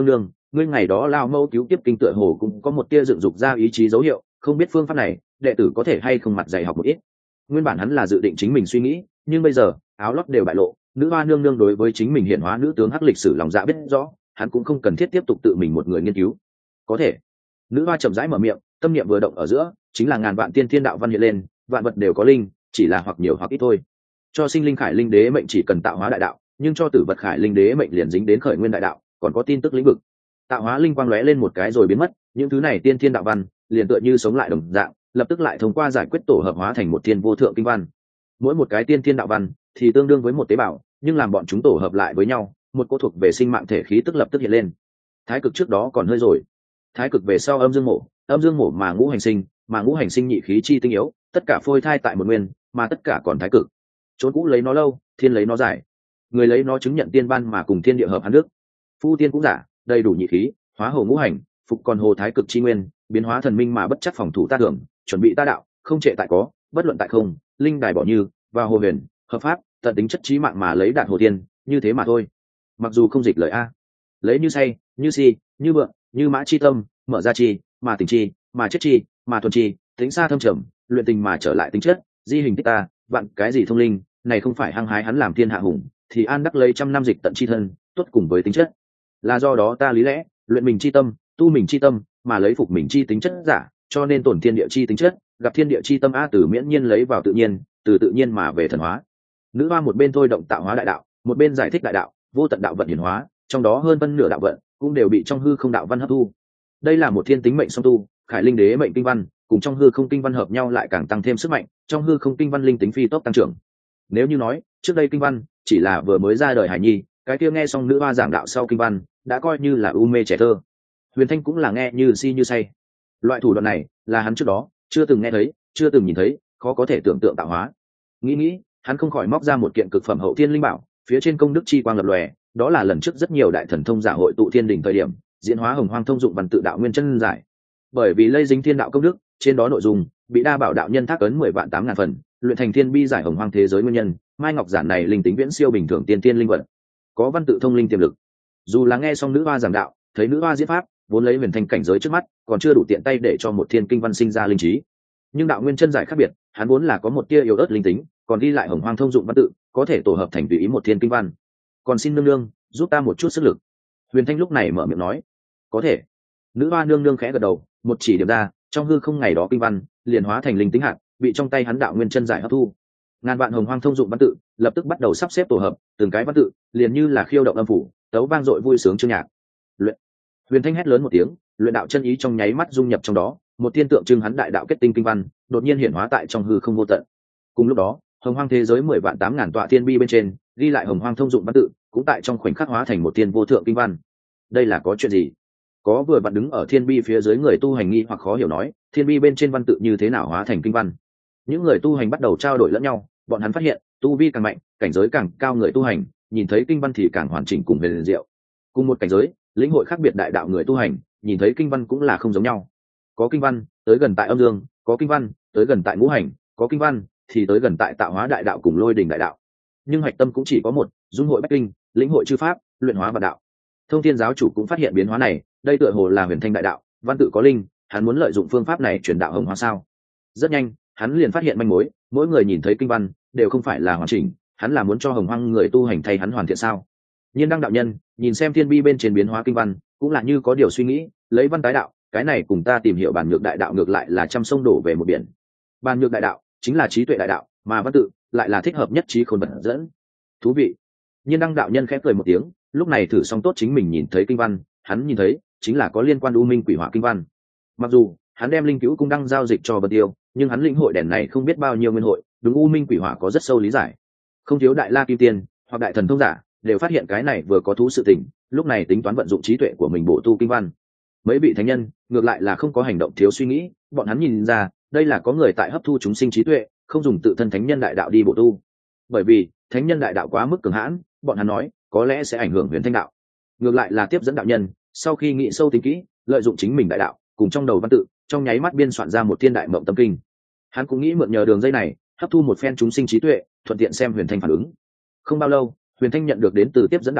ngươi ngày đó lao mâu cứu tiếp kinh tựa hồ cũng có một tia dựng dục ra ý chí dấu hiệu, không biết phương pháp này đệ tử có thể hay không mặt dày học một ít. Nguyên bản hắn là dự định chính mình suy nghĩ, nhưng bây giờ áo lót đều bại lộ, nữ hoa nương nương đối với chính mình hiện hóa nữ tướng hắc lịch sử lòng dạ biết rõ, hắn cũng không cần thiết tiếp tục tự mình một người nghiên cứu. Có thể. Nữ hoa chậm rãi mở miệng, tâm niệm vừa động ở giữa, chính là ngàn vạn tiên thiên đạo văn hiện lên, vạn vật đều có linh, chỉ là hoặc nhiều hoặc ít thôi. Cho sinh linh khải linh đế mệnh chỉ cần tạo hóa đại đạo, nhưng cho tử vật khải linh đế mệnh liền dính đến khởi nguyên đại đạo, còn có tin tức lĩnh vực. Tạo hóa linh quang lóe lên một cái rồi biến mất, những thứ này tiên thiên đạo văn liền tựa như sống lại đồng dạng, lập tức lại thông qua giải quyết tổ hợp hóa thành một thiên vô thượng kinh văn. Mỗi một cái tiên thiên đạo văn thì tương đương với một tế bào, nhưng làm bọn chúng tổ hợp lại với nhau, một cô thuộc về sinh mạng thể khí tức lập tức hiện lên. Thái cực trước đó còn hơi rồi, thái cực về sau âm dương mổ mà ngũ hành sinh, mà ngũ hành sinh nhị khí chi tinh yếu, tất cả phôi thai tại một nguyên, mà tất cả còn thái cực. Trốn cũ lấy nó lâu, thiên lấy nó dài, người lấy nó chứng nhận tiên ban mà cùng thiên địa hợp hàn đức. Phu tiên cũng giả, đầy đủ nhị khí, hóa hồ ngũ hành, phục còn hồ thái cực chi nguyên, biến hóa thần minh mà bất chấp phòng thủ ta hưởng, chuẩn bị ta đạo, không trệ tại có, bất luận tại không, linh đài bỏ như, và hồ huyền, hợp pháp, tận tính chất trí mạng mà lấy đạt hồ tiên, như thế mà thôi. Mặc dù không dịch lời a, lấy như say, như si, như vượng, như mã chi tâm, mở ra chi, mà tình chi, mà chết chi, mà thuần chi, tính xa thâm trầm, luyện tình mà trở lại tính chất, di hình tích ta, vạn cái gì thông linh, này không phải hăng hái hắn làm thiên hạ hùng, thì an đắc lấy trăm năm dịch tận chi thân, tốt cùng với tính chất. Là do đó ta lý lẽ, luyện mình chi tâm, tu mình chi tâm, mà lấy phục mình chi tính chất giả, cho nên tổn thiên địa chi tính chất, gặp thiên địa chi tâm a từ miễn nhiên lấy vào tự nhiên, từ tự nhiên mà về thần hóa. Nữ hoa một bên thôi động tạo hóa đại đạo, một bên giải thích đại đạo, vô tận đạo vận hiển hóa, trong đó hơn phân nửa đạo vận cũng đều bị trong hư không đạo văn hấp thu. Đây là một thiên tính mệnh song tu, khải linh đế mệnh kinh văn cùng trong hư không kinh văn hợp nhau lại càng tăng thêm sức mạnh, trong hư không kinh văn linh tính phi tốc tăng trưởng. Nếu như nói trước đây kinh văn chỉ là vừa mới ra đời hải nhi, cái kia nghe xong nữ hoa giảng đạo sau kinh văn đã coi như là u mê trẻ thơ. Huyền Thanh cũng là nghe như si như say. Loại thủ đoạn này là hắn trước đó chưa từng nghe thấy, chưa từng nhìn thấy, khó có thể tưởng tượng tạo hóa. Nghĩ hắn không khỏi móc ra một kiện cực phẩm hậu thiên linh bảo, phía trên công đức chi quang lập lòe, đó là lần trước rất nhiều đại thần thông giả hội tụ thiên đỉnh thời điểm diễn hóa hồng hoang thông dụng văn tự đạo nguyên chân giải. Bởi vì lây dính thiên đạo công đức, trên đó nội dung bị đa bảo đạo nhân thác ấn 10.800.000 phần, luyện thành thiên bi giải hồng hoang thế giới nguyên nhân, mai ngọc giản này linh tính viễn siêu bình thường tiên tiên linh vật, có văn tự thông linh tiềm lực. Dù là nghe xong nữ hoa giảng đạo, thấy nữ hoa diễn pháp, vốn lấy Huyền Thanh cảnh giới trước mắt, còn chưa đủ tiện tay để cho một thiên kinh văn sinh ra linh trí. Nhưng đạo nguyên chân giải khác biệt, hắn vốn là có một tia yếu ớt linh tính, còn đi lại hồng hoang thông dụng văn tự, có thể tổ hợp thành tùy ý một thiên kinh văn. Còn xin nương nương giúp ta một chút sức lực. Huyền Thanh lúc này mở miệng nói. Có thể. Nữ hoa nương nương khẽ gật đầu, một chỉ điểm ra, trong hư không ngày đó kinh văn liền hóa thành linh tính hạt, bị trong tay hắn đạo nguyên chân giải hấp thu. Ngàn vạn hồng hoang thông dụng văn tự lập tức bắt đầu sắp xếp tổ hợp, từng cái văn tự liền như là khiêu động âm phủ, tấu vang dội vui sướng chương nhạc. Luyện. Huyền Thanh hét lớn một tiếng, luyện đạo chân ý trong nháy mắt dung nhập trong đó, một thiên tượng trưng hắn đại đạo kết tinh kinh văn đột nhiên hiển hóa tại trong hư không vô tận. Cùng lúc đó, hồng hoang thế giới 10.800.000 tọa thiên bi bên trên ghi lại hồng hoang thông dụng văn tự cũng tại trong khoảnh khắc hóa thành một thiên vô thượng kinh văn. Đây là có chuyện gì? Có vừa vặn đứng ở thiên bi phía dưới người tu hành nghi hoặc khó hiểu nói, thiên bi bên trên văn tự như thế nào hóa thành kinh văn? Những người tu hành bắt đầu trao đổi lẫn nhau, bọn hắn phát hiện tu vi càng mạnh, cảnh giới càng cao người tu hành nhìn thấy kinh văn thì càng hoàn chỉnh cùng huyền diệu. Cùng một cảnh giới, lĩnh hội khác biệt đại đạo người tu hành nhìn thấy kinh văn cũng là không giống nhau. Có kinh văn tới gần tại âm dương, có kinh văn tới gần tại ngũ hành, có kinh văn thì tới gần tại tạo hóa đại đạo cùng lôi đỉnh đại đạo. Nhưng hạch tâm cũng chỉ có một, dung hội bách kinh, lĩnh hội chư pháp, luyện hóa vạn đạo. Thông thiên giáo chủ cũng phát hiện biến hóa này, đây tựa hồ là huyền thanh đại đạo, văn tự có linh, hắn muốn lợi dụng phương pháp này truyền đạo hồng hóa sao? Rất nhanh, hắn liền phát hiện manh mối, mỗi người nhìn thấy kinh văn đều không phải là hoàn chỉnh, hắn là muốn cho hồng hoang người tu hành thay hắn hoàn thiện sao? Nhiên đăng đạo nhân nhìn xem thiên bi bên trên biến hóa kinh văn, cũng là như có điều suy nghĩ, lấy văn tái đạo, cái này cùng ta tìm hiểu bản nhược đại đạo ngược lại là trăm sông đổ về một biển. Bản nhược đại đạo chính là trí tuệ đại đạo, mà văn tự lại là thích hợp nhất trí khôn vận dẫn. Thú vị. Nhiên đăng đạo nhân khẽ cười một tiếng, lúc này thử xong tốt chính mình nhìn thấy kinh văn, hắn nhìn thấy chính là có liên quan u minh quỷ hỏa kinh văn. Mặc dù hắn đem linh cữu cung đăng giao dịch cho Vân Tiêu, nhưng hắn lĩnh hội đèn này không biết bao nhiêu nguyên hội, đúng u minh quỷ hỏa có rất sâu lý giải. Không thiếu đại la kim tiên hoặc đại thần thông giả đều phát hiện cái này vừa có thú sự tình, lúc này tính toán vận dụng trí tuệ của mình bổ tu kinh văn. Mấy vị thánh nhân ngược lại là không có hành động thiếu suy nghĩ, bọn hắn nhìn ra đây là có người tại hấp thu chúng sinh trí tuệ, không dùng tự thân thánh nhân đại đạo đi bổ tu. Bởi vì thánh nhân đại đạo quá mức cường hãn, bọn hắn nói có lẽ sẽ ảnh hưởng huyền thanh đạo. Ngược lại là tiếp dẫn đạo nhân sau khi nghĩ sâu tính kỹ, lợi dụng chính mình đại đạo cùng trong đầu văn tự, trong nháy mắt biên soạn ra một thiên đại mộng tâm kinh. Hắn cũng nghĩ mượn nhờ đường dây này hấp thu một phen chúng sinh trí tuệ, thuận tiện xem huyền thanh phản ứng. Không bao lâu, huyền thanh nhận được đến từ tiếp dẫn đạo nhân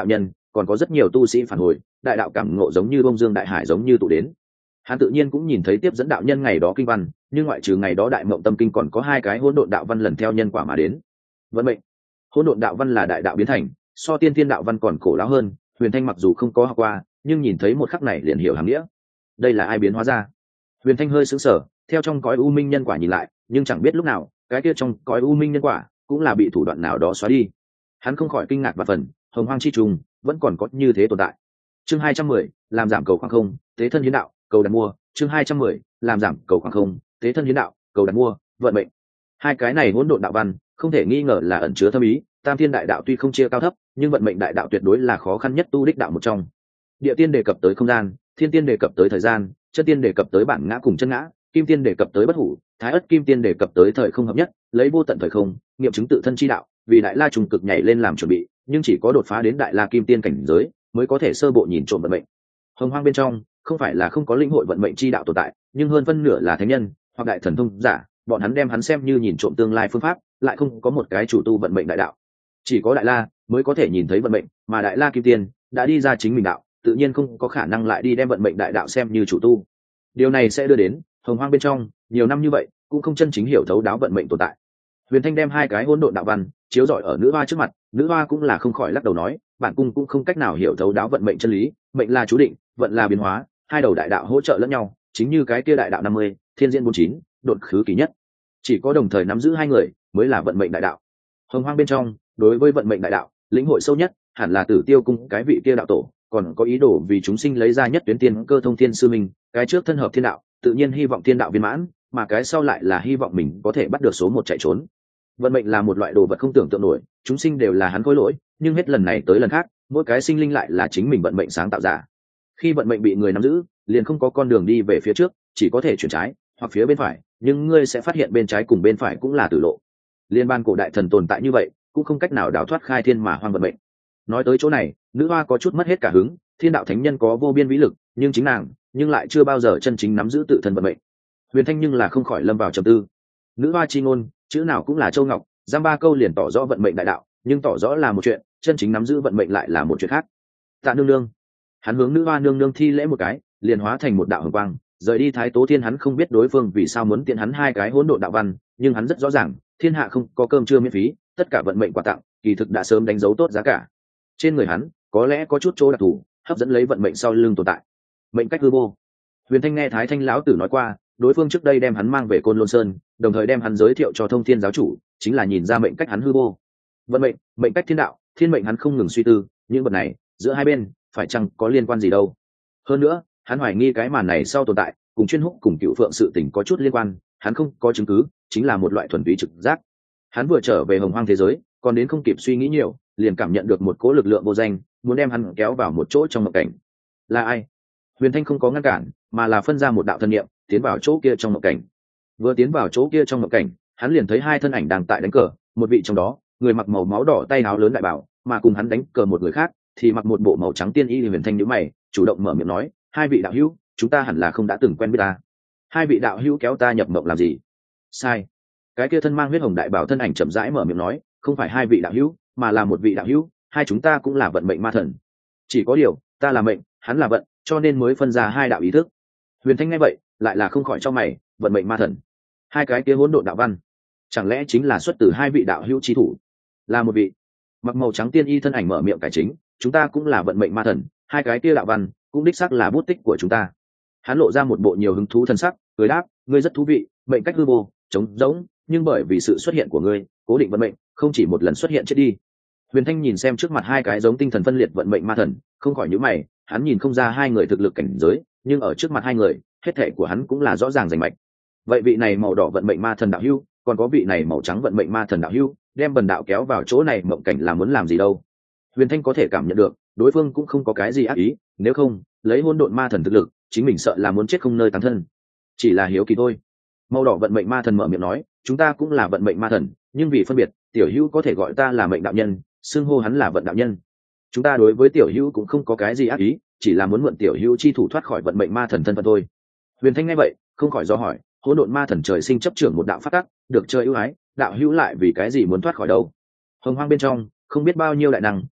còn có rất nhiều tu sĩ phản hồi, đại đạo cảm ngộ giống như bông dương đại hải giống như tụ đến. Hắn tự nhiên cũng nhìn thấy tiếp dẫn đạo nhân ngày đó kinh văn, nhưng ngoại trừ ngày đó đại mộng tâm kinh còn có hai cái hỗn độn đạo văn lần theo nhân quả mà đến. Vận mệnh. Hỗn độn đạo văn là đại đạo biến thành, so tiên thiên đạo văn còn cổ lão hơn. Huyền Thanh mặc dù không có học qua, nhưng nhìn thấy một khắc này liền hiểu hàm nghĩa. Đây là ai biến hóa ra? Huyền Thanh hơi sững sờ, theo trong cõi u minh nhân quả nhìn lại, nhưng chẳng biết lúc nào cái kia trong cõi u minh nhân quả cũng là bị thủ đoạn nào đó xóa đi. Hắn không khỏi kinh ngạc và phần, hồng hoang chi trùng vẫn còn có như thế tồn tại. Chương 210, làm giảm cầu khoảng không, tế thân hiến đạo, cầu đặt mua. Chương 210, làm giảm cầu khoảng không, tế thân hiến đạo, cầu đặt mua. Vận mệnh. Hai cái này hỗn độn đạo văn, không thể nghi ngờ là ẩn chứa thâm ý. Tam thiên đại đạo tuy không chia cao thấp, nhưng vận mệnh đại đạo tuyệt đối là khó khăn nhất tu đích đạo một trong. Địa tiên đề cập tới không gian, thiên tiên đề cập tới thời gian, chân tiên đề cập tới bản ngã cùng chân ngã, kim tiên đề cập tới bất hủ, thái ất kim tiên đề cập tới thời không hợp nhất, lấy vô tận thời không nghiệm chứng tự thân chi đạo, vì đại la trùng cực nhảy lên làm chuẩn bị, nhưng chỉ có đột phá đến đại la kim tiên cảnh giới mới có thể sơ bộ nhìn trộm vận mệnh. Hồng hoang bên trong không phải là không có linh hội vận mệnh chi đạo tồn tại, nhưng hơn phân nửa là thánh nhân hoặc đại thần thông giả, bọn hắn đem hắn xem như nhìn trộm tương lai phương pháp, lại không có một cái chủ tu vận mệnh đại đạo. Chỉ có đại la mới có thể nhìn thấy vận mệnh, mà đại la kim tiên đã đi ra chính mình đạo, tự nhiên không có khả năng lại đi đem vận mệnh đại đạo xem như chủ tu. Điều này sẽ đưa đến hồng hoang bên trong nhiều năm như vậy cũng không chân chính hiểu thấu đáo vận mệnh tồn tại. Huyền Thanh đem hai cái hỗn độn đạo văn chiếu rọi ở nữ hoa trước mặt, nữ hoa cũng là không khỏi lắc đầu nói, bản cung cũng không cách nào hiểu thấu đáo vận mệnh chân lý, mệnh là chú định, vận là biến hóa, hai đầu đại đạo hỗ trợ lẫn nhau, chính như cái kia đại đạo 50, thiên diễn 49, độn khứ kỳ nhất. Chỉ có đồng thời nắm giữ hai người mới là vận mệnh đại đạo. Hồng hoang bên trong, đối với vận mệnh đại đạo, lĩnh hội sâu nhất hẳn là Tử Tiêu cung cái vị kia đạo tổ, còn có ý đồ vì chúng sinh lấy ra nhất tuyến tiên cơ thông thiên sư minh, cái trước thân hợp thiên đạo, tự nhiên hy vọng thiên đạo viên mãn, mà cái sau lại là hy vọng mình có thể bắt được số một chạy trốn. Vận mệnh là một loại đồ vật không tưởng tượng nổi, chúng sinh đều là hắn khối lỗi, nhưng hết lần này tới lần khác, mỗi cái sinh linh lại là chính mình vận mệnh sáng tạo giả. Khi vận mệnh bị người nắm giữ, liền không có con đường đi về phía trước, chỉ có thể chuyển trái hoặc phía bên phải, nhưng ngươi sẽ phát hiện bên trái cùng bên phải cũng là tử lộ. Liên ban cổ đại thần tồn tại như vậy, cũng không cách nào đào thoát khai thiên mà hoang vận mệnh. Nói tới chỗ này, nữ hoa có chút mất hết cả hứng, thiên đạo thánh nhân có vô biên vĩ lực, nhưng chính nàng nhưng lại chưa bao giờ chân chính nắm giữ tự thân vận mệnh. Huyền Thanh nhưng là không khỏi lâm vào trầm tư. Nữ hoa chi ngôn chữ nào cũng là châu ngọc, giam ba câu liền tỏ rõ vận mệnh đại đạo, nhưng tỏ rõ là một chuyện, chân chính nắm giữ vận mệnh lại là một chuyện khác. Tạ nương nương. Hắn hướng nữ hoa nương nương thi lễ một cái, liền hóa thành một đạo hồng quang rời đi. Thái Tố Thiên hắn không biết đối phương vì sao muốn tiện hắn hai cái hỗn độn đạo văn, nhưng hắn rất rõ ràng thiên hạ không có cơm trưa miễn phí, tất cả vận mệnh quà tặng kỳ thực đã sớm đánh dấu tốt giá cả. Trên người hắn có lẽ có chút chỗ đặc thù hấp dẫn lấy vận mệnh sau lưng tồn tại. Mệnh cách hư vô. Huyền Thanh nghe Thái Thanh lão tử nói qua, đối phương trước đây đem hắn mang về Côn Lôn Sơn, đồng thời đem hắn giới thiệu cho Thông Thiên giáo chủ, chính là nhìn ra mệnh cách hắn hư vô. Vận mệnh, mệnh cách thiên đạo, thiên mệnh hắn không ngừng suy tư, những vật này giữa hai bên phải chăng có liên quan gì đâu. Hơn nữa, hắn hoài nghi cái màn này sau tồn tại cùng chuyên húc cùng cựu phượng sự tình có chút liên quan, hắn không có chứng cứ, chính là một loại thuần túy trực giác. Hắn vừa trở về hồng hoang thế giới, còn đến không kịp suy nghĩ nhiều, liền cảm nhận được một cỗ lực lượng vô danh muốn đem hắn kéo vào một chỗ trong mộng cảnh. Là ai? Huyền Thanh không có ngăn cản, mà là phân ra một đạo thân niệm tiến vào chỗ kia trong mộng cảnh. Vừa tiến vào chỗ kia trong mộng cảnh, hắn liền thấy hai thân ảnh đang tại đánh cờ, một vị trong đó người mặc màu máu đỏ tay áo lớn đại bảo, mà cùng hắn đánh cờ một người khác thì mặc một bộ màu trắng tiên y. Huyền Thanh nhíu mày, chủ động mở miệng nói, hai vị đạo hữu, chúng ta hẳn là không đã từng quen biết ta. Hai vị đạo hữu kéo ta nhập mộng làm gì? Sai. Cái kia thân mang huyết hồng đại bảo thân ảnh chậm rãi mở miệng nói, không phải hai vị đạo hữu, mà là một vị đạo hữu, hai chúng ta cũng là vận mệnh ma thần. Chỉ có điều, ta là mệnh, hắn là vận, cho nên mới phân ra hai đạo ý thức. Huyền Thanh nghe vậy, lại là không khỏi cho mày, vận mệnh ma thần, hai cái kia hỗn độn đạo văn, chẳng lẽ chính là xuất từ hai vị đạo hữu chi thủ? Là một vị mặc màu trắng tiên y thân ảnh mở miệng cải chính, chúng ta cũng là vận mệnh ma thần, hai cái kia đạo văn cũng đích xác là bút tích của chúng ta. Hắn lộ ra một bộ nhiều hứng thú thân sắc, cười đáp, ngươi rất thú vị, mệnh cách hư vô, trống rỗng, nhưng bởi vì sự xuất hiện của ngươi, cố định vận mệnh, không chỉ một lần xuất hiện chết đi. Huyền Thanh nhìn xem trước mặt hai cái giống tinh thần phân liệt vận mệnh ma thần, không khỏi nhíu mày, hắn nhìn không ra hai người thực lực cảnh giới, nhưng ở trước mặt hai người, hết thể của hắn cũng là rõ ràng rành mạch. Vậy vị này màu đỏ vận mệnh ma thần đạo hữu, còn có vị này màu trắng vận mệnh ma thần đạo hữu, đem bần đạo kéo vào chỗ này mộng cảnh là muốn làm gì đâu? Huyền Thanh có thể cảm nhận được, đối phương cũng không có cái gì ác ý, nếu không, lấy hỗn độn ma thần thực lực, chính mình sợ là muốn chết không nơi táng thân. Chỉ là hiếu kỳ thôi. Màu đỏ vận mệnh ma thần mở miệng nói, chúng ta cũng là vận mệnh ma thần, nhưng vì phân biệt, tiểu hữu có thể gọi ta là mệnh đạo nhân, xưng hô hắn là vận đạo nhân. Chúng ta đối với tiểu hữu cũng không có cái gì ác ý, chỉ là muốn mượn tiểu hữu chi thủ thoát khỏi vận mệnh ma thần thân phận thôi. Huyền Thanh nghe vậy, không khỏi do hỏi, hỗn độn ma thần trời sinh chấp trưởng một đạo pháp tắc, được chơi ưu ái, đạo hữu lại vì cái gì muốn thoát khỏi đâu? Hồng hoang bên trong, không biết bao nhiêu đại năng,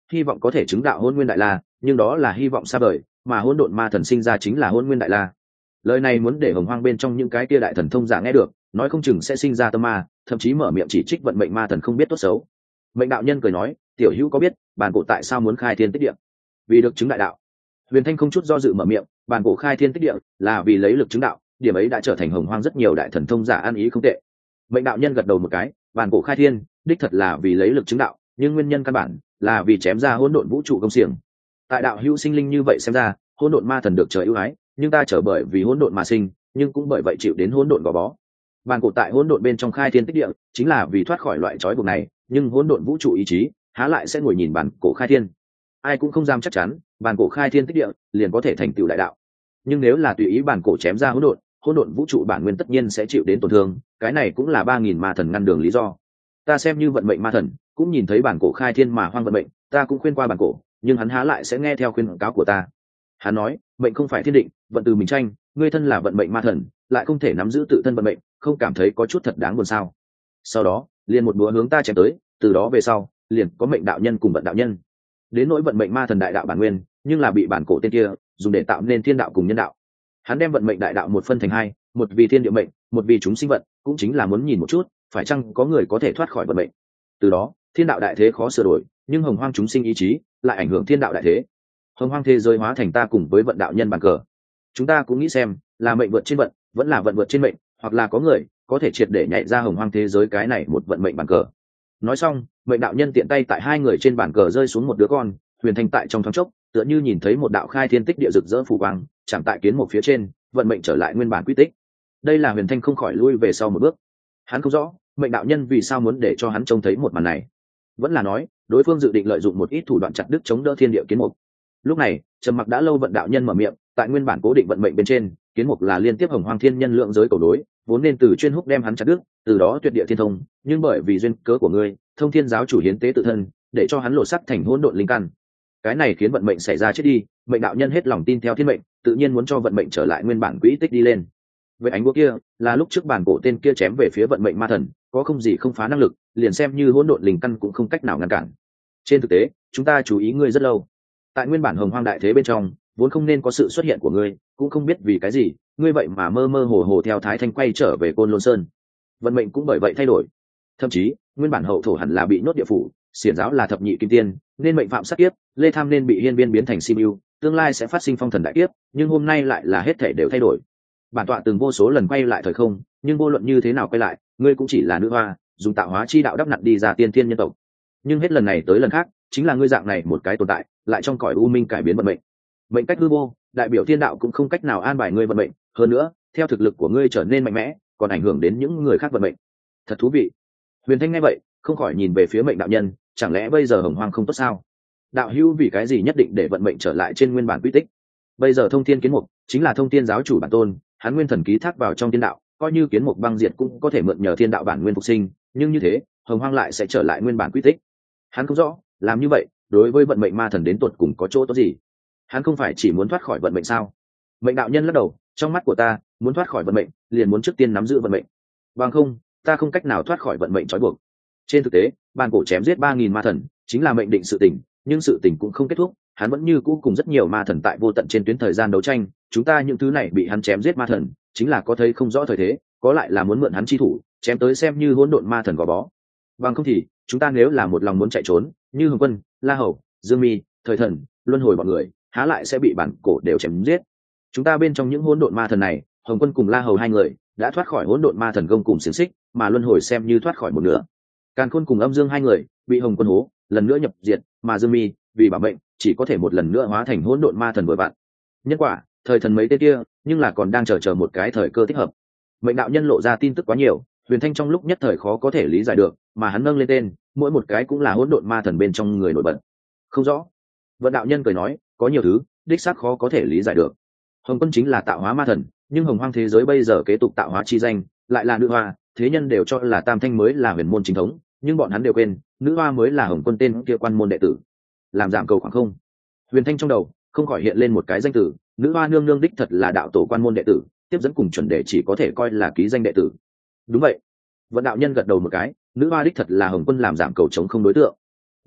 hy vọng có thể chứng đạo hôn nguyên đại la, nhưng đó là hy vọng xa vời, mà hỗn độn ma thần sinh ra chính là hôn nguyên đại la. Lời này muốn để hồng hoang bên trong những cái kia đại thần thông giả nghe được, nói không chừng sẽ sinh ra tâm ma, thậm chí mở miệng chỉ trích vận mệnh ma thần không biết tốt xấu. Mệnh đạo nhân cười nói, tiểu hữu có biết bản cổ tại sao muốn khai thiên tích địa? Vì được chứng đại đạo. Huyền Thanh không chút do dự mở miệng, bản cổ khai thiên tích địa là vì lấy lực chứng đạo, điểm ấy đã trở thành hồng hoang rất nhiều đại thần thông giả ăn ý không tệ. Mệnh đạo nhân gật đầu một cái, bản cổ khai thiên đích thật là vì lấy lực chứng đạo, nhưng nguyên nhân căn bản là vì chém ra hỗn độn vũ trụ công xiềng. Tại đạo hữu sinh linh như vậy xem ra, hỗn độn ma thần được trời ưu ái, nhưng ta trở bởi vì hỗn độn mà sinh, nhưng cũng bởi vậy chịu đến hỗn độn gò bó. Bản cổ tại hỗn độn bên trong khai thiên tích địa, chính là vì thoát khỏi loại trói buộc này, nhưng hỗn độn vũ trụ ý chí há lại sẽ ngồi nhìn bản cổ khai thiên? Ai cũng không dám chắc chắn bản cổ khai thiên tích địa liền có thể thành tựu đại đạo. Nhưng nếu là tùy ý bản cổ chém ra hỗn độn vũ trụ bản nguyên tất nhiên sẽ chịu đến tổn thương, cái này cũng là 3000 ma thần ngăn đường lý do. Ta xem như vận mệnh ma thần, cũng nhìn thấy bản cổ khai thiên mà hoang vận mệnh, ta cũng khuyên qua bản cổ, nhưng hắn há lại sẽ nghe theo khuyên cáo của ta. Hắn nói, mệnh không phải thiên định, vận từ mình tranh, ngươi thân là vận mệnh ma thần, lại không thể nắm giữ tự thân vận mệnh, không cảm thấy có chút thật đáng buồn sao? Sau đó, liền một búa hướng ta chém tới, từ đó về sau, liền có mệnh đạo nhân cùng vận đạo nhân. Đến nỗi vận mệnh ma thần đại đạo bản nguyên, nhưng là bị bản cổ tên kia dùng để tạo nên thiên đạo cùng nhân đạo. Hắn đem vận mệnh đại đạo một phân thành hai, một vì thiên địa mệnh, một vì chúng sinh vận, cũng chính là muốn nhìn một chút, phải chăng có người có thể thoát khỏi vận mệnh. Từ đó, thiên đạo đại thế khó sửa đổi, nhưng hồng hoang chúng sinh ý chí lại ảnh hưởng thiên đạo đại thế. Hồng hoang thế giới hóa thành ta cùng với vận đạo nhân bàn cờ. Chúng ta cũng nghĩ xem, là mệnh vượt trên vận, vẫn là vận vượt trên mệnh, hoặc là có người có thể triệt để nhảy ra hồng hoang thế giới cái này một vận mệnh bàn cờ. Nói xong, mệnh đạo nhân tiện tay tại hai người trên bàn cờ rơi xuống một đứa con. Huyền Thanh tại trong thoáng chốc tựa như nhìn thấy một đạo khai thiên tích địa rực rỡ phủ quang chạm tại kiến một phía trên, vận mệnh trở lại nguyên bản quy tích. Đây là Huyền Thanh không khỏi lui về sau một bước. Hắn không rõ mệnh đạo nhân vì sao muốn để cho hắn trông thấy một màn này, vẫn là nói đối phương dự định lợi dụng một ít thủ đoạn chặt đứt chống đỡ thiên địa kiến mục. Lúc này trầm mặc đã lâu vận đạo nhân mở miệng, tại nguyên bản cố định vận mệnh bên trên, kiến mục là liên tiếp hồng hoang thiên nhân lượng giới cầu đối, vốn nên từ chuyên húc đem hắn chặt đứt, từ đó tuyệt địa thiên thông, nhưng bởi vì duyên cớ của ngươi, thông thiên giáo chủ hiến tế tự thân, để cho hắn lộ sắc thành hỗn độn linh căn. Cái này khiến vận mệnh xảy ra chết đi, mệnh đạo nhân hết lòng tin theo thiên mệnh, tự nhiên muốn cho vận mệnh trở lại nguyên bản quỹ tích đi lên. Vậy ánh búa kia là lúc trước bản cổ tên kia chém về phía vận mệnh ma thần, có không gì không phá năng lực, liền xem như hỗn độn linh căn cũng không cách nào ngăn cản. Trên thực tế, chúng ta chú ý ngươi rất lâu. Tại nguyên bản hồng hoang đại thế bên trong, vốn không nên có sự xuất hiện của ngươi, cũng không biết vì cái gì, ngươi vậy mà mơ mơ hồ hồ theo Thái Thanh quay trở về Côn Lôn Sơn. Vận mệnh cũng bởi vậy thay đổi. Thậm chí, nguyên bản hậu thổ hẳn là bị nhốt địa phủ, xiển giáo là thập nhị kim tiên, nên mệnh phạm sát kiếp, Lê Tham nên bị hiên viên biến thành Sibiu, tương lai sẽ phát sinh phong thần đại kiếp, nhưng hôm nay lại là hết thảy đều thay đổi. Bản tọa từng vô số lần quay lại thời không, nhưng vô luận như thế nào quay lại, ngươi cũng chỉ là nữ hoa, dùng tạo hóa chi đạo đắp nặn đi ra tiên thiên nhân tộc. Nhưng hết lần này tới lần khác, chính là ngươi dạng này một cái tồn tại, lại trong cõi u minh cải biến vận mệnh. Mệnh cách hư vô, đại biểu thiên đạo cũng không cách nào an bài ngươi vận mệnh, hơn nữa, theo thực lực của ngươi trở nên mạnh mẽ, còn ảnh hưởng đến những người khác vận mệnh. Thật thú vị. Huyền Thanh nghe vậy, không khỏi nhìn về phía mệnh đạo nhân, chẳng lẽ bây giờ hồng hoang không tốt sao? Đạo hữu vì cái gì nhất định để vận mệnh trở lại trên nguyên bản quy tích? Bây giờ thông thiên kiến mục chính là thông thiên giáo chủ bản tôn, hắn nguyên thần ký thác vào trong thiên đạo, coi như kiến mục băng diệt cũng có thể mượn nhờ thiên đạo bản nguyên phục sinh, nhưng như thế hồng hoang lại sẽ trở lại nguyên bản quy tích. Hắn không rõ làm như vậy đối với vận mệnh ma thần đến tột cùng có chỗ tốt gì. Hắn không phải chỉ muốn thoát khỏi vận mệnh sao? Mệnh đạo nhân lắc đầu, trong mắt của ta, muốn thoát khỏi vận mệnh liền muốn trước tiên nắm giữ vận mệnh, bằng không ta không cách nào thoát khỏi vận mệnh trói buộc. Trên thực tế, bàn cổ chém giết 3000 ma thần chính là mệnh định sự tình, nhưng sự tình cũng không kết thúc, hắn vẫn như cũ cùng rất nhiều ma thần tại vô tận trên tuyến thời gian đấu tranh. Chúng ta những thứ này bị hắn chém giết ma thần, chính là có thấy không rõ thời thế, có lại là muốn mượn hắn chi thủ chém tới xem như hỗn độn ma thần gò bó. Bằng không thì chúng ta nếu là một lòng muốn chạy trốn, như Hồng Quân, La Hầu, Dương Mi, Thời Thần, Luân Hồi bọn người, há lại sẽ bị bản cổ đều chém giết. Chúng ta bên trong những hỗn độn ma thần này, Hồng Quân cùng La Hầu hai người đã thoát khỏi hỗn độn ma thần gông cùng xiềng xích, mà Luân Hồi xem như thoát khỏi một nửa. Càn Khôn cùng Âm Dương hai người bị Hồng Quân hố, lần nữa nhập diệt, mà Dương Mi vì bảo mệnh chỉ có thể một lần nữa hóa thành hỗn độn ma thần vội vặn. Nhân quả, Thời Thần mấy tên kia, nhưng là còn đang chờ một cái thời cơ thích hợp. Mệnh đạo nhân lộ ra tin tức quá nhiều, Huyền Thanh trong lúc nhất thời khó có thể lý giải được, mà hắn nâng lên tên, mỗi một cái cũng là hỗn độn ma thần bên trong người nổi bật. Không rõ. Vận đạo nhân cười nói, có nhiều thứ đích xác khó có thể lý giải được. Hồng Quân chính là tạo hóa ma thần, nhưng hồng hoang thế giới bây giờ kế tục tạo hóa chi danh, lại là nữ hoa, thế nhân đều cho là Tam Thanh mới là huyền môn chính thống, nhưng bọn hắn đều quên, nữ hoa mới là Hồng Quân tên kia quan môn đệ tử. Làm giảm cầu khoảng không. Huyền Thanh trong đầu không khỏi hiện lên một cái danh tử, nữ hoa nương nương đích thật là đạo tổ quan môn đệ tử, tiếp dẫn cùng chuẩn đệ chỉ có thể coi là ký danh đệ tử. Đúng vậy. Vận đạo nhân gật đầu một cái, nữ hoa đích thật là Hồng Quân làm giảm cầu chống không đối tượng.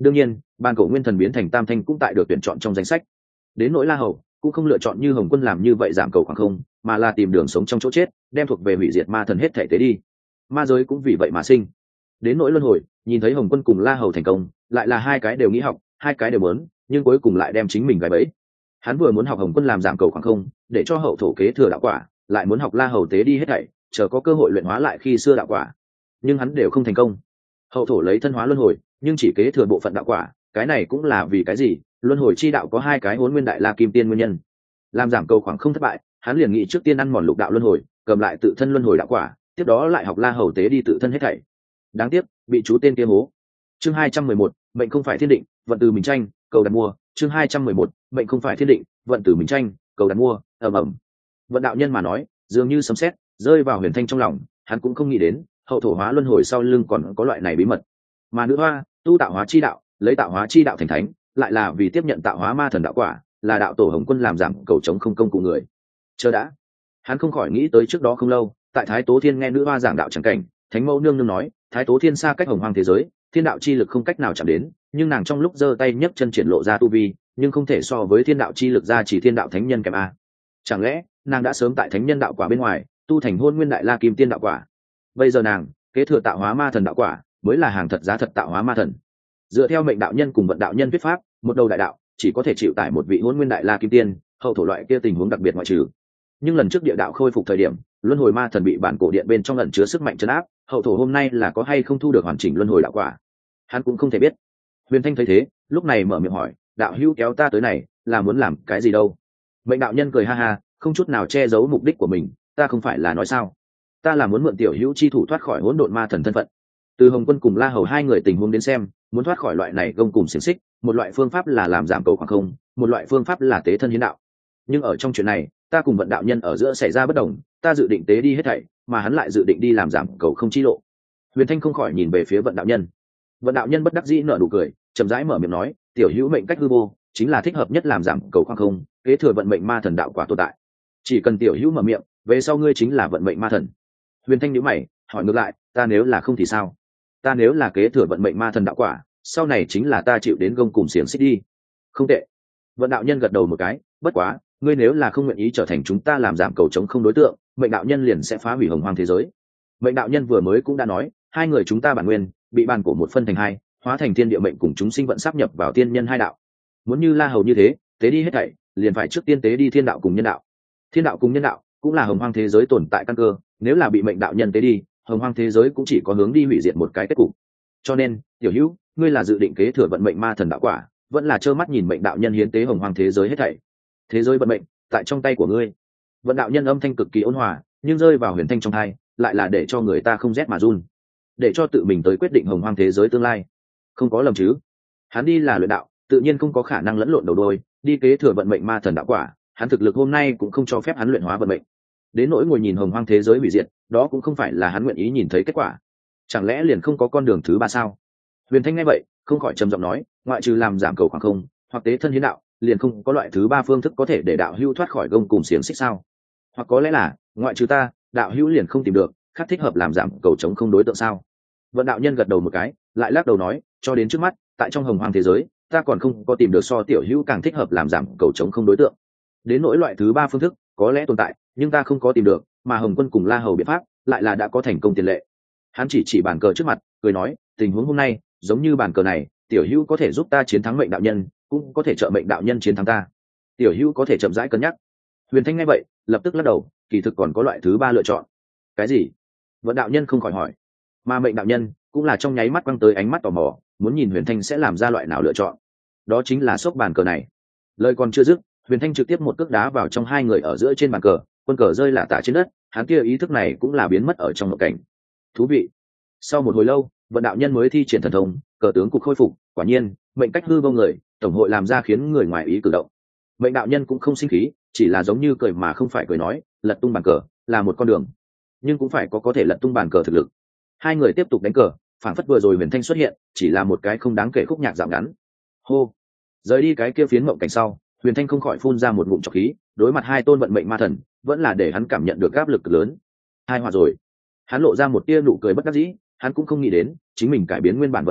đương nhiên bàn cổ nguyên thần biến thành tam thanh cũng tại được tuyển chọn trong danh sách. Đến nỗi La Hầu cũng không lựa chọn như Hồng Quân làm như vậy giảm cầu khoảng không, mà là tìm đường sống trong chỗ chết, đem thuộc về hủy diệt ma thần hết thể tế đi. Ma giới cũng vì vậy mà sinh. Đến nỗi luân hồi, nhìn thấy Hồng Quân cùng La Hầu thành công, lại là hai cái đều nghĩ học, hai cái đều muốn, nhưng cuối cùng lại đem chính mình gài bẫy. Hắn vừa muốn học Hồng Quân làm giảm cầu khoảng không, để cho hậu thổ kế thừa đạo quả, lại muốn học La Hầu tế đi hết thảy, chờ có cơ hội luyện hóa lại khi xưa đạo quả. Nhưng hắn đều không thành công. Hậu thổ lấy thân hóa luân hồi, nhưng chỉ kế thừa bộ phận đạo quả, cái này cũng là vì cái gì? Luân hồi chi đạo có hai cái Hỗn Nguyên Đại La Kim Tiên nguyên nhân. Làm giảm cầu khoảng không thất bại, hắn liền nghĩ trước tiên ăn mòn lục đạo luân hồi, cầm lại tự thân luân hồi đạo quả, tiếp đó lại học La Hầu tế đi tự thân hết thảy. Đáng tiếc, bị chú tên kia hố. Chương 211, mệnh không phải thiên định, vận từ mình tranh, cầu đặt mua. Chương 211, mệnh không phải thiên định, vận từ mình tranh, cầu đặt mua. Ầm. Vận đạo nhân mà nói, dường như sấm sét rơi vào Huyền Thanh trong lòng, hắn cũng không nghĩ đến, hậu thổ hóa luân hồi sau lưng còn có loại này bí mật. Mà nữ hoa, tu tạo hóa chi đạo, lấy tạo hóa chi đạo thành thánh, lại là vì tiếp nhận tạo hóa ma thần đạo quả, là đạo tổ Hồng Quân làm giảm cầu chống không công cụ người. Chờ đã, hắn không khỏi nghĩ tới trước đó không lâu, tại Thái Tố Thiên nghe nữ hoa giảng đạo chẳng cảnh, Thánh Mẫu nương nương nói, Thái Tố Thiên xa cách hồng hoang thế giới, thiên đạo chi lực không cách nào chạm đến, nhưng nàng trong lúc giơ tay nhấc chân triển lộ ra tu vi, nhưng không thể so với thiên đạo chi lực ra chỉ thiên đạo thánh nhân kém a. Chẳng lẽ nàng đã sớm tại thánh nhân đạo quả bên ngoài tu thành Hôn Nguyên Đại La Kim Tiên đạo quả? Bây giờ nàng kế thừa tạo hóa ma thần đạo quả, mới là hàng thật giá thật tạo hóa ma thần. Dựa theo mệnh đạo nhân cùng vận đạo nhân viết pháp, một đầu đại đạo chỉ có thể chịu tải một vị Hôn Nguyên Đại La Kim Tiên, hậu thổ loại kia tình huống đặc biệt ngoại trừ. Nhưng lần trước địa đạo khôi phục thời điểm, luân hồi ma thần bị bản cổ điện bên trong ẩn chứa sức mạnh trấn áp, hậu thổ hôm nay là có hay không thu được hoàn chỉnh luân hồi đạo quả, hắn cũng không thể biết. Huyền Thanh thấy thế, lúc này mở miệng hỏi, đạo hữu kéo ta tới này là muốn làm cái gì đâu? Mệnh đạo nhân cười ha ha, không chút nào che giấu mục đích của mình, ta không phải là nói sao, ta là muốn mượn tiểu hữu chi thủ thoát khỏi hỗn độn ma thần thân phận. Từ Hồng Quân cùng La Hầu hai người tình huống đến xem, muốn thoát khỏi loại này gông cùng xiềng xích, một loại phương pháp là làm giảm cầu khoảng không, một loại phương pháp là tế thân hiến đạo. Nhưng ở trong chuyện này, ta cùng vận đạo nhân ở giữa xảy ra bất đồng, ta dự định tế đi hết thảy, mà hắn lại dự định đi làm giảm cầu không chi lộ. Huyền Thanh không khỏi nhìn về phía vận đạo nhân. Vận đạo nhân bất đắc dĩ nở nụ cười, chậm rãi mở miệng nói, tiểu hữu mệnh cách hư vô, chính là thích hợp nhất làm giảm cầu khoảng không, kế thừa vận mệnh ma thần đạo quả tồn tại. Chỉ cần tiểu hữu mở miệng, về sau ngươi chính là vận mệnh ma thần. Huyền Thanh nhíu mày, hỏi ngược lại, ta nếu là không thì sao? Ta nếu là kế thừa vận mệnh ma thần đạo quả, sau này chính là ta chịu đến gông cùng xiềng xích đi. Không tệ. Vận đạo nhân gật đầu một cái, bất quá, ngươi nếu là không nguyện ý trở thành chúng ta làm giảm cầu chống không đối tượng, mệnh đạo nhân liền sẽ phá hủy hồng hoang thế giới. Mệnh đạo nhân vừa mới cũng đã nói, hai người chúng ta bản nguyên bị bàn cổ một phân thành hai, hóa thành thiên địa mệnh cùng chúng sinh vận sáp nhập vào tiên nhân hai đạo. Muốn như La Hầu như thế, tế đi hết thảy, liền phải trước tiên tế đi thiên đạo cùng nhân đạo. Thiên đạo cùng nhân đạo cũng là hồng hoang thế giới tồn tại căn cơ, nếu là bị mệnh đạo nhân tế đi, hồng hoang thế giới cũng chỉ có hướng đi hủy diệt một cái kết cục. Cho nên, tiểu hữu, ngươi là dự định kế thừa vận mệnh ma thần đạo quả, vẫn là trơ mắt nhìn mệnh đạo nhân hiến tế hồng hoang thế giới hết thảy? Thế giới vận mệnh tại trong tay của ngươi. Vận đạo nhân âm thanh cực kỳ ôn hòa, nhưng rơi vào Huyền Thanh trong tai, lại là để cho người ta không rét mà run. Để cho tự mình tới quyết định hồng hoang thế giới tương lai, không có lầm chứ? Hắn đi là luyện đạo, tự nhiên không có khả năng lẫn lộn đầu đuôi, đi kế thừa vận mệnh ma thần đạo quả, hắn thực lực hôm nay cũng không cho phép hắn luyện hóa vận mệnh. Đến nỗi ngồi nhìn hồng hoang thế giới hủy diệt, đó cũng không phải là hắn nguyện ý nhìn thấy kết quả. Chẳng lẽ liền không có con đường thứ ba sao? Huyền Thanh nghe vậy, không khỏi trầm giọng nói, ngoại trừ làm giảm cầu khoảng không, hoặc tế thân hiến đạo, liền không có loại thứ ba phương thức có thể để đạo hữu thoát khỏi gông cùng xiềng xích sao? Hoặc có lẽ là, ngoại trừ ta, đạo hữu liền không tìm được khác thích hợp làm giảm cầu chống không đối tượng sao? Vận đạo nhân gật đầu một cái, lại lắc đầu nói, cho đến trước mắt, tại trong hồng hoang thế giới, ta còn không có tìm được so tiểu hữu càng thích hợp làm giảm cầu chống không đối tượng. Đến nỗi loại thứ ba phương thức có lẽ tồn tại, nhưng ta không có tìm được, mà Hồng Quân cùng La Hầu biện pháp lại là đã có thành công tiền lệ. Hắn chỉ bàn cờ trước mặt, cười nói, tình huống hôm nay giống như bàn cờ này, tiểu hữu có thể giúp ta chiến thắng mệnh đạo nhân, cũng có thể trợ mệnh đạo nhân chiến thắng ta. Tiểu hữu có thể chậm rãi cân nhắc. Huyền Thanh nghe vậy, lập tức lắc đầu, kỳ thực còn có loại thứ ba lựa chọn. Cái gì? Vận đạo nhân không khỏi hỏi. Mà mệnh đạo nhân cũng là trong nháy mắt quăng tới ánh mắt tò mò, muốn nhìn Huyền Thanh sẽ làm ra loại nào lựa chọn. Đó chính là xốc bàn cờ này. Lời còn chưa dứt, Huyền Thanh trực tiếp một cước đá vào trong hai người ở giữa trên bàn cờ, quân cờ rơi lả tả trên đất, hắn kia ý thức này cũng là biến mất ở trong nội cảnh. Thú vị. Sau một hồi lâu, vận đạo nhân mới thi triển thần thông, cờ tướng cục khôi phục, quả nhiên, mệnh cách hư vô người, tổng hội làm ra khiến người ngoài ý cử động. Mệnh đạo nhân cũng không sinh khí, chỉ là giống như cười mà không phải cười nói, lật tung bàn cờ là một con đường, nhưng cũng phải có thể lật tung bàn cờ thực lực. Hai người tiếp tục đánh cờ, phản phất vừa rồi Huyền Thanh xuất hiện, chỉ là một cái không đáng kể khúc nhạc dạo ngắn. Hô. Rời đi cái kia phiến mộng cảnh sau, Huyền Thanh không khỏi phun ra một ngụm trọc khí, đối mặt hai tôn vận mệnh ma thần, vẫn là để hắn cảm nhận được áp lực lớn. Hai hòa rồi. Hắn lộ ra một tia nụ cười bất đắc dĩ, hắn cũng không nghĩ đến, chính mình cải biến nguyên bản vận mệnh,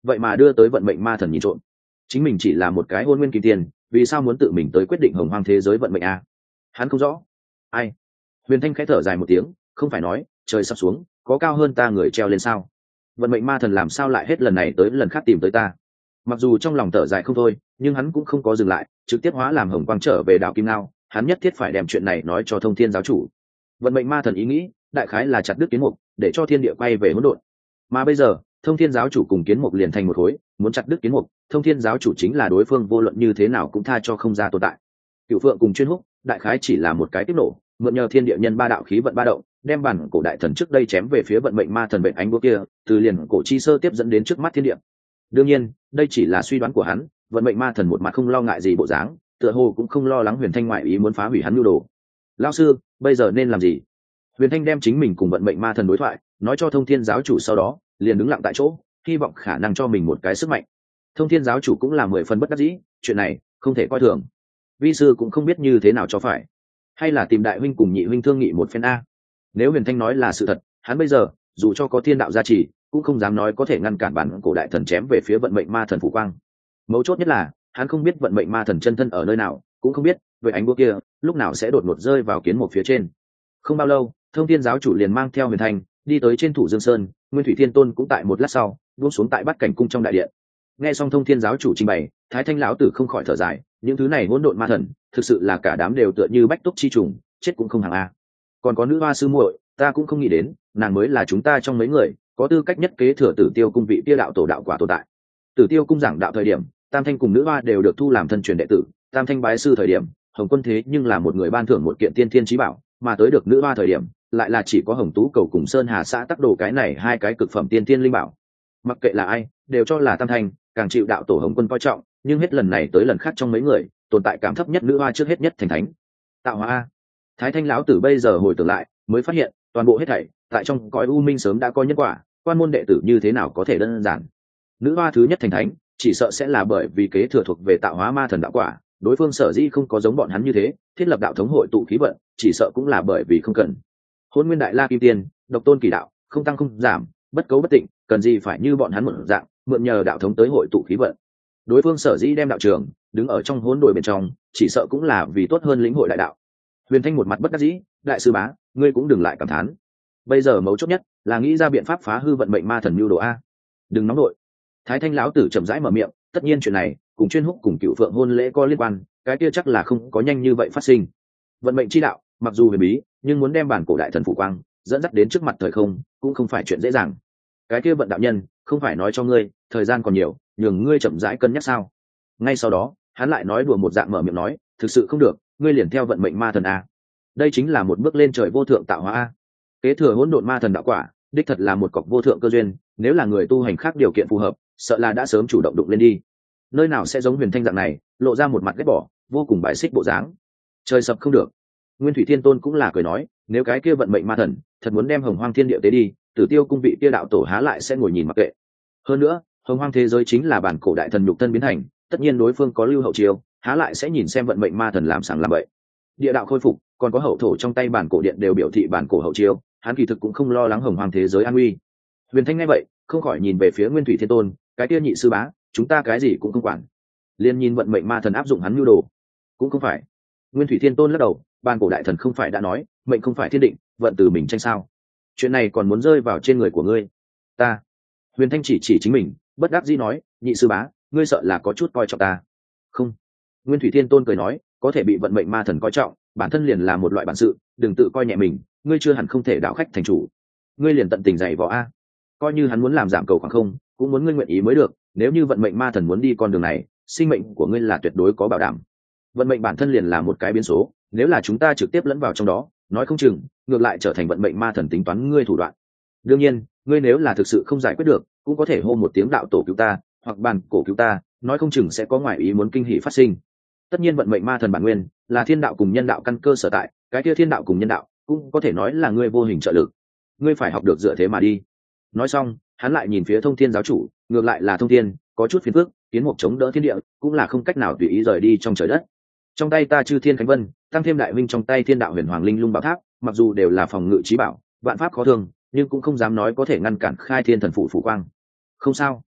vậy mà đưa tới vận mệnh ma thần nhìn trộm. Chính mình chỉ là một cái hôn nguyên kim tiền, vì sao muốn tự mình tới quyết định hồng hoang thế giới vận mệnh a? Hắn không rõ. Ai? Huyền Thanh khẽ thở dài một tiếng, không phải nói trời sắp xuống có cao hơn ta người treo lên sao? Vận mệnh ma thần làm sao lại hết lần này tới lần khác tìm tới ta? Mặc dù trong lòng thở dài không thôi, nhưng hắn cũng không có dừng lại, trực tiếp hóa làm hồng quang trở về đảo Kim Ngao. Hắn nhất thiết phải đem chuyện này nói cho Thông Thiên giáo chủ. Vận mệnh ma thần ý nghĩ đại khái là chặt đứt kiến mục, để cho thiên địa quay về hỗn độn. Mà bây giờ Thông Thiên giáo chủ cùng kiến mục liền thành một khối, muốn chặt đứt kiến mục, Thông Thiên giáo chủ chính là đối phương vô luận như thế nào cũng tha cho không ra tồn tại. Cửu Phượng cùng Chuyên Húc đại khái chỉ là một cái tiếp nổ, mượn nhờ thiên địa nhân ba đạo khí vận ba động, đem bản cổ đại thần trước đây chém về phía vận mệnh ma thần bệnh ánh búa kia, từ liền cổ chi sơ tiếp dẫn đến trước mắt thiên địa. Đương nhiên đây chỉ là suy đoán của hắn, vận mệnh ma thần một mặt không lo ngại gì bộ dáng, tựa hồ cũng không lo lắng Huyền Thanh ngoại ý muốn phá hủy hắn nhu đồ. Lão sư, bây giờ nên làm gì? Huyền Thanh đem chính mình cùng vận mệnh ma thần đối thoại nói cho Thông Thiên giáo chủ, sau đó liền đứng lặng tại chỗ, hy vọng khả năng cho mình một cái sức mạnh. Thông Thiên giáo chủ cũng là 10 phần bất đắc dĩ, chuyện này không thể coi thường. Vi sư cũng không biết như thế nào cho phải, hay là tìm đại huynh cùng nhị huynh thương nghị một phen a. Nếu Huyền Thanh nói là sự thật, hắn bây giờ dù cho có thiên đạo gia trì cũng không dám nói có thể ngăn cản bản cổ đại thần chém về phía vận mệnh ma thần phủ quang. Mấu chốt nhất là hắn không biết vận mệnh ma thần chân thân ở nơi nào, cũng không biết với ánh búa kia lúc nào sẽ đột ngột rơi vào kiến mục phía trên. Không bao lâu Thông Thiên giáo chủ liền mang theo Huyền Thanh đi tới trên Thủ Dương Sơn, Nguyên Thủy Thiên Tôn cũng tại một lát sau buông xuống tại Bát Cảnh cung trong đại điện. Nghe xong Thông Thiên giáo chủ trình bày, Thái Thanh lão tử không khỏi thở dài, những thứ này hỗn độn ma thần thực sự là cả đám đều tựa như bách túc chi trùng, chết cũng không hàng a. Còn có nữ hoa sư muội, ta cũng không nghĩ đến nàng mới là chúng ta trong mấy người có tư cách nhất kế thừa Tử Tiêu cung vị kia đạo tổ đạo quả tồn tại. Tử Tiêu cung giảng đạo thời điểm, Tam Thanh cùng nữ hoa đều được thu làm thân truyền đệ tử. Tam Thanh bái sư thời điểm, Hồng Quân thế nhưng là một người ban thưởng một kiện tiên thiên chí bảo, mà tới được nữ hoa thời điểm lại là chỉ có Hồng Tú cầu cùng Sơn Hà xã tắc đồ cái này hai cái cực phẩm tiên thiên linh bảo. Mặc kệ là ai đều cho là Tam Thanh càng chịu đạo tổ Hồng Quân coi trọng, nhưng hết lần này tới lần khác trong mấy người tồn tại cảm thấp nhất nữ hoa trước hết nhất thành thánh. Tạo hóa a. Thái Thanh lão tử bây giờ hồi tưởng lại mới phát hiện toàn bộ hết thảy tại trong cõi u minh sớm đã có nhân quả, quan môn đệ tử như thế nào có thể đơn giản. Nữ hoa thứ nhất thành thánh chỉ sợ sẽ là bởi vì kế thừa thuộc về tạo hóa ma thần đạo quả, đối phương sở dĩ không có giống bọn hắn như thế thiết lập đạo thống hội tụ khí vận, chỉ sợ cũng là bởi vì không cần. Hôn Nguyên Đại La Kim Tiên, độc tôn kỳ đạo, không tăng không giảm, bất cấu bất tịnh, cần gì phải như bọn hắn một dạng mượn nhờ đạo thống tới hội tụ khí vận. Đối phương sở dĩ đem đạo trường đứng ở trong hỗn độn bên trong, chỉ sợ cũng là vì tốt hơn lĩnh hội đại đạo. Huyền Thanh một mặt bất đắc dĩ, đại sư bá, ngươi cũng đừng lại cảm thán. Bây giờ mấu chốt nhất là nghĩ ra biện pháp phá hư vận mệnh ma thần mưu đồ a. Đừng nóng nội. Thái Thanh lão tử chậm rãi mở miệng, tất nhiên chuyện này cùng Chuyên Húc cùng Cựu Phượng hôn lễ có liên quan, cái kia chắc là không có nhanh như vậy phát sinh. Vận mệnh chi đạo mặc dù huyền bí, nhưng muốn đem bản cổ đại thần phủ quang dẫn dắt đến trước mặt thời không cũng không phải chuyện dễ dàng. Cái kia vận đạo nhân không phải nói cho ngươi thời gian còn nhiều, nhường ngươi chậm rãi cân nhắc sao? Ngay sau đó hắn lại nói đùa một dạng mở miệng nói, thực sự không được ngươi liền theo vận mệnh ma thần a. Đây chính là một bước lên trời vô thượng tạo hóa a. Kế thừa hỗn độn ma thần đạo quả đích thật là một cọc vô thượng cơ duyên, nếu là người tu hành khác điều kiện phù hợp sợ là đã sớm chủ động đụng lên đi. Nơi nào sẽ giống Huyền Thanh dạng này lộ ra một mặt ghét bỏ vô cùng bài xích bộ dáng. Trời sập không được. Nguyên Thủy Thiên Tôn cũng là cười nói, nếu cái kia vận mệnh ma thần thật muốn đem hồng hoang thiên địa tế đi, Tử Tiêu cung vị kia đạo tổ há lại sẽ ngồi nhìn mặc kệ. Hơn nữa hồng hoang thế giới chính là bản cổ đại thần nhục thân biến thành, tất nhiên đối phương có lưu hậu chiêu, há lại sẽ nhìn xem vận mệnh ma thần làm sàng làm bậy. Địa đạo khôi phục, còn có hậu thổ trong tay bản cổ điện đều biểu thị bản cổ hậu chiêu, hắn kỳ thực cũng không lo lắng hồng hoang thế giới an nguy. Huyền Thanh nghe vậy không khỏi nhìn về phía Nguyên Thủy Thiên Tôn, cái kia nhị sư bá, chúng ta cái gì cũng không quản, liền nhìn vận mệnh ma thần áp dụng hắn mưu đồ. Cũng không phải. Nguyên Thủy Thiên Tôn lắc đầu, bản cổ đại thần không phải đã nói mệnh không phải thiên định, vận từ mình tranh sao? Chuyện này còn muốn rơi vào trên người của ngươi. Ta. Huyền Thanh chỉ chính mình, bất đắc dĩ nói, nhị sư bá, ngươi sợ là có chút coi trọng ta. Không. Nguyên Thủy Thiên Tôn cười nói, có thể bị vận mệnh ma thần coi trọng, bản thân liền là một loại bản sự, đừng tự coi nhẹ mình, ngươi chưa hẳn không thể đạo khách thành chủ. Ngươi liền tận tình dạy võ a. Coi như hắn muốn làm giảm cầu khoảng không, cũng muốn ngươi nguyện ý mới được, nếu như vận mệnh ma thần muốn đi con đường này, sinh mệnh của ngươi là tuyệt đối có bảo đảm. Vận mệnh bản thân liền là một cái biến số, nếu là chúng ta trực tiếp lẫn vào trong đó, nói không chừng ngược lại trở thành vận mệnh ma thần tính toán ngươi thủ đoạn. Đương nhiên ngươi nếu là thực sự không giải quyết được, cũng có thể hô một tiếng đạo tổ cứu ta, hoặc bàn cổ cứu ta, nói không chừng sẽ có ngoại ý muốn kinh hỉ phát sinh. Tất nhiên vận mệnh ma thần bản nguyên là thiên đạo cùng nhân đạo căn cơ sở tại, cái kia thiên đạo cùng nhân đạo cũng có thể nói là ngươi vô hình trợ lực, ngươi phải học được dựa thế mà đi. Nói xong hắn lại nhìn phía Thông Thiên giáo chủ, ngược lại là Thông Thiên có chút phiền phức, kiến mục chống đỡ thiên địa cũng là không cách nào tùy ý rời đi trong trời đất. Trong tay ta Chư Thiên Khánh Vân, tăng thêm đại minh trong tay Thiên Đạo Huyền Hoàng Linh Lung Bảo Tháp, mặc dù đều là phòng ngự trí bảo, vạn pháp khó thương, nhưng cũng không dám nói có thể ngăn cản khai thiên thần phụ phủ quang. Không sao.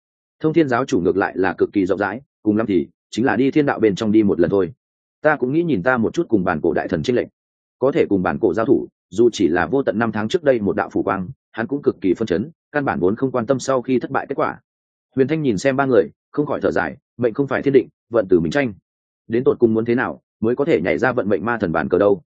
Thông thiên giáo chủ ngược lại là cực kỳ rộng rãi, cùng lắm thì chính là đi thiên đạo bên trong đi một lần thôi. Ta cũng nghĩ nhìn ta một chút cùng bản cổ đại thần tranh lệch, có thể cùng bản cổ giao thủ, dù chỉ là vô tận 5 tháng trước đây một đạo phủ quang, hắn cũng cực kỳ phân chấn, căn bản vốn không quan tâm sau khi thất bại kết quả. Huyền Thanh nhìn xem ba người, không khỏi thở dài, mệnh không phải thiên định, vận tử mình tranh. Đến tột cùng muốn thế nào mới có thể nhảy ra vận mệnh ma thần bản cờ đâu?